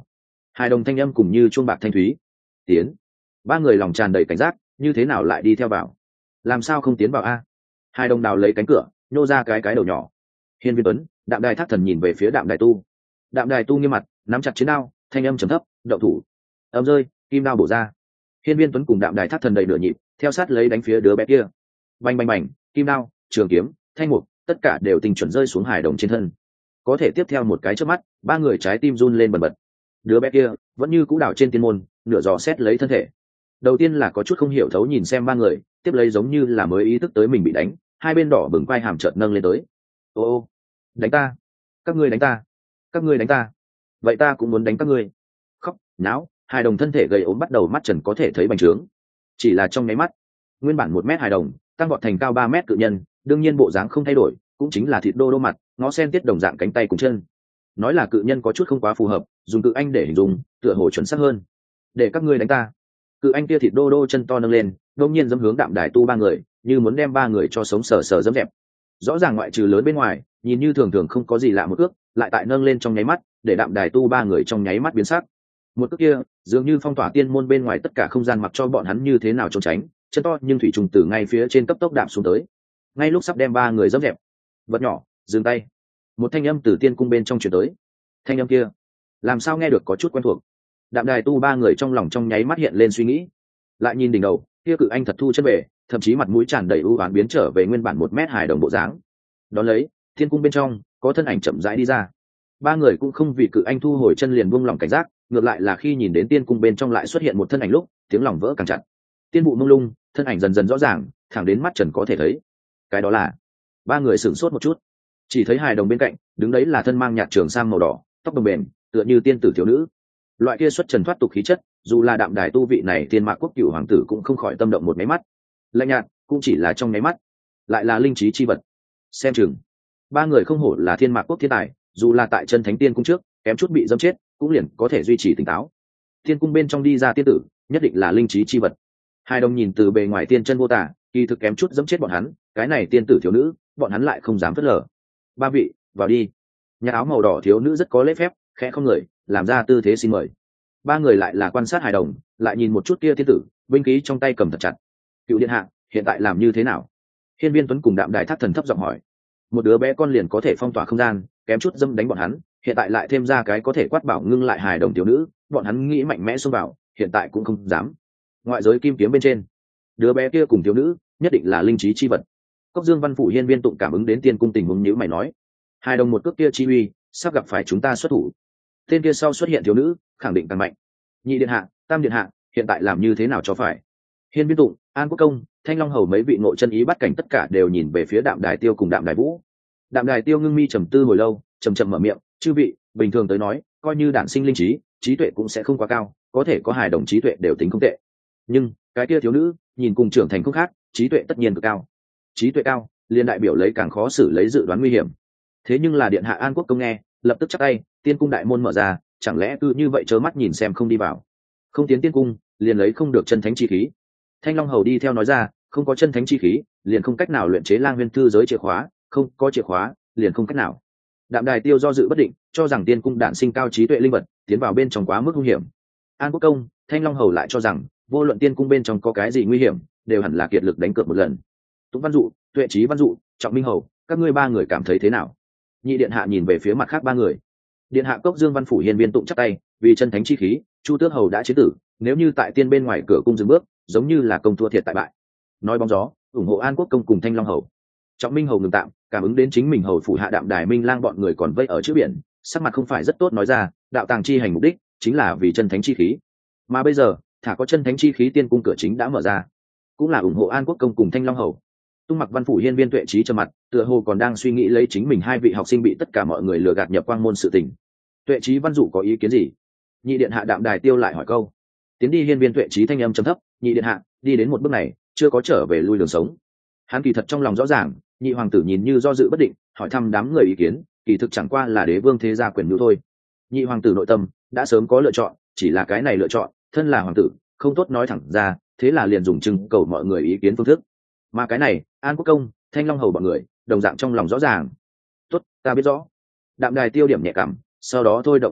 Hai đồng thanh âm cùng như chuông bạc thanh thúy. Tiến. Ba người lòng tràn đầy cảnh giác, như thế nào lại đi theo vào? Làm sao không tiến vào a? Hai đồng đào lấy cánh cửa, nhô ra cái cái đầu nhỏ. Hiên Viên Tuấn, Đạm Đài Thác Thần nhìn về phía Đạm Đài Tu. Đạm Đài Tu nghiêm mặt, nắm chặt chiến đao, thanh âm trầm thấp, động thủ. Âm rơi, kim đao bổ ra. Hiên Viên Tuấn cùng Đạm Đài Thác Thần đầy nửa nhịp, theo sát lấy đánh phía đứa bé kia. Bành bành bành, kim đao, trường kiếm, thanh mục, tất cả đều tình chuẩn rơi xuống hài đồng trên thân. Có thể tiếp theo một cái chớp mắt, ba người trái tim run lên bần bật. Đứa bé kia vẫn như cũ đảo trên tiên môn, nửa dò xét lấy thân thể. Đầu tiên là có chút không hiểu thấu nhìn xem ba người, tiếp lấy giống như là mới ý thức tới mình bị đánh, hai bên đỏ bừng quai hàm chợt nâng lên tới. Ô ô, đánh ta, các ngươi đánh ta, các ngươi đánh ta, vậy ta cũng muốn đánh các ngươi. Khóc, náo, hài đồng thân thể gầy ốm bắt đầu mắt trần có thể thấy bành trướng. Chỉ là trong nháy mắt, nguyên bản một mét hài đồng tăng vọt thành cao ba mét cự nhân, đương nhiên bộ dáng không thay đổi, cũng chính là thịt đô đô mặt, ngó sen tiết đồng dạng cánh tay cùng chân. Nói là cự nhân có chút không quá phù hợp, dùng cự anh để hình dung tựa hồ chuẩn xác hơn. Để các ngươi đánh ta. Cự anh kia thịt đô đô chân to nâng lên, đột nhiên dẫm hướng Đạm Đài Tu ba người, như muốn đem ba người cho sống sờ sờ dẫm dẹp. Rõ ràng ngoại trừ lớn bên ngoài, nhìn như thường thường không có gì lạ một cước, lại tại nâng lên trong nháy mắt, để Đạm Đài Tu ba người trong nháy mắt biến sắc. Một cước kia, dường như phong tỏa tiên môn bên ngoài tất cả không gian, mặc cho bọn hắn như thế nào trốn tránh, chân to nhưng thủy trùng từ ngay phía trên cấp tốc đạp xuống tới. Ngay lúc sắp đem ba người dẫm dẹp, vật nhỏ, dừng tay. Một thanh âm từ tiên cung bên trong truyền tới. Thanh âm kia, làm sao nghe được có chút quen thuộc. Đạm Đài Tu ba người trong lòng trong nháy mắt hiện lên suy nghĩ, lại nhìn đỉnh đầu kia cự anh thật thu chân về, thậm chí mặt mũi tràn đầy ưu oán biến trở về nguyên bản một mét hài đồng bộ dáng. Đón lấy, thiên cung bên trong có thân ảnh chậm rãi đi ra. Ba người cũng không vì cự anh thu hồi chân liền buông lỏng cảnh giác, ngược lại là khi nhìn đến tiên cung bên trong lại xuất hiện một thân ảnh lúc, tiếng lòng vỡ càng chặt. Tiên vụ mông lung, thân ảnh dần dần rõ ràng, thẳng đến mắt trần có thể thấy. Cái đó là ba người sửng sốt một chút, chỉ thấy hài đồng bên cạnh đứng đấy là thân mang nhạt trường sam màu đỏ, tóc đồng bền, tựa như tiên tử thiếu nữ. Loại kia xuất trần thoát tục khí chất, dù là Đạm Đài Tu vị này thiên mạc quốc cửu hoàng tử cũng không khỏi tâm động một máy mắt. Lạnh nhạt cũng chỉ là trong máy mắt, lại là linh trí chi vật. Xem chừng ba người không hổ là thiên mạc quốc thiên tài, dù là tại chân thánh tiên cung trước kém chút bị dâm chết cũng liền có thể duy trì tỉnh táo. Tiên cung bên trong đi ra tiên tử nhất định là linh trí chi vật. Hai đồng nhìn từ bề ngoài tiên chân vô tả, kỳ thực kém chút dẫm chết bọn hắn, cái này tiên tử thiếu nữ bọn hắn lại không dám phớt lờ. Ba vị vào đi. Nhà áo màu đỏ thiếu nữ rất có lễ phép, khẽ không người làm ra tư thế xin mời. Ba người lại là quan sát hài đồng, lại nhìn một chút kia tiên tử, binh khí trong tay cầm thật chặt. Cựu điện hạ hiện tại làm như thế nào? Hiên Viên Tuấn cùng Đạm Đài Thác Thần thấp giọng hỏi. Một đứa bé con liền có thể phong tỏa không gian, kém chút dâm đánh bọn hắn, hiện tại lại thêm ra cái có thể quát bảo ngưng lại hài đồng thiếu nữ, bọn hắn nghĩ mạnh mẽ xông vào, hiện tại cũng không dám. Ngoại giới kim kiếm bên trên, đứa bé kia cùng thiếu nữ nhất định là linh trí chi vật. Cốc Dương Văn Phủ Hiên Viên Tụng cảm ứng đến tiên cung tình huống nhíu mày nói, hài đồng một cước kia chi uy, sắp gặp phải chúng ta xuất thủ. Tên kia sau xuất hiện thiếu nữ, khẳng định càng mạnh. Nhị điện hạ, tam điện hạ, hiện tại làm như thế nào cho phải? Hiên Viên Tụng, An Quốc Công, Thanh Long Hầu mấy vị ngộ chân ý bắt cảnh tất cả đều nhìn về phía Đạm Đài Tiêu cùng Đạm Đài Vũ. Đạm Đài Tiêu ngưng mi trầm tư hồi lâu, trầm trầm mở miệng, chư vị, bình thường tới nói, coi như đản sinh linh trí, trí tuệ cũng sẽ không quá cao, có thể có hài đồng trí tuệ đều tính không tệ. Nhưng cái kia thiếu nữ, nhìn cùng trưởng thành không khác, trí tuệ tất nhiên cực cao. Trí tuệ cao, liền đại biểu lấy càng khó xử lấy dự đoán nguy hiểm. Thế nhưng là điện hạ An Quốc Công nghe, lập tức chắp tay, tiên cung đại môn mở ra, chẳng lẽ cứ như vậy trơ mắt nhìn xem không đi vào? Không tiến tiên cung, liền lấy không được chân thánh chi khí. Thanh Long Hầu đi theo nói ra, không có chân thánh chi khí, liền không cách nào luyện chế Lang Nguyên thư giới chìa khóa, không có chìa khóa, liền không cách nào. Đạm Đài Tiêu do dự bất định, cho rằng tiên cung đản sinh cao trí tuệ linh vật, tiến vào bên trong quá mức nguy hiểm. An Quốc Công, Thanh Long Hầu lại cho rằng, vô luận tiên cung bên trong có cái gì nguy hiểm, đều hẳn là kiệt lực đánh cược một lần. Túc Văn Dụ, Tuệ Trí Văn Dụ, Trọng Minh Hầu, các ngươi ba người cảm thấy thế nào? Nhị điện hạ nhìn về phía mặt khác ba người. Điện hạ Cốc Dương Văn Phủ Hiên Viên Tụng chắp tay, vì chân thánh chi khí, Chu Tước Hầu đã chế tử, nếu như tại tiên bên ngoài cửa cung dừng bước, giống như là công thua thiệt tại bại. Nói bóng gió, ủng hộ An Quốc Công cùng Thanh Long Hầu. Trọng Minh Hầu ngừng tạm, cảm ứng đến chính mình hầu phủ hạ Đạm Đài Minh Lang bọn người còn vây ở chữ biển, sắc mặt không phải rất tốt nói ra, đạo tàng chi hành mục đích chính là vì chân thánh chi khí, mà bây giờ thả có chân thánh chi khí tiên cung cửa chính đã mở ra, cũng là ủng hộ An Quốc Công cùng Thanh Long Hầu. Tung Mặc Văn Phủ Hiên Viên Tuệ Trí trầm mặt, tựa hồ còn đang suy nghĩ lấy chính mình hai vị học sinh bị tất cả mọi người lừa gạt nhập quang môn sự tình. Tuệ Trí Văn Dụ có ý kiến gì? Nhị điện hạ Đạm Đài Tiêu lại hỏi câu. Tiến đi Hiên Viên Tuệ Trí thanh âm trầm thấp, nhị điện hạ đi đến một bước này chưa có trở về lui đường sống. Hắn kỳ thật trong lòng rõ ràng, nhị hoàng tử nhìn như do dự bất định, hỏi thăm đám người ý kiến, kỳ thực chẳng qua là đế vương thế gia quyền nhu thôi. Nhị hoàng tử nội tâm đã sớm có lựa chọn, chỉ là cái này lựa chọn, thân là hoàng tử, không tốt nói thẳng ra, thế là liền dùng trưng cầu mọi người ý kiến phương thức. Mà cái này, An Quốc Công, Thanh Long Hầu bọn người, đồng dạng trong lòng rõ ràng. Tốt, ta biết rõ. Đạm Đài Tiêu điểm nhẹ cảm, sau đó thôi động bí pháp,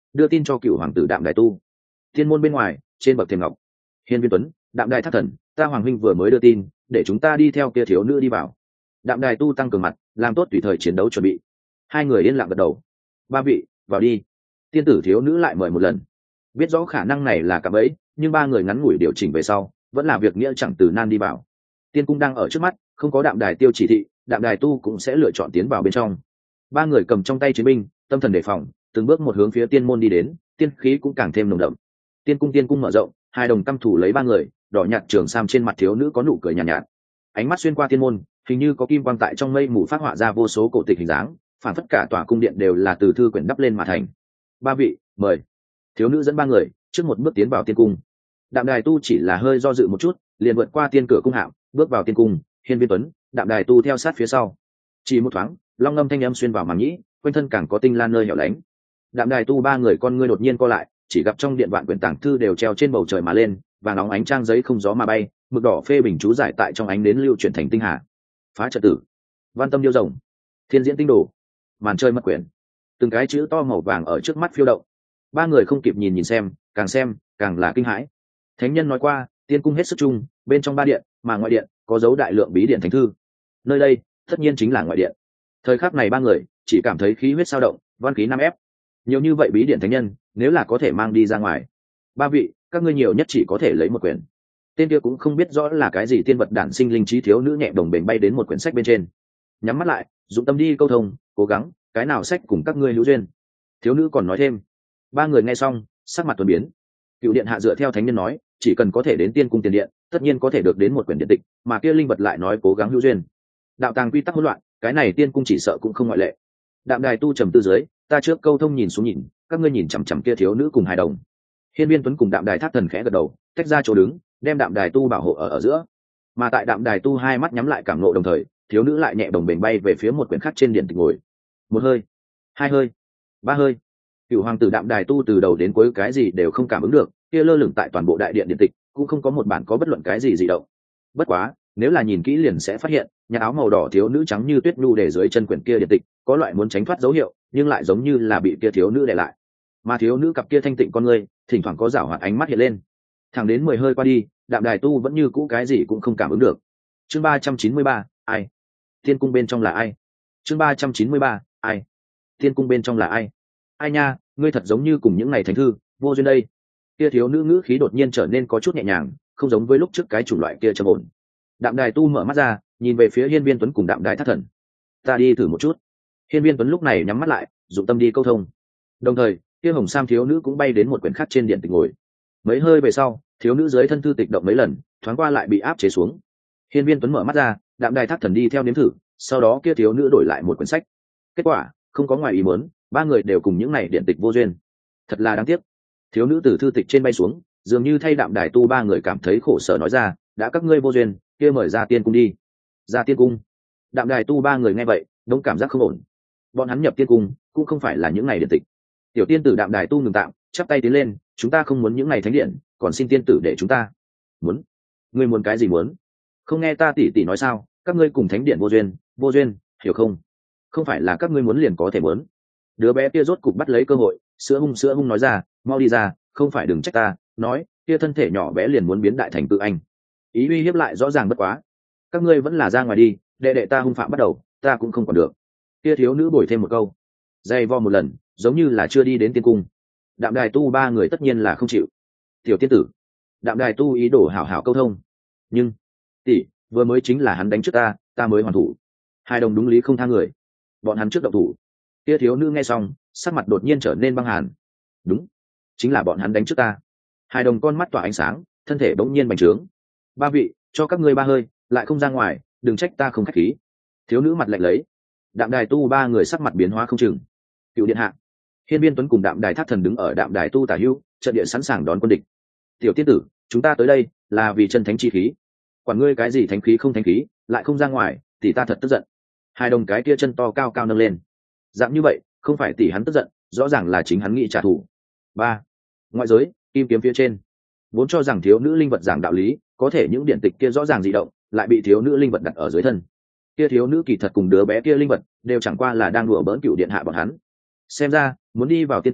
đưa tin cho cựu hoàng tử đạm đài tu. Thiên môn bên ngoài trên bậc thềm ngọc, Hiên Viên Tuấn, Đạm Đài Thác Thần, ta hoàng huynh vừa mới đưa tin để chúng ta đi theo kia thiếu nữ đi vào. Đạm Đài tu tăng cường mặt, làm tốt tùy thời chiến đấu chuẩn bị. Hai người yên lặng gật đầu. Ba vị vào đi. Tiên tử thiếu nữ lại mời một lần. Biết rõ khả năng này là cạm bẫy, nhưng ba người ngắn ngủi điều chỉnh về sau vẫn là việc nghĩa chẳng từ nan đi vào. Tiên cung đang ở trước mắt, không có Đạm Đài tiêu chỉ thị, Đạm Đài tu cũng sẽ lựa chọn tiến vào bên trong. Ba người cầm trong tay chiến binh, tâm thần đề phòng, từng bước một hướng phía tiên môn đi đến, tiên khí cũng càng thêm nồng đậm. Tiên cung tiên cung mở rộng, hai đồng căm thủ lấy ba người, đỏ nhạt trường sam trên mặt thiếu nữ có nụ cười nhàn nhạt, nhạt. Ánh mắt xuyên qua tiên môn, hình như có kim quang tại trong mây mù phát họa ra vô số cổ tịch hình dáng, phản phất cả tòa cung điện đều là từ thư quyển đắp lên mà thành. Ba vị, mời. Thiếu nữ dẫn ba người trước một bước tiến vào tiên cung. Đạm Đài tu chỉ là hơi do dự một chút, liền vượt qua tiên cửa cung hạm, bước vào tiên cung. Hiên Viên Tuấn, Đạm Đài tu theo sát phía sau. Chỉ một thoáng, long ngâm thanh âm xuyên vào màng nhĩ, quanh thân càng có tinh lan nơi hẻo lánh. Đạm Đài tu ba người con ngươi đột nhiên co lại, chỉ gặp trong điện vạn quyển tàng thư đều treo trên bầu trời mà lên, và nóng ánh trang giấy không gió mà bay, mực đỏ phê bình chú giải tại trong ánh đến lưu chuyển thành tinh hà. Phá trật tử, văn tâm điêu rồng, thiên diễn tinh đồ, màn chơi mất quyển, từng cái chữ to màu vàng ở trước mắt phiêu động. Ba người không kịp nhìn nhìn xem, càng xem càng là kinh hãi. Thánh nhân nói qua, tiên cung hết sức chung, bên trong ba điện mà ngoại điện có dấu đại lượng bí điện thánh thư. Nơi đây tất nhiên chính là ngoại điện. Thời khắc này ba người chỉ cảm thấy khí huyết sao động, văn khí nam ép. Nhiều như vậy bí điện thánh nhân, nếu là có thể mang đi ra ngoài, ba vị các ngươi nhiều nhất chỉ có thể lấy một quyển. Tên kia cũng không biết rõ là cái gì tiên vật đản sinh linh trí thiếu nữ nhẹ đồng bềnh bay đến một quyển sách bên trên, nhắm mắt lại dụng tâm đi câu thông, cố gắng cái nào sách cùng các ngươi hữu duyên. Thiếu nữ còn nói thêm. Ba người nghe xong sắc mặt tuấn biến. Cựu điện hạ dựa theo thánh nhân nói, chỉ cần có thể đến tiên cung tiền điện, tất nhiên có thể được đến một quyển điện tịch, mà kia linh vật lại nói cố gắng hữu duyên. Đạo tàng quy tắc hỗn loạn, cái này tiên cung chỉ sợ cũng không ngoại lệ. Đạm Đài tu trầm tư dưới, ta trước câu thông nhìn xuống nhìn, các ngươi nhìn chằm chằm kia thiếu nữ cùng hài đồng. Hiên Viên Tuấn cùng Đạm Đài Thác Thần khẽ gật đầu, tách ra chỗ đứng, đem Đạm Đài tu bảo hộ ở ở giữa. Mà tại Đạm Đài tu hai mắt nhắm lại cảm ngộ đồng thời, thiếu nữ lại nhẹ đồng bềnh bay về phía một quyển khác trên điện tịch ngồi. Một hơi, hai hơi, ba hơi. Cựu hoàng tử Đạm Đài tu từ đầu đến cuối cái gì đều không cảm ứng được, kia lơ lửng tại toàn bộ đại điện điện tịch, cũng không có một bản có bất luận cái gì dị động. Bất quá, nếu là nhìn kỹ liền sẽ phát hiện, nhà áo màu đỏ thiếu nữ trắng như tuyết nhu để dưới chân quyển kia điện tịch, có loại muốn tránh thoát dấu hiệu, nhưng lại giống như là bị kia thiếu nữ để lại. Mà thiếu nữ cặp kia thanh tịnh con ngươi, thỉnh thoảng có rảo hoạt ánh mắt hiện lên. Thẳng đến mười hơi qua đi, Đạm Đài tu vẫn như cũ cái gì cũng không cảm ứng được. Chương ba trăm chín mươi ba, ai? Tiên cung bên trong là ai? Chương ba trăm chín mươi ba, ai? Tiên cung bên trong là ai? Ai nha, ngươi thật giống như cùng những ngày thánh thư, vô duyên đây. Kia thiếu nữ ngữ khí đột nhiên trở nên có chút nhẹ nhàng, không giống với lúc trước cái chủng loại kia trầm ổn. Đạm Đài tu mở mắt ra, nhìn về phía Hiên Viên Tuấn cùng Đạm Đài Thác Thần. Ta đi thử một chút. Hiên Viên Tuấn lúc này nhắm mắt lại, dụng tâm đi câu thông. Đồng thời, kia hồng sam thiếu nữ cũng bay đến một quyển khác trên điện tịch ngồi. Mấy hơi về sau, thiếu nữ dưới thân thư tịch động mấy lần, thoáng qua lại bị áp chế xuống. Hiên Viên Tuấn mở mắt ra, Đạm Đài Thác Thần đi theo nếm thử, sau đó kia thiếu nữ đổi lại một quyển sách. Kết quả không có ngoài ý muốn, ba người đều cùng những này điện tịch vô duyên. Thật là đáng tiếc. Thiếu nữ từ thư tịch trên bay xuống, dường như thay Đạm Đài tu ba người cảm thấy khổ sở nói ra, đã các ngươi vô duyên, kia mời ra tiên cung đi. Ra tiên cung. Đạm Đài tu ba người nghe vậy đống cảm giác không ổn. Bọn hắn nhập tiên cung cũng không phải là những ngày điện tịch. Tiểu tiên tử Đạm Đài tu ngừng tạm, chắp tay tiến lên, chúng ta không muốn những ngày thánh điện, còn xin tiên tử để chúng ta. Muốn? Ngươi muốn cái gì muốn? Không nghe ta tỉ tỉ nói sao, các ngươi cùng thánh điện vô duyên, vô duyên, hiểu không? Không phải là các ngươi muốn liền có thể muốn. Đứa bé kia rốt cục bắt lấy cơ hội, sữa hung sữa hung nói ra, mau đi ra, không phải đừng trách ta, nói, kia thân thể nhỏ bé liền muốn biến đại thành tự anh. Ý uy hiếp lại rõ ràng bất quá. Các ngươi vẫn là ra ngoài đi, đệ đệ ta hung phạm bắt đầu, ta cũng không còn được. Kia thiếu nữ bồi thêm một câu, dày vo một lần, giống như là chưa đi đến tiên cung. Đạm Đài tu ba người tất nhiên là không chịu. Tiểu tiên tử, Đạm Đài tu ý đồ hảo hảo câu thông, nhưng tỷ vừa mới chính là hắn đánh trước ta, ta mới hoàn thủ. Hai đồng đúng lý không tha người, bọn hắn trước động thủ. Kia thiếu nữ nghe xong, sắc mặt đột nhiên trở nên băng hàn. Đúng, chính là bọn hắn đánh trước ta. Hai đồng con mắt tỏa ánh sáng, thân thể bỗng nhiên bành trướng. Ba vị, cho các ngươi ba hơi, lại không ra ngoài, đừng trách ta không khách khí. Thiếu nữ mặt lạnh lấy. Đạm Đài tu ba người sắc mặt biến hóa không chừng. Cựu điện hạ, Hiên Viên Tuấn cùng Đạm Đài Thác Thần đứng ở Đạm Đài tu tả hữu, trận địa sẵn sàng đón quân địch. Tiểu tiên tử, chúng ta tới đây là vì chân thánh chi khí. Quản ngươi cái gì thánh khí không thánh khí, lại không ra ngoài, thì ta thật tức giận. Hai đồng cái kia chân to cao cao nâng lên. Dạng như vậy, không phải tỷ hắn tức giận, rõ ràng là chính hắn nghĩ trả thù. Ba, ngoại giới, kim kiếm phía trên. Vốn cho rằng thiếu nữ linh vật giảng đạo lý, có thể những điện tịch kia rõ ràng dị động, lại bị thiếu nữ linh vật đặt ở dưới thân. Kia thiếu nữ kỳ thật cùng đứa bé kia linh vật đều chẳng qua là đang đùa bỡn Cựu điện hạ bọn hắn. Xem ra muốn đi vào tiên cung,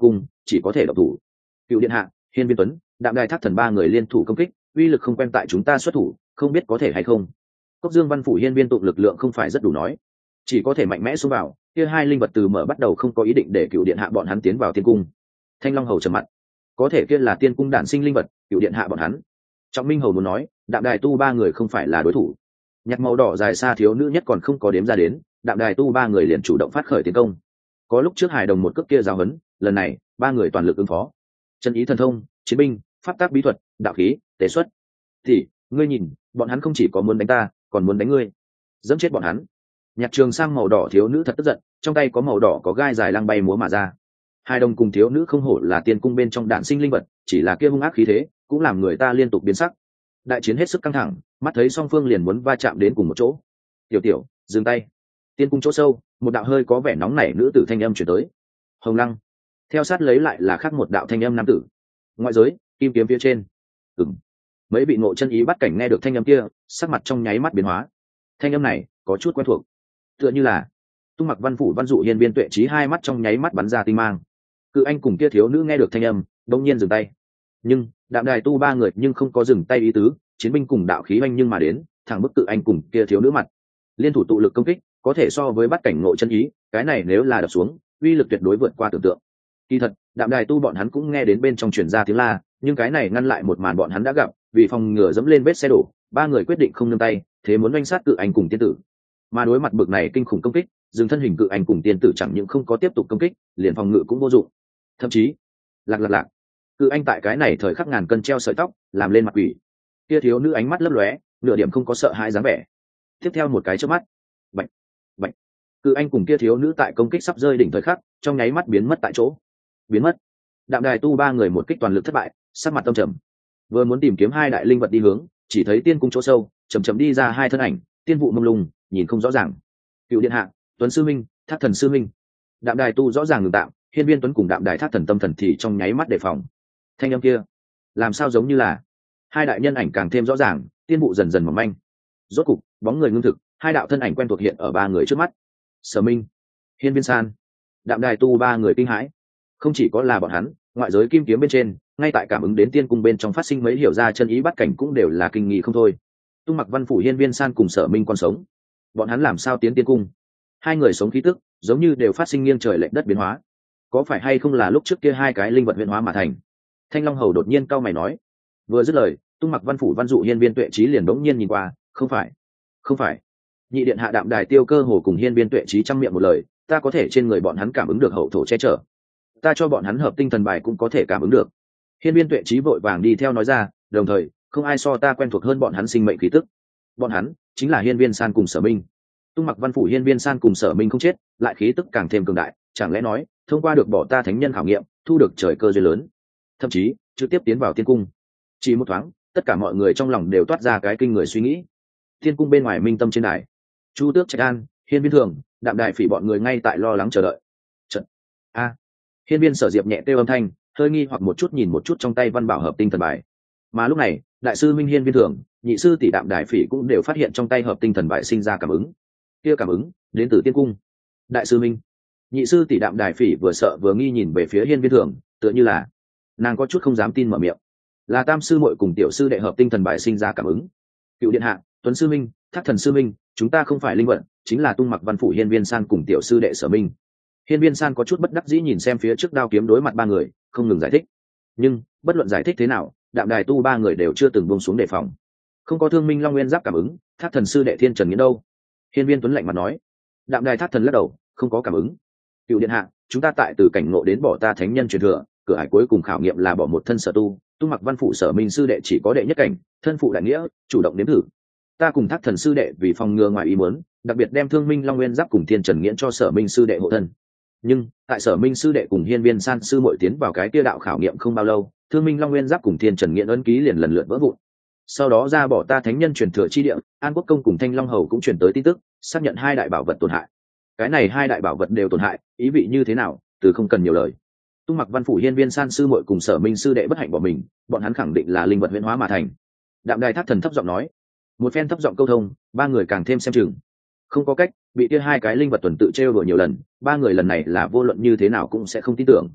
chỉ có thể độc thủ. Cựu điện hạ, Hiên Viên Tuấn, Đạm Đài Thác Thần ba người liên thủ công kích, uy lực không quen tại chúng ta xuất thủ, không biết có thể hay không. Cốc Dương Văn phủ Hiên Viên tụng lực lượng không phải rất đủ nói, chỉ có thể mạnh mẽ xông vào. Kia hai linh vật từ mở bắt đầu không có ý định để cựu điện hạ bọn hắn tiến vào tiên cung. Thanh Long Hầu trầm mặt, có thể kia là tiên cung đản sinh linh vật, cựu điện hạ bọn hắn. Trọng Minh Hầu muốn nói, Đạm Đài tu ba người không phải là đối thủ. Nhặt màu đỏ dài xa thiếu nữ nhất còn không có đếm ra đến, Đạm Đài tu ba người liền chủ động phát khởi tiến công. Có lúc trước hài đồng một cước kia giao hấn, lần này ba người toàn lực ứng phó. Chân ý thần thông, chiến binh, pháp tác bí thuật, đạo khí, tế xuất. Thì ngươi nhìn, bọn hắn không chỉ có muốn đánh ta, còn muốn đánh ngươi, dẫm chết bọn hắn. Nhạc Trường Sang màu đỏ thiếu nữ thật tức giận, trong tay có màu đỏ có gai dài lăng bay múa mà ra. Hai đồng cùng thiếu nữ không hổ là tiên cung bên trong đạn sinh linh vật, chỉ là kia hung ác khí thế cũng làm người ta liên tục biến sắc. Đại chiến hết sức căng thẳng, mắt thấy song phương liền muốn va chạm đến cùng một chỗ. Tiểu tiểu dừng tay. Tiên cung chỗ sâu, một đạo hơi có vẻ nóng nảy nữ tử thanh âm chuyển tới. Hồng Lăng. Theo sát lấy lại là khác một đạo thanh âm nam tử. Ngoại giới, kim kiếm phía trên. Ừm. Mấy vị ngộ chân ý bắt cảnh nghe được thanh âm kia, sắc mặt trong nháy mắt biến hóa. Thanh âm này có chút quen thuộc, tựa như là Tung Mặc Văn phủ Văn Dụ Hiên Viên Tuệ Trí hai mắt trong nháy mắt bắn ra tinh mang. Cự Anh cùng kia thiếu nữ nghe được thanh âm, đông nhiên dừng tay. Nhưng Đạm Đài tu ba người nhưng không có dừng tay ý tứ, chiến binh cùng đạo khí oanh nhưng mà đến, thẳng bức Cự Anh cùng kia thiếu nữ mặt. Liên thủ tụ lực công kích, có thể so với bắt cảnh ngộ chân ý, cái này nếu là đập xuống, uy lực tuyệt đối vượt qua tưởng tượng. Kỳ thật, Đạm Đài tu bọn hắn cũng nghe đến bên trong truyền ra tiếng la, nhưng cái này ngăn lại một màn bọn hắn đã gặp, vì phòng ngừa dẫm lên vết xe đổ, ba người quyết định không nương tay, thế muốn oanh sát Cự Anh cùng tiên tử. Mà đối mặt bực này kinh khủng công kích, dừng thân hình Cự Anh cùng tiên tử chẳng những không có tiếp tục công kích, liền phòng ngự cũng vô dụng. Thậm chí, lạc lạc lạc, Cự Anh tại cái này thời khắc ngàn cân treo sợi tóc, làm lên mặt quỷ. Kia thiếu nữ ánh mắt lấp lóe, nửa điểm không có sợ hãi dáng vẻ. Tiếp theo một cái chớp mắt, bạch bạch, Cự Anh cùng kia thiếu nữ tại công kích sắp rơi đỉnh thời khắc, trong nháy mắt biến mất tại chỗ. Biến mất. Đạm Đài tu ba người một kích toàn lực thất bại, sắc mặt tâm trầm. Vừa muốn tìm kiếm hai đại linh vật đi hướng, chỉ thấy tiên cung chỗ sâu, chậm chậm đi ra hai thân ảnh, tiên vụ mông lung, nhìn không rõ ràng. Cựu điện hạ, Tuấn sư minh, Thác Thần sư minh. Đạm Đài tu rõ ràng ngừng tạm, Hiên Viên Tuấn cùng Đạm Đài Thác Thần tâm thần thì trong nháy mắt đề phòng. Thanh âm kia, làm sao giống như là hai đại nhân ảnh càng thêm rõ ràng, tiên vụ dần dần mỏng manh. Rốt cục, bóng người ngưng thực, hai đạo thân ảnh quen thuộc hiện ở ba người trước mắt. Sở Minh, Hiên Viên San, Đạm Đài tu ba người kinh hãi. Không chỉ có là bọn hắn, ngoại giới kim kiếm bên trên, ngay tại cảm ứng đến tiên cung bên trong phát sinh mấy hiểu ra chân ý bắt cảnh cũng đều là kinh nghi không thôi. Tung Mặc Văn phủ Hiên Viên San cùng Sở Minh còn sống, bọn hắn làm sao tiến tiên cung? Hai người sống khí tức giống như đều phát sinh nghiêng trời lệch đất biến hóa, có phải hay không là lúc trước kia hai cái linh vật huyễn hóa mà thành? Thanh Long Hầu đột nhiên cau mày nói. Vừa dứt lời, Tung Mặc Văn phủ Văn Dụ Hiên Viên Tuệ Trí liền bỗng nhiên nhìn qua, không phải, không phải. Nhị điện hạ Đạm Đài Tiêu Cơ hồ cùng Hiên Viên Tuệ Trí trăm miệng một lời, ta có thể trên người bọn hắn cảm ứng được hậu thổ che chở, ta cho bọn hắn hợp tinh thần bài cũng có thể cảm ứng được. Hiên Viên Tuệ Trí vội vàng đi theo nói ra, đồng thời không ai so ta quen thuộc hơn bọn hắn sinh mệnh khí tức. Bọn hắn chính là Hiên Viên San cùng Sở Minh. Tung Mặc Văn phủ Hiên Viên San cùng Sở Minh không chết, lại khí tức càng thêm cường đại, chẳng lẽ nói thông qua được bỏ ta thánh nhân khảo nghiệm, thu được trời cơ duyên lớn, thậm chí trực tiếp tiến vào tiên cung. Chỉ một thoáng, tất cả mọi người trong lòng đều toát ra cái kinh người suy nghĩ. Tiên cung bên ngoài minh tâm trên đài, Chu Tước Trạch An, Hiên Viên Thường, Đạm Đài Phỉ bọn người ngay tại lo lắng chờ đợi. Trận a Hiên Viên Sở Diệp nhẹ kêu âm thanh, hơi nghi hoặc một chút nhìn một chút trong tay văn bảo hợp tinh thần bài. Mà lúc này, đại sư Minh Hiên Viên Thường, nhị sư tỷ Đạm Đài Phỉ cũng đều phát hiện trong tay hợp tinh thần bài sinh ra cảm ứng. Kia cảm ứng đến từ tiên cung. Đại sư Minh, nhị sư tỷ Đạm Đài Phỉ vừa sợ vừa nghi nhìn về phía Hiên Viên Thường, tựa như là nàng có chút không dám tin mở miệng. Là tam sư muội cùng tiểu sư đệ hợp tinh thần bài sinh ra cảm ứng. Cựu điện hạ, Tuấn sư minh, Thác Thần sư minh, chúng ta không phải linh vận, chính là Tung Mặc Văn phủ Hiên Viên San cùng tiểu sư đệ Sở Minh. Hiên Viên San có chút bất đắc dĩ nhìn xem phía trước đao kiếm đối mặt ba người, không ngừng giải thích. Nhưng bất luận giải thích thế nào, Đạm Đài tu ba người đều chưa từng buông xuống đề phòng. Không có Thương Minh Long Nguyên Giáp cảm ứng, Thác Thần sư đệ Thiên Trần Nghiễn đâu? Hiên Viên Tuấn lạnh mặt nói. Đạm Đài Thác Thần lắc đầu, không có cảm ứng. Cựu điện hạ, chúng ta tại từ cảnh ngộ đến bỏ ta thánh nhân truyền thừa, cửa ải cuối cùng khảo nghiệm là bỏ một thân sở tu. Tung Mặc Văn phủ Sở Minh sư đệ chỉ có đệ nhất cảnh, thân phụ đại nghĩa, chủ động nếm thử. Ta cùng Thác Thần sư đệ vì phòng ngừa ngoài ý muốn, đặc biệt đem Thương Minh Long Nguyên Giáp cùng Thiên Trần Nghiễn cho Sở Minh sư đệ hộ thân. Nhưng tại Sở Minh sư đệ cùng Hiên Viên San sư muội tiến vào cái kia đạo khảo nghiệm không bao lâu, Thương Minh Long Nguyên Giáp cùng Thiên Trần Nghiễn ấn ký liền lần lượt vỡ vụn. Sau đó ra bỏ ta thánh nhân truyền thừa chi địa, An Quốc công cùng Thanh Long hầu cũng truyền tới tin tức, xác nhận hai đại bảo vật tổn hại. Cái này hai đại bảo vật đều tổn hại, ý vị như thế nào, từ không cần nhiều lời. Tung Mặc Văn phủ Hiên Viên San sư muội cùng Sở Minh sư đệ bất hạnh bỏ mình, bọn hắn khẳng định là linh vật huyễn hóa mà thành. Đạm Đài Thác Thần thấp giọng nói. Một phen thấp giọng câu thông, ba người càng thêm xem chừng. Không có cách, bị kia hai cái linh vật tuần tự trêu đùa nhiều lần, ba người lần này là vô luận như thế nào cũng sẽ không tin tưởng.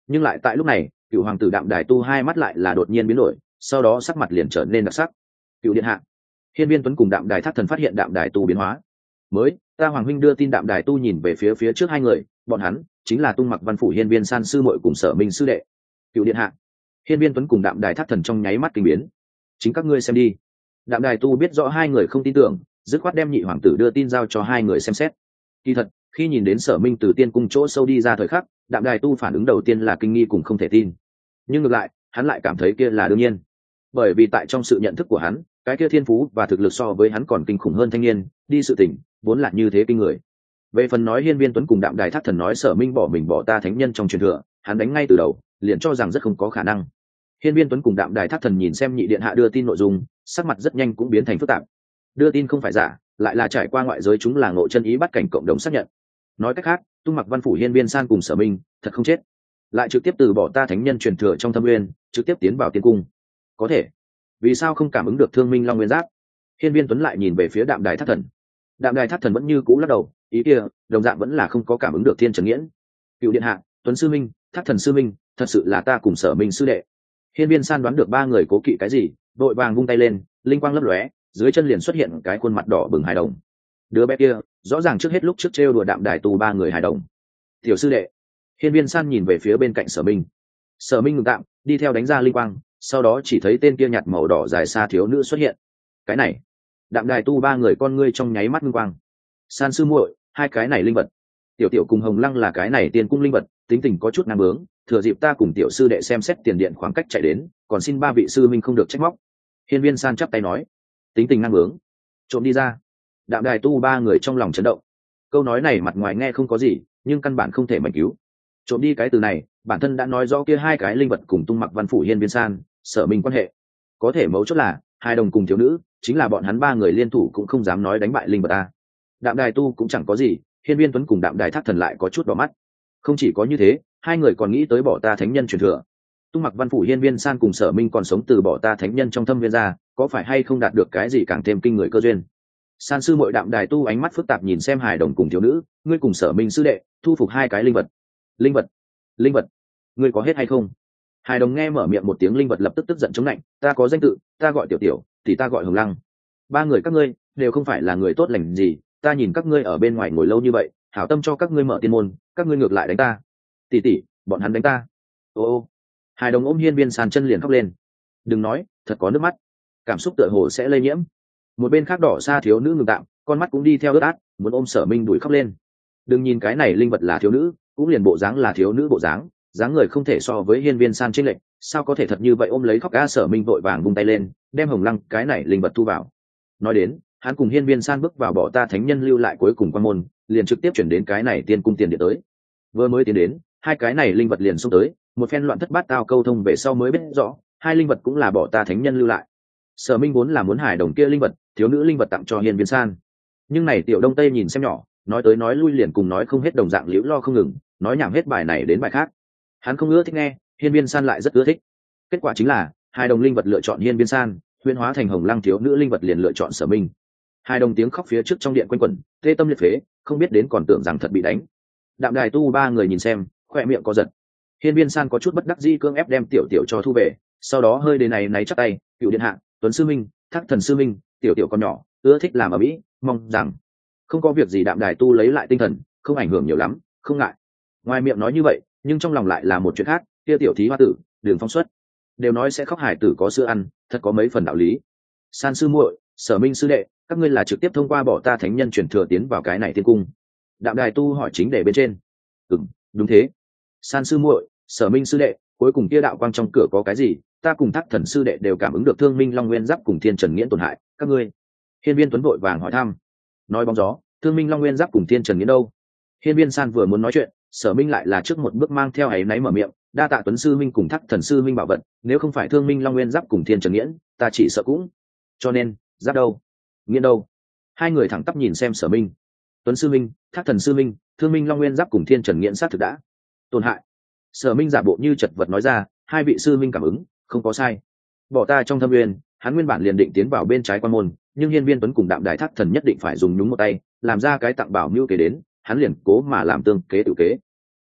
Nhưng lại tại lúc này cựu hoàng tử đạm đài tu hai mắt lại là đột nhiên biến đổi, sau đó sắc mặt liền trở nên đặc sắc. Cựu điện hạ. Hiên Viên Tuấn cùng đạm đài thác thần phát hiện đạm đài tu biến hóa. Mới ta hoàng huynh đưa tin đạm đài tu nhìn về phía phía trước hai người, bọn hắn chính là Tung Mặc Văn Phủ Hiên Viên San sư muội cùng Sở Minh sư đệ. Cựu điện hạ. Hiên Viên Tuấn cùng đạm đài thác thần trong nháy mắt kinh biến. Chính các ngươi xem đi. Đạm đài tu biết rõ hai người không tin tưởng, dứt khoát đem nhị hoàng tử đưa tin giao cho hai người xem xét. Kỳ thật khi nhìn đến Sở Minh từ tiên cung chỗ sâu đi ra thời khắc, đạm đài tu phản ứng đầu tiên là kinh nghi cùng không thể tin, nhưng ngược lại hắn lại cảm thấy kia là đương nhiên, bởi vì tại trong sự nhận thức của hắn, cái kia thiên phú và thực lực so với hắn còn kinh khủng hơn thanh niên đi sự tỉnh vốn là như thế kinh người. Về phần nói Hiên Viên Tuấn cùng đạm đài thác thần nói Sở Minh bỏ mình bỏ ta thánh nhân trong truyền thừa, hắn đánh ngay từ đầu liền cho rằng rất không có khả năng. Hiên Viên Tuấn cùng đạm đài thác thần nhìn xem nhị điện hạ đưa tin nội dung, sắc mặt rất nhanh cũng biến thành phức tạp. Đưa tin không phải giả, lại là trải qua ngoại giới chúng là ngộ chân ý bắt cảnh cộng đồng xác nhận. Nói cách khác, Tung Mặc Văn Phủ Hiên Viên San cùng Sở Minh thật không chết, lại trực tiếp từ bỏ ta thánh nhân truyền thừa trong thâm nguyên, trực tiếp tiến vào tiên cung. Có thể vì sao không cảm ứng được thương minh long nguyên giáp? Hiên Viên Tuấn lại nhìn về phía đạm đài thác thần. Đạm đài thác thần vẫn như cũ lắc đầu, ý kia đồng dạng vẫn là không có cảm ứng được thiên trần nghiễn. Cựu điện hạ, Tuấn sư minh, thác thần sư minh, thật sự là ta cùng Sở Minh sư đệ. Hiên Viên San đoán được ba người cố kỵ cái gì, đội vàng vung tay lên, linh quang lấp lóe, dưới chân liền xuất hiện cái khuôn mặt đỏ bừng hài đồng. Đứa bé kia rõ ràng trước hết lúc trước trêu đùa đạm đài tu ba người hài đồng. Tiểu sư đệ. Hiên Viên San nhìn về phía bên cạnh Sở Minh. Sở Minh ngừng tạm, đi theo đánh ra linh quang, sau đó chỉ thấy tên kia nhạt màu đỏ dài xa thiếu nữ xuất hiện. Cái này, đạm đài tu ba người con ngươi trong nháy mắt ngưng quang. San sư muội, hai cái này linh vật. Tiểu tiểu cùng Hồng Lăng là cái này tiên cung linh vật, tính tình có chút nam bướng, thừa dịp ta cùng tiểu sư đệ xem xét tiền điện khoảng cách chạy đến, còn xin ba vị sư minh không được trách móc. Hiên Viên San chắp tay nói, tính tình nam bướng, trộm đi ra. Đạm đài tu ba người trong lòng chấn động. Câu nói này mặt ngoài nghe không có gì, nhưng căn bản không thể mảnh cứu. Trộm đi cái từ này bản thân đã nói rõ kia hai cái linh vật cùng Tung Mặc Văn Phủ Hiên Viên San, Sở Minh quan hệ. Có thể mấu chốt là hai đồng cùng thiếu nữ chính là bọn hắn ba người liên thủ cũng không dám nói đánh bại linh vật ta. Đạm đài tu cũng chẳng có gì, Hiên Viên Tuấn cùng đạm đài thác thần lại có chút đỏ mắt. Không chỉ có như thế, hai người còn nghĩ tới bỏ ta thánh nhân truyền thừa. Tung Mặc Văn Phủ Hiên Viên San cùng Sở Minh còn sống từ bỏ ta thánh nhân trong thâm viên ra, có phải hay không đạt được cái gì càng thêm kinh người cơ duyên? San sư muội đạm đài tu ánh mắt phức tạp nhìn xem hài đồng cùng thiếu nữ, ngươi cùng Sở Minh sư đệ thu phục hai cái linh vật. Linh vật? Linh vật? Ngươi có hết hay không? Hài đồng nghe mở miệng một tiếng linh vật lập tức tức giận chống lạnh, ta có danh tự, ta gọi tiểu tiểu, thì ta gọi Hồng Lăng. Ba người các ngươi đều không phải là người tốt lành gì, ta nhìn các ngươi ở bên ngoài ngồi lâu như vậy, hảo tâm cho các ngươi mở tiên môn, các ngươi ngược lại đánh ta. Tỷ tỷ, bọn hắn đánh ta. Ô ô. Hài đồng ôm Hiên Viên San chân liền khóc lên. Đừng nói, thật có nước mắt, cảm xúc tựa hồ sẽ lây nhiễm. Một bên khác đỏ xa thiếu nữ ngừng tạm, con mắt cũng đi theo ướt át, muốn ôm Sở Minh đuổi khóc lên. Đừng nhìn cái này linh vật là thiếu nữ, cũng liền bộ dáng là thiếu nữ bộ dáng, dáng người không thể so với Hiên Viên San chênh lệch, sao có thể thật như vậy ôm lấy khóc ca. Sở Minh vội vàng vung tay lên, đem Hồng Lăng cái này linh vật thu vào. Nói đến, hắn cùng Hiên Viên San bước vào bỏ ta thánh nhân lưu lại cuối cùng quan môn, liền trực tiếp chuyển đến cái này tiên cung tiền điện tới. Vừa mới tiến đến, hai cái này linh vật liền xông tới, một phen loạn thất bát tao câu thông về sau mới biết rõ, hai linh vật cũng là bỏ ta thánh nhân lưu lại. Sở Minh vốn là muốn hài đồng kia linh vật, thiếu nữ linh vật tặng cho Hiên Viên San, nhưng này tiểu Đông Tây nhìn xem nhỏ, nói tới nói lui liền cùng nói không hết đồng dạng liễu lo không ngừng, nói nhảm hết bài này đến bài khác. Hắn không ưa thích nghe, Hiên Viên San lại rất ưa thích. Kết quả chính là hai đồng linh vật lựa chọn Hiên Viên San, huyễn hóa thành Hồng Lăng thiếu nữ linh vật liền lựa chọn Sở Minh. Hai đồng tiếng khóc phía trước trong điện quanh quẩn, tê tâm liệt phế, không biết đến còn tưởng rằng thật bị đánh. Đạm đài tu ba người nhìn xem, khoe miệng có giật. Hiên Viên San có chút bất đắc dĩ cưỡng ép đem tiểu tiểu cho thu về, sau đó hơi đề này náy chắc tay, cựu điện hạ, Tuấn sư minh, Thác thần sư minh, tiểu tiểu con nhỏ ưa thích làm ở mỹ, mong rằng không có việc gì. Đạm đài tu lấy lại tinh thần, không ảnh hưởng nhiều lắm, không ngại. Ngoài miệng nói như vậy, nhưng trong lòng lại là một chuyện khác. Kia tiểu thí hoa tử, Đường Phong Xuất, đều nói sẽ khóc hải tử có sữa ăn, thật có mấy phần đạo lý. San sư muội, Sở Minh sư đệ, các ngươi là trực tiếp thông qua bỏ ta thánh nhân truyền thừa tiến vào cái này tiên cung? Đạm đài tu hỏi chính để bên trên. Ừm, đúng thế. San sư muội, Sở Minh sư đệ, cuối cùng kia đạo quang trong cửa có cái gì? Ta cùng Thác thần sư đệ đều cảm ứng được thương minh long nguyên giáp cùng thiên trần nghiễn tổn hại, các ngươi? Hiên Viên Tuấn vội vàng hỏi thăm. Nói bóng gió, thương minh long nguyên giáp cùng thiên trần nghiễn đâu? Hiên Viên San vừa muốn nói chuyện, Sở Minh lại là trước một bước mang theo áy náy mở miệng, đa tạ Tuấn sư minh cùng Thác thần sư minh bảo vật, nếu không phải thương minh long nguyên giáp cùng thiên trần nghiễn, ta chỉ sợ cũng. Cho nên, giáp đâu? Nghiễn đâu? Hai người thẳng tắp nhìn xem Sở Minh. Tuấn sư minh, Thác thần sư minh, thương minh long nguyên giáp cùng thiên trần nghiễn sát thực đã tổn hại. Sở Minh giả bộ như chật vật nói ra, hai vị sư minh cảm ứng, không có sai. Bỏ ta trong thâm uyên, hắn nguyên bản liền định tiến vào bên trái quan môn, nhưng Hiên Viên Tuấn cùng Đạm Đài Thác thần nhất định phải dùng nhúng một tay, làm ra cái tặng bảo mưu kế đến, hắn liền cố mà làm tương kế tự kế.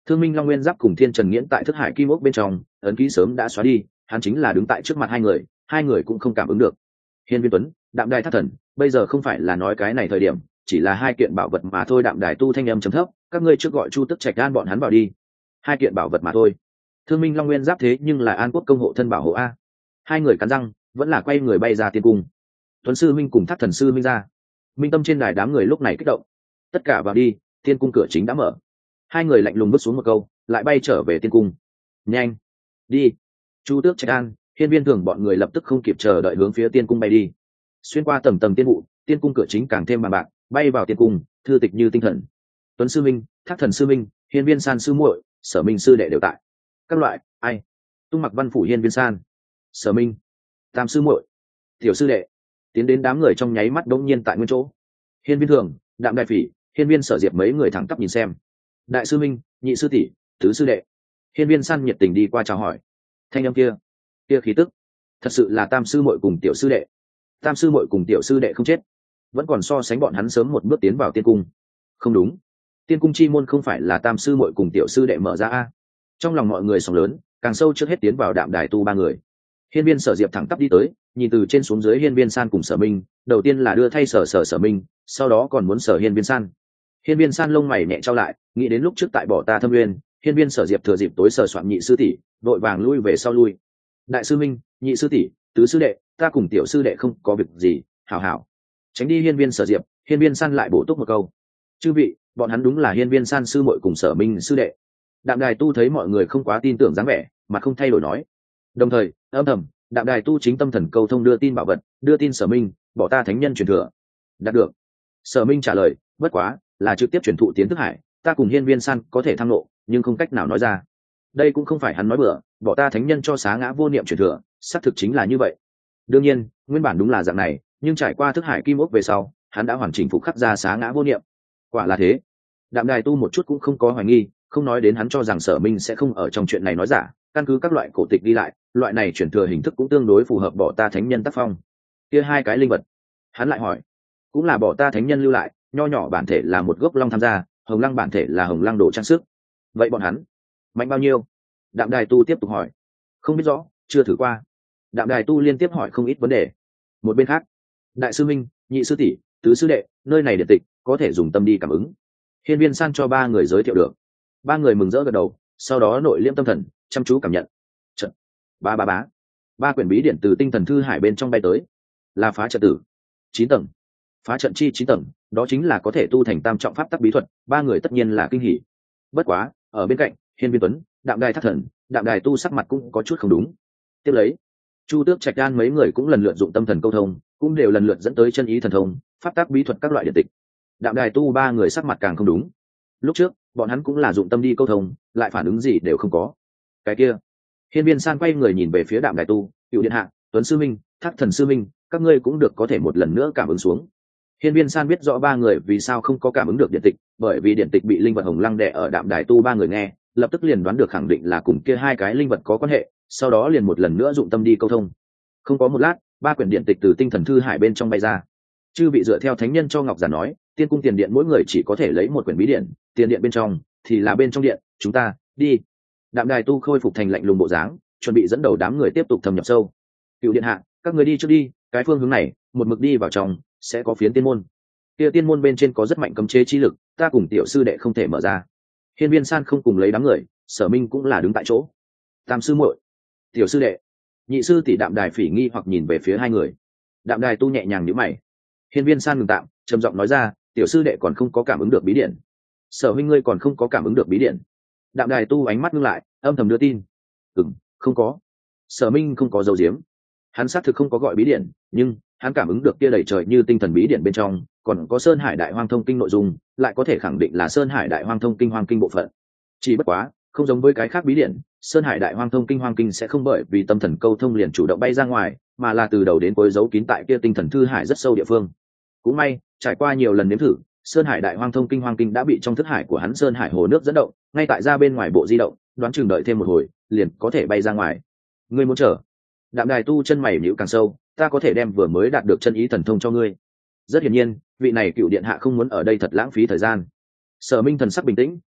Thương Minh Long Nguyên Giáp cùng Thiên Trần Nghiễn tại thức hải kim ốc bên trong ấn ký sớm đã xóa đi, hắn chính là đứng tại trước mặt hai người, hai người cũng không cảm ứng được. Hiên Viên Tuấn, Đạm Đài Thác Thần, bây giờ không phải là nói cái này thời điểm, chỉ là hai kiện bảo vật mà thôi. Đạm Đài Tu thanh âm trầm thấp, các ngươi trước gọi Chu Tức Trạch Gan bọn hắn vào đi. Hai kiện bảo vật mà thôi. Thương Minh Long Nguyên Giáp thế nhưng là An Quốc công hộ thân bảo hộ a. Hai người cắn răng, vẫn là quay người bay ra tiên cung. Tuấn sư minh cùng Thác Thần sư minh ra. Minh tâm trên đài đám người lúc này kích động. Tất cả vào đi, tiên cung cửa chính đã mở. Hai người lạnh lùng bước xuống một câu, lại bay trở về tiên cung. Nhanh, đi. Chu Tước Trạch An, Hiên Viên Thường bọn người lập tức không kịp chờ đợi hướng phía tiên cung bay đi. Xuyên qua tầng tầng tiên vụ, tiên cung cửa chính càng thêm bằng bạc, bay vào tiên cung, thư tịch như tinh thần. Tuấn sư minh, Thác Thần sư minh, Hiên Viên San sư muội, Sở Minh sư đệ đều tại. Các loại, ai? Tung Mặc Văn phủ Hiên Viên San, Sở Minh, Tam sư muội, Tiểu sư đệ, tiến đến đám người trong nháy mắt đống nhiên tại nguyên chỗ. Hiên Viên Thường, Đạm Đài Phỉ, Hiên Viên Sở Diệp mấy người thẳng tắp nhìn xem. Đại sư minh, nhị sư tỷ, tứ sư đệ. Hiên Viên San nhiệt tình đi qua chào hỏi. Thanh âm kia, kia khí tức, thật sự là Tam sư muội cùng Tiểu sư đệ. Tam sư muội cùng Tiểu sư đệ không chết, vẫn còn so sánh bọn hắn sớm một bước tiến vào tiên cung. Không đúng, tiên cung chi môn không phải là Tam sư muội cùng Tiểu sư đệ mở ra a. Trong lòng mọi người sóng lớn, càng sâu trước hết tiến vào Đạm Đài Tu ba người. Hiên Viên Sở Diệp thẳng tắp đi tới, nhìn từ trên xuống dưới Hiên Viên San cùng Sở Minh, đầu tiên là đưa thay sở sở Sở Minh, sau đó còn muốn sở Hiên Viên San. Hiên Viên San lông mày nhẹ trao lại, nghĩ đến lúc trước tại bỏ ta thâm nguyên, Hiên Viên Sở Diệp thừa dịp tối sở soạn nhị sư tỷ, đội vàng lui về sau lui. Đại sư minh, nhị sư tỷ, tứ sư đệ, ta cùng Tiểu sư đệ không có việc gì, hảo hảo. Tránh đi Hiên Viên Sở Diệp, Hiên Viên San lại bổ túc một câu. Chư vị, bọn hắn đúng là Hiên Viên San sư muội cùng Sở Minh sư đệ. Đạm Đài Tu thấy mọi người không quá tin tưởng dáng vẻ, mà không thay đổi nói. Đồng thời, âm thầm, Đạm Đài Tu chính tâm thần câu thông đưa tin bảo vật, đưa tin Sở Minh, bỏ ta thánh nhân truyền thừa. Đạt được. Sở Minh trả lời, bất quá là trực tiếp truyền thụ tiến thức hải, ta cùng Hiên Viên San có thể thăng lộ, nhưng không cách nào nói ra. Đây cũng không phải hắn nói bừa, bỏ ta thánh nhân cho xá ngã vô niệm truyền thừa, xác thực chính là như vậy. Đương nhiên, nguyên bản đúng là dạng này, nhưng trải qua thức hải kim ốc về sau, hắn đã hoàn chỉnh phục khắc ra xá ngã vô niệm. Quả là thế. Đạm Đài Tu một chút cũng không có hoài nghi, không nói đến hắn cho rằng Sở Minh sẽ không ở trong chuyện này nói giả, căn cứ các loại cổ tịch đi lại, loại này chuyển thừa hình thức cũng tương đối phù hợp bỏ ta thánh nhân tác phong. Kia hai cái linh vật, hắn lại hỏi, cũng là bỏ ta thánh nhân lưu lại, nho nhỏ bản thể là một gốc long tham gia, hồng lăng bản thể là hồng lăng đồ trang sức. Vậy bọn hắn mạnh bao nhiêu? Đạm Đài Tu tiếp tục hỏi. Không biết rõ, chưa thử qua. Đạm Đài Tu liên tiếp hỏi không ít vấn đề. Một bên khác, đại sư minh, nhị sư tỷ, tứ sư đệ, nơi này điện tịch có thể dùng tâm đi cảm ứng. Hiên Viên San cho ba người giới thiệu được. Ba người mừng rỡ gật đầu, sau đó nội liễm tâm thần, chăm chú cảm nhận. Trận. Ba ba bá. Ba quyển bí điển từ tinh thần thư hải bên trong bay tới. Là phá trận tử. Chín tầng. Phá trận chi chín tầng, đó chính là có thể tu thành tam trọng pháp tắc bí thuật, ba người tất nhiên là kinh hỉ. Bất quá, ở bên cạnh, Hiên Viên Tuấn, Đạm Đài Thác Thần, Đạm Đài Tu sắc mặt cũng có chút không đúng. Tiếp lấy, Chu Tước Trạch Đan mấy người cũng lần lượt dụng tâm thần câu thông, cũng đều lần lượt dẫn tới chân ý thần thông, pháp tắc bí thuật các loại điện tịch. Đạm Đài Tu ba người sắc mặt càng không đúng. Lúc trước, bọn hắn cũng là dụng tâm đi câu thông, lại phản ứng gì đều không có. Cái kia, Hiên Viên San quay người nhìn về phía Đạm Đài Tu, Cựu Điện Hạ, Tuấn sư minh, Thác Thần sư minh, các ngươi cũng được có thể một lần nữa cảm ứng xuống. Hiên Viên San biết rõ ba người vì sao không có cảm ứng được điện tịch, bởi vì điện tịch bị linh vật hồng lăng đè ở Đạm Đài Tu ba người nghe, lập tức liền đoán được khẳng định là cùng kia hai cái linh vật có quan hệ, sau đó liền một lần nữa dụng tâm đi câu thông. Không có một lát, ba quyển điện tịch từ tinh thần thư hải bên trong bay ra. Chư bị dựa theo thánh nhân cho Ngọc Giản nói, tiên cung tiền điện mỗi người chỉ có thể lấy một quyển bí điện, tiền điện bên trong thì là bên trong điện, chúng ta đi. Đạm Đài Tu khôi phục thành lạnh lùng bộ dáng, chuẩn bị dẫn đầu đám người tiếp tục thâm nhập sâu. Cựu điện hạ, các người đi trước đi, cái phương hướng này, một mực đi vào trong sẽ có phiến tiên môn. Kia tiên môn bên trên có rất mạnh cấm chế chi lực, ta cùng Tiểu sư đệ không thể mở ra. Hiên Viên San không cùng lấy đám người, Sở Minh cũng là đứng tại chỗ. Tam sư muội, Tiểu sư đệ, nhị sư tỷ. Đạm Đài Phỉ nghi hoặc nhìn về phía hai người. Đạm Đài Tu nhẹ nhàng nhíu mày. Hiên Viên San ngừng tạm, trầm giọng nói ra, Tiểu sư đệ còn không có cảm ứng được bí điện. Sở huynh ngươi còn không có cảm ứng được bí điện. Đạm Đài Tu ánh mắt ngưng lại, âm thầm đưa tin. Ừm, không có. Sở Minh không có dấu diếm. Hắn xác thực không có gọi bí điện, nhưng hắn cảm ứng được kia đầy trời như tinh thần bí điện bên trong còn có Sơn Hải Đại Hoang Thông Kinh nội dung, lại có thể khẳng định là Sơn Hải Đại Hoang Thông Kinh Hoang Kinh bộ phận. Chỉ bất quá, không giống với cái khác bí điện, Sơn Hải Đại Hoang Thông Kinh Hoang Kinh sẽ không bởi vì tâm thần câu thông liền chủ động bay ra ngoài, mà là từ đầu đến cuối giấu kín tại kia tinh thần thư hải rất sâu địa phương. Cũng may, trải qua nhiều lần nếm thử, Sơn Hải Đại Hoang Thông Kinh Hoang Kinh đã bị trong thức hải của hắn Sơn Hải hồ nước dẫn động, ngay tại ra bên ngoài bộ di động, đoán chừng đợi thêm một hồi, liền có thể bay ra ngoài. Ngươi muốn chờ? Đạm Đài Tu chân mày nhíu càng sâu, ta có thể đem vừa mới đạt được chân ý thần thông cho ngươi. Rất hiển nhiên, vị này Cựu điện hạ không muốn ở đây thật lãng phí thời gian. Sở Minh thần sắc bình tĩnh,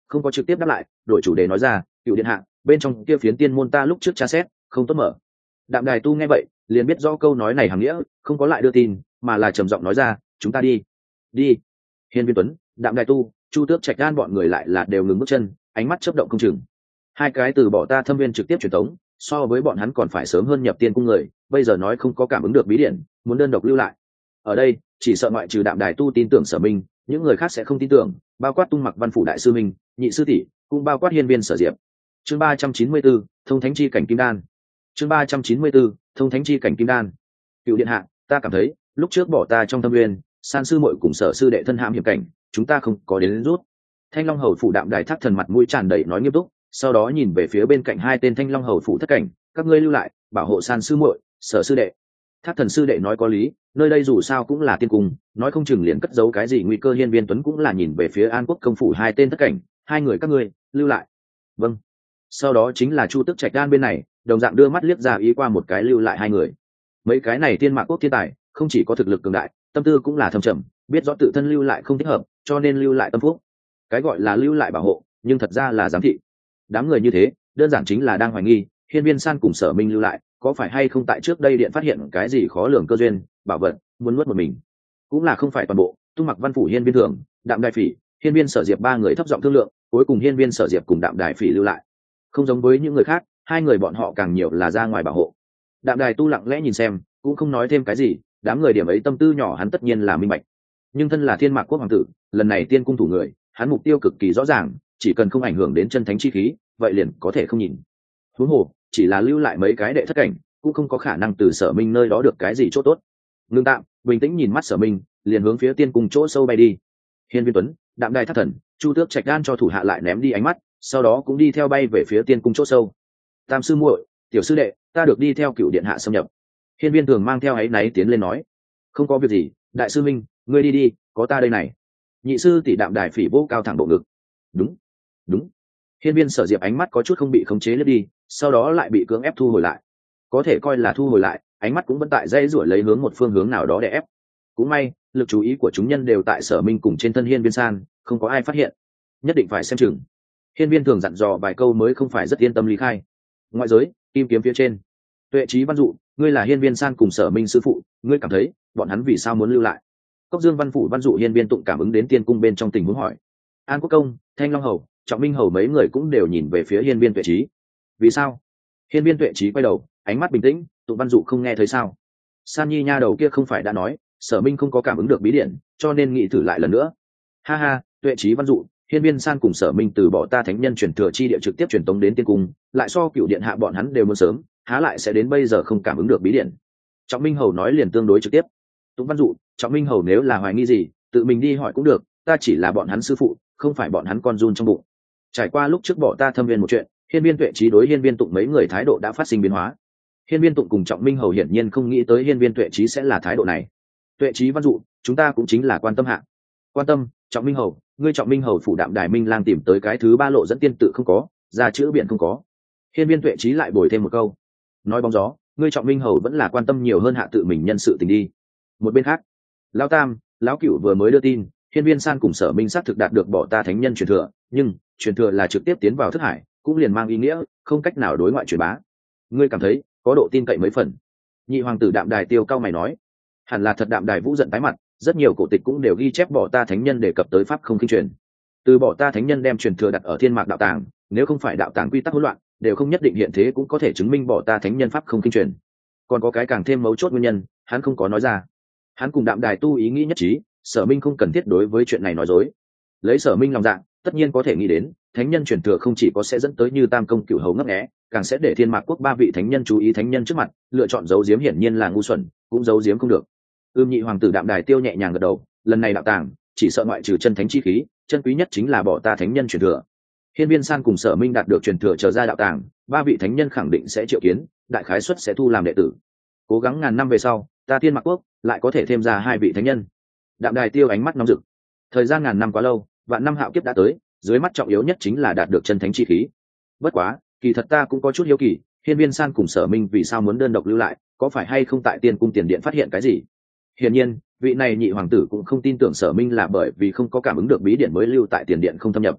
không có trực tiếp đáp lại, đổi chủ đề nói ra, cựu điện hạ, bên trong kia phiến tiên môn ta lúc trước tra xét không tốt mở. Đạm Đài Tu nghe vậy liền biết rõ câu nói này hàm nghĩa, không có lại đưa tin, mà là trầm giọng nói ra, chúng ta đi. Đi. Hiên Viên Tuấn, Đạm Đài Tu, Chu Tước Trạch Gan bọn người lại là đều ngừng bước chân, ánh mắt chớp động không chừng. Hai cái từ bỏ ta thâm viên trực tiếp truyền tống, so với bọn hắn còn phải sớm hơn nhập tiên cung người, bây giờ nói không có cảm ứng được bí điển, muốn đơn độc lưu lại. Ở đây, chỉ sợ ngoại trừ Đạm Đài Tu tin tưởng Sở Minh, những người khác sẽ không tin tưởng, bao quát Tung Mặc Văn phủ đại sư Minh, nhị sư tỷ, cũng bao quát Hiên Viên Sở Diệp. Chương ba trăm chín mươi 4, thông thánh chi cảnh kim đan. Chương ba trăm chín mươi 4, thông thánh chi cảnh kim đan. Cựu điện hạ, ta cảm thấy, lúc trước bỏ ta trong thâm nguyên, San sư muội cùng Sở sư đệ thân hãm hiểm cảnh, chúng ta không có đến, đến rút. Thanh Long hầu phủ Đạm Đài Thác Thần mặt mũi tràn đầy nói nghiêm túc, sau đó nhìn về phía bên cạnh hai tên Thanh Long hầu phủ thất cảnh, các ngươi lưu lại, bảo hộ San sư muội, Sở sư đệ. Thác Thần sư đệ nói có lý, nơi đây dù sao cũng là tiên cung, nói không chừng liền cất giấu cái gì nguy cơ. Hiên Viên Tuấn cũng là nhìn về phía An Quốc công phủ hai tên thất cảnh, hai người các ngươi lưu lại. Vâng. Sau đó chính là Chu Tước Trạch Đan bên này, đồng dạng đưa mắt liếc ra ý qua một cái lưu lại hai người. Mấy cái này tiên mạc quốc thiên tài, không chỉ có thực lực cường đại, tâm tư cũng là thâm trầm, biết rõ tự thân lưu lại không thích hợp, cho nên lưu lại tâm phúc. Cái gọi là lưu lại bảo hộ, nhưng thật ra là giám thị. Đám người như thế, đơn giản chính là đang hoài nghi, Hiên Viên San cùng Sở Minh lưu lại, có phải hay không tại trước đây điện phát hiện cái gì khó lường cơ duyên, bảo vật, muốn nuốt một mình. Cũng là không phải toàn bộ, Tung Mặc Văn phủ Hiên Viên Thường, Đạm Đài Phỉ, Hiên Viên Sở Diệp ba người thấp giọng thương lượng, cuối cùng Hiên Viên Sở Diệp cùng Đạm Đài Phỉ lưu lại. Không giống với những người khác, hai người bọn họ càng nhiều là ra ngoài bảo hộ. Đạm Đài Tu lặng lẽ nhìn xem, cũng không nói thêm cái gì, đám người điểm ấy tâm tư nhỏ hắn tất nhiên là minh bạch. Nhưng thân là Thiên Mạc quốc hoàng tử, lần này tiên cung thủ người, hắn mục tiêu cực kỳ rõ ràng, chỉ cần không ảnh hưởng đến chân thánh chi khí, vậy liền có thể không nhìn. Huống hồ, chỉ là lưu lại mấy cái đệ thất cảnh, cũng không có khả năng từ Sở Minh nơi đó được cái gì chỗ tốt. Ngưng tạm, bình tĩnh nhìn mắt Sở Minh, liền hướng phía tiên cung chỗ sâu bay đi. Hiên Viên Tuấn, Đạm Đài Thác Thần, Chu Tước Trạch Đan cho thủ hạ lại ném đi ánh mắt, sau đó cũng đi theo bay về phía tiên cung chỗ sâu. Tam sư muội, tiểu sư đệ, ta được đi theo cựu điện hạ xâm nhập. Hiên Viên Thường mang theo áy náy tiến lên nói, không có việc gì, đại sư Minh, ngươi đi đi, có ta đây này. Nhị sư tỷ Đạm Đài Phỉ vô cao thẳng bộ ngực. Đúng, đúng. Hiên Viên Sở Diệp ánh mắt có chút không bị khống chế lướt đi, sau đó lại bị cưỡng ép thu hồi lại. Có thể coi là thu hồi lại, ánh mắt cũng vẫn tại dây rủi lấy hướng một phương hướng nào đó để ép. Cũng may, lực chú ý của chúng nhân đều tại Sở Minh cùng trên thân Hiên Viên San, không có ai phát hiện. Nhất định phải xem chừng. Hiên Viên Thường dặn dò vài câu mới không phải rất yên tâm lý khai. Ngoại giới, kim kiếm phía trên. Tuệ Trí Văn dụ, ngươi là Hiên Viên San cùng Sở Minh sư phụ, ngươi cảm thấy bọn hắn vì sao muốn lưu lại? Cốc Dương Văn phủ Văn dụ Hiên Viên Tụng cảm ứng đến tiên cung bên trong tình huống hỏi. An Quốc công, Thanh Long hầu, Trọng Minh hầu mấy người cũng đều nhìn về phía Hiên Viên Tuệ Trí. Vì sao? Hiên Viên Tuệ Trí quay đầu, ánh mắt bình tĩnh, Tụng Văn dụ không nghe thấy sao? San Nhi nha đầu kia không phải đã nói, Sở Minh không có cảm ứng được bí điển, cho nên nghĩ thử lại lần nữa. Ha ha, Tuệ Trí Văn dụ, Hiên Viên San cùng Sở Minh từ bỏ ta thánh nhân truyền thừa chi địa trực tiếp truyền tống đến tiên cung, lại so cựu điện hạ bọn hắn đều muốn sớm, há lại sẽ đến bây giờ không cảm ứng được bí điển. Trọng Minh hầu nói liền tương đối trực tiếp. Tụng Văn dụ, Trọng Minh hầu nếu là hoài nghi gì, tự mình đi hỏi cũng được, ta chỉ là bọn hắn sư phụ, không phải bọn hắn con run trong bụng. Trải qua lúc trước bỏ ta thâm viên một chuyện, Hiên Viên Tuệ Trí đối Hiên Viên Tụng mấy người thái độ đã phát sinh biến hóa. Hiên Viên Tụng cùng Trọng Minh hầu hiển nhiên không nghĩ tới Hiên Viên Tuệ Trí sẽ là thái độ này. Tuệ Trí Văn dụ, chúng ta cũng chính là quan tâm hạ. Quan tâm, Trọng Minh hầu, ngươi Trọng Minh hầu phủ Đạm Đài Minh lang tìm tới cái thứ ba lộ dẫn tiên tự không có, ra chữ biển không có. Hiên Viên Tuệ Trí lại bồi thêm một câu. Nói bóng gió, ngươi Trọng Minh hầu vẫn là quan tâm nhiều hơn hạ tự mình nhân sự tình đi. Một bên khác, Lão Tam, Lão Cửu vừa mới đưa tin, Hiên Viên San cùng Sở Minh xác thực đạt được bỏ ta thánh nhân truyền thừa, nhưng truyền thừa là trực tiếp tiến vào thức hải, cũng liền mang ý nghĩa không cách nào đối ngoại truyền bá. Ngươi cảm thấy có độ tin cậy mấy phần? Nhị hoàng tử Đạm Đài Tiêu cao mày nói, hẳn là thật. Đạm Đài Vũ giận tái mặt, rất nhiều cổ tịch cũng đều ghi chép bỏ ta thánh nhân đề cập tới pháp không kinh truyền. Từ bỏ ta thánh nhân đem truyền thừa đặt ở Thiên Mạc đạo tàng, nếu không phải đạo tàng quy tắc hỗn loạn, đều không nhất định hiện thế cũng có thể chứng minh bỏ ta thánh nhân pháp không kinh truyền. Còn có cái càng thêm mấu chốt nguyên nhân, hắn không có nói ra. Hắn cùng Đạm Đài Tu ý nghĩ nhất trí, Sở Minh không cần thiết đối với chuyện này nói dối. Lấy Sở Minh lòng dạ, tất nhiên có thể nghĩ đến, thánh nhân truyền thừa không chỉ có sẽ dẫn tới như Tam công Cửu hầu ngấp nghé, càng sẽ để Thiên Mạc quốc ba vị thánh nhân chú ý thánh nhân trước mặt, lựa chọn giấu giếm hiển nhiên là ngu xuẩn, cũng giấu giếm không được. Ưm Nhị hoàng tử Đạm Đài Tiêu nhẹ nhàng gật đầu, lần này đạo tàng, chỉ sợ ngoại trừ chân thánh chi khí, chân quý nhất chính là bỏ ta thánh nhân truyền thừa. Hiên Viên San cùng Sở Minh đạt được truyền thừa trở ra đạo tàng, ba vị thánh nhân khẳng định sẽ triệu kiến, đại khái suất sẽ thu làm đệ tử. Cố gắng ngàn năm về sau, ta Thiên Mạc quốc lại có thể thêm ra hai vị thánh nhân. Đạm Đài Tiêu ánh mắt nóng rực. Thời gian ngàn năm quá lâu, vạn năm hạo kiếp đã tới, dưới mắt trọng yếu nhất chính là đạt được chân thánh chi khí. Bất quá, kỳ thật ta cũng có chút hiếu kỳ, Hiên Viên San cùng Sở Minh vì sao muốn đơn độc lưu lại, có phải hay không tại Tiên cung tiền điện phát hiện cái gì? Hiển nhiên, vị này nhị hoàng tử cũng không tin tưởng Sở Minh là bởi vì không có cảm ứng được bí điện mới lưu tại tiền điện không thâm nhập.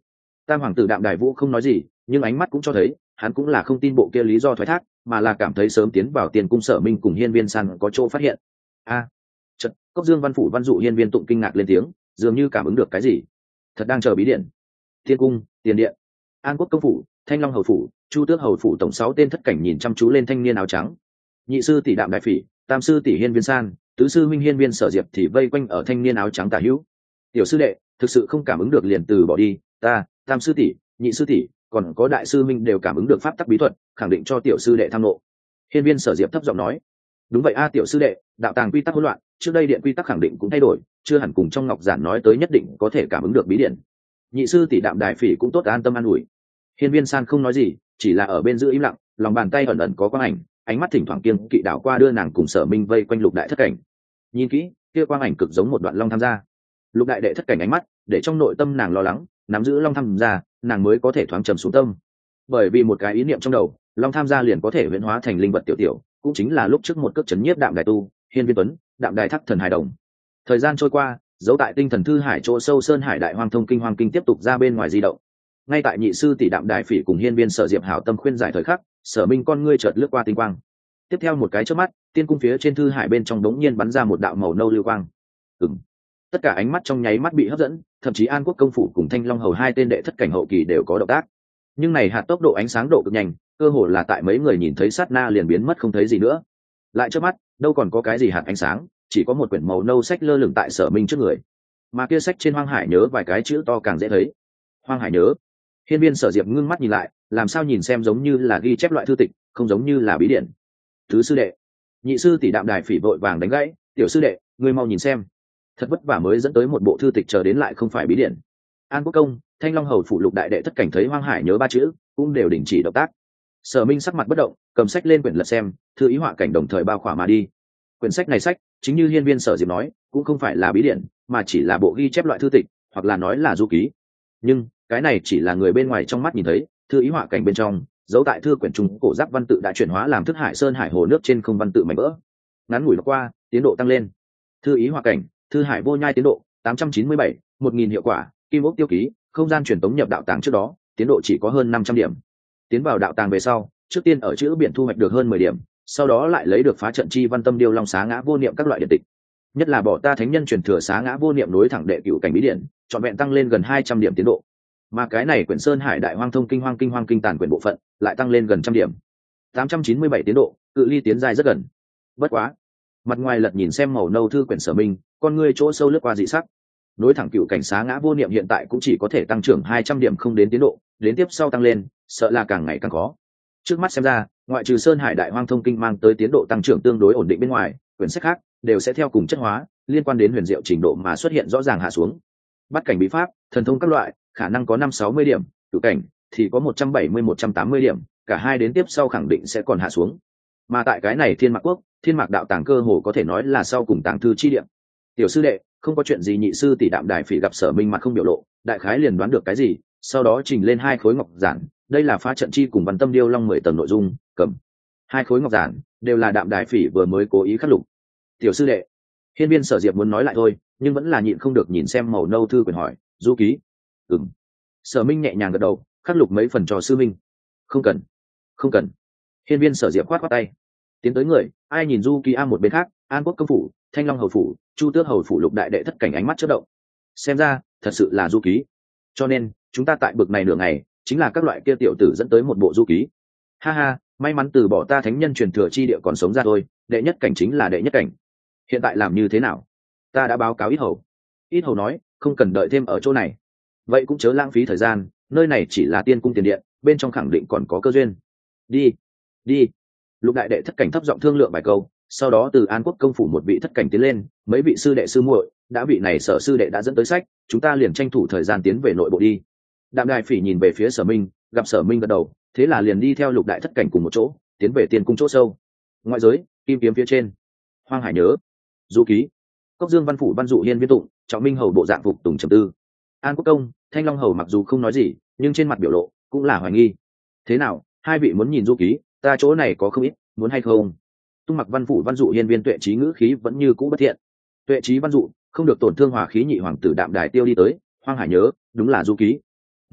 Tam hoàng tử Đạm Đài Vũ không nói gì, nhưng ánh mắt cũng cho thấy hắn cũng là không tin bộ kia lý do thoái thác, mà là cảm thấy sớm tiến vào tiền cung Sở Minh cùng Hiên Viên San có chỗ phát hiện. A, à, chợt Cốc Dương Văn Phủ Văn Dụ Hiên Viên Tụng kinh ngạc lên tiếng, dường như cảm ứng được cái gì, thật đang chờ bí điện. Thiên cung, tiền điện, An Quốc công phủ, Thanh Long hầu phủ, Chu Tước hầu phủ, tổng sáu tên thất cảnh nhìn chăm chú lên thanh niên áo trắng. Nhị sư tỷ Đạm Đại Phỉ, tam sư tỷ Hiên Viên San, tứ sư huynh Hiên Viên Sở Diệp thì vây quanh ở thanh niên áo trắng tả hữu. Tiểu sư đệ, thực sự không cảm ứng được liền từ bỏ đi, ta, tam sư tỷ, nhị sư tỷ, còn có đại sư minh đều cảm ứng được pháp tắc bí thuật, khẳng định cho tiểu sư đệ tham ngộ. Hiên Viên Sở Diệp thấp giọng nói. Đúng vậy a tiểu sư đệ, đạo tàng quy tắc hỗn loạn, trước đây điện quy tắc khẳng định cũng thay đổi, chưa hẳn cùng trong ngọc giản nói tới nhất định có thể cảm ứng được bí điện. Nhị sư tỷ Đạm Đại Phỉ cũng tốt an tâm an ủi. Hiên Viên San không nói gì, chỉ là ở bên giữ im lặng, lòng bàn tay ẩn ẩn có quang ảnh, ánh mắt thỉnh thoảng kiêng kỵ đảo qua đưa nàng cùng Sở Minh vây quanh lục đại thất cảnh. Nhìn kỹ, kia quang ảnh cực giống một đoạn long tham gia. Lục đại đệ thất cảnh ánh mắt, để trong nội tâm nàng lo lắng, nắm giữ long tham gia, nàng mới có thể thoáng trầm xuống tâm. Bởi vì một cái ý niệm trong đầu, long tham gia liền có thể huyễn hóa thành linh vật tiểu tiểu, cũng chính là lúc trước một cước chấn nhiếp Đạm Đài Tu, Hiên Viên Tuấn, Đạm Đài Thắc thần hài đồng. Thời gian trôi qua, dấu tại tinh thần thư hải chỗ sâu sơn hải đại hoang thông kinh hoang kinh tiếp tục ra bên ngoài di động. Ngay tại nhị sư tỷ Đạm Đài Phỉ cùng Hiên Viên Sở Diệp hảo tâm khuyên giải thời khắc, Sở Minh con ngươi chợt lướt qua tinh quang. Tiếp theo một cái chớp mắt, tiên cung phía trên thư hải bên trong đống nhiên bắn ra một đạo màu nâu lưu quang. Ừm. Tất cả ánh mắt trong nháy mắt bị hấp dẫn, thậm chí An Quốc công phủ cùng Thanh Long hầu hai tên đệ thất cảnh hậu kỳ đều có động tác. Nhưng này hạt tốc độ ánh sáng độ cực nhanh, cơ hồ là tại mấy người nhìn thấy sát na liền biến mất không thấy gì nữa. Lại chớp mắt, đâu còn có cái gì hạt ánh sáng, chỉ có một quyển màu nâu sách lơ lửng tại Sở Minh trước người. Mà kia sách trên Hoang Hải nhớ vài cái chữ to càng dễ thấy. Hoang Hải nhớ. Hiên Viên Sở Diệp ngưng mắt nhìn lại, làm sao nhìn xem giống như là ghi chép loại thư tịch, không giống như là bí điển. Thứ sư đệ, nhị sư tỷ Đạm Đài Phỉ vội vàng đánh gãy, tiểu sư đệ, ngươi mau nhìn xem. Thật vất vả mới dẫn tới một bộ thư tịch chờ đến lại không phải bí điển. An Quốc công, Thanh Long hầu phụ lục đại đệ thất cảnh thấy Hoang Hải nhớ ba chữ, cũng đều đình chỉ động tác. Sở Minh sắc mặt bất động, cầm sách lên quyển lật xem, thư ý họa cảnh đồng thời bao khỏa mà đi. Quyển sách này sách, chính như Hiên Viên Sở Diệp nói, cũng không phải là bí điển, mà chỉ là bộ ghi chép loại thư tịch, hoặc là nói là du ký. Nhưng cái này chỉ là người bên ngoài trong mắt nhìn thấy, thư ý họa cảnh bên trong, dấu tại thư quyển trung cổ giáp văn tự đã chuyển hóa làm thức hải sơn hải hồ nước trên không văn tự mảnh vỡ. Ngắn ngủi qua, tiến độ tăng lên. Thư ý họa cảnh, thư hải vô nhai tiến độ tám trăm chín mươi bảy, một nghìn hiệu quả, kim ốc tiêu ký, không gian truyền tống nhập đạo tàng trước đó, tiến độ chỉ có hơn năm trăm điểm. Tiến vào đạo tàng về sau, trước tiên ở chữ biển thu hoạch được hơn mười điểm, sau đó lại lấy được phá trận chi văn tâm điêu long xá ngã vô niệm các loại điện tịch. Nhất là bỏ ta thánh nhân truyền thừa xá ngã vô niệm nối thẳng đệ cửu cảnh bí điển, trọn vẹn tăng lên gần hai trăm điểm tiến độ. Mà cái này quyển sơn hải đại hoang thông kinh hoang kinh hoang kinh tàn quyển bộ phận lại tăng lên gần trăm điểm, tám trăm chín mươi bảy tiến độ, cự ly tiến giai rất gần. Bất quá, mặt ngoài lật nhìn xem màu nâu thư quyển Sở Minh, con ngươi chỗ sâu lướt qua dị sắc. Nối thẳng cựu cảnh xá ngã vô niệm hiện tại cũng chỉ có thể tăng trưởng hai trăm điểm không đến tiến độ, đến tiếp sau tăng lên, sợ là càng ngày càng khó. Trước mắt xem ra, ngoại trừ sơn hải đại hoang thông kinh mang tới tiến độ tăng trưởng tương đối ổn định bên ngoài, quyển sách khác đều sẽ theo cùng chất hóa, liên quan đến huyền diệu trình độ mà xuất hiện rõ ràng hạ xuống. Bắt cảnh bí pháp, thần thông các loại, khả năng có năm sáu mươi điểm, cựu cảnh thì có một trăm bảy mươi một trăm tám mươi điểm, cả hai đến tiếp sau khẳng định sẽ còn hạ xuống. Mà tại cái này Thiên Mạc Quốc, Thiên Mạc đạo tàng cơ hồ có thể nói là sau cùng tàng thư chi điểm. Tiểu sư đệ, không có chuyện gì. Nhị sư tỷ Đạm Đài Phỉ gặp Sở Minh mặt không biểu lộ, đại khái liền đoán được cái gì, sau đó trình lên hai khối ngọc giản, đây là phá trận chi cùng văn tâm điêu long mười tầng nội dung, cầm hai khối ngọc giản đều là Đạm Đài Phỉ vừa mới cố ý khắc lục. Tiểu sư đệ, Hiên Viên Sở Diệp muốn nói lại thôi, nhưng vẫn là nhịn không được nhìn xem màu nâu thư quyển hỏi, du ký. Ừm. Sở Minh nhẹ nhàng gật đầu, khắc lục mấy phần cho sư minh. Không cần, không cần. Hiên Viên Sở Diệp khoát khoát tay. Tiến tới người, ai nhìn du ký a một bên khác, An Quốc công phủ, Thanh Long hầu phủ, Chu Tước hầu phủ lục đại đệ thất cảnh ánh mắt chớp động. Xem ra, thật sự là du ký. Cho nên, chúng ta tại bực này nửa ngày, chính là các loại kia tiểu tử dẫn tới một bộ du ký. Ha ha, may mắn từ bỏ ta thánh nhân truyền thừa chi địa còn sống ra thôi, đệ nhất cảnh chính là đệ nhất cảnh. Hiện tại làm như thế nào? Ta đã báo cáo ít hầu. Ít hầu nói, không cần đợi thêm ở chỗ này. Vậy cũng chớ lãng phí thời gian, nơi này chỉ là tiên cung tiền điện, bên trong khẳng định còn có cơ duyên. Đi, đi. Lục đại đệ thất cảnh thấp giọng thương lượng vài câu, sau đó từ An Quốc công phủ một vị thất cảnh tiến lên, mấy vị sư đệ sư muội, đã vị này Sở sư đệ đã dẫn tới sách, chúng ta liền tranh thủ thời gian tiến về nội bộ đi. Đạm Đài Phỉ nhìn về phía Sở Minh, gặp Sở Minh gật đầu, thế là liền đi theo lục đại thất cảnh cùng một chỗ, tiến về tiên cung chỗ sâu. Ngoại giới, kim kiếm phía trên, Hoang Hải nhớ, du ký, Cốc Dương Văn phủ Văn Dụ Hiên Viên Tụng, Trọng Minh hầu bộ dạng phục tùng trầm tư. An Quốc công, Thanh Long hầu mặc dù không nói gì, nhưng trên mặt biểu lộ cũng là hoài nghi. Thế nào, hai vị muốn nhìn du ký, ta chỗ này có không ít, muốn hay không? Tung Mặc Văn phủ Văn Dụ Hiên Viên Tuệ trí ngữ khí vẫn như cũ bất thiện. Tuệ trí Văn Dụ, không được tổn thương hòa khí nhị hoàng tử Đạm Đài Tiêu đi tới, Hoang Hải nhớ, đúng là du ký. Nói,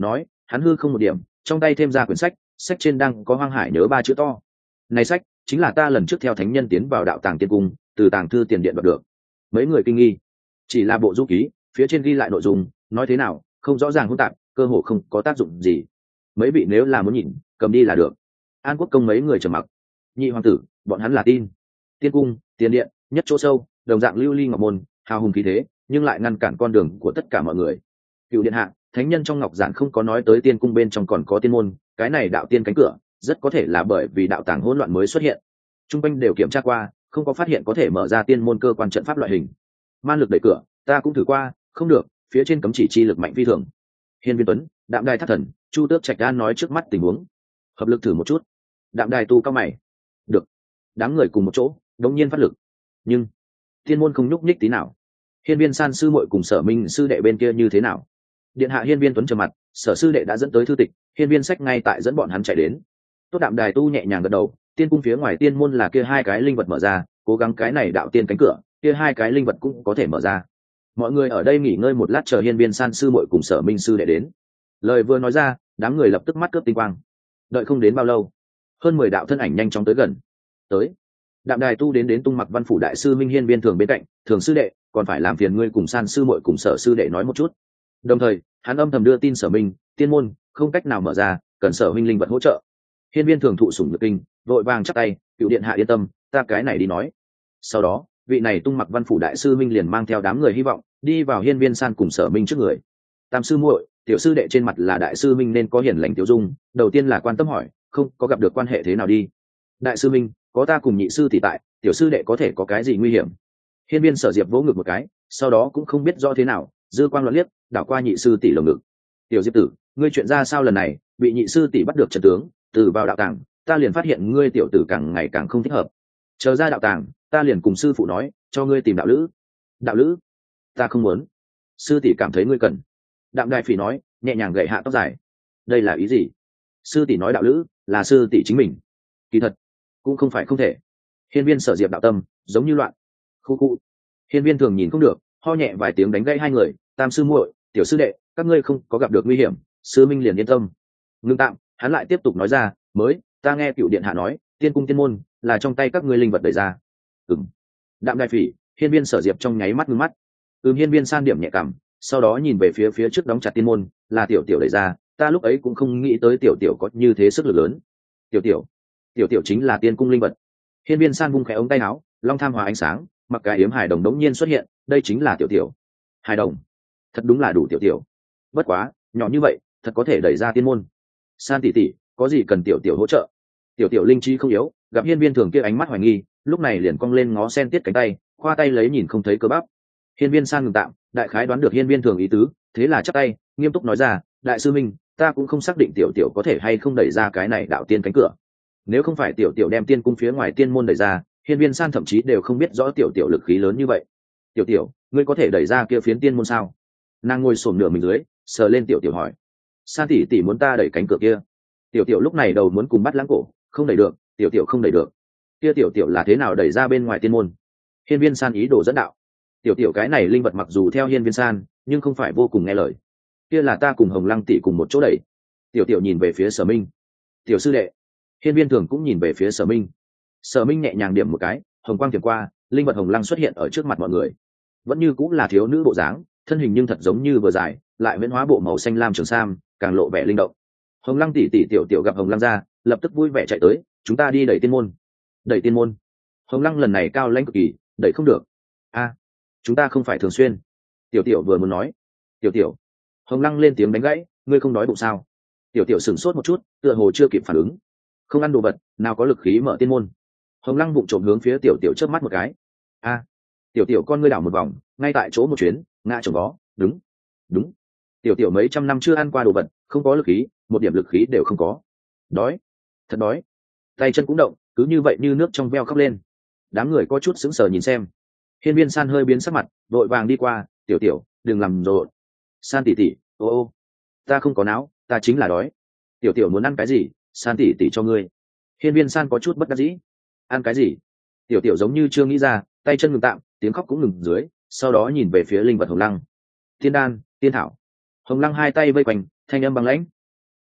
hắn hư không một điểm, trong tay thêm ra quyển sách, sách trên đang có Hoang Hải nhớ ba chữ to. Này sách chính là ta lần trước theo thánh nhân tiến vào đạo tàng tiên cung, từ tàng thư tiền điện đoạt được. Mấy người kinh nghi, chỉ là bộ du ký, phía trên ghi lại nội dung, nói thế nào, không rõ ràng hỗn tạp, cơ hồ không có tác dụng gì. Mấy vị nếu là muốn nhìn, cầm đi là được. An Quốc công mấy người trầm mặc. Nhị hoàng tử, bọn hắn là tin. Tiên cung, tiền điện, nhất chỗ sâu, đồng dạng lưu ly ngọc môn, hào hùng khí thế, nhưng lại ngăn cản con đường của tất cả mọi người. Cựu điện hạ, thánh nhân trong ngọc giản không có nói tới tiên cung bên trong còn có tiên môn, cái này đạo tiên cánh cửa, rất có thể là bởi vì đạo tàng hỗn loạn mới xuất hiện. Trung quanh đều kiểm tra qua, không có phát hiện có thể mở ra tiên môn cơ quan trận pháp loại hình. Man lực đẩy cửa, ta cũng thử qua, không được, phía trên cấm chỉ chi lực mạnh phi thường. Hiên Viên Tuấn, Đạm Đài Thác Thần, Chu Tước Trạch Đan nói trước mắt tình huống. Hợp lực thử một chút. Đạm Đài tu cao mày. Được. Đám người cùng một chỗ, đống nhiên phát lực. Nhưng tiên môn không nhúc nhích tí nào. Hiên Viên San sư muội cùng Sở Minh sư đệ bên kia như thế nào? Điện hạ Hiên Viên Tuấn trầm mặt, Sở sư đệ đã dẫn tới thư tịch, Hiên Viên Sách ngay tại dẫn bọn hắn chạy đến. Tốt. Đạm Đài tu nhẹ nhàng gật đầu, tiên cung phía ngoài tiên môn là kia hai cái linh vật mở ra, cố gắng cái này đạo tiên cánh cửa, kia hai cái linh vật cũng có thể mở ra. Mọi người ở đây nghỉ ngơi một lát chờ Hiên Viên San sư muội cùng Sở Minh sư đệ đến. Lời vừa nói ra, đám người lập tức mắt cướp tinh quang. Đợi không đến bao lâu, hơn mười đạo thân ảnh nhanh chóng tới gần. Tới. Đạm Đài tu đến đến Tung Mặc Văn phủ đại sư Minh Hiên Viên Thường bên cạnh, "Thường sư đệ, còn phải làm phiền ngươi cùng San sư muội cùng Sở sư đệ nói một chút." Đồng thời, hắn âm thầm đưa tin Sở Minh, tiên môn không cách nào mở ra, cần Sở Minh linh vật hỗ trợ. Hiên Viên Thường thụ sủng nhược kinh, vội vàng chắp tay, "Cựu điện hạ yên tâm, ta cái này đi nói." Sau đó, vị này Tung Mặc Văn phủ đại sư Minh liền mang theo đám người hy vọng, đi vào Hiên Viên San cùng Sở Minh trước người. Tam sư muội, tiểu sư đệ trên mặt là đại sư Minh nên có hiển lành tiểu dung, đầu tiên là quan tâm hỏi, không có gặp được quan hệ thế nào đi. Đại sư Minh, có ta cùng nhị sư tỷ tại, tiểu sư đệ có thể có cái gì nguy hiểm? Hiên Viên Sở Diệp vỗ ngực một cái, sau đó cũng không biết rõ thế nào, dư quang loạn liếc, đảo qua nhị sư tỷ lồng ngực. Tiểu Diệp tử, ngươi chuyện ra sao lần này, bị nhị sư tỷ bắt được trận tướng, từ vào đạo tàng, ta liền phát hiện ngươi tiểu tử càng ngày càng không thích hợp. Chờ ra đạo tàng, ta liền cùng sư phụ nói, cho ngươi tìm đạo lữ. Đạo lữ? Ta không muốn. Sư tỷ cảm thấy ngươi cần. Đạm Đài Phỉ nói, nhẹ nhàng gậy hạ tóc dài. Đây là ý gì? Sư tỷ nói đạo lữ là sư tỷ chính mình. Kỳ thật cũng không phải không thể. Hiên Viên Sở Diệp đạo tâm giống như loạn. Khu khu. Hiên Viên Thường nhìn không được, ho nhẹ vài tiếng đánh gãy hai người. Tam sư muội, tiểu sư đệ, các ngươi không có gặp được nguy hiểm, sư Minh liền yên tâm. Ngưng tạm, hắn lại tiếp tục nói ra, mới, ta nghe Cựu điện hạ nói, tiên cung tiên môn là trong tay các ngươi linh vật đẩy ra. Ừm. Đạm Đài Phỉ, Hiên Viên Sở Diệp trong nháy mắt ngưng mắt. Ừm. Hiên Viên San điểm nhẹ cảm, sau đó nhìn về phía phía trước đóng chặt tiên môn, là tiểu tiểu đẩy ra, ta lúc ấy cũng không nghĩ tới tiểu tiểu có như thế sức lực lớn. Tiểu tiểu, tiểu tiểu chính là tiên cung linh vật. Hiên Viên San vung khẽ ống tay áo, long tham hòa ánh sáng, mặc cái yếm hài đồng đống nhiên xuất hiện, đây chính là tiểu tiểu. Hài đồng, thật đúng là đủ tiểu tiểu. Bất quá, nhỏ như vậy, thật có thể đẩy ra tiên môn. San tỷ tỷ, có gì cần tiểu tiểu hỗ trợ? Tiểu tiểu linh trí không yếu, gặp Hiên Viên Thường kia ánh mắt hoài nghi, lúc này liền cong lên ngó sen tiết cánh tay, khoa tay lấy nhìn không thấy cơ bắp. Hiên Viên San ngừng tạm, đại khái đoán được Hiên Viên Thường ý tứ, thế là chắp tay, nghiêm túc nói ra, đại sư Minh, ta cũng không xác định tiểu tiểu có thể hay không đẩy ra cái này đạo tiên cánh cửa. Nếu không phải tiểu tiểu đem tiên cung phía ngoài tiên môn đẩy ra, Hiên Viên San thậm chí đều không biết rõ tiểu tiểu lực khí lớn như vậy. Tiểu tiểu, ngươi có thể đẩy ra kia phiến tiên môn sao? Nàng ngồi xổm nửa mình dưới, sờ lên tiểu tiểu hỏi. San tỷ tỷ muốn ta đẩy cánh cửa kia. Tiểu tiểu lúc này đầu muốn cùng bắt lãng cổ, không đẩy được, tiểu tiểu không đẩy được. Kia tiểu tiểu là thế nào đẩy ra bên ngoài tiên môn? Hiên Viên San ý đồ dẫn đạo. Tiểu tiểu cái này linh vật mặc dù theo Hiên Viên San, nhưng không phải vô cùng nghe lời. Kia là ta cùng Hồng Lăng tỷ cùng một chỗ đẩy. Tiểu tiểu nhìn về phía Sở Minh. Tiểu sư đệ. Hiên Viên Thường cũng nhìn về phía Sở Minh. Sở Minh nhẹ nhàng điểm một cái, hồng quang tiềm qua, linh vật Hồng Lăng xuất hiện ở trước mặt mọi người. Vẫn như cũng là thiếu nữ bộ dáng, thân hình nhưng thật giống như vừa dài, lại viễn hóa bộ màu xanh lam trường sam, càng lộ vẻ linh động. Hồng Lăng tỷ tỷ tiểu tiểu gặp Hồng Lăng ra, lập tức vui vẻ chạy tới, chúng ta đi đẩy tiên môn. Đẩy tiên môn? Hồng Lăng lần này cao lãnh cực kỳ, đẩy không được. A, chúng ta không phải thường xuyên. Tiểu tiểu vừa muốn nói. Tiểu tiểu. Hồng Lăng lên tiếng đánh gãy, ngươi không đói bụng sao? Tiểu tiểu sửng sốt một chút, tựa hồ chưa kịp phản ứng. Không ăn đồ vật, nào có lực khí mở tiên môn. Hồng Lăng bụng trộm hướng phía tiểu tiểu chớp mắt một cái. A. Tiểu tiểu con ngươi đảo một vòng, ngay tại chỗ một chuyến, ngã chồng vó, đúng, đúng. Tiểu tiểu mấy trăm năm chưa ăn qua đồ vật, không có lực khí, một điểm lực khí đều không có. Đói, thật đói. Tay chân cũng động, cứ như vậy như nước trong veo khóc lên. Đám người có chút sững sờ nhìn xem. Hiên Viên San hơi biến sắc mặt, vội vàng đi qua, tiểu tiểu, đừng làm rộn. San tỷ tỷ, ô ô, ta không có não, ta chính là đói. Tiểu tiểu muốn ăn cái gì, San tỷ tỷ cho ngươi. Hiên Viên San có chút bất đắc dĩ. Ăn cái gì? Tiểu tiểu giống như chưa nghĩ ra, tay chân ngừng tạm, tiếng khóc cũng ngừng dưới, sau đó nhìn về phía linh vật Hồng Lăng. Tiên đan, tiên thảo. Hồng Lăng hai tay vây quanh, thanh âm băng lãnh.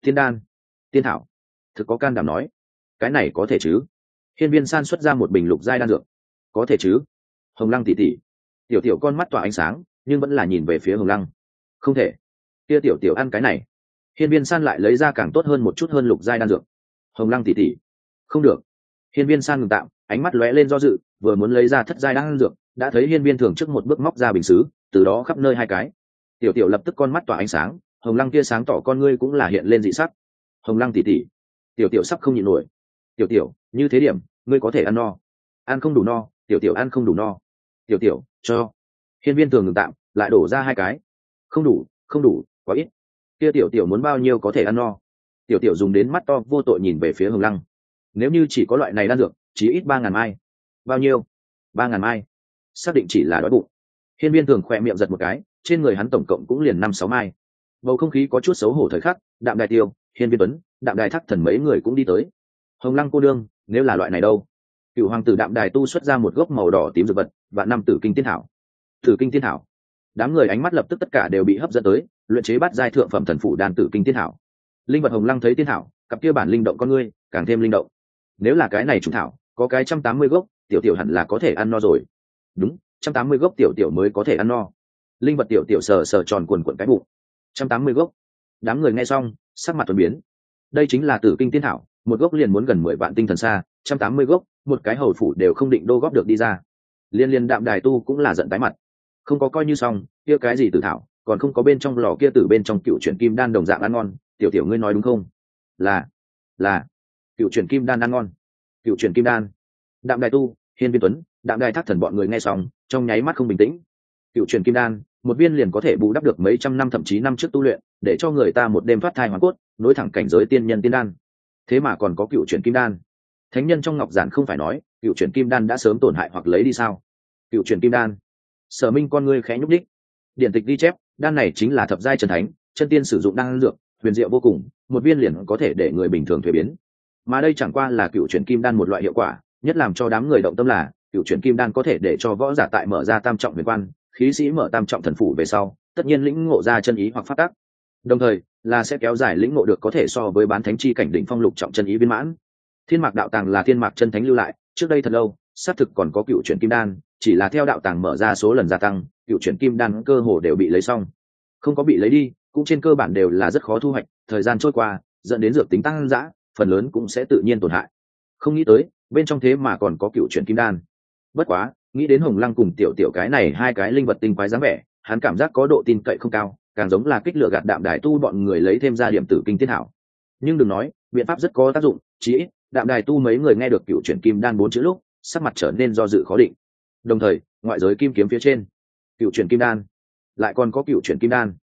Tiên đan, tiên thảo, thực có can đảm nói cái này có thể chứ? Hiên Viên San xuất ra một bình lục giai đan dược. Có thể chứ? Hồng Lăng tỷ tỷ. Tiểu tiểu con mắt tỏa ánh sáng, nhưng vẫn là nhìn về phía Hồng Lăng. Không thể. Kia tiểu tiểu ăn cái này. Hiên Viên San lại lấy ra càng tốt hơn một chút hơn lục giai đan dược. Hồng Lăng tỷ tỷ. Không được. Hiên Viên San ngừng tạm, ánh mắt lóe lên do dự, vừa muốn lấy ra thất giai đan dược, đã thấy Hiên Viên Thường trước một bước móc ra bình sứ, từ đó khắp nơi hai cái. Tiểu tiểu lập tức con mắt tỏa ánh sáng, Hồng Lăng kia sáng tỏ con ngươi cũng là hiện lên dị sắc. Hồng Lăng tỷ tỷ. Tiểu tiểu sắp không nhịn nổi. Tiểu tiểu, như thế điểm, ngươi có thể ăn no. Ăn không đủ no, tiểu tiểu ăn không đủ no. Tiểu tiểu, cho. Hiên Viên Thường ngừng tạm, lại đổ ra hai cái. Không đủ, không đủ, quá ít. Kia tiểu tiểu muốn bao nhiêu có thể ăn no. Tiểu tiểu dùng đến mắt to vô tội nhìn về phía Hồng Lăng. Nếu như chỉ có loại này đan dược, chỉ ít ba ngàn mai. Bao nhiêu? Ba ngàn mai. Xác định chỉ là đói bụng. Hiên Viên Thường khỏe miệng giật một cái, trên người hắn tổng cộng cũng liền năm sáu mai. Bầu không khí có chút xấu hổ thời khắc, Đạm Đài Tiêu, Hiên Viên Tuấn, Đạm Đài Thắc Thần mấy người cũng đi tới. Hồng Lăng cô đương, nếu là loại này đâu? Cựu hoàng tử Đạm Đài tu xuất ra một gốc màu đỏ tím dược vật và năm tử kinh tiên thảo. Tử kinh tiên thảo. Đám người ánh mắt lập tức tất cả đều bị hấp dẫn tới, luyện chế bát giai thượng phẩm thần phủ đan tử kinh tiên thảo. Linh vật Hồng Lăng thấy tiên thảo, cặp kia bản linh động con ngươi, càng thêm linh động. Nếu là cái này trùng thảo, có cái trăm tám mươi gốc, tiểu tiểu hẳn là có thể ăn no rồi. Đúng, trăm tám mươi gốc tiểu tiểu mới có thể ăn no. Linh vật tiểu tiểu sờ sờ tròn cuồn cuộn cái bụng. Trăm tám mươi gốc. Đám người nghe xong, sắc mặt thuần biến. Đây chính là tử kinh tiên thảo, một gốc liền muốn gần mười vạn tinh thần xa, trăm tám mươi gốc, một cái hầu phủ đều không định đô góp được đi ra. Liên liên Đạm Đài tu cũng là giận tái mặt. Không có coi như xong, kia cái gì tử thảo, còn không có bên trong lò kia tử bên trong cựu chuyển kim đan đồng dạng ăn ngon, tiểu tiểu ngươi nói đúng không? Là, là, cựu chuyển kim đan ăn ngon. Cựu chuyển kim đan. Đạm Đài tu, Hiên Viên Tuấn, Đạm Đài Thác Thần bọn người nghe xong, trong nháy mắt không bình tĩnh. Cựu chuyển kim đan, một viên liền có thể bù đắp được mấy trăm năm thậm chí năm trước tu luyện, để cho người ta một đêm thoát thai hoàn cốt, nối thẳng cảnh giới tiên nhân tiên đan. Thế mà còn có cựu chuyển kim đan. Thánh nhân trong ngọc giản không phải nói, cựu chuyển kim đan đã sớm tổn hại hoặc lấy đi sao? Cựu chuyển kim đan. Sở Minh con ngươi khẽ nhúc nhích. Điển tịch ghi chép, đan này chính là thập giai chân thánh, chân tiên sử dụng đan dược, huyền diệu vô cùng, một viên liền có thể để người bình thường thuế biến. Mà đây chẳng qua là cựu chuyển kim đan một loại hiệu quả, nhất làm cho đám người động tâm là, cựu chuyển kim đan có thể để cho võ giả tại mở ra tam trọng huyền quan, khí sĩ mở tam trọng thần phủ về sau, tất nhiên lĩnh ngộ ra chân ý hoặc phát tác. Đồng thời, là sẽ kéo dài lĩnh ngộ được có thể so với bán thánh chi cảnh đỉnh phong lục trọng chân ý viên mãn. Thiên Mạc đạo tàng là Thiên Mạc chân thánh lưu lại, trước đây thật lâu, xác thực còn có cựu chuyển kim đan, chỉ là theo đạo tàng mở ra số lần gia tăng, cựu chuyển kim đan cơ hồ đều bị lấy xong. Không có bị lấy đi, cũng trên cơ bản đều là rất khó thu hoạch, thời gian trôi qua, dẫn đến dược tính tăng dã, phần lớn cũng sẽ tự nhiên tổn hại. Không nghĩ tới, bên trong thế mà còn có cựu chuyển kim đan. Bất quá, nghĩ đến Hồng Lăng cùng tiểu tiểu cái này hai cái linh vật tinh quái dáng vẻ, hắn cảm giác có độ tin cậy không cao, càng giống là kích lựa gạt Đạm Đài tu bọn người lấy thêm ra điểm tử kinh tiên hảo. Nhưng đừng nói, biện pháp rất có tác dụng, chỉ ít, Đạm Đài tu mấy người nghe được cựu chuyển kim đan bốn chữ lúc, sắc mặt trở nên do dự khó định. Đồng thời, ngoại giới kim kiếm phía trên, cựu chuyển kim đan, lại còn có cựu chuyển kim đan.